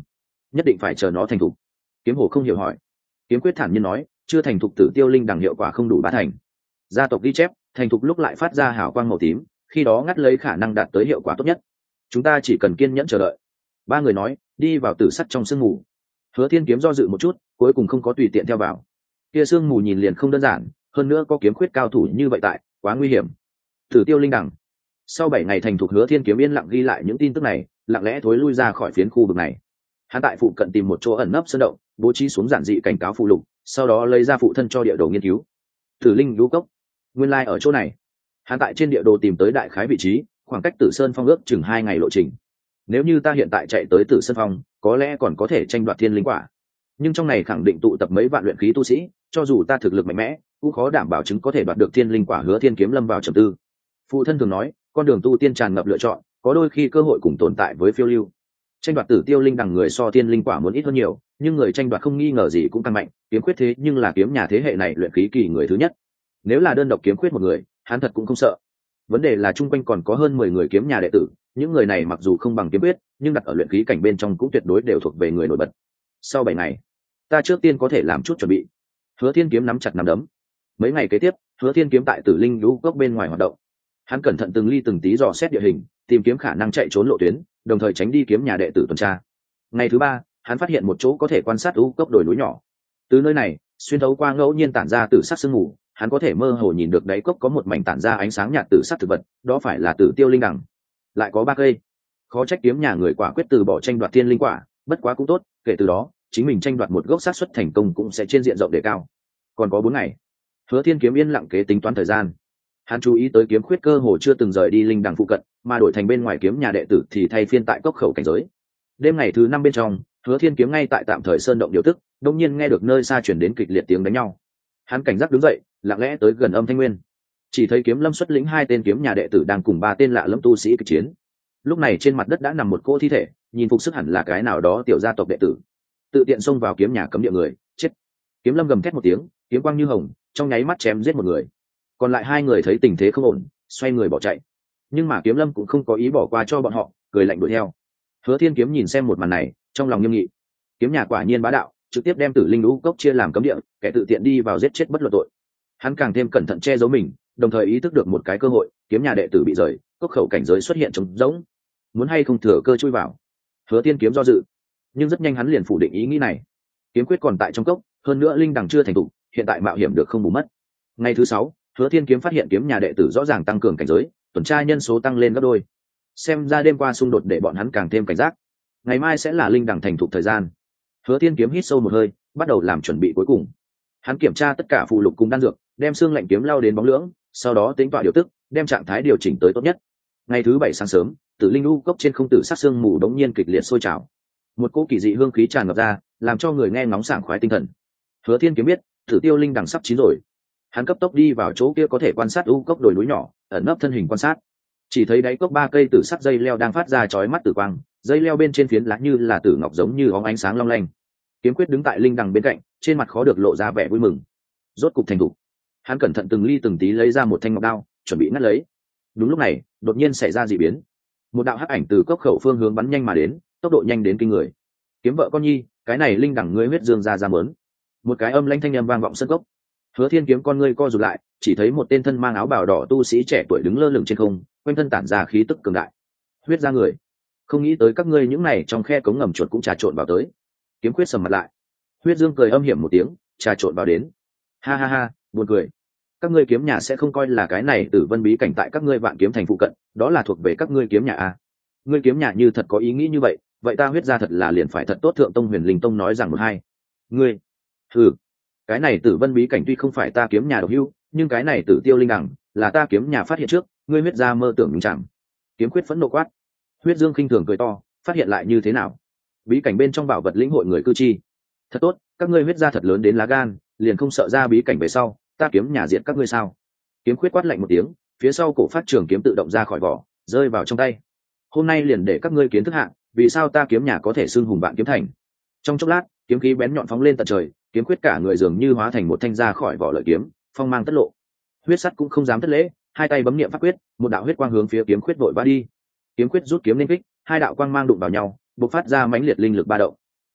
nhất định phải chờ nó thành thục. Kiếm hồ không hiểu hỏi. Kiếm quyết thản nhiên nói, chưa thành thục tử tiêu linh đằng hiệu quả không đủ bá thành. Gia tộc ghi chép, thành thục lúc lại phát ra hào quang màu tím, khi đó ngắt lấy khả năng đạt tới hiệu quả tốt nhất. Chúng ta chỉ cần kiên nhẫn chờ đợi. Ba người nói, đi vào tử sắt trong sương mù. Hứa Thiên Kiếm do dự một chút, cuối cùng không có tùy tiện theo vào. Kia sương mù nhìn liền không đơn giản, hơn nữa có kiếm khuyết cao thủ như vậy tại, quá nguy hiểm. Tử tiêu linh đằng. Sau bảy ngày thành thục, Hứa Thiên Kiếm yên lặng ghi lại những tin tức này, lặng lẽ thối lui ra khỏi phiến khu vực này. Hắn tại phụ cận tìm một chỗ ẩn nấp sơn động, bố trí xuống giản dị cảnh cáo phụ lục, sau đó lấy ra phụ thân cho địa đồ nghiên cứu. Tử linh lũ cốc, nguyên lai ở chỗ này. Hắn tại trên địa đồ tìm tới đại khái vị trí, khoảng cách Tử Sơn Phong ước chừng hai ngày lộ trình. Nếu như ta hiện tại chạy tới Tử Sơn Phong, có lẽ còn có thể tranh đoạt thiên linh quả. Nhưng trong này khẳng định tụ tập mấy vạn luyện khí tu sĩ, cho dù ta thực lực mạnh mẽ, cũng khó đảm bảo chứng có thể đoạt được thiên linh quả. Hứa Thiên Kiếm lâm vào trầm tư. Phụ thân thường nói, con đường tu tiên tràn ngập lựa chọn, có đôi khi cơ hội cùng tồn tại với phiêu lưu. Tranh đoạt tử tiêu linh đằng người so thiên linh quả muốn ít hơn nhiều, nhưng người tranh đoạt không nghi ngờ gì cũng tăng mạnh. Kiếm quyết thế nhưng là kiếm nhà thế hệ này luyện khí kỳ người thứ nhất. Nếu là đơn độc kiếm quyết một người, hắn thật cũng không sợ. Vấn đề là chung quanh còn có hơn mười người kiếm nhà đệ tử, những người này mặc dù không bằng kiếm quyết, nhưng đặt ở luyện khí cảnh bên trong cũng tuyệt đối đều thuộc về người nổi bật. Sau bảy ngày, ta trước tiên có thể làm chút chuẩn bị. Hứa Thiên Kiếm nắm chặt nắm đấm. Mấy ngày kế tiếp, Hứa Thiên Kiếm tại Tử Linh Lũ Cốc bên ngoài hoạt động. Hắn cẩn thận từng ly từng tí dò xét địa hình, tìm kiếm khả năng chạy trốn lộ tuyến, đồng thời tránh đi kiếm nhà đệ tử tuần tra. Ngày thứ ba, hắn phát hiện một chỗ có thể quan sát u cốc đồi núi nhỏ. Từ nơi này, xuyên thấu qua ngẫu nhiên tản ra tử sắc sương mù, hắn có thể mơ hồ nhìn được đáy cốc có một mảnh tản ra ánh sáng nhạt tử sắc thực vật, đó phải là tử tiêu linh đằng. Lại có ba cây. Khó trách kiếm nhà người quả quyết từ bỏ tranh đoạt thiên linh quả, bất quá cũng tốt, kể từ đó, chính mình tranh đoạt một gốc xác suất thành công cũng sẽ trên diện rộng đề cao. Còn có bốn ngày. Hứa Thiên Kiếm yên lặng kế tính toán thời gian. Hắn chú ý tới kiếm khuyết cơ hồ chưa từng rời đi linh đằng phụ cận, mà đổi thành bên ngoài kiếm nhà đệ tử thì thay phiên tại cốc khẩu cảnh giới. Đêm ngày thứ năm bên trong, Hứa Thiên Kiếm ngay tại tạm thời sơn động điều tức, đột nhiên nghe được nơi xa truyền đến kịch liệt tiếng đánh nhau. Hắn cảnh giác đứng dậy, lặng lẽ tới gần âm thanh nguyên. Chỉ thấy Kiếm Lâm xuất lĩnh hai tên kiếm nhà đệ tử đang cùng ba tên lạ lẫm tu sĩ kịch chiến. Lúc này trên mặt đất đã nằm một cô thi thể, nhìn phục sức hẳn là cái nào đó tiểu gia tộc đệ tử. Tự tiện xông vào kiếm nhà cấm địa người, chết. Kiếm Lâm gầm thét một tiếng, kiếm quang như hồng, trong nháy mắt chém giết một người. Còn lại hai người thấy tình thế không ổn, xoay người bỏ chạy. Nhưng mà Kiếm Lâm cũng không có ý bỏ qua cho bọn họ, cười lạnh đuổi theo. Hứa Thiên Kiếm nhìn xem một màn này, trong lòng nghiêm nghị. Kiếm nhà quả nhiên bá đạo, trực tiếp đem Tử Linh Lũ Cốc chia làm cấm địa, kẻ tự tiện đi vào giết chết bất luận tội. Hắn càng thêm cẩn thận che giấu mình, đồng thời ý thức được một cái cơ hội, kiếm nhà đệ tử bị rời, cốc khẩu cảnh giới xuất hiện trống rỗng. Muốn hay không thừa cơ chui vào? Hứa Thiên Kiếm do dự, nhưng rất nhanh hắn liền phủ định ý nghĩ này. Kiếm quyết còn tại trong cốc, hơn nữa linh đằng chưa thành thục, hiện tại mạo hiểm được không bù mất. Ngày thứ sáu, Hứa Thiên Kiếm phát hiện kiếm nhà đệ tử rõ ràng tăng cường cảnh giới, tuần tra nhân số tăng lên gấp đôi. Xem ra đêm qua xung đột để bọn hắn càng thêm cảnh giác. Ngày mai sẽ là linh đằng thành thục thời gian. Hứa Thiên Kiếm hít sâu một hơi, bắt đầu làm chuẩn bị cuối cùng. Hắn kiểm tra tất cả phù lục cùng đan dược, đem xương lạnh kiếm lao đến bóng lưỡng, sau đó tính tọa điều tức, đem trạng thái điều chỉnh tới tốt nhất. Ngày thứ bảy sáng sớm, Tử Linh Lũ Cốc trên không tử sắc sương mù đống nhiên kịch liệt sôi trào. Một cỗ kỳ dị hương khí tràn ngập ra, làm cho người nghe ngóng sảng khoái tinh thần. Hứa Thiên Kiếm biết, Tử Tiêu linh đằng sắp chín rồi. Hắn cấp tốc đi vào chỗ kia có thể quan sát u cốc đồi núi nhỏ, ẩn nấp thân hình quan sát. Chỉ thấy đáy cốc ba cây tử sắc dây leo đang phát ra chói mắt tử quang, dây leo bên trên phiến lá như là tử ngọc giống như óng ánh sáng long lanh. Kiếm quyết đứng tại linh đằng bên cạnh, trên mặt khó được lộ ra vẻ vui mừng. Rốt cục thành thủ. Hắn cẩn thận từng ly từng tí lấy ra một thanh ngọc đao, chuẩn bị ngắt lấy. Đúng lúc này, đột nhiên xảy ra dị biến. Một đạo hắc ảnh từ cốc khẩu phương hướng bắn nhanh mà đến, tốc độ nhanh đến kinh người. Kiếm vợ con nhi, cái này linh đẳng ngươi huyết dương ra ra mớn. Một cái âm lãnh thanh âm vang vọng sân cốc. Hứa Thiên Kiếm con ngươi co rụt lại, chỉ thấy một tên thân mang áo bào đỏ tu sĩ trẻ tuổi đứng lơ lửng trên không, quanh thân tản ra khí tức cường đại. Huyết ra người, không nghĩ tới các ngươi những này trong khe cống ngầm chuột cũng trà trộn vào tới. Kiếm quyết sầm mặt lại. Huyết Dương cười âm hiểm một tiếng, trà trộn vào đến. Ha ha ha, buồn cười. Các ngươi kiếm nhà sẽ không coi là cái này Tử Vân bí cảnh tại các ngươi Vạn Kiếm thành phụ cận, đó là thuộc về các ngươi kiếm nhà a. Ngươi kiếm nhà như thật có ý nghĩ như vậy, vậy ta huyết ra thật là liền phải thật tốt. Thượng Tông Huyền Linh Tông nói rằng một hai. Ngươi, hừ, cái này Tử Vân bí cảnh tuy không phải ta kiếm nhà độc hữu, nhưng cái này Tử Tiêu linh đằng là ta kiếm nhà phát hiện trước, ngươi huyết ra mơ tưởng chẳng. Kiếm quyết phẫn nộ quát. Huyết Dương khinh thường cười to, phát hiện lại như thế nào? Bí cảnh bên trong bảo vật lĩnh hội người cư chi. Thật tốt, các ngươi huyết ra thật lớn đến lá gan, liền không sợ ra bí cảnh về sau, ta kiếm nhà diệt các ngươi sao? Kiếm quyết quát lạnh một tiếng, phía sau cổ phát trường kiếm tự động ra khỏi vỏ, rơi vào trong tay. Hôm nay liền để các ngươi kiến thức hạng, vì sao ta kiếm nhà có thể xưng hùng Vạn Kiếm thành. Trong chốc lát, kiếm khí bén nhọn phóng lên tận trời, kiếm quyết cả người dường như hóa thành một thanh ra khỏi vỏ lợi kiếm, phong mang tất lộ. Huyết sắt cũng không dám thất lễ, hai tay bấm niệm pháp quyết, một đạo huyết quang hướng phía kiếm quyết vội vã đi. Kiếm quyết rút kiếm lên kích, hai đạo quang mang đụng vào nhau, bộc phát ra mãnh liệt linh lực ba động.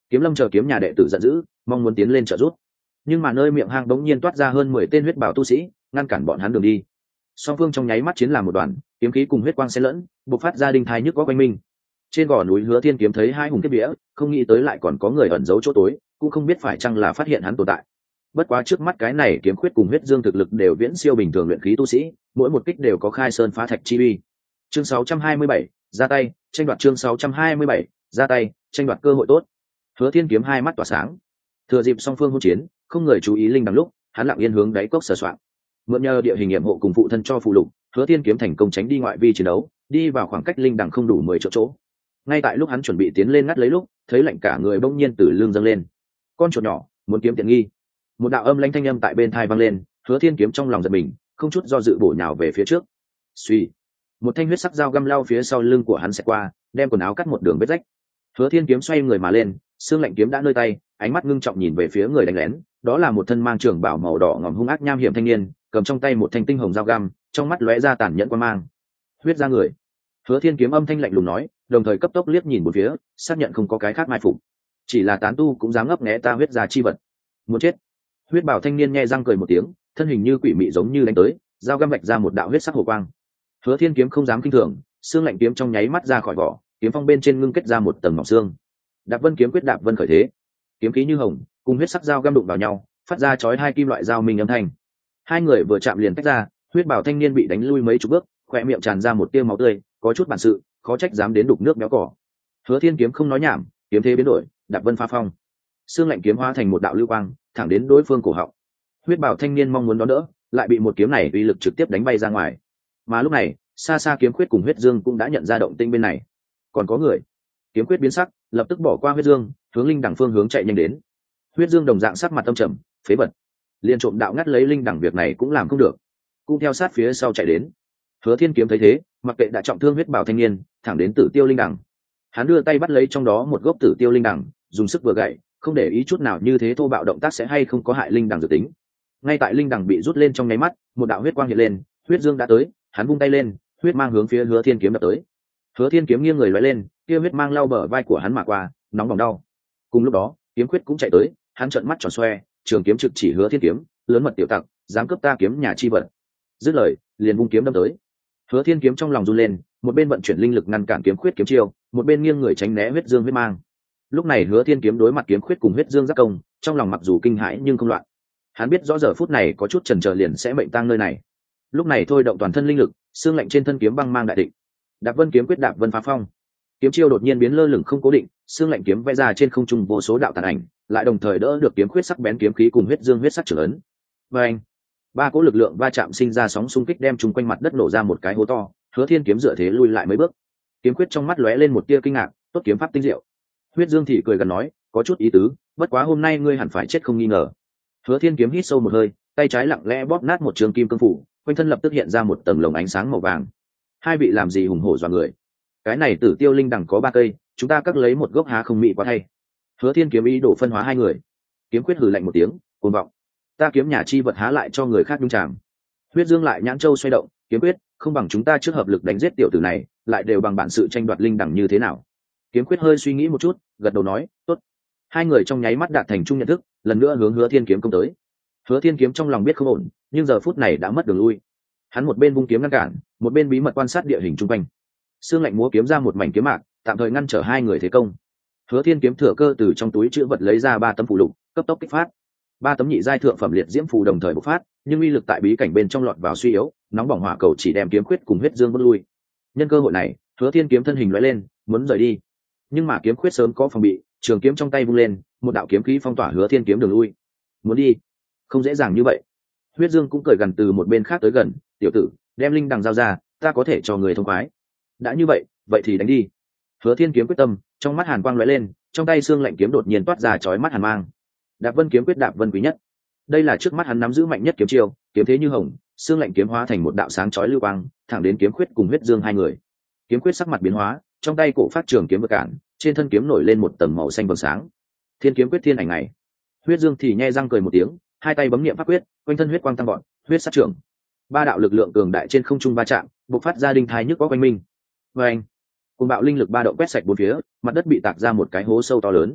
Kiếm Lâm chờ kiếm nhà đệ tử giận dữ, mong muốn tiến lên trợ giúp, nhưng mà nơi miệng hang bỗng nhiên toát ra hơn mười tên huyết bảo tu sĩ, ngăn cản bọn hắn đường đi. Song phương trong nháy mắt chiến làm một đoàn, kiếm khí cùng huyết quang xen lẫn, bộc phát ra đinh thai nhức góc quanh mình. Trên gò núi Hứa Thiên kiếm thấy hai hùng kiếp vía, không nghĩ tới lại còn có người ẩn giấu chỗ tối, cũng không biết phải chăng là phát hiện hắn tồn tại. Bất quá trước mắt cái này kiếm khuyết cùng huyết dương thực lực đều viễn siêu bình thường luyện khí tu sĩ, mỗi một kích đều có khai sơn phá thạch chi uy. Chương sáu trăm hai mươi bảy, ra tay, tranh đoạt chương sáu trăm hai mươi bảy, ra tay, tranh đoạt cơ hội tốt. Hứa Thiên kiếm hai mắt tỏa sáng. Thừa dịp song phương hỗn chiến, không người chú ý linh đằng lúc, hắn lặng yên hướng đáy cốc sờ soạn. Mượn nhờ địa hình nghiệm hộ cùng phụ thân cho phụ lục, Hứa Thiên kiếm thành công tránh đi ngoại vi chiến đấu, đi vào khoảng cách linh đằng không đủ mười triệu chỗ. Ngay tại lúc hắn chuẩn bị tiến lên ngắt lấy lúc, thấy lạnh cả người bỗng nhiên từ lưng dâng lên. Con chuột nhỏ, muốn kiếm tiện nghi. Một đạo âm lãnh thanh âm tại bên tai vang lên, Hứa Thiên kiếm trong lòng giật mình, không chút do dự bổ nhào về phía trước. Suy, một thanh huyết sắc dao găm lao phía sau lưng của hắn sẽ qua, đem quần áo cắt một đường vết rách. Hứa Thiên kiếm xoay người mà lên, xương lạnh kiếm đã nơi tay, ánh mắt ngưng trọng nhìn về phía người đánh lén, đó là một thân mang trường bào màu đỏ ngòm hung ác nham hiểm thanh niên, cầm trong tay một thanh tinh hồng dao găm, trong mắt lóe ra tàn nhẫn quan mang. Huyết ra người. Hứa Thiên kiếm âm thanh lạnh lùng nói, đồng thời cấp tốc liếc nhìn một phía, xác nhận không có cái khác mai phục. Chỉ là tán tu cũng dám ngấp nghé ta huyết gia chi vật. Muốn chết. Huyết bảo thanh niên nhe răng cười một tiếng, thân hình như quỷ mị giống như đánh tới, dao găm vạch ra một đạo huyết sắc hồ quang. Hứa Thiên kiếm không dám kinh thường, xương lạnh kiếm trong nháy mắt ra khỏi vỏ, kiếm phong bên trên ngưng kết ra một tầng mỏng xương. Đạp Vân kiếm quyết đạp vân khởi thế, kiếm khí như hồng, cùng huyết sắc dao găm đụng vào nhau, phát ra chói hai kim loại dao minh âm thanh. Hai người vừa chạm liền tách ra, huyết bảo thanh niên bị đánh lui mấy chục bước, khóe miệng tràn ra một tia máu tươi, có chút bản sự, khó trách dám đến đục nước béo cỏ. Hứa Thiên kiếm không nói nhảm, kiếm thế biến đổi, đạp vân phá phong, xương lạnh kiếm hóa thành một đạo lưu quang, thẳng đến đối phương cổ họng. Huyết bảo thanh niên mong muốn đón đỡ, lại bị một kiếm này uy lực trực tiếp đánh bay ra ngoài. Mà lúc này, xa xa kiếm khuyết cùng huyết dương cũng đã nhận ra động tĩnh bên này. Còn có người. Kiếm khuyết biến sắc, lập tức bỏ qua huyết dương, hướng linh đẳng phương hướng chạy nhanh đến. Huyết dương đồng dạng sắc mặt âm trầm, phế vật, liên trộm đạo ngắt lấy linh đẳng việc này cũng làm không được, cũng theo sát phía sau chạy đến. Hứa Thiên kiếm thấy thế, mặc kệ đã trọng thương huyết bảo thanh niên, thẳng đến tử tiêu linh đẳng. Hắn đưa tay bắt lấy trong đó một gốc tử tiêu linh đẳng, dùng sức vừa gậy, không để ý chút nào như thế thô bạo động tác sẽ hay không có hại linh đẳng dự tính. Ngay tại linh đẳng bị rút lên trong nháy mắt, một đạo huyết quang hiện lên, huyết dương đã tới, hắn vung tay lên, huyết mang hướng phía Hứa Thiên kiếm đập tới. Hứa Thiên kiếm nghiêng người lóe lên, kia huyết mang lao bờ vai của hắn mà qua, nóng bỏng đau. Cùng lúc đó, kiếm khuyết cũng chạy tới, hắn trợn mắt tròn xoe, trường kiếm trực chỉ Hứa Thiên kiếm, lớn mật tiểu tặc, dám cướp ta kiếm nhà chi vật. Dứt lời, liền vung kiếm đâm tới. Hứa Thiên kiếm trong lòng run lên, một bên vận chuyển linh lực ngăn cản kiếm khuyết kiếm chiêu, một bên nghiêng người tránh né huyết dương huyết mang. Lúc này Hứa Thiên kiếm đối mặt kiếm khuyết cùng huyết dương giáp công, trong lòng mặc dù kinh hãi nhưng không loạn. Hắn biết rõ giờ phút này có chút chần chờ liền sẽ mệnh tang nơi này. Lúc này thôi động toàn thân linh lực, xương lạnh trên thân kiếm băng mang đại định. Đạp Vân kiếm quyết đạp vân phá phong. Kiếm chiêu đột nhiên biến lơ lửng không cố định, xương lạnh kiếm vẽ ra trên không trung vô số đạo tàn ảnh, lại đồng thời đỡ được kiếm khuyết sắc bén kiếm khí cùng huyết dương huyết sắc trưởng ấn. Và anh, ba cỗ lực lượng va chạm sinh ra sóng xung kích đem chung quanh mặt đất nổ ra một cái hố to. Hứa Thiên kiếm dựa thế lui lại mấy bước. Kiếm khuyết trong mắt lóe lên một tia kinh ngạc, tốt kiếm pháp tinh diệu. Huyết dương thì cười gần nói, có chút ý tứ, bất quá hôm nay ngươi hẳn phải chết không nghi ngờ. Hứa Thiên kiếm hít sâu một hơi, tay trái lặng lẽ bóp nát một trường kim cương phủ, quanh thân lập tức hiện ra một tầng lồng ánh sáng màu vàng. Hai vị làm gì hùng hổ dọa người? Cái này tử tiêu linh đằng có ba cây, chúng ta cắt lấy một gốc há không mị quá thay. Hứa Thiên kiếm ý đổ phân hóa hai người. Kiếm quyết hừ lạnh một tiếng, cuồng vọng. Ta kiếm nhà chi vật há lại cho người khác nhung chạm. Huyết dương lại nhãn châu xoay động, kiếm quyết, không bằng chúng ta trước hợp lực đánh giết tiểu tử này, lại đều bằng bản sự tranh đoạt linh đằng như thế nào? Kiếm quyết hơi suy nghĩ một chút, gật đầu nói, tốt. Hai người trong nháy mắt đạt thành chung nhận thức, lần nữa hướng Hứa Thiên kiếm công tới. Hứa Thiên kiếm trong lòng biết không ổn, nhưng giờ phút này đã mất đường lui. Hắn một bên vung kiếm ngăn cản, một bên bí mật quan sát địa hình chung quanh. Xương lạnh múa kiếm ra một mảnh kiếm mạc, tạm thời ngăn trở hai người thế công. Hứa Thiên kiếm thừa cơ từ trong túi chữ vật lấy ra ba tấm phù lục, cấp tốc kích phát. Ba tấm nhị giai thượng phẩm liệt diễm phù đồng thời bộc phát, nhưng uy lực tại bí cảnh bên trong lọt vào suy yếu, nóng bỏng hỏa cầu chỉ đem kiếm khuyết cùng huyết dương vứt lui. Nhân cơ hội này, Hứa Thiên kiếm thân hình lóe lên, muốn rời đi. Nhưng mà kiếm khuyết sớm có phòng bị, trường kiếm trong tay vung lên, một đạo kiếm khí phong tỏa Hứa Thiên kiếm đường lui. Muốn đi, không dễ dàng như vậy. Huyết dương cũng cười gần từ một bên khác tới gần, tiểu tử, đem linh đằng giao ra, ta có thể cho người thông khoái. Đã như vậy, vậy thì đánh đi. Hứa Thiên kiếm quyết tâm, trong mắt hàn quang lóe lên, trong tay xương lạnh kiếm đột nhiên toát ra chói mắt hàn mang. Đạp Vân kiếm quyết đạp vân quý nhất. Đây là trước mắt hắn nắm giữ mạnh nhất kiếm chiêu, kiếm thế như hồng, xương lạnh kiếm hóa thành một đạo sáng chói lưu quang, thẳng đến kiếm quyết cùng huyết dương hai người. Kiếm quyết sắc mặt biến hóa, trong tay cổ phát trường kiếm vượt cản, trên thân kiếm nổi lên một tầng màu xanh vầng sáng. Thiên kiếm quyết thiên ảnh này. Huyết dương thì nhe răng cười một tiếng, hai tay bấm niệm pháp quyết, quanh thân huyết quang tăng vọt, huyết sát trưởng. Ba đạo lực lượng cường đại trên không trung va chạm, bộc phát ra đinh thai nhức có quanh mình. Và anh, cùng bạo linh lực ba động quét sạch bốn phía, mặt đất bị tạc ra một cái hố sâu to lớn.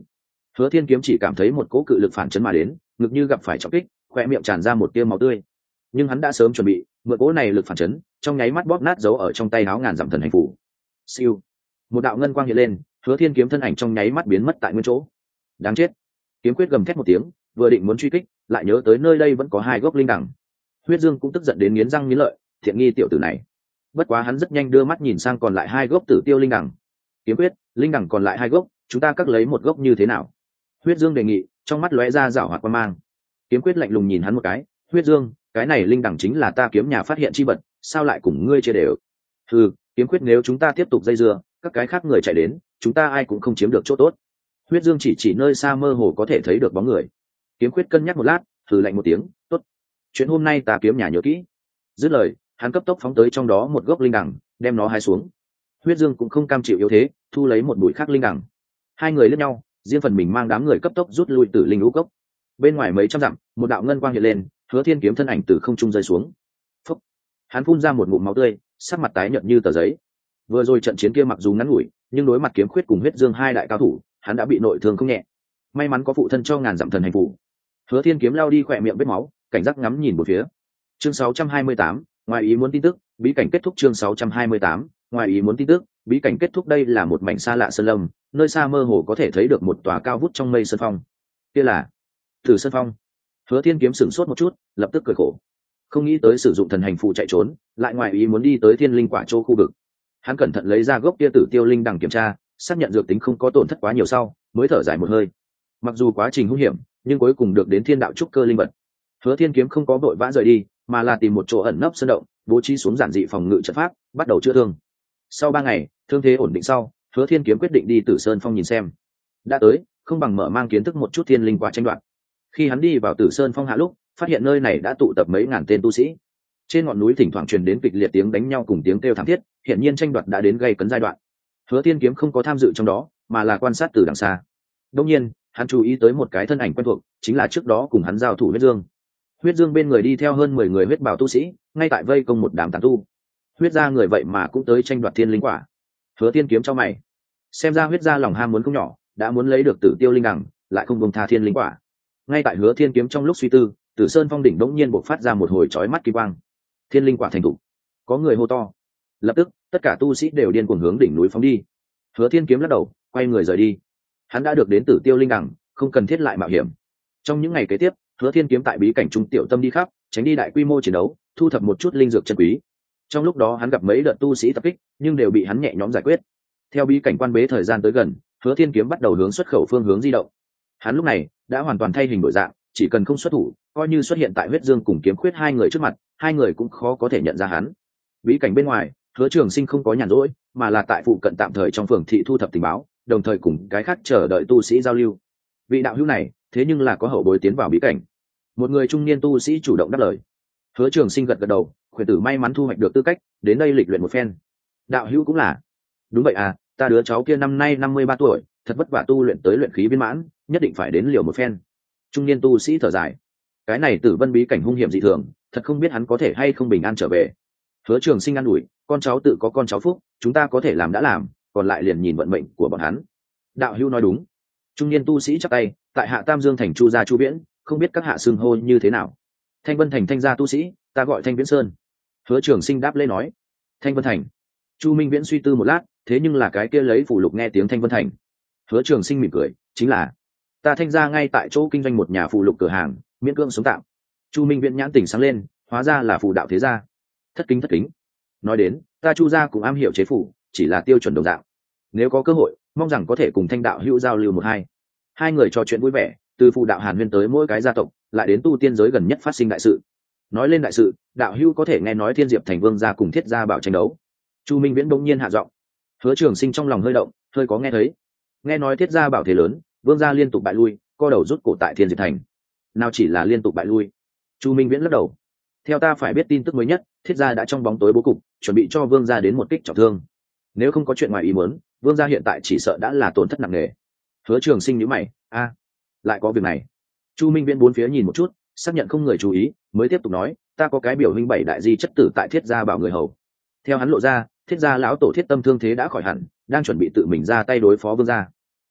Hứa Thiên Kiếm chỉ cảm thấy một cỗ cự lực phản chấn mà đến, ngực như gặp phải trọng kích, khoe miệng tràn ra một tia máu tươi. Nhưng hắn đã sớm chuẩn bị, mượn cỗ này lực phản chấn, trong nháy mắt bóp nát dấu ở trong tay áo ngàn dặm thần hành phủ. Siêu, một đạo ngân quang hiện lên, Hứa Thiên Kiếm thân ảnh trong nháy mắt biến mất tại nguyên chỗ. Đáng chết! Kiếm quyết gầm thét một tiếng, vừa định muốn truy kích, lại nhớ tới nơi đây vẫn có hai gốc linh đằng. Huyết Dương cũng tức giận đến nghiến răng nghiến lợi, thiện nghi tiểu tử này. Bất quá hắn rất nhanh đưa mắt nhìn sang còn lại hai gốc tử tiêu linh đằng. Kiếm quyết, linh đằng còn lại hai gốc, chúng ta cắt lấy một gốc như thế nào? Huyết Dương đề nghị, trong mắt lóe ra giảo hoạt quan mang. Kiếm quyết lạnh lùng nhìn hắn một cái, Huyết Dương, cái này linh đằng chính là ta kiếm nhà phát hiện chi vật, sao lại cùng ngươi chia đều? Ừ, Kiếm quyết nếu chúng ta tiếp tục dây dưa, các cái khác người chạy đến, chúng ta ai cũng không chiếm được chỗ tốt. Huyết Dương chỉ chỉ nơi xa mơ hồ có thể thấy được bóng người. Kiếm quyết cân nhắc một lát, thử lạnh một tiếng, tốt. Chuyện hôm nay ta kiếm nhà nhớ kỹ. Dứt lời, hắn cấp tốc phóng tới trong đó một gốc linh đằng, đem nó hái xuống. Huyết Dương cũng không cam chịu yếu thế, thu lấy một bụi khác linh đằng. Hai người liếc nhau, riêng phần mình mang đám người cấp tốc rút lui từ linh lũ cốc. Bên ngoài mấy trăm dặm, một đạo ngân quang hiện lên, Hứa Thiên Kiếm thân ảnh từ không trung rơi xuống. Phúc! Hắn phun ra một ngụm máu tươi, sắc mặt tái nhợt như tờ giấy. Vừa rồi trận chiến kia mặc dù ngắn ngủi, nhưng đối mặt Kiếm Khuyết cùng Huyết Dương hai đại cao thủ, hắn đã bị nội thương không nhẹ. May mắn có phụ thân cho ngàn dặm thần hành phủ. Hứa Thiên Kiếm lao đi khỏe miệng vết máu, cảnh giác ngắm nhìn một phía. Chương sáu trăm hai mươi tám, ngoài ý muốn tin tức, bí cảnh kết thúc. Chương sáu trăm hai mươi tám, ngoài ý muốn tin tức, bí cảnh kết thúc. Đây là một mảnh xa lạ sơn lâm, nơi xa mơ hồ có thể thấy được một tòa cao vút trong mây sơn phong. Kia là Tử Sơn Phong. Hứa Thiên Kiếm sửng sốt một chút, lập tức cười khổ. Không nghĩ tới sử dụng thần hành phụ chạy trốn, lại ngoài ý muốn đi tới Thiên Linh Quả Châu khu vực. Hắn cẩn thận lấy ra gốc kia tử tiêu linh đằng kiểm tra, xác nhận dược tính không có tổn thất quá nhiều sau, mới thở dài một hơi. Mặc dù quá trình hung hiểm, nhưng cuối cùng được đến thiên đạo trúc cơ linh vật. Hứa Thiên Kiếm không có vội vã rời đi, mà là tìm một chỗ ẩn nấp sơn động, bố trí xuống giản dị phòng ngự trận pháp, bắt đầu chữa thương. Sau ba ngày, thương thế ổn định sau, Hứa Thiên Kiếm quyết định đi Tử Sơn Phong nhìn xem. Đã tới, không bằng mở mang kiến thức một chút thiên linh quả tranh đoạt. Khi hắn đi vào Tử Sơn Phong hạ lúc, phát hiện nơi này đã tụ tập mấy ngàn tên tu sĩ. Trên ngọn núi thỉnh thoảng truyền đến kịch liệt tiếng đánh nhau cùng tiếng kêu thảm thiết, hiển nhiên tranh đoạt đã đến gay cấn giai đoạn. Hứa Thiên Kiếm không có tham dự trong đó, mà là quan sát từ đằng xa. Đương nhiên, hắn chú ý tới một cái thân ảnh quen thuộc, chính là trước đó cùng hắn giao thủ Huyết Dương. Huyết Dương bên người đi theo hơn mười người huyết bào tu sĩ, ngay tại vây công một đám tán tu. Huyết gia người vậy mà cũng tới tranh đoạt thiên linh quả. Hứa Thiên Kiếm cho mày, xem ra Huyết gia lòng ham muốn không nhỏ, đã muốn lấy được tử tiêu linh đằng, lại không buông tha thiên linh quả. Ngay tại Hứa Thiên Kiếm trong lúc suy tư, Tử Sơn Phong đỉnh đống nhiên bộc phát ra một hồi chói mắt kỳ quang. Thiên linh quả thành thủ. Có người hô to. Lập tức, tất cả tu sĩ đều điên cuồng hướng đỉnh núi phóng đi. Hứa Thiên Kiếm lắc đầu, quay người rời đi. Hắn đã được đến tử tiêu linh đằng, không cần thiết lại mạo hiểm. Trong những ngày kế tiếp, Hứa Thiên Kiếm tại bí cảnh trung tiểu tâm đi khắp, tránh đi đại quy mô chiến đấu, thu thập một chút linh dược chân quý. Trong lúc đó hắn gặp mấy đợt tu sĩ tập kích, nhưng đều bị hắn nhẹ nhõm giải quyết. Theo bí cảnh quan bế thời gian tới gần, Hứa Thiên Kiếm bắt đầu hướng xuất khẩu phương hướng di động. Hắn lúc này đã hoàn toàn thay hình đổi dạng, chỉ cần không xuất thủ, coi như xuất hiện tại Huyết Dương cùng Kiếm Khuyết hai người trước mặt, hai người cũng khó có thể nhận ra hắn. Bí cảnh bên ngoài, Hứa Trường Sinh không có nhàn rỗi, mà là tại phụ cận tạm thời trong phường thị thu thập tình báo, đồng thời cùng cái khác chờ đợi tu sĩ giao lưu. Vị đạo hữu này, thế nhưng là có hậu bối tiến vào bí cảnh. Một người trung niên tu sĩ chủ động đáp lời. Hứa Trường Sinh gật gật đầu, khuyển tử may mắn thu hoạch được tư cách, đến đây lịch luyện một phen. Đạo hữu cũng là. Đúng vậy à, ta đứa cháu kia năm nay năm mươi ba tuổi, thật vất vả tu luyện tới luyện khí viên mãn, nhất định phải đến liều một phen. Trung niên tu sĩ thở dài. Cái này Tử Vân bí cảnh hung hiểm dị thường, thật không biết hắn có thể hay không bình an trở về. Hứa Trường Sinh an ủi, con cháu tự có con cháu phúc, chúng ta có thể làm đã làm, còn lại liền nhìn vận mệnh của bọn hắn. Đạo hữu nói đúng. Trung niên tu sĩ chắp tay, tại hạ Tam Dương thành Chu gia Chu Viễn, không biết các hạ xưng hô như thế nào. Thanh Vân thành Thanh gia tu sĩ, ta gọi Thanh Viễn Sơn. Hứa Trường Sinh đáp lễ nói. Thanh Vân thành. Chu Minh Viễn suy tư một lát, thế nhưng là cái kia lấy phủ lục nghe tiếng Thanh Vân thành. Hứa Trường Sinh mỉm cười, chính là ta Thanh gia ngay tại chỗ kinh doanh một nhà phù lục cửa hàng, miễn cưỡng sống tạm. Chu Minh Viễn nhãn tỉnh sáng lên, hóa ra là phù đạo thế gia. Thất kính thất kính. Nói đến, ta Chu gia cũng am hiểu chế phủ, chỉ là tiêu chuẩn đồng dạng. Nếu có cơ hội, mong rằng có thể cùng Thanh đạo hữu giao lưu một hai. Hai người trò chuyện vui vẻ, từ phù đạo Hàn Huyên tới mỗi cái gia tộc, lại đến tu tiên giới gần nhất phát sinh đại sự. Nói lên đại sự, đạo hữu có thể nghe nói Thiên Diệp thành Vương gia cùng Thiết gia bảo tranh đấu. Chu Minh Viễn bỗng nhiên hạ giọng. Hứa Trường Sinh trong lòng hơi động, hơi có nghe thấy. Nghe nói Thiết gia bảo thế lớn, Vương gia liên tục bại lui, co đầu rút cổ tại Thiên Diệp thành. Nào chỉ là liên tục bại lui. Chu Minh Viễn lắc đầu. Theo ta phải biết tin tức mới nhất, Thiết gia đã trong bóng tối bố cục, chuẩn bị cho Vương gia đến một kích trọng thương. Nếu không có chuyện ngoài ý muốn, Vương gia hiện tại chỉ sợ đã là tổn thất nặng nề. Hứa Trường Sinh nhíu mày, a, lại có việc này. Chu Minh Viễn bốn phía nhìn một chút, xác nhận không người chú ý, mới tiếp tục nói, ta có cái biểu huynh bảy đại di chất tử tại Thiết gia bảo người hầu. Theo hắn lộ ra, Thiết gia lão tổ Thiết Tâm thương thế đã khỏi hẳn, đang chuẩn bị tự mình ra tay đối phó Vương gia.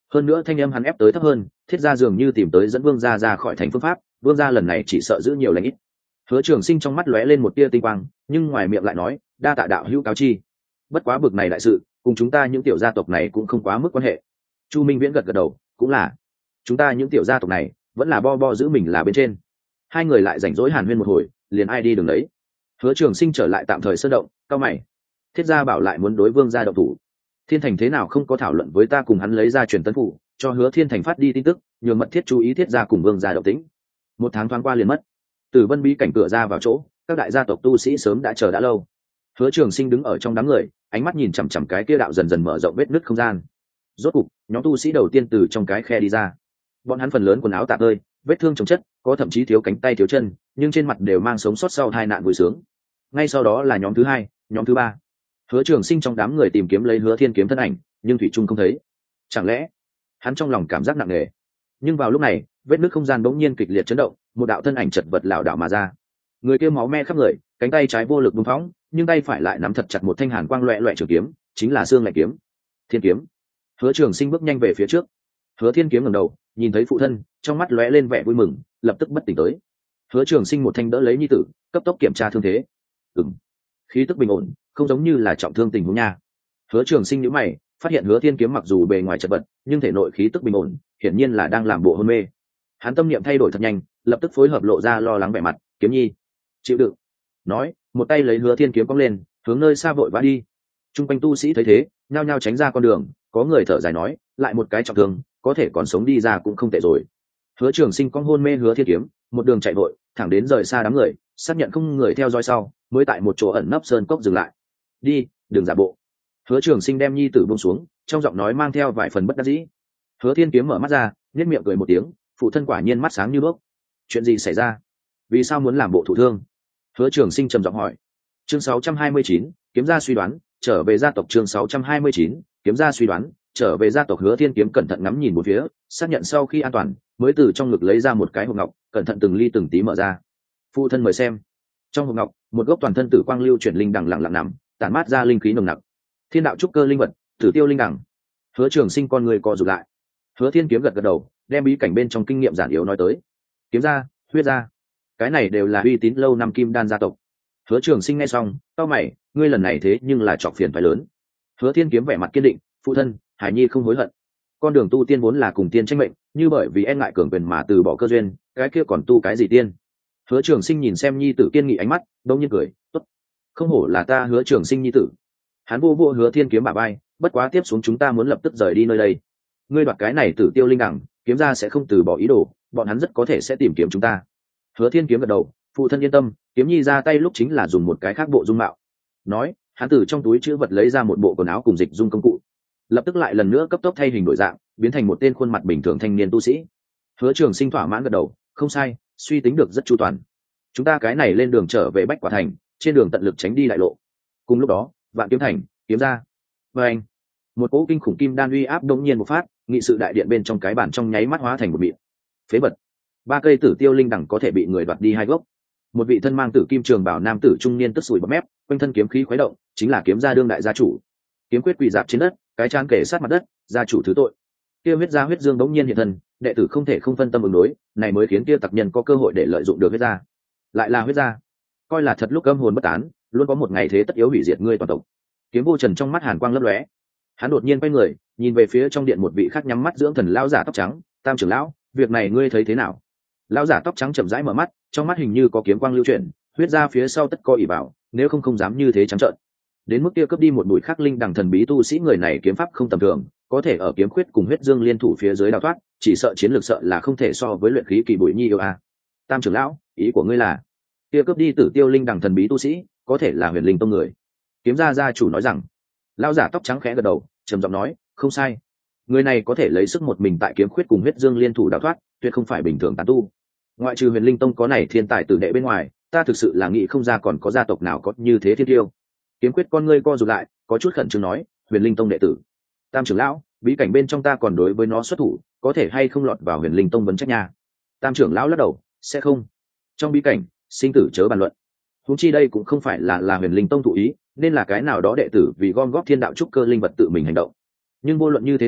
hơn nữa thanh âm hắn ép tới thấp hơn, Thiết gia dường như tìm tới dẫn vương gia ra khỏi thành phương pháp, vương gia lần này chỉ sợ giữ nhiều lãnh ít. Hứa Trường Sinh trong mắt lóe lên một tia tinh quang, nhưng ngoài miệng lại nói, đa tạ đạo hữu cáo chi. Bất quá bực này đại sự, cùng chúng ta những tiểu gia tộc này cũng không quá mức quan hệ. Chu Minh Viễn gật gật đầu, cũng là, chúng ta những tiểu gia tộc này vẫn là bo bo giữ mình là bên trên. Hai người lại rảnh rỗi hàn huyên một hồi, liền ai đi đường đấy. Hứa Trường Sinh trở lại tạm thời sơ động, cao mày. Thiết gia bảo lại muốn đối vương gia động thủ. Thiên Thành thế nào không có thảo luận với ta, cùng hắn lấy ra truyền tấn phủ, cho Hứa Thiên Thành phát đi tin tức, nhường mật thiết chú ý Thiết gia cùng vương gia động tĩnh. Một tháng thoáng qua liền mất. Từ Vân Bí cảnh cửa ra vào chỗ, các đại gia tộc tu sĩ sớm đã chờ đã lâu. Hứa Trường Sinh đứng ở trong đám người, ánh mắt nhìn chằm chằm cái kia đạo dần dần mở rộng vết nứt không gian. Rốt cục, nhóm tu sĩ đầu tiên từ trong cái khe đi ra. Bọn hắn phần lớn quần áo tạp ơi, vết thương chồng chất, có thậm chí thiếu cánh tay thiếu chân, nhưng trên mặt đều mang sống sót sau hai nạn vui sướng. Ngay sau đó là nhóm thứ hai, nhóm thứ ba. Hứa Trường Sinh trong đám người tìm kiếm lấy Hứa Thiên Kiếm thân ảnh, nhưng thủy chung không thấy. Chẳng lẽ hắn trong lòng cảm giác nặng nề? Nhưng vào lúc này, vết nứt không gian bỗng nhiên kịch liệt chấn động, một đạo thân ảnh chật vật lảo đảo mà ra. Người kia máu me khắp người, cánh tay trái vô lực bùng phóng, nhưng tay phải lại nắm thật chặt một thanh hàn quang loẹt loẹt trường kiếm, chính là xương lạnh kiếm. Thiên kiếm. Hứa Trường Sinh bước nhanh về phía trước. Hứa Thiên Kiếm ngẩng đầu, nhìn thấy phụ thân, trong mắt lóe lên vẻ vui mừng, lập tức bất tỉnh tới. Hứa Trường Sinh một thanh đỡ lấy nhi tử, cấp tốc kiểm tra thương thế. Ừm, khí tức bình ổn, không giống như là trọng thương tình huống nha. Hứa Trường Sinh nhíu mày, phát hiện Hứa Thiên Kiếm mặc dù bề ngoài chật vật, nhưng thể nội khí tức bình ổn, hiển nhiên là đang làm bộ hôn mê. Hắn tâm niệm thay đổi thật nhanh, lập tức phối hợp lộ ra lo lắng vẻ mặt. Kiếm nhi, chịu đựng. Nói, một tay lấy Hứa Thiên Kiếm cong lên, hướng nơi xa vội vã đi. Trung quanh tu sĩ thấy thế, nhao nhao tránh ra con đường, có người thở dài nói, lại một cái trọng thương, có thể còn sống đi ra cũng không tệ rồi. Hứa Trường Sinh cong hôn mê Hứa Thiên Kiếm, một đường chạy vội, thẳng đến rời xa đám người, xác nhận không người theo dõi sau, mới tại một chỗ ẩn nấp sơn cốc dừng lại. Đi, đừng giả bộ. Hứa Trường Sinh đem nhi tử buông xuống, trong giọng nói mang theo vài phần bất đắc dĩ. Hứa Thiên Kiếm mở mắt ra, nhếch miệng cười một tiếng, phụ thân quả nhiên mắt sáng như đuốc. Chuyện gì xảy ra? Vì sao muốn làm bộ thụ thương? Hứa Trường Sinh trầm giọng hỏi. Chương sáu trăm hai mươi chín, kiếm gia suy đoán, trở về gia tộc. Chương sáu trăm hai mươi chín, kiếm gia suy đoán, trở về gia tộc. Hứa Thiên Kiếm cẩn thận ngắm nhìn một phía, xác nhận sau khi an toàn, mới từ trong ngực lấy ra một cái hộp ngọc, cẩn thận từng ly từng tí mở ra. Phụ thân mời xem. Trong hộp ngọc, một gốc toàn thân tử quang lưu chuyển linh đằng lặng lặng nằm, tản mát ra linh khí nồng nặc. Thiên đạo trúc cơ linh vật, Tử Tiêu linh đằng. Hứa Trường Sinh con người co rụt lại. Hứa Thiên Kiếm gật gật đầu, đem bí cảnh bên trong kinh nghiệm giản yếu nói tới. Kiếm gia, huyết gia, cái này đều là uy tín lâu năm kim đan gia tộc. Hứa Trường Sinh nghe xong, cau mày, ngươi lần này thế nhưng là chọc phiền phải lớn. Hứa Thiên Kiếm vẻ mặt kiên định, phụ thân, Hải Nhi không hối hận. Con đường tu tiên vốn là cùng tiên tranh mệnh, như bởi vì e ngại cường quyền mà từ bỏ cơ duyên, cái kia còn tu cái gì tiên? Hứa Trường Sinh nhìn xem nhi tử kiên nghị ánh mắt, đông nhiên cười, tốt, không hổ là ta Hứa Trường Sinh nhi tử. Hắn vô vô Hứa Thiên Kiếm bả vai, bất quá tiếp xuống chúng ta muốn lập tức rời đi nơi đây. Ngươi đoạt cái này Tử Tiêu linh đằng, kiếm gia sẽ không từ bỏ ý đồ, bọn hắn rất có thể sẽ tìm kiếm chúng ta. Hứa Thiên Kiếm gật đầu, phụ thân yên tâm, Kiếm nhi ra tay lúc chính là dùng một cái khác bộ dung mạo. Nói, hắn từ trong túi chữ vật lấy ra một bộ quần áo cùng dịch dung công cụ, lập tức lại lần nữa cấp tốc thay hình đổi dạng, biến thành một tên khuôn mặt bình thường thanh niên tu sĩ. Hứa Trường Sinh thỏa mãn gật đầu, không sai, suy tính được rất chu toàn. Chúng ta cái này lên đường trở về Bách Quả Thành, trên đường tận lực tránh đi đại lộ. Cùng lúc đó, Vạn Kiếm Thành, kiếm ra. Và anh, một cỗ kinh khủng kim đan uy áp đống nhiên một phát, nghị sự đại điện bên trong cái bàn trong nháy mắt hóa thành một mịn. Phế vật. Ba cây Tử Tiêu linh đằng có thể bị người đoạt đi hai gốc. Một vị thân mang tử kim trường bảo nam tử trung niên tức sủi bọt mép, quanh thân kiếm khí khuấy động, chính là kiếm gia đương đại gia chủ. Kiếm quyết quỳ dạp trên đất, cái trán kề sát mặt đất, gia chủ thứ tội. Kia huyết gia huyết dương đống nhiên hiện thân, đệ tử không thể không phân tâm ứng đối, này mới khiến kia tặc nhân có cơ hội để lợi dụng được huyết gia. Lại là huyết gia, coi là thật lúc âm hồn bất tán, luôn có một ngày thế tất yếu hủy diệt ngươi toàn tộc. Kiếm Vô Trần trong mắt hàn quang lấp lóe, hắn đột nhiên quay người, nhìn về phía trong điện một vị khác nhắm mắt dưỡng thần lão giả tóc trắng, Tam trưởng lão, việc này ngươi thấy thế nào? Lão giả tóc trắng chậm rãi mở mắt, trong mắt hình như có kiếm quang lưu chuyển, huyết gia phía sau tất có ỷ bảo, nếu không không dám như thế trắng trợn. Đến mức kia cướp đi một bụi khắc linh đằng thần bí tu sĩ, người này kiếm pháp không tầm thường, có thể ở kiếm khuyết cùng huyết dương liên thủ phía dưới đào thoát, chỉ sợ chiến lược sợ là không thể so với luyện khí kỳ bụi nhi yêu a. Tam trưởng lão, ý của ngươi là kia cướp đi Tử Tiêu linh đằng thần bí tu sĩ, có thể là Huyền Linh tông người? Kiếm gia gia chủ nói rằng. Lão giả tóc trắng khẽ gật đầu, trầm giọng nói, không sai, người này có thể lấy sức một mình tại kiếm khuyết cùng huyết dương liên thủ đào thoát, tuyệt không phải bình thường tán tu. Ngoại trừ Huyền Linh tông có này thiên tài tử đệ bên ngoài, ta thực sự là nghĩ không ra còn có gia tộc nào có như thế thiên tiêu. Kiếm quyết con ngươi co rụt lại, có chút khẩn trương nói, Huyền Linh tông đệ tử. Tam trưởng lão, bí cảnh bên trong ta còn đối với nó xuất thủ, có thể hay không lọt vào Huyền Linh tông vấn trách nha? Tam trưởng lão lắc đầu, sẽ không. Trong bí cảnh, sinh tử chớ bàn luận. Huống chi đây cũng không phải là là Huyền Linh tông thụ ý, nên là cái nào đó đệ tử vì gom góp thiên đạo trúc cơ linh vật tự mình hành động. Nhưng vô luận như thế nào,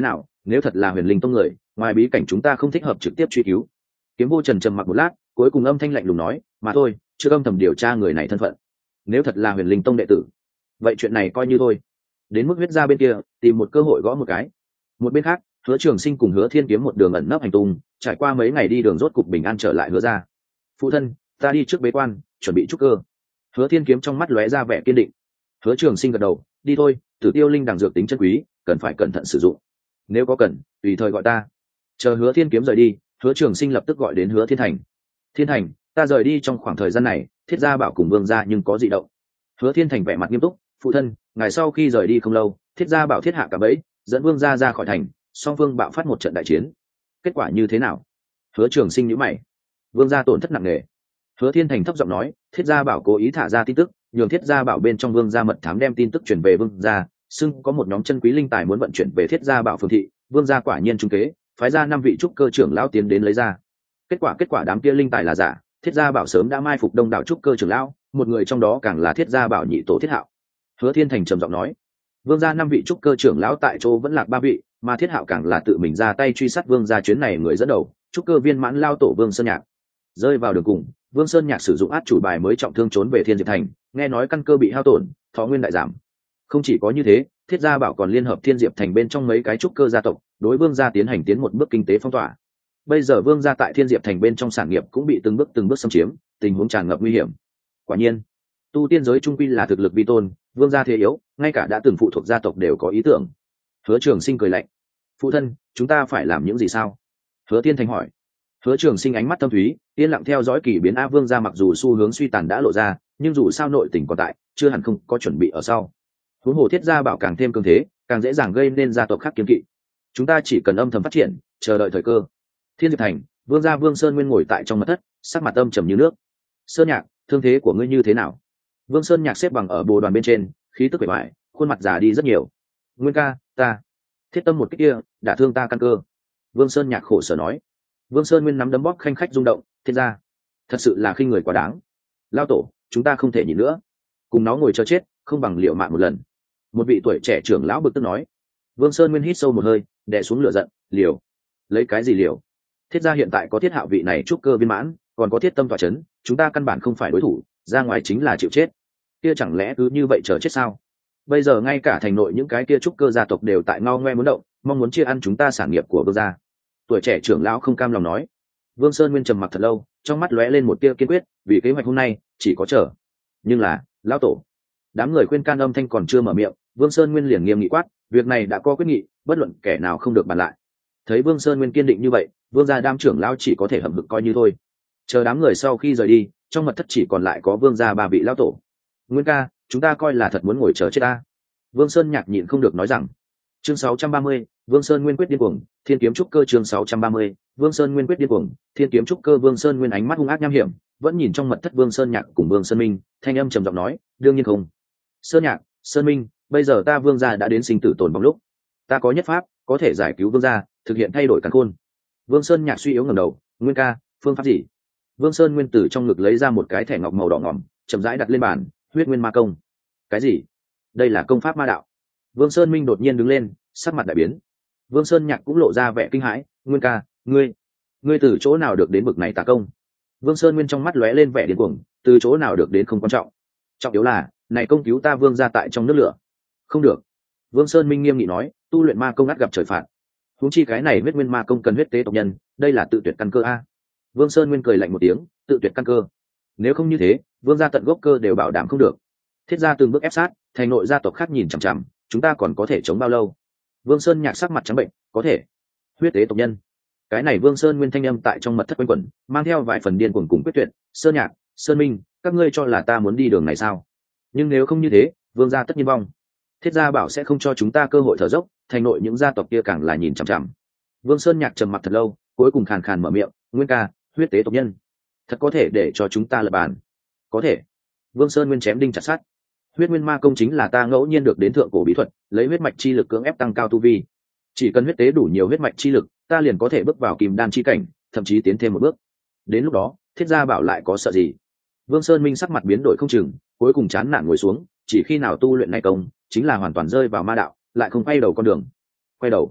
nếu thật là huyền linh tông người, ngoài bí cảnh chúng ta không thích hợp trực tiếp truy cứu. Kiếm vô trần trầm mặc một lát, cuối cùng âm thanh lạnh lùng nói, mà thôi, chưa âm thầm điều tra người này thân phận. Nếu thật là huyền linh tông đệ tử, vậy chuyện này coi như thôi. Đến mức huyết gia bên kia tìm một cơ hội gõ một cái. Một bên khác, Hứa Trường Sinh cùng Hứa Thiên Kiếm một đường ẩn nấp hành tung, trải qua mấy ngày đi đường rốt cục bình an trở lại Hứa gia. Phụ thân, ta đi trước bế quan, chuẩn bị trúc cơ. Hứa Thiên Kiếm trong mắt lóe ra vẻ kiên định. Hứa Trường Sinh gật đầu, đi thôi, Tử Tiêu Linh đằng dược tính chân quý, cần phải cẩn thận sử dụng. Nếu có cần, tùy thời gọi ta. Chờ Hứa Thiên Kiếm rời đi, Hứa Trường Sinh lập tức gọi đến Hứa Thiên Thành. Thiên Thành, ta rời đi trong khoảng thời gian này, Thiết gia bảo cùng Vương gia nhưng có dị động. Hứa Thiên Thành vẻ mặt nghiêm túc, phụ thân, ngày sau khi rời đi không lâu, Thiết gia bảo thiết hạ cả bẫy, dẫn Vương gia ra khỏi thành, song phương bạo phát một trận đại chiến. Kết quả như thế nào? Hứa Trường Sinh nhíu mày. Vương gia tổn thất nặng nề. Hứa Thiên Thành thấp giọng nói, Thiết gia bảo cố ý thả ra tin tức, nhường Thiết gia bảo bên trong Vương gia mật thám đem tin tức truyền về Vương gia, xưng có một nhóm chân quý linh tài muốn vận chuyển về Thiết gia bảo phường thị, Vương gia quả nhiên trung kế, phái ra năm vị trúc cơ trưởng lão tiến đến lấy ra. Kết quả kết quả đám kia linh tài là giả, Thiết gia bảo sớm đã mai phục đông đảo trúc cơ trưởng lão, một người trong đó càng là Thiết gia bảo nhị tổ Thiết Hạo. Hứa Thiên Thành trầm giọng nói, Vương gia năm vị trúc cơ trưởng lão tại chỗ vẫn lạc ba vị, mà Thiết Hạo càng là tự mình ra tay truy sát Vương gia chuyến này người dẫn đầu, trúc cơ viên mãn lao tổ Vương Sơn Nhạc. Rơi vào đường cùng, Vương Sơn Nhạc sử dụng át chủ bài mới trọng thương trốn về Thiên Diệp Thành, nghe nói căn cơ bị hao tổn, thọ nguyên đại giảm. Không chỉ có như thế, Thiết gia bảo còn liên hợp Thiên Diệp Thành bên trong mấy cái trúc cơ gia tộc, đối Vương gia tiến hành tiến một bước kinh tế phong tỏa. Bây giờ Vương gia tại Thiên Diệp Thành bên trong sản nghiệp cũng bị từng bước từng bước xâm chiếm, tình huống tràn ngập nguy hiểm. Quả nhiên, tu tiên giới trung quy là thực lực vi tôn, Vương gia thế yếu, ngay cả đã từng phụ thuộc gia tộc đều có ý tưởng. Hứa Trường Sinh cười lạnh, phụ thân, chúng ta phải làm những gì sao? Hứa Thiên Thành hỏi. Hứa Trường Sinh ánh mắt thâm thúy, yên lặng theo dõi kỳ biến. A Vương gia mặc dù xu hướng suy tàn đã lộ ra, nhưng dù sao nội tình còn tại, chưa hẳn không có chuẩn bị ở sau. Huống hồ Thiết gia bảo càng thêm cường thế, càng dễ dàng gây nên gia tộc khác kiêng kỵ. Chúng ta chỉ cần âm thầm phát triển, chờ đợi thời cơ. Thiên Diệp Thành, Vương gia Vương Sơn Nguyên ngồi tại trong mật thất, sắc mặt âm trầm như nước. Sơn Nhạc, thương thế của ngươi như thế nào? Vương Sơn Nhạc xếp bằng ở bồ đoàn bên trên, khí tức bề bại, khuôn mặt già đi rất nhiều. Nguyên ca, ta thiết tâm một cái kia, đã thương ta căn cơ. Vương Sơn Nhạc khổ sở nói. Vương Sơn Nguyên nắm đấm bóp khanh khách rung động, thiên gia, thật sự là khinh người quá đáng. Lao tổ, chúng ta không thể nhịn nữa, cùng nó ngồi chờ chết, không bằng liệu mạng một lần. Một vị tuổi trẻ trưởng lão bực tức nói. Vương Sơn Nguyên hít sâu một hơi, đè xuống lửa giận, liều. Lấy cái gì liều? Thiết gia hiện tại có Thiết Hạo vị này trúc cơ viên mãn, còn có Thiết Tâm tọa chấn, chúng ta căn bản không phải đối thủ, ra ngoài chính là chịu chết. Kia chẳng lẽ cứ như vậy chờ chết sao? Bây giờ ngay cả thành nội những cái kia trúc cơ gia tộc đều tại ngao ngoe muốn động, mong muốn chia ăn chúng ta sản nghiệp của Vương gia. Tuổi trẻ trưởng lão không cam lòng nói. Vương Sơn Nguyên trầm mặc thật lâu, trong mắt lóe lên một tia kiên quyết, vì kế hoạch hôm nay chỉ có chờ. Nhưng là, lão tổ, đám người khuyên can âm thanh còn chưa mở miệng, Vương Sơn Nguyên liền nghiêm nghị quát, việc này đã có quyết nghị, bất luận kẻ nào không được bàn lại. Thấy Vương Sơn Nguyên kiên định như vậy, Vương gia đám trưởng lão chỉ có thể hậm hực coi như thôi. Chờ đám người sau khi rời đi, trong mật thất chỉ còn lại có Vương gia ba vị lão tổ. Nguyên ca, chúng ta coi là thật muốn ngồi chờ chết ta. Vương Sơn Nhạc nhịn không được nói rằng. Chương sáu trăm ba mươi, Vương Sơn Nguyên quyết điên cuồng, Thiên kiếm trúc cơ. Chương sáu trăm ba mươi, Vương Sơn Nguyên quyết điên cuồng, Thiên kiếm trúc cơ. Vương Sơn Nguyên ánh mắt hung ác nham hiểm, vẫn nhìn trong mật thất Vương Sơn Nhạc cùng Vương Sơn Minh, thanh âm trầm giọng nói, đương nhiên không. Sơn Nhạc, Sơn Minh, bây giờ ta Vương gia đã đến sinh tử tồn vong lúc, ta có nhất pháp có thể giải cứu Vương gia, thực hiện thay đổi càn khôn. Vương Sơn Nhạc suy yếu ngẩng đầu, Nguyên ca, phương pháp gì? Vương Sơn Nguyên từ trong ngực lấy ra một cái thẻ ngọc màu đỏ ngỏm, chậm rãi đặt lên bàn, huyết nguyên ma công. Cái gì? Đây là công pháp ma đạo. Vương Sơn Minh đột nhiên đứng lên, sắc mặt đại biến. Vương Sơn Nhạc cũng lộ ra vẻ kinh hãi, Nguyên ca, ngươi ngươi từ chỗ nào được đến bực này tà công? Vương Sơn Nguyên trong mắt lóe lên vẻ điên cuồng, từ chỗ nào được đến không quan trọng, trọng yếu là này công cứu ta Vương gia tại trong nước lửa. Không được. Vương Sơn Minh nghiêm nghị nói, tu luyện ma công ắt gặp trời phạt, huống chi cái này huyết nguyên ma công cần huyết tế tộc nhân, đây là tự tuyệt căn cơ a. Vương Sơn Nguyên cười lạnh một tiếng, tự tuyệt căn cơ? Nếu không như thế, Vương gia tận gốc cơ đều bảo đảm không được. Thiết gia từng bước ép sát, thành nội gia tộc khác nhìn chằm chằm, chúng ta còn có thể chống bao lâu? Vương Sơn Nhạc sắc mặt trắng bệnh, có thể huyết tế tộc nhân. Cái này Vương Sơn Nguyên thanh âm tại trong mật thất quanh quẩn, mang theo vài phần điên cuồng cùng quyết tuyệt. Sơn Nhạc, Sơn Minh, các ngươi cho là ta muốn đi đường này sao? Nhưng nếu không như thế, Vương gia tất nhiên vong. Thiết gia bảo sẽ không cho chúng ta cơ hội thở dốc, thành nội những gia tộc kia càng là nhìn chằm chằm. Vương Sơn Nhạc trầm mặc thật lâu, cuối cùng khàn khàn mở miệng, Nguyên ca, huyết tế tộc nhân, thật có thể để cho chúng ta lập bàn? Có thể. Vương Sơn Nguyên chém đinh chặt sắt. Huyết nguyên ma công chính là ta ngẫu nhiên được đến thượng cổ bí thuật, lấy huyết mạch chi lực cưỡng ép tăng cao tu vi. Chỉ cần huyết tế đủ nhiều huyết mạch chi lực, ta liền có thể bước vào kim đan chi cảnh, thậm chí tiến thêm một bước. Đến lúc đó, Thiết gia bảo lại có sợ gì? Vương Sơn Minh sắc mặt biến đổi không chừng, cuối cùng chán nản ngồi xuống, chỉ khi nào tu luyện này công, chính là hoàn toàn rơi vào ma đạo, lại không quay đầu con đường. Quay đầu?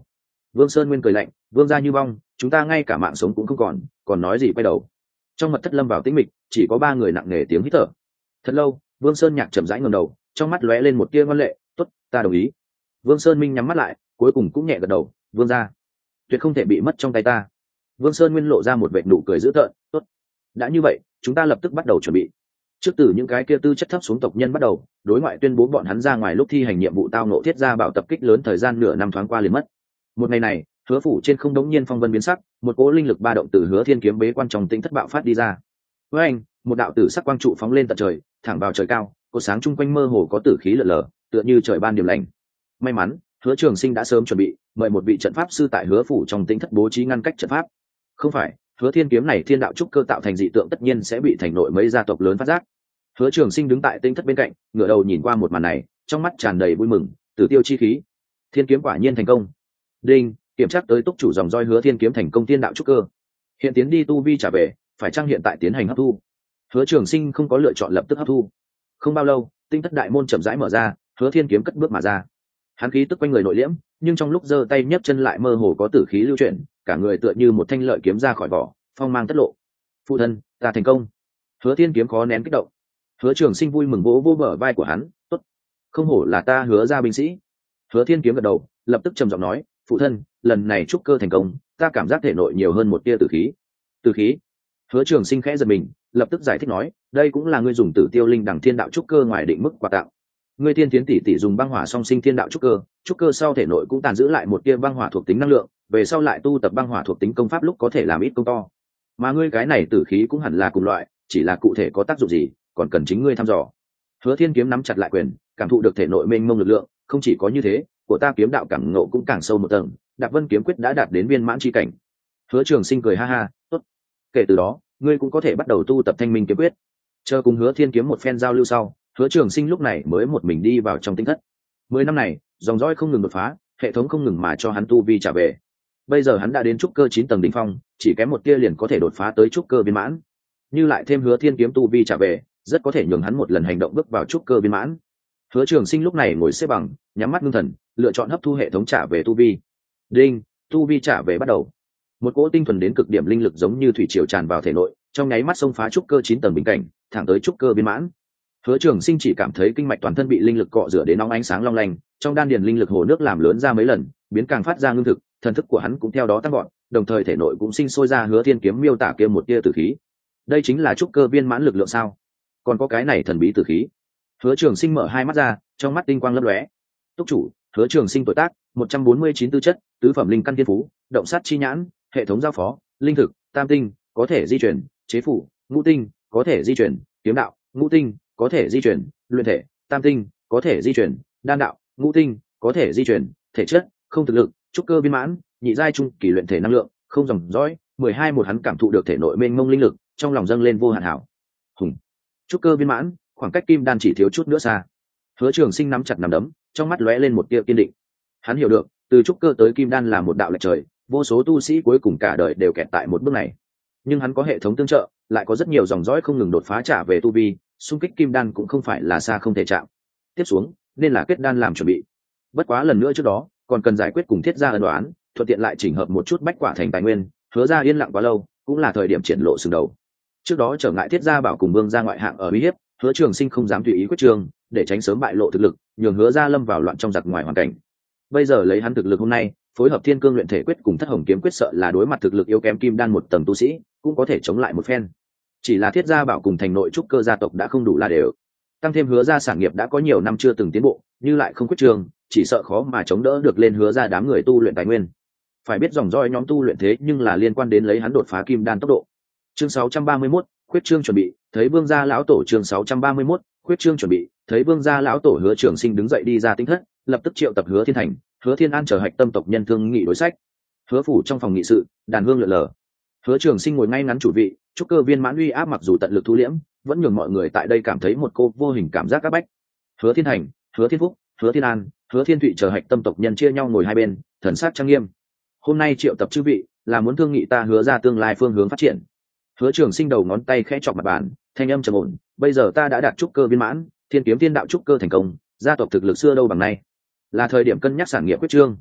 Vương Sơn Nguyên cười lạnh, vương gia như vong, chúng ta ngay cả mạng sống cũng không còn, còn nói gì quay đầu. Trong mật thất lâm vào tĩnh mịch, chỉ có ba người nặng nề tiếng hít thở. Thật lâu, Vương Sơn Nhạc chậm rãi ngẩng đầu, trong mắt lóe lên một tia ngoan lệ, "Tốt, ta đồng ý." Vương Sơn Minh nhắm mắt lại, cuối cùng cũng nhẹ gật đầu, "Vương gia, tuyệt không thể bị mất trong tay ta." Vương Sơn Nguyên lộ ra một vệt nụ cười dữ tợn, "Tốt, đã như vậy, chúng ta lập tức bắt đầu chuẩn bị." Trước từ những cái kia tư chất thấp xuống tộc nhân bắt đầu, đối ngoại tuyên bố bọn hắn ra ngoài lúc thi hành nhiệm vụ tao nộ thiết gia bảo tập kích lớn, thời gian nửa năm thoáng qua liền mất. Một ngày này, Hứa phủ trên không đống nhiên phong vân biến sắc, một cỗ linh lực ba động từ Hứa Thiên kiếm bế quan trong tĩnh thất bạo phát đi ra. Với anh, một đạo tử sắc quang trụ phóng lên tận trời, thẳng vào trời cao, cột sáng chung quanh mơ hồ có tử khí lờ lờ, tựa như trời ban điểm lành. May mắn, Hứa Trường Sinh đã sớm chuẩn bị, mời một vị trận pháp sư tại Hứa phủ trong tĩnh thất bố trí ngăn cách trận pháp. Không phải, Hứa Thiên kiếm này thiên đạo trúc cơ tạo thành dị tượng tất nhiên sẽ bị thành nội mấy gia tộc lớn phát giác. Hứa Trường Sinh đứng tại tĩnh thất bên cạnh, ngửa đầu nhìn qua một màn này, trong mắt tràn đầy vui mừng, tử tiêu chi khí. Thiên kiếm quả nhiên thành công. Đinh, kiểm tra tới túc chủ dòng roi Hứa Thiên kiếm thành công thiên đạo trúc cơ. Hiện tiến đi tu vi trả về, phải chăng hiện tại tiến hành hấp thu? Hứa Trường Sinh không có lựa chọn lập tức hấp thu. Không bao lâu, tinh thất đại môn chậm rãi mở ra, Hứa Thiên kiếm cất bước mà ra. Hắn khí tức quanh người nội liễm, nhưng trong lúc giơ tay nhấc chân lại mơ hồ có tử khí lưu chuyển, cả người tựa như một thanh lợi kiếm ra khỏi vỏ, phong mang tất lộ. "Phụ thân, ta thành công." Hứa Thiên kiếm khó nén kích động. Hứa Trường Sinh vui mừng vỗ vỗ bờ vai của hắn, "Tốt, không hổ là ta Hứa gia binh sĩ." Hứa Thiên kiếm gật đầu, lập tức trầm giọng nói, "Phụ thân, lần này trúc cơ thành công, ta cảm giác thể nội nhiều hơn một tia tử khí." "Tử khí?" Hứa Trường Sinh khẽ giật mình, lập tức giải thích nói, "Đây cũng là ngươi dùng Tử Tiêu Linh Đằng Thiên Đạo trúc cơ ngoài định mức quà tặng. Ngươi Thiên Thiến tỷ tỷ dùng băng hỏa song sinh Thiên Đạo trúc cơ, trúc cơ sau thể nội cũng tàn giữ lại một tia băng hỏa thuộc tính năng lượng, về sau lại tu tập băng hỏa thuộc tính công pháp lúc có thể làm ít công to. Mà ngươi cái này tử khí cũng hẳn là cùng loại, chỉ là cụ thể có tác dụng gì, còn cần chính ngươi thăm dò." Hứa Thiên kiếm nắm chặt lại quyền, cảm thụ được thể nội mênh mông lực lượng, không chỉ có như thế, của ta kiếm đạo cảm ngộ cũng càng sâu một tầng, Đạp Vân kiếm quyết đã đạt đến viên mãn chi cảnh. Hứa Trường Sinh cười ha ha, "Tốt. Kể từ đó, ngươi cũng có thể bắt đầu tu tập Thanh Minh kiếm quyết." Chờ cùng Hứa Thiên kiếm một phen giao lưu sau, Hứa Trường Sinh lúc này mới một mình đi vào trong tinh thất. Mười năm này, dòng dõi không ngừng đột phá, hệ thống không ngừng mà cho hắn tu vi trả về. Bây giờ hắn đã đến trúc cơ chín tầng đỉnh phong, chỉ kém một tia liền có thể đột phá tới trúc cơ viên mãn. Như lại thêm Hứa Thiên kiếm tu vi trả về, rất có thể nhường hắn một lần hành động bước vào trúc cơ viên mãn. Hứa Trường Sinh lúc này ngồi xếp bằng, nhắm mắt ngưng thần, lựa chọn hấp thu hệ thống trả về tu vi. Đinh, tu vi trả về bắt đầu. Một cỗ tinh thuần đến cực điểm linh lực giống như thủy triều tràn vào thể nội, trong nháy mắt xông phá trúc cơ chín tầng bình cảnh, thẳng tới trúc cơ viên mãn. Hứa Trường Sinh chỉ cảm thấy kinh mạch toàn thân bị linh lực cọ rửa đến nóng ánh sáng long lanh, trong đan điền linh lực hồ nước làm lớn ra mấy lần, biến càng phát ra ngưng thực, thần thức của hắn cũng theo đó tăng vọt, đồng thời thể nội cũng sinh sôi ra Hứa Thiên kiếm miêu tả kia một tia tử khí. Đây chính là trúc cơ viên mãn lực lượng sao? Còn có cái này thần bí tử khí. Hứa Trường Sinh mở hai mắt ra, trong mắt tinh quang lấp lóe. Túc chủ, Hứa Trường Sinh tuổi tác, một trăm bốn mươi chín tư chất, tứ phẩm linh căn thiên phú, động sát chi nhãn, hệ thống giao phó, linh thực, tam tinh, có thể di chuyển, chế phủ, ngũ tinh, có thể di chuyển, kiếm đạo, ngũ tinh, có thể di chuyển, luyện thể, tam tinh, có thể di chuyển, đan đạo, ngũ tinh, có thể di chuyển, thể chất, không thực lực, trúc cơ viên mãn, nhị giai trung kỳ luyện thể năng lượng, không dòng dõi, mười hai một hắn cảm thụ được thể nội mênh mông linh lực, trong lòng dâng lên vô hạn hảo. Hùng, trúc cơ viên mãn, khoảng cách kim đan chỉ thiếu chút nữa xa. Hứa Trường Sinh nắm chặt nắm đấm, trong mắt lóe lên một tia kiên định. Hắn hiểu được, từ trúc cơ tới kim đan là một đạo lệch trời, vô số tu sĩ cuối cùng cả đời đều kẹt tại một bước này. Nhưng hắn có hệ thống tương trợ, lại có rất nhiều dòng dõi không ngừng đột phá trả về tu vi, xung kích kim đan cũng không phải là xa không thể chạm. Tiếp xuống, nên là kết đan làm chuẩn bị. Bất quá lần nữa trước đó, còn cần giải quyết cùng Thiết gia ân oán, thuận tiện lại chỉnh hợp một chút bách quả thành tài nguyên, Hứa gia yên lặng quá lâu, cũng là thời điểm triển lộ sừng đầu. Trước đó trở ngại Thiết gia bảo cùng Vương gia ngoại hạng ở uy hiếp, Hứa Trường Sinh không dám tùy ý quyết trương, để tránh sớm bại lộ thực lực, nhường Hứa gia lâm vào loạn trong giặc ngoài hoàn cảnh. Bây giờ lấy hắn thực lực hôm nay, phối hợp Thiên Cương luyện thể quyết cùng Thất Hồng kiếm quyết sợ là đối mặt thực lực yếu kém kim đan một tầng tu sĩ, cũng có thể chống lại một phen. Chỉ là Thiết gia bảo cùng thành nội trúc cơ gia tộc đã không đủ là đều, tăng thêm Hứa gia sản nghiệp đã có nhiều năm chưa từng tiến bộ, như lại không quyết trương, chỉ sợ khó mà chống đỡ được lên Hứa gia đám người tu luyện tài nguyên. Phải biết dòng dõi nhóm tu luyện thế nhưng là liên quan đến lấy hắn đột phá kim đan tốc độ. Chương sáu trăm ba mươi mốt, khuyết trương chuẩn bị, thấy Vương gia lão tổ. Chương sáu trăm ba mươi mốt, khuyết trương chuẩn bị, thấy Vương gia lão tổ. Hứa Trường Sinh đứng dậy đi ra tinh thất, lập tức triệu tập Hứa Thiên Thành, Hứa Thiên An trở hạch tâm tộc nhân thương nghị đối sách. Hứa phủ trong phòng nghị sự, đàn hương lượn lờ. Hứa Trường Sinh ngồi ngay ngắn chủ vị, trúc cơ viên mãn uy áp mặc dù tận lực thu liễm, vẫn nhường mọi người tại đây cảm thấy một cô vô hình cảm giác áp bách. Hứa Thiên Thành, Hứa Thiên Phúc, Hứa Thiên An, Hứa Thiên Thụy chờ hạch tâm tộc nhân chia nhau ngồi hai bên, thần sắc trang nghiêm. Hôm nay triệu tập chư vị, là muốn thương nghị ta Hứa ra tương lai phương hướng phát triển. Hứa Trường Sinh đầu ngón tay khẽ chọc mặt bàn, thanh âm trầm ổn, bây giờ ta đã đạt trúc cơ viên mãn, Thiên kiếm thiên đạo trúc cơ thành công, gia tộc thực lực xưa đâu bằng nay, là thời điểm cân nhắc sản nghiệp quyết trương.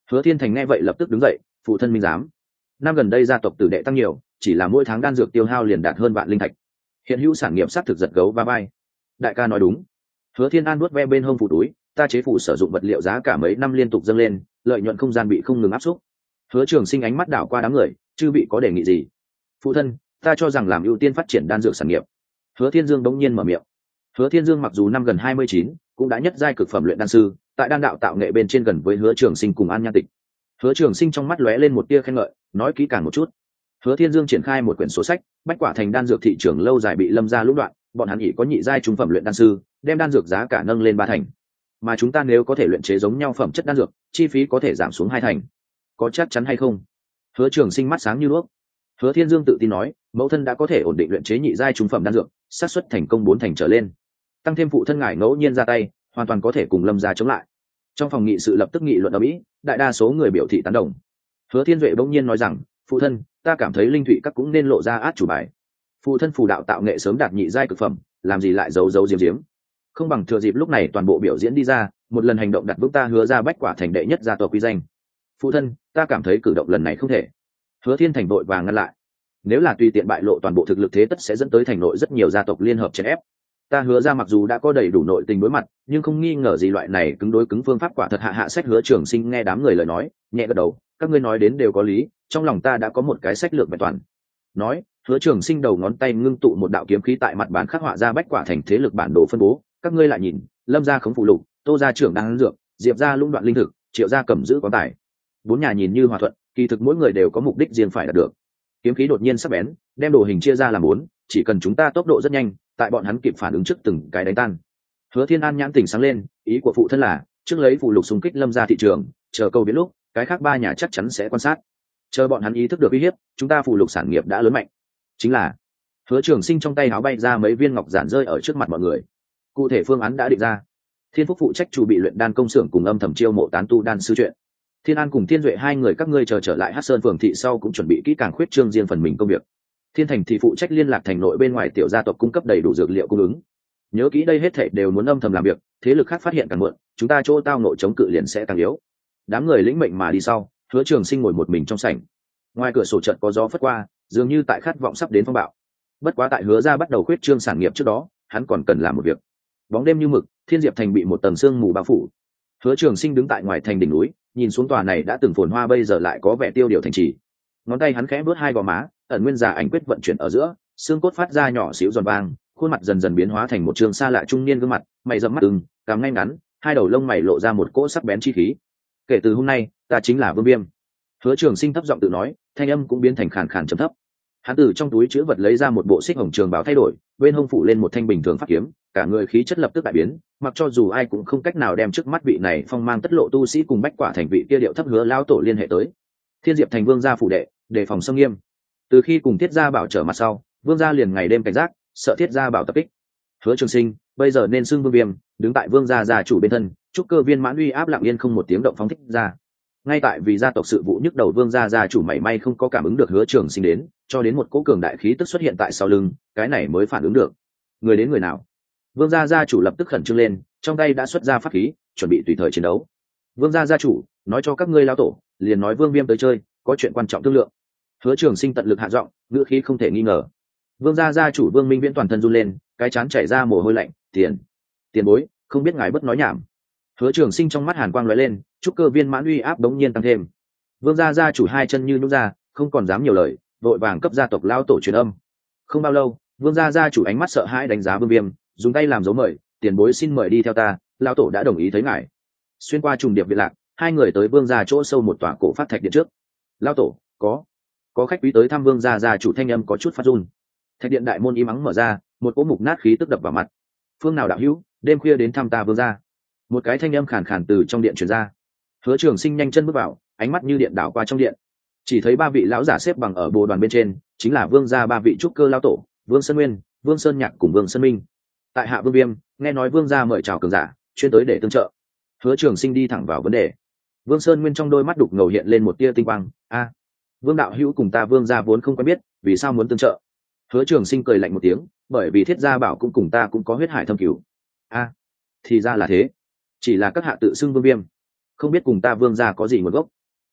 Hứa Thiên Thành nghe vậy lập tức đứng dậy, phụ thân minh giám. Năm gần đây gia tộc tử đệ tăng nhiều, chỉ là mỗi tháng đan dược tiêu hao liền đạt hơn vạn linh thạch. Hiện hữu sản nghiệp xác thực giật gấu va vai. Đại ca nói đúng. Hứa Thiên An nuốt ve bên hông phủ túi, ta chế phủ sử dụng vật liệu giá cả mấy năm liên tục dâng lên, lợi nhuận không gian bị không ngừng áp suất. Hứa Trường Sinh ánh mắt đảo qua đám người, chư vị có đề nghị gì? Phụ thân, ta cho rằng làm ưu tiên phát triển đan dược sản nghiệp. Hứa Thiên Dương bỗng nhiên mở miệng. Hứa Thiên Dương mặc dù năm gần hai mươi chín, cũng đã nhất giai cực phẩm luyện đan sư, tại đan đạo tạo nghệ bên trên gần với Hứa Trường Sinh cùng An Nhan Tịch. Hứa Trường Sinh trong mắt lóe lên một tia khen ngợi, nói kỹ càng một chút. Hứa Thiên Dương triển khai một quyển sổ sách, bách quả thành đan dược thị trường lâu dài bị Lâm gia lũng đoạn, bọn hắn ỷ có nhị giai trung phẩm luyện đan sư, đem đan dược giá cả nâng lên ba thành. Mà chúng ta nếu có thể luyện chế giống nhau phẩm chất đan dược, chi phí có thể giảm xuống hai thành. Có chắc chắn hay không? Hứa Trường Sinh mắt sáng như đuốc. Hứa Thiên Dương tự tin nói, mẫu thân đã có thể ổn định luyện chế nhị giai trung phẩm đan dược, xác suất thành công bốn thành trở lên. Tăng thêm phụ thân ngài ngẫu nhiên ra tay, hoàn toàn có thể cùng Lâm gia chống lại. Trong phòng nghị sự lập tức nghị luận ầm ĩ, đại đa số người biểu thị tán đồng. Hứa Thiên Duệ bỗng nhiên nói rằng, phụ thân, ta cảm thấy linh thủy các cũng nên lộ ra át chủ bài. Phụ thân phù đạo tạo nghệ sớm đạt nhị giai cực phẩm, làm gì lại giấu giấu diếm diếm? Không bằng thừa dịp lúc này toàn bộ biểu diễn đi ra, một lần hành động đặt vững ta Hứa ra bách quả thành đệ nhất gia tộc quy danh. Phụ thân, ta cảm thấy cử động lần này không thể. Hứa Thiên Thành vội vàng ngăn lại. Nếu là tùy tiện bại lộ toàn bộ thực lực thế tất sẽ dẫn tới thành nội rất nhiều gia tộc liên hợp chèn ép. Ta Hứa ra mặc dù đã có đầy đủ nội tình đối mặt, nhưng không nghi ngờ gì loại này cứng đối cứng phương pháp quả thật hạ hạ sách. Hứa Trường Sinh nghe đám người lời nói, nhẹ gật đầu, các ngươi nói đến đều có lý, trong lòng ta đã có một cái sách lược vẹn toàn. Nói, Hứa Trường Sinh đầu ngón tay ngưng tụ một đạo kiếm khí tại mặt bàn khắc họa ra bách quả thành thế lực bản đồ phân bố, các ngươi lại nhìn, Lâm gia khống phụ lục, Tô gia trưởng đang dược, Diệp gia lũng đoạn linh thực, Triệu gia cầm giữ quán tài. Bốn nhà nhìn như hòa thuận, kỳ thực mỗi người đều có mục đích riêng phải đạt được. Kiếm khí đột nhiên sắc bén, đem đồ hình chia ra làm bốn, chỉ cần chúng ta tốc độ rất nhanh, tại bọn hắn kịp phản ứng trước từng cái đánh tan. Hứa Thiên An nhãn tỉnh sáng lên, ý của phụ thân là trước lấy phụ lục xung kích Lâm gia thị trường, chờ câu biến lúc, cái khác ba nhà chắc chắn sẽ quan sát. Chờ bọn hắn ý thức được uy hiếp, chúng ta phụ lục sản nghiệp đã lớn mạnh. Chính là Hứa Trường Sinh trong tay áo bay ra mấy viên ngọc giản rơi ở trước mặt mọi người. Cụ thể phương án đã định ra. Thiên Phúc phụ trách chủ bị luyện đan công xưởng cùng âm thầm chiêu mộ tán tu đan sư chuyện. Thiên An cùng Thiên Duệ hai người các ngươi chờ trở lại Hắc Sơn phường thị sau cũng chuẩn bị kỹ càng khuyết trương riêng phần mình công việc. Thiên Thành thì phụ trách liên lạc thành nội bên ngoài tiểu gia tộc cung cấp đầy đủ dược liệu cung ứng. Nhớ kỹ đây hết thảy đều muốn âm thầm làm việc, thế lực khác phát hiện càng muộn, chúng ta chỗ tao nội chống cự liền sẽ càng yếu. Đám người lĩnh mệnh mà đi sau, Hứa Trường Sinh ngồi một mình trong sảnh. Ngoài cửa sổ chợt có gió phất qua, dường như tại khát vọng sắp đến phong bạo. Bất quá tại Hứa ra bắt đầu khuyết trương sản nghiệp trước đó, hắn còn cần làm một việc. Bóng đêm như mực, Thiên Diệp thành bị một tầng sương mù bao phủ. Hứa Trường Sinh đứng tại ngoài thành đỉnh núi, nhìn xuống tòa này đã từng phồn hoa bây giờ lại có vẻ tiêu điều thành trì. Ngón tay hắn khẽ bước hai gò má, ẩn nguyên giả ảnh quyết vận chuyển ở giữa, xương cốt phát ra nhỏ xíu giòn vang, khuôn mặt dần dần biến hóa thành một trường xa lạ trung niên gương mặt, mày rậm mắt ưng, cằm ngay ngắn, hai đầu lông mày lộ ra một cỗ sắc bén chi khí. Kể từ hôm nay, ta chính là Vương Viêm. Hứa Trường Sinh thấp giọng tự nói, thanh âm cũng biến thành khàn khàn trầm thấp. Hắn từ trong túi chứa vật lấy ra một bộ xích hồng trường bào thay đổi, bên hông phủ lên một thanh bình thường pháp kiếm, cả người khí chất lập tức đại biến, mặc cho dù ai cũng không cách nào đem trước mắt vị này phong mang tất lộ tu sĩ cùng bách quả thành vị kia điệu thấp Hứa lão tổ liên hệ tới. Thiên Diệp thành Vương gia phủ đệ, đề phòng xâm nghiêm. Từ khi cùng Thiết gia bảo trở mặt sau, Vương gia liền ngày đêm cảnh giác, sợ Thiết gia bảo tập kích. Hứa Trường Sinh bây giờ nên xưng Vương Viêm, đứng tại Vương gia gia chủ bên thân, trúc cơ viên mãn uy áp lặng yên không một tiếng động phóng thích ra. Ngay tại vì gia tộc sự vụ nhức đầu Vương gia gia chủ mảy may không có cảm ứng được Hứa Trường Sinh đến, cho đến một cỗ cường đại khí tức xuất hiện tại sau lưng, cái này mới phản ứng được. Người đến người nào? Vương gia gia chủ lập tức khẩn trương lên, trong tay đã xuất ra pháp khí, chuẩn bị tùy thời chiến đấu. Vương gia gia chủ, nói cho các ngươi lão tổ, liền nói Vương Viêm tới chơi, có chuyện quan trọng thương lượng. Hứa Trường Sinh tận lực hạ giọng, ngữ khí không thể nghi ngờ. Vương gia gia chủ Vương Minh Viễn toàn thân run lên, cái chán chảy ra mồ hôi lạnh, "Tiền, tiền bối, không biết ngài bất nói nhảm." Hứa Trường Sinh trong mắt hàn quang lóe lên, trúc cơ viên mãn uy áp đống nhiên tăng thêm. Vương gia gia chủ hai chân như nhũn ra, không còn dám nhiều lời, vội vàng cấp gia tộc lão tổ truyền âm. Không bao lâu, Vương gia gia chủ ánh mắt sợ hãi đánh giá Vương Viêm, dùng tay làm dấu mời, "Tiền bối xin mời đi theo ta, lão tổ đã đồng ý thấy ngài." Xuyên qua trùng điệp biệt lạc, hai người tới Vương gia chỗ sâu một tòa cổ phát thạch điện trước. "Lão tổ, có có khách quý tới thăm Vương gia." Gia chủ thanh âm có chút phát run. Thạch điện đại môn im ắng mở ra, một cỗ mục nát khí tức đập vào mặt. "Phương nào đạo hữu, đêm khuya đến thăm ta Vương gia?" Một cái thanh âm khàn khàn từ trong điện truyền ra. Hứa Trường Sinh nhanh chân bước vào, ánh mắt như điện đảo qua trong điện, chỉ thấy ba vị lão giả xếp bằng ở bồ đoàn bên trên, chính là Vương gia ba vị trúc cơ lão tổ, Vương Sơn Nguyên, Vương Sơn Nhạc cùng Vương Sơn Minh. Tại hạ Vương Viêm, nghe nói Vương gia mời chào cường giả, chuyên tới để tương trợ. Hứa Trường Sinh đi thẳng vào vấn đề. Vương Sơn Nguyên trong đôi mắt đục ngầu hiện lên một tia tinh quang. "A, Vương đạo hữu cùng ta Vương gia vốn không quen biết, vì sao muốn tương trợ?" Hứa Trường Sinh cười lạnh một tiếng, "Bởi vì Thiết gia bảo cũng cùng ta cũng có huyết hải thâm cửu." "A, thì ra là thế. Chỉ là các hạ tự xưng Vương Viêm, không biết cùng ta Vương gia có gì nguồn gốc."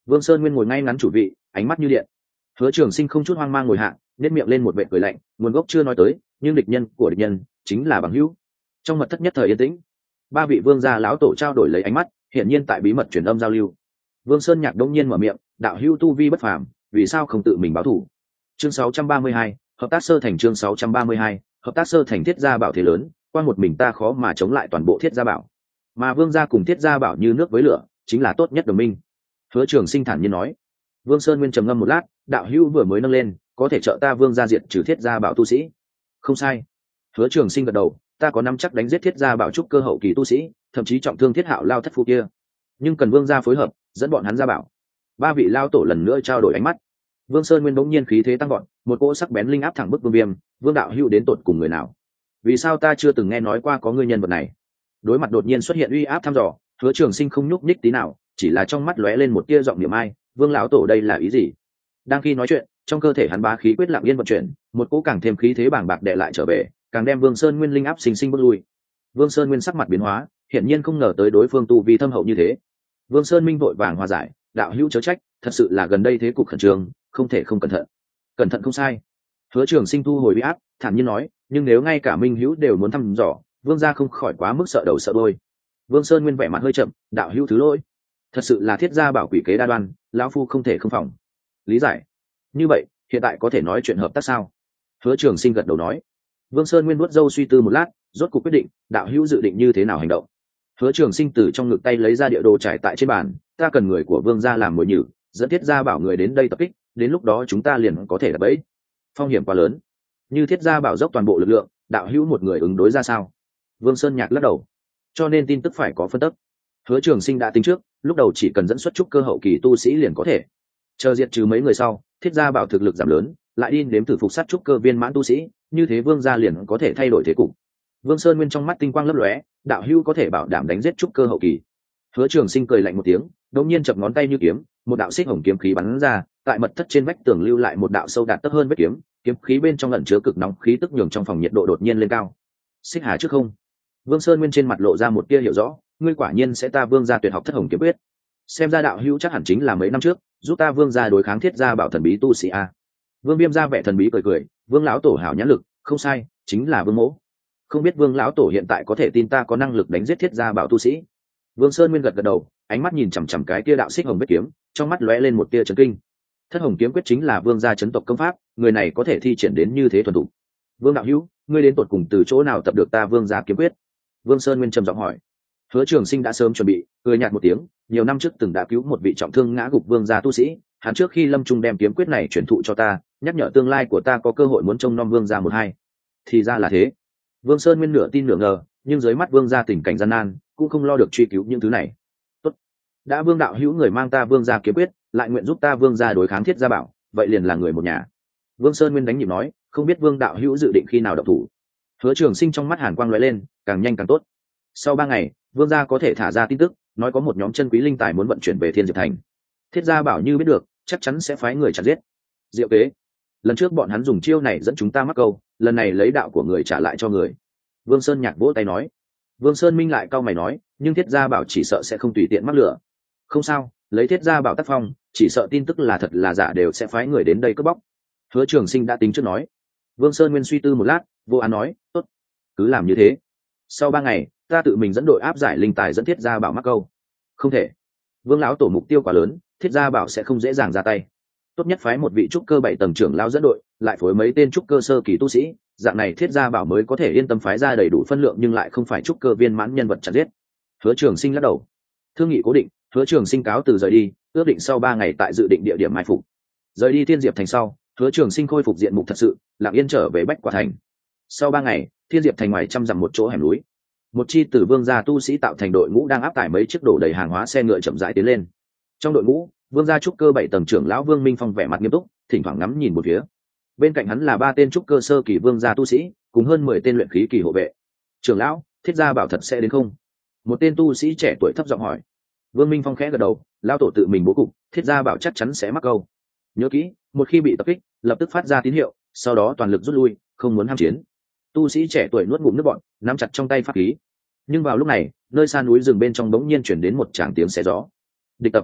Vương Sơn Nguyên ngồi ngay ngắn chủ vị, ánh mắt như điện. Hứa Trường Sinh không chút hoang mang ngồi hạ, nét miệng lên một vệt cười lạnh, nguồn gốc chưa nói tới, nhưng địch nhân của địch nhân chính là bằng hữu. Trong mật thất nhất thời yên tĩnh, ba vị vương gia lão tổ trao đổi lấy ánh mắt, hiển nhiên tại bí mật truyền âm giao lưu. Vương Sơn Nhạc đông nhiên mở miệng, đạo hữu tu vi bất phàm, vì sao không tự mình báo thù? Chương sáu trăm ba mươi hai, hợp tác sơ thành chương sáu trăm ba mươi hai, hợp tác sơ thành Thiết Gia Bảo thế lớn, qua một mình ta khó mà chống lại toàn bộ Thiết Gia Bảo. Mà Vương gia cùng Thiết Gia Bảo như nước với lửa, chính là tốt nhất đồng minh. Hứa Trường Sinh thản nhiên nói. Vương Sơn Nguyên trầm ngâm một lát, đạo hữu vừa mới nâng lên, có thể trợ ta Vương gia diệt trừ Thiết Gia Bảo tu sĩ. Không sai. Hứa Trường Sinh gật đầu, ta có nắm chắc đánh giết Thiết Gia Bảo trúc cơ hậu kỳ tu sĩ, thậm chí trọng thương Thiết Hạo lao thất phu kia. Nhưng cần Vương gia phối hợp, dẫn bọn hắn ra bảo. Ba vị lao tổ lần nữa trao đổi ánh mắt. Vương Sơn Nguyên bỗng nhiên khí thế tăng vọt, một cỗ sắc bén linh áp thẳng bức Vương Viêm, Vương đạo hữu đến tột cùng người nào? Vì sao ta chưa từng nghe nói qua có người nhân vật này? Đối mặt đột nhiên xuất hiện uy áp thăm dò, Hứa Trường Sinh không nhúc nhích tí nào, chỉ là trong mắt lóe lên một tia giọng niệm ai, Vương lão tổ đây là ý gì? Đang khi nói chuyện, trong cơ thể hắn bá khí quyết lặng yên vận chuyển, một cỗ càng thêm khí thế bàng bạc đệ lại trở về, càng đem Vương Sơn Nguyên linh áp sinh sinh bước lui. Vương Sơn Nguyên sắc mặt biến hóa, hiển nhiên không ngờ tới đối phương tu vi thâm hậu như thế. Vương Sơn Minh vội vàng hòa giải, đạo hữu chớ trách, thật sự là gần đây thế cục khẩn trương, không thể không cẩn thận. Cẩn thận không sai. Hứa Trường Sinh thu hồi uy áp, thản nhiên nói, nhưng nếu ngay cả Minh Hữu đều muốn thăm dò, Vương gia không khỏi quá mức sợ đầu sợ đuôi. Vương Sơn Nguyên vẻ mặt hơi chậm, đạo hữu thứ lỗi, thật sự là Thiết Gia Bảo quỷ kế đa đoan, lão phu không thể không phòng. Lý giải. Như vậy, hiện tại có thể nói chuyện hợp tác sao? Hứa Trường Sinh gật đầu nói. Vương Sơn Nguyên vuốt râu suy tư một lát, rốt cuộc quyết định, đạo hữu dự định như thế nào hành động? Hứa Trường Sinh từ trong ngực tay lấy ra địa đồ trải tại trên bàn, ta cần người của Vương gia làm mồi nhử, dẫn Thiết Gia Bảo người đến đây tập kích, đến lúc đó chúng ta liền có thể đập bẫy. Phong hiểm quá lớn. Như Thiết Gia Bảo dốc toàn bộ lực lượng, đạo hữu một người ứng đối ra sao? Vương Sơn Nhạc lắc đầu. Cho nên tin tức phải có phân tích. Hứa Trường Sinh đã tính trước, lúc đầu chỉ cần dẫn xuất trúc cơ hậu kỳ tu sĩ liền có thể. Chờ diệt trừ mấy người sau, Thiết Gia Bảo thực lực giảm lớn, lại đi nếm thử phục sát trúc cơ viên mãn tu sĩ, như thế Vương gia liền có thể thay đổi thế cục. Vương Sơn Nguyên trong mắt tinh quang lấp lóe, đạo hữu có thể bảo đảm đánh giết trúc cơ hậu kỳ. Hứa Trường Sinh cười lạnh một tiếng, đột nhiên chập ngón tay như kiếm, một đạo xích hồng kiếm khí bắn ra, tại mật thất trên vách tường lưu lại một đạo sâu đạt tấc hơn vết kiếm, kiếm khí bên trong ẩn chứa cực nóng khí tức nhường trong phòng nhiệt độ đột nhiên lên cao. Xích Hà trước không. Vương Sơn Nguyên trên mặt lộ ra một tia hiểu rõ, ngươi quả nhiên sẽ ta Vương gia tuyệt học thất hồng kiếm quyết. Xem ra đạo hữu chắc hẳn chính là mấy năm trước, giúp ta Vương gia đối kháng Thiết Gia Bảo thần bí tu sĩ a. Vương Viêm ra vẻ thần bí cười cười, Vương lão tổ hảo nhãn lực, không sai, chính là Vương Mỗ. Không biết Vương lão tổ hiện tại có thể tin ta có năng lực đánh giết Thiết Gia Bảo tu sĩ? Vương Sơn Nguyên gật gật đầu, ánh mắt nhìn chằm chằm cái tia đạo xích hồng vết kiếm, trong mắt lóe lên một tia chấn kinh. Thất hồng kiếm quyết chính là Vương gia chấn tộc công pháp, người này có thể thi triển đến như thế thuần thục. Vương đạo hữu, ngươi đến tột cùng từ chỗ nào tập được ta Vương gia kiếm quyết? Vương Sơn Nguyên trầm giọng hỏi. Hứa Trường Sinh đã sớm chuẩn bị, cười nhạt một tiếng, nhiều năm trước từng đã cứu một vị trọng thương ngã gục Vương gia tu sĩ, hắn trước khi lâm trung đem kiếm quyết này truyền thụ cho ta, nhắc nhở tương lai của ta có cơ hội muốn trông nom Vương gia một hai. Thì ra là thế. Vương Sơn Nguyên nửa tin nửa ngờ, nhưng dưới mắt Vương gia tình cảnh gian nan, cũng không lo được truy cứu những thứ này. Tốt, đã Vương đạo hữu người mang ta Vương gia kiếm quyết, lại nguyện giúp ta Vương gia đối kháng Thiết Gia Bảo, vậy liền là người một nhà. Vương Sơn Nguyên đánh nhịp nói, không biết Vương đạo hữu dự định khi nào động thủ? Hứa Trường Sinh trong mắt hàn quang lóe lên, càng nhanh càng tốt. Sau ba ngày, Vương gia có thể thả ra tin tức, nói có một nhóm chân quý linh tài muốn vận chuyển về Thiên Diệp Thành. Thiết Gia Bảo như biết được, chắc chắn sẽ phái người chặt giết. Diệu kế. Lần trước bọn hắn dùng chiêu này dẫn chúng ta mắc câu, lần này lấy đạo của người trả lại cho người. Vương Sơn Nhạc vỗ tay nói. Vương Sơn Minh lại cau mày nói, nhưng Thiết Gia Bảo chỉ sợ sẽ không tùy tiện mắc lửa. Không sao, lấy Thiết Gia Bảo tác phong, chỉ sợ tin tức là thật là giả đều sẽ phái người đến đây cướp bóc. Hứa Trường Sinh đã tính trước nói. Vương Sơn Nguyên suy tư một lát, vô án nói, tốt, cứ làm như thế. Sau ba ngày, ta tự mình dẫn đội áp giải linh tài dẫn Thiết Gia Bảo mắc câu. Không thể. Vương lão tổ mục tiêu quá lớn, Thiết Gia Bảo sẽ không dễ dàng ra tay. Tốt nhất phái một vị trúc cơ bảy tầng trưởng lão dẫn đội, lại phối mấy tên trúc cơ sơ kỳ tu sĩ, dạng này Thiết Gia Bảo mới có thể yên tâm phái ra đầy đủ phân lượng nhưng lại không phải trúc cơ viên mãn nhân vật chặt giết. Hứa Trường Sinh lắc đầu. Thương nghị cố định, Hứa Trường Sinh cáo từ rời đi, ước định sau ba ngày tại dự định địa điểm mai phục. Rời đi Thiên Diệp Thành sau, Hứa Trường Sinh khôi phục diện mục thật sự, lặng yên trở về Bách Quả Thành. Sau ba ngày, Thiên Diệp Thành ngoài trăm dặm một chỗ hẻm núi, một chi tử Vương gia tu sĩ tạo thành đội ngũ đang áp tải mấy chiếc đổ đầy hàng hóa xe ngựa chậm rãi tiến lên. Trong đội ngũ, Vương gia trúc cơ bảy tầng trưởng lão Vương Minh Phong vẻ mặt nghiêm túc, thỉnh thoảng ngắm nhìn một phía. Bên cạnh hắn là ba tên trúc cơ sơ kỳ Vương gia tu sĩ, cùng hơn mười tên luyện khí kỳ hộ vệ. Trưởng lão, Thiết Gia Bảo thật sẽ đến không? Một tên tu sĩ trẻ tuổi thấp giọng hỏi. Vương Minh Phong khẽ gật đầu, lão tổ tự mình bố cục, Thiết Gia Bảo chắc chắn sẽ mắc câu. Nhớ kỹ, một khi bị tập kích, lập tức phát ra tín hiệu, sau đó toàn lực rút lui, không muốn ham chiến. Tu sĩ trẻ tuổi nuốt ngụm nước bọt, nắm chặt trong tay pháp khí. Nhưng vào lúc này, nơi xa núi rừng bên trong bỗng nhiên chuyển đến một tràng tiếng xé gió. Địch tập.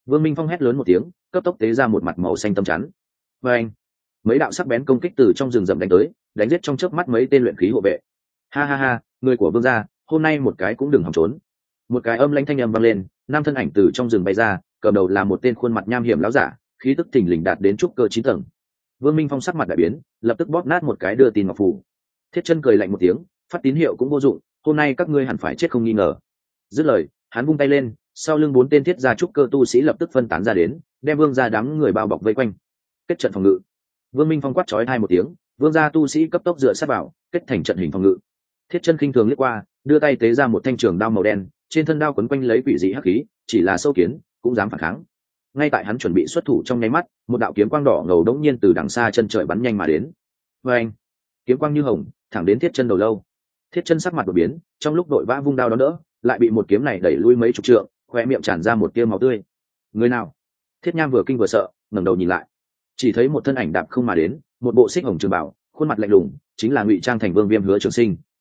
Vương Minh Phong hét lớn một tiếng, cấp tốc tế ra một mặt màu xanh tâm chắn. Và anh, mấy đạo sắc bén công kích từ trong rừng rậm đánh tới, đánh giết trong chớp mắt mấy tên luyện khí hộ vệ. Ha ha ha, người của vương gia, hôm nay một cái cũng đừng hòng trốn. Một cái âm lãnh thanh âm vang lên, năm thân ảnh từ trong rừng bay ra, cầm đầu là một tên khuôn mặt nham hiểm láo giả, khí tức thình lình đạt đến trúc cơ chín tầng. Vương Minh Phong sắc mặt đại biến, lập tức bóp nát một cái đưa tin ngọc phù. Thiết Chân cười lạnh một tiếng, phát tín hiệu cũng vô dụng, hôm nay các ngươi hẳn phải chết không nghi ngờ. Dứt lời, hắn vung tay lên, sau lưng bốn tên thiết gia trúc cơ tu sĩ lập tức phân tán ra đến, đem vương gia đám người bao bọc vây quanh. Kết trận phòng ngự. Vương Minh Phong quát chói hai một tiếng, vương gia tu sĩ cấp tốc dựa sát vào, kết thành trận hình phòng ngự. Thiết Chân khinh thường liếc qua, đưa tay tế ra một thanh trường đao màu đen, trên thân đao quấn quanh lấy quỷ dị hắc khí, chỉ là sâu kiến cũng dám phản kháng. Ngay tại hắn chuẩn bị xuất thủ trong nháy mắt, một đạo kiếm quang đỏ ngầu đống nhiên từ đằng xa chân trời bắn nhanh mà đến. Và anh, kiếm quang như hồng, thẳng đến Thiết Chân đầu lâu. Thiết Chân sắc mặt đột biến, trong lúc đội vã vung đao đón đỡ, lại bị một kiếm này đẩy lui mấy chục trượng, khoe miệng tràn ra một tia máu tươi. Người nào? Thiết Nham vừa kinh vừa sợ, ngẩng đầu nhìn lại, chỉ thấy một thân ảnh đạp không mà đến, một bộ xích hồng trường bảo, khuôn mặt lạnh lùng, chính là ngụy trang thành Vương Viêm Hứa Trường Sinh,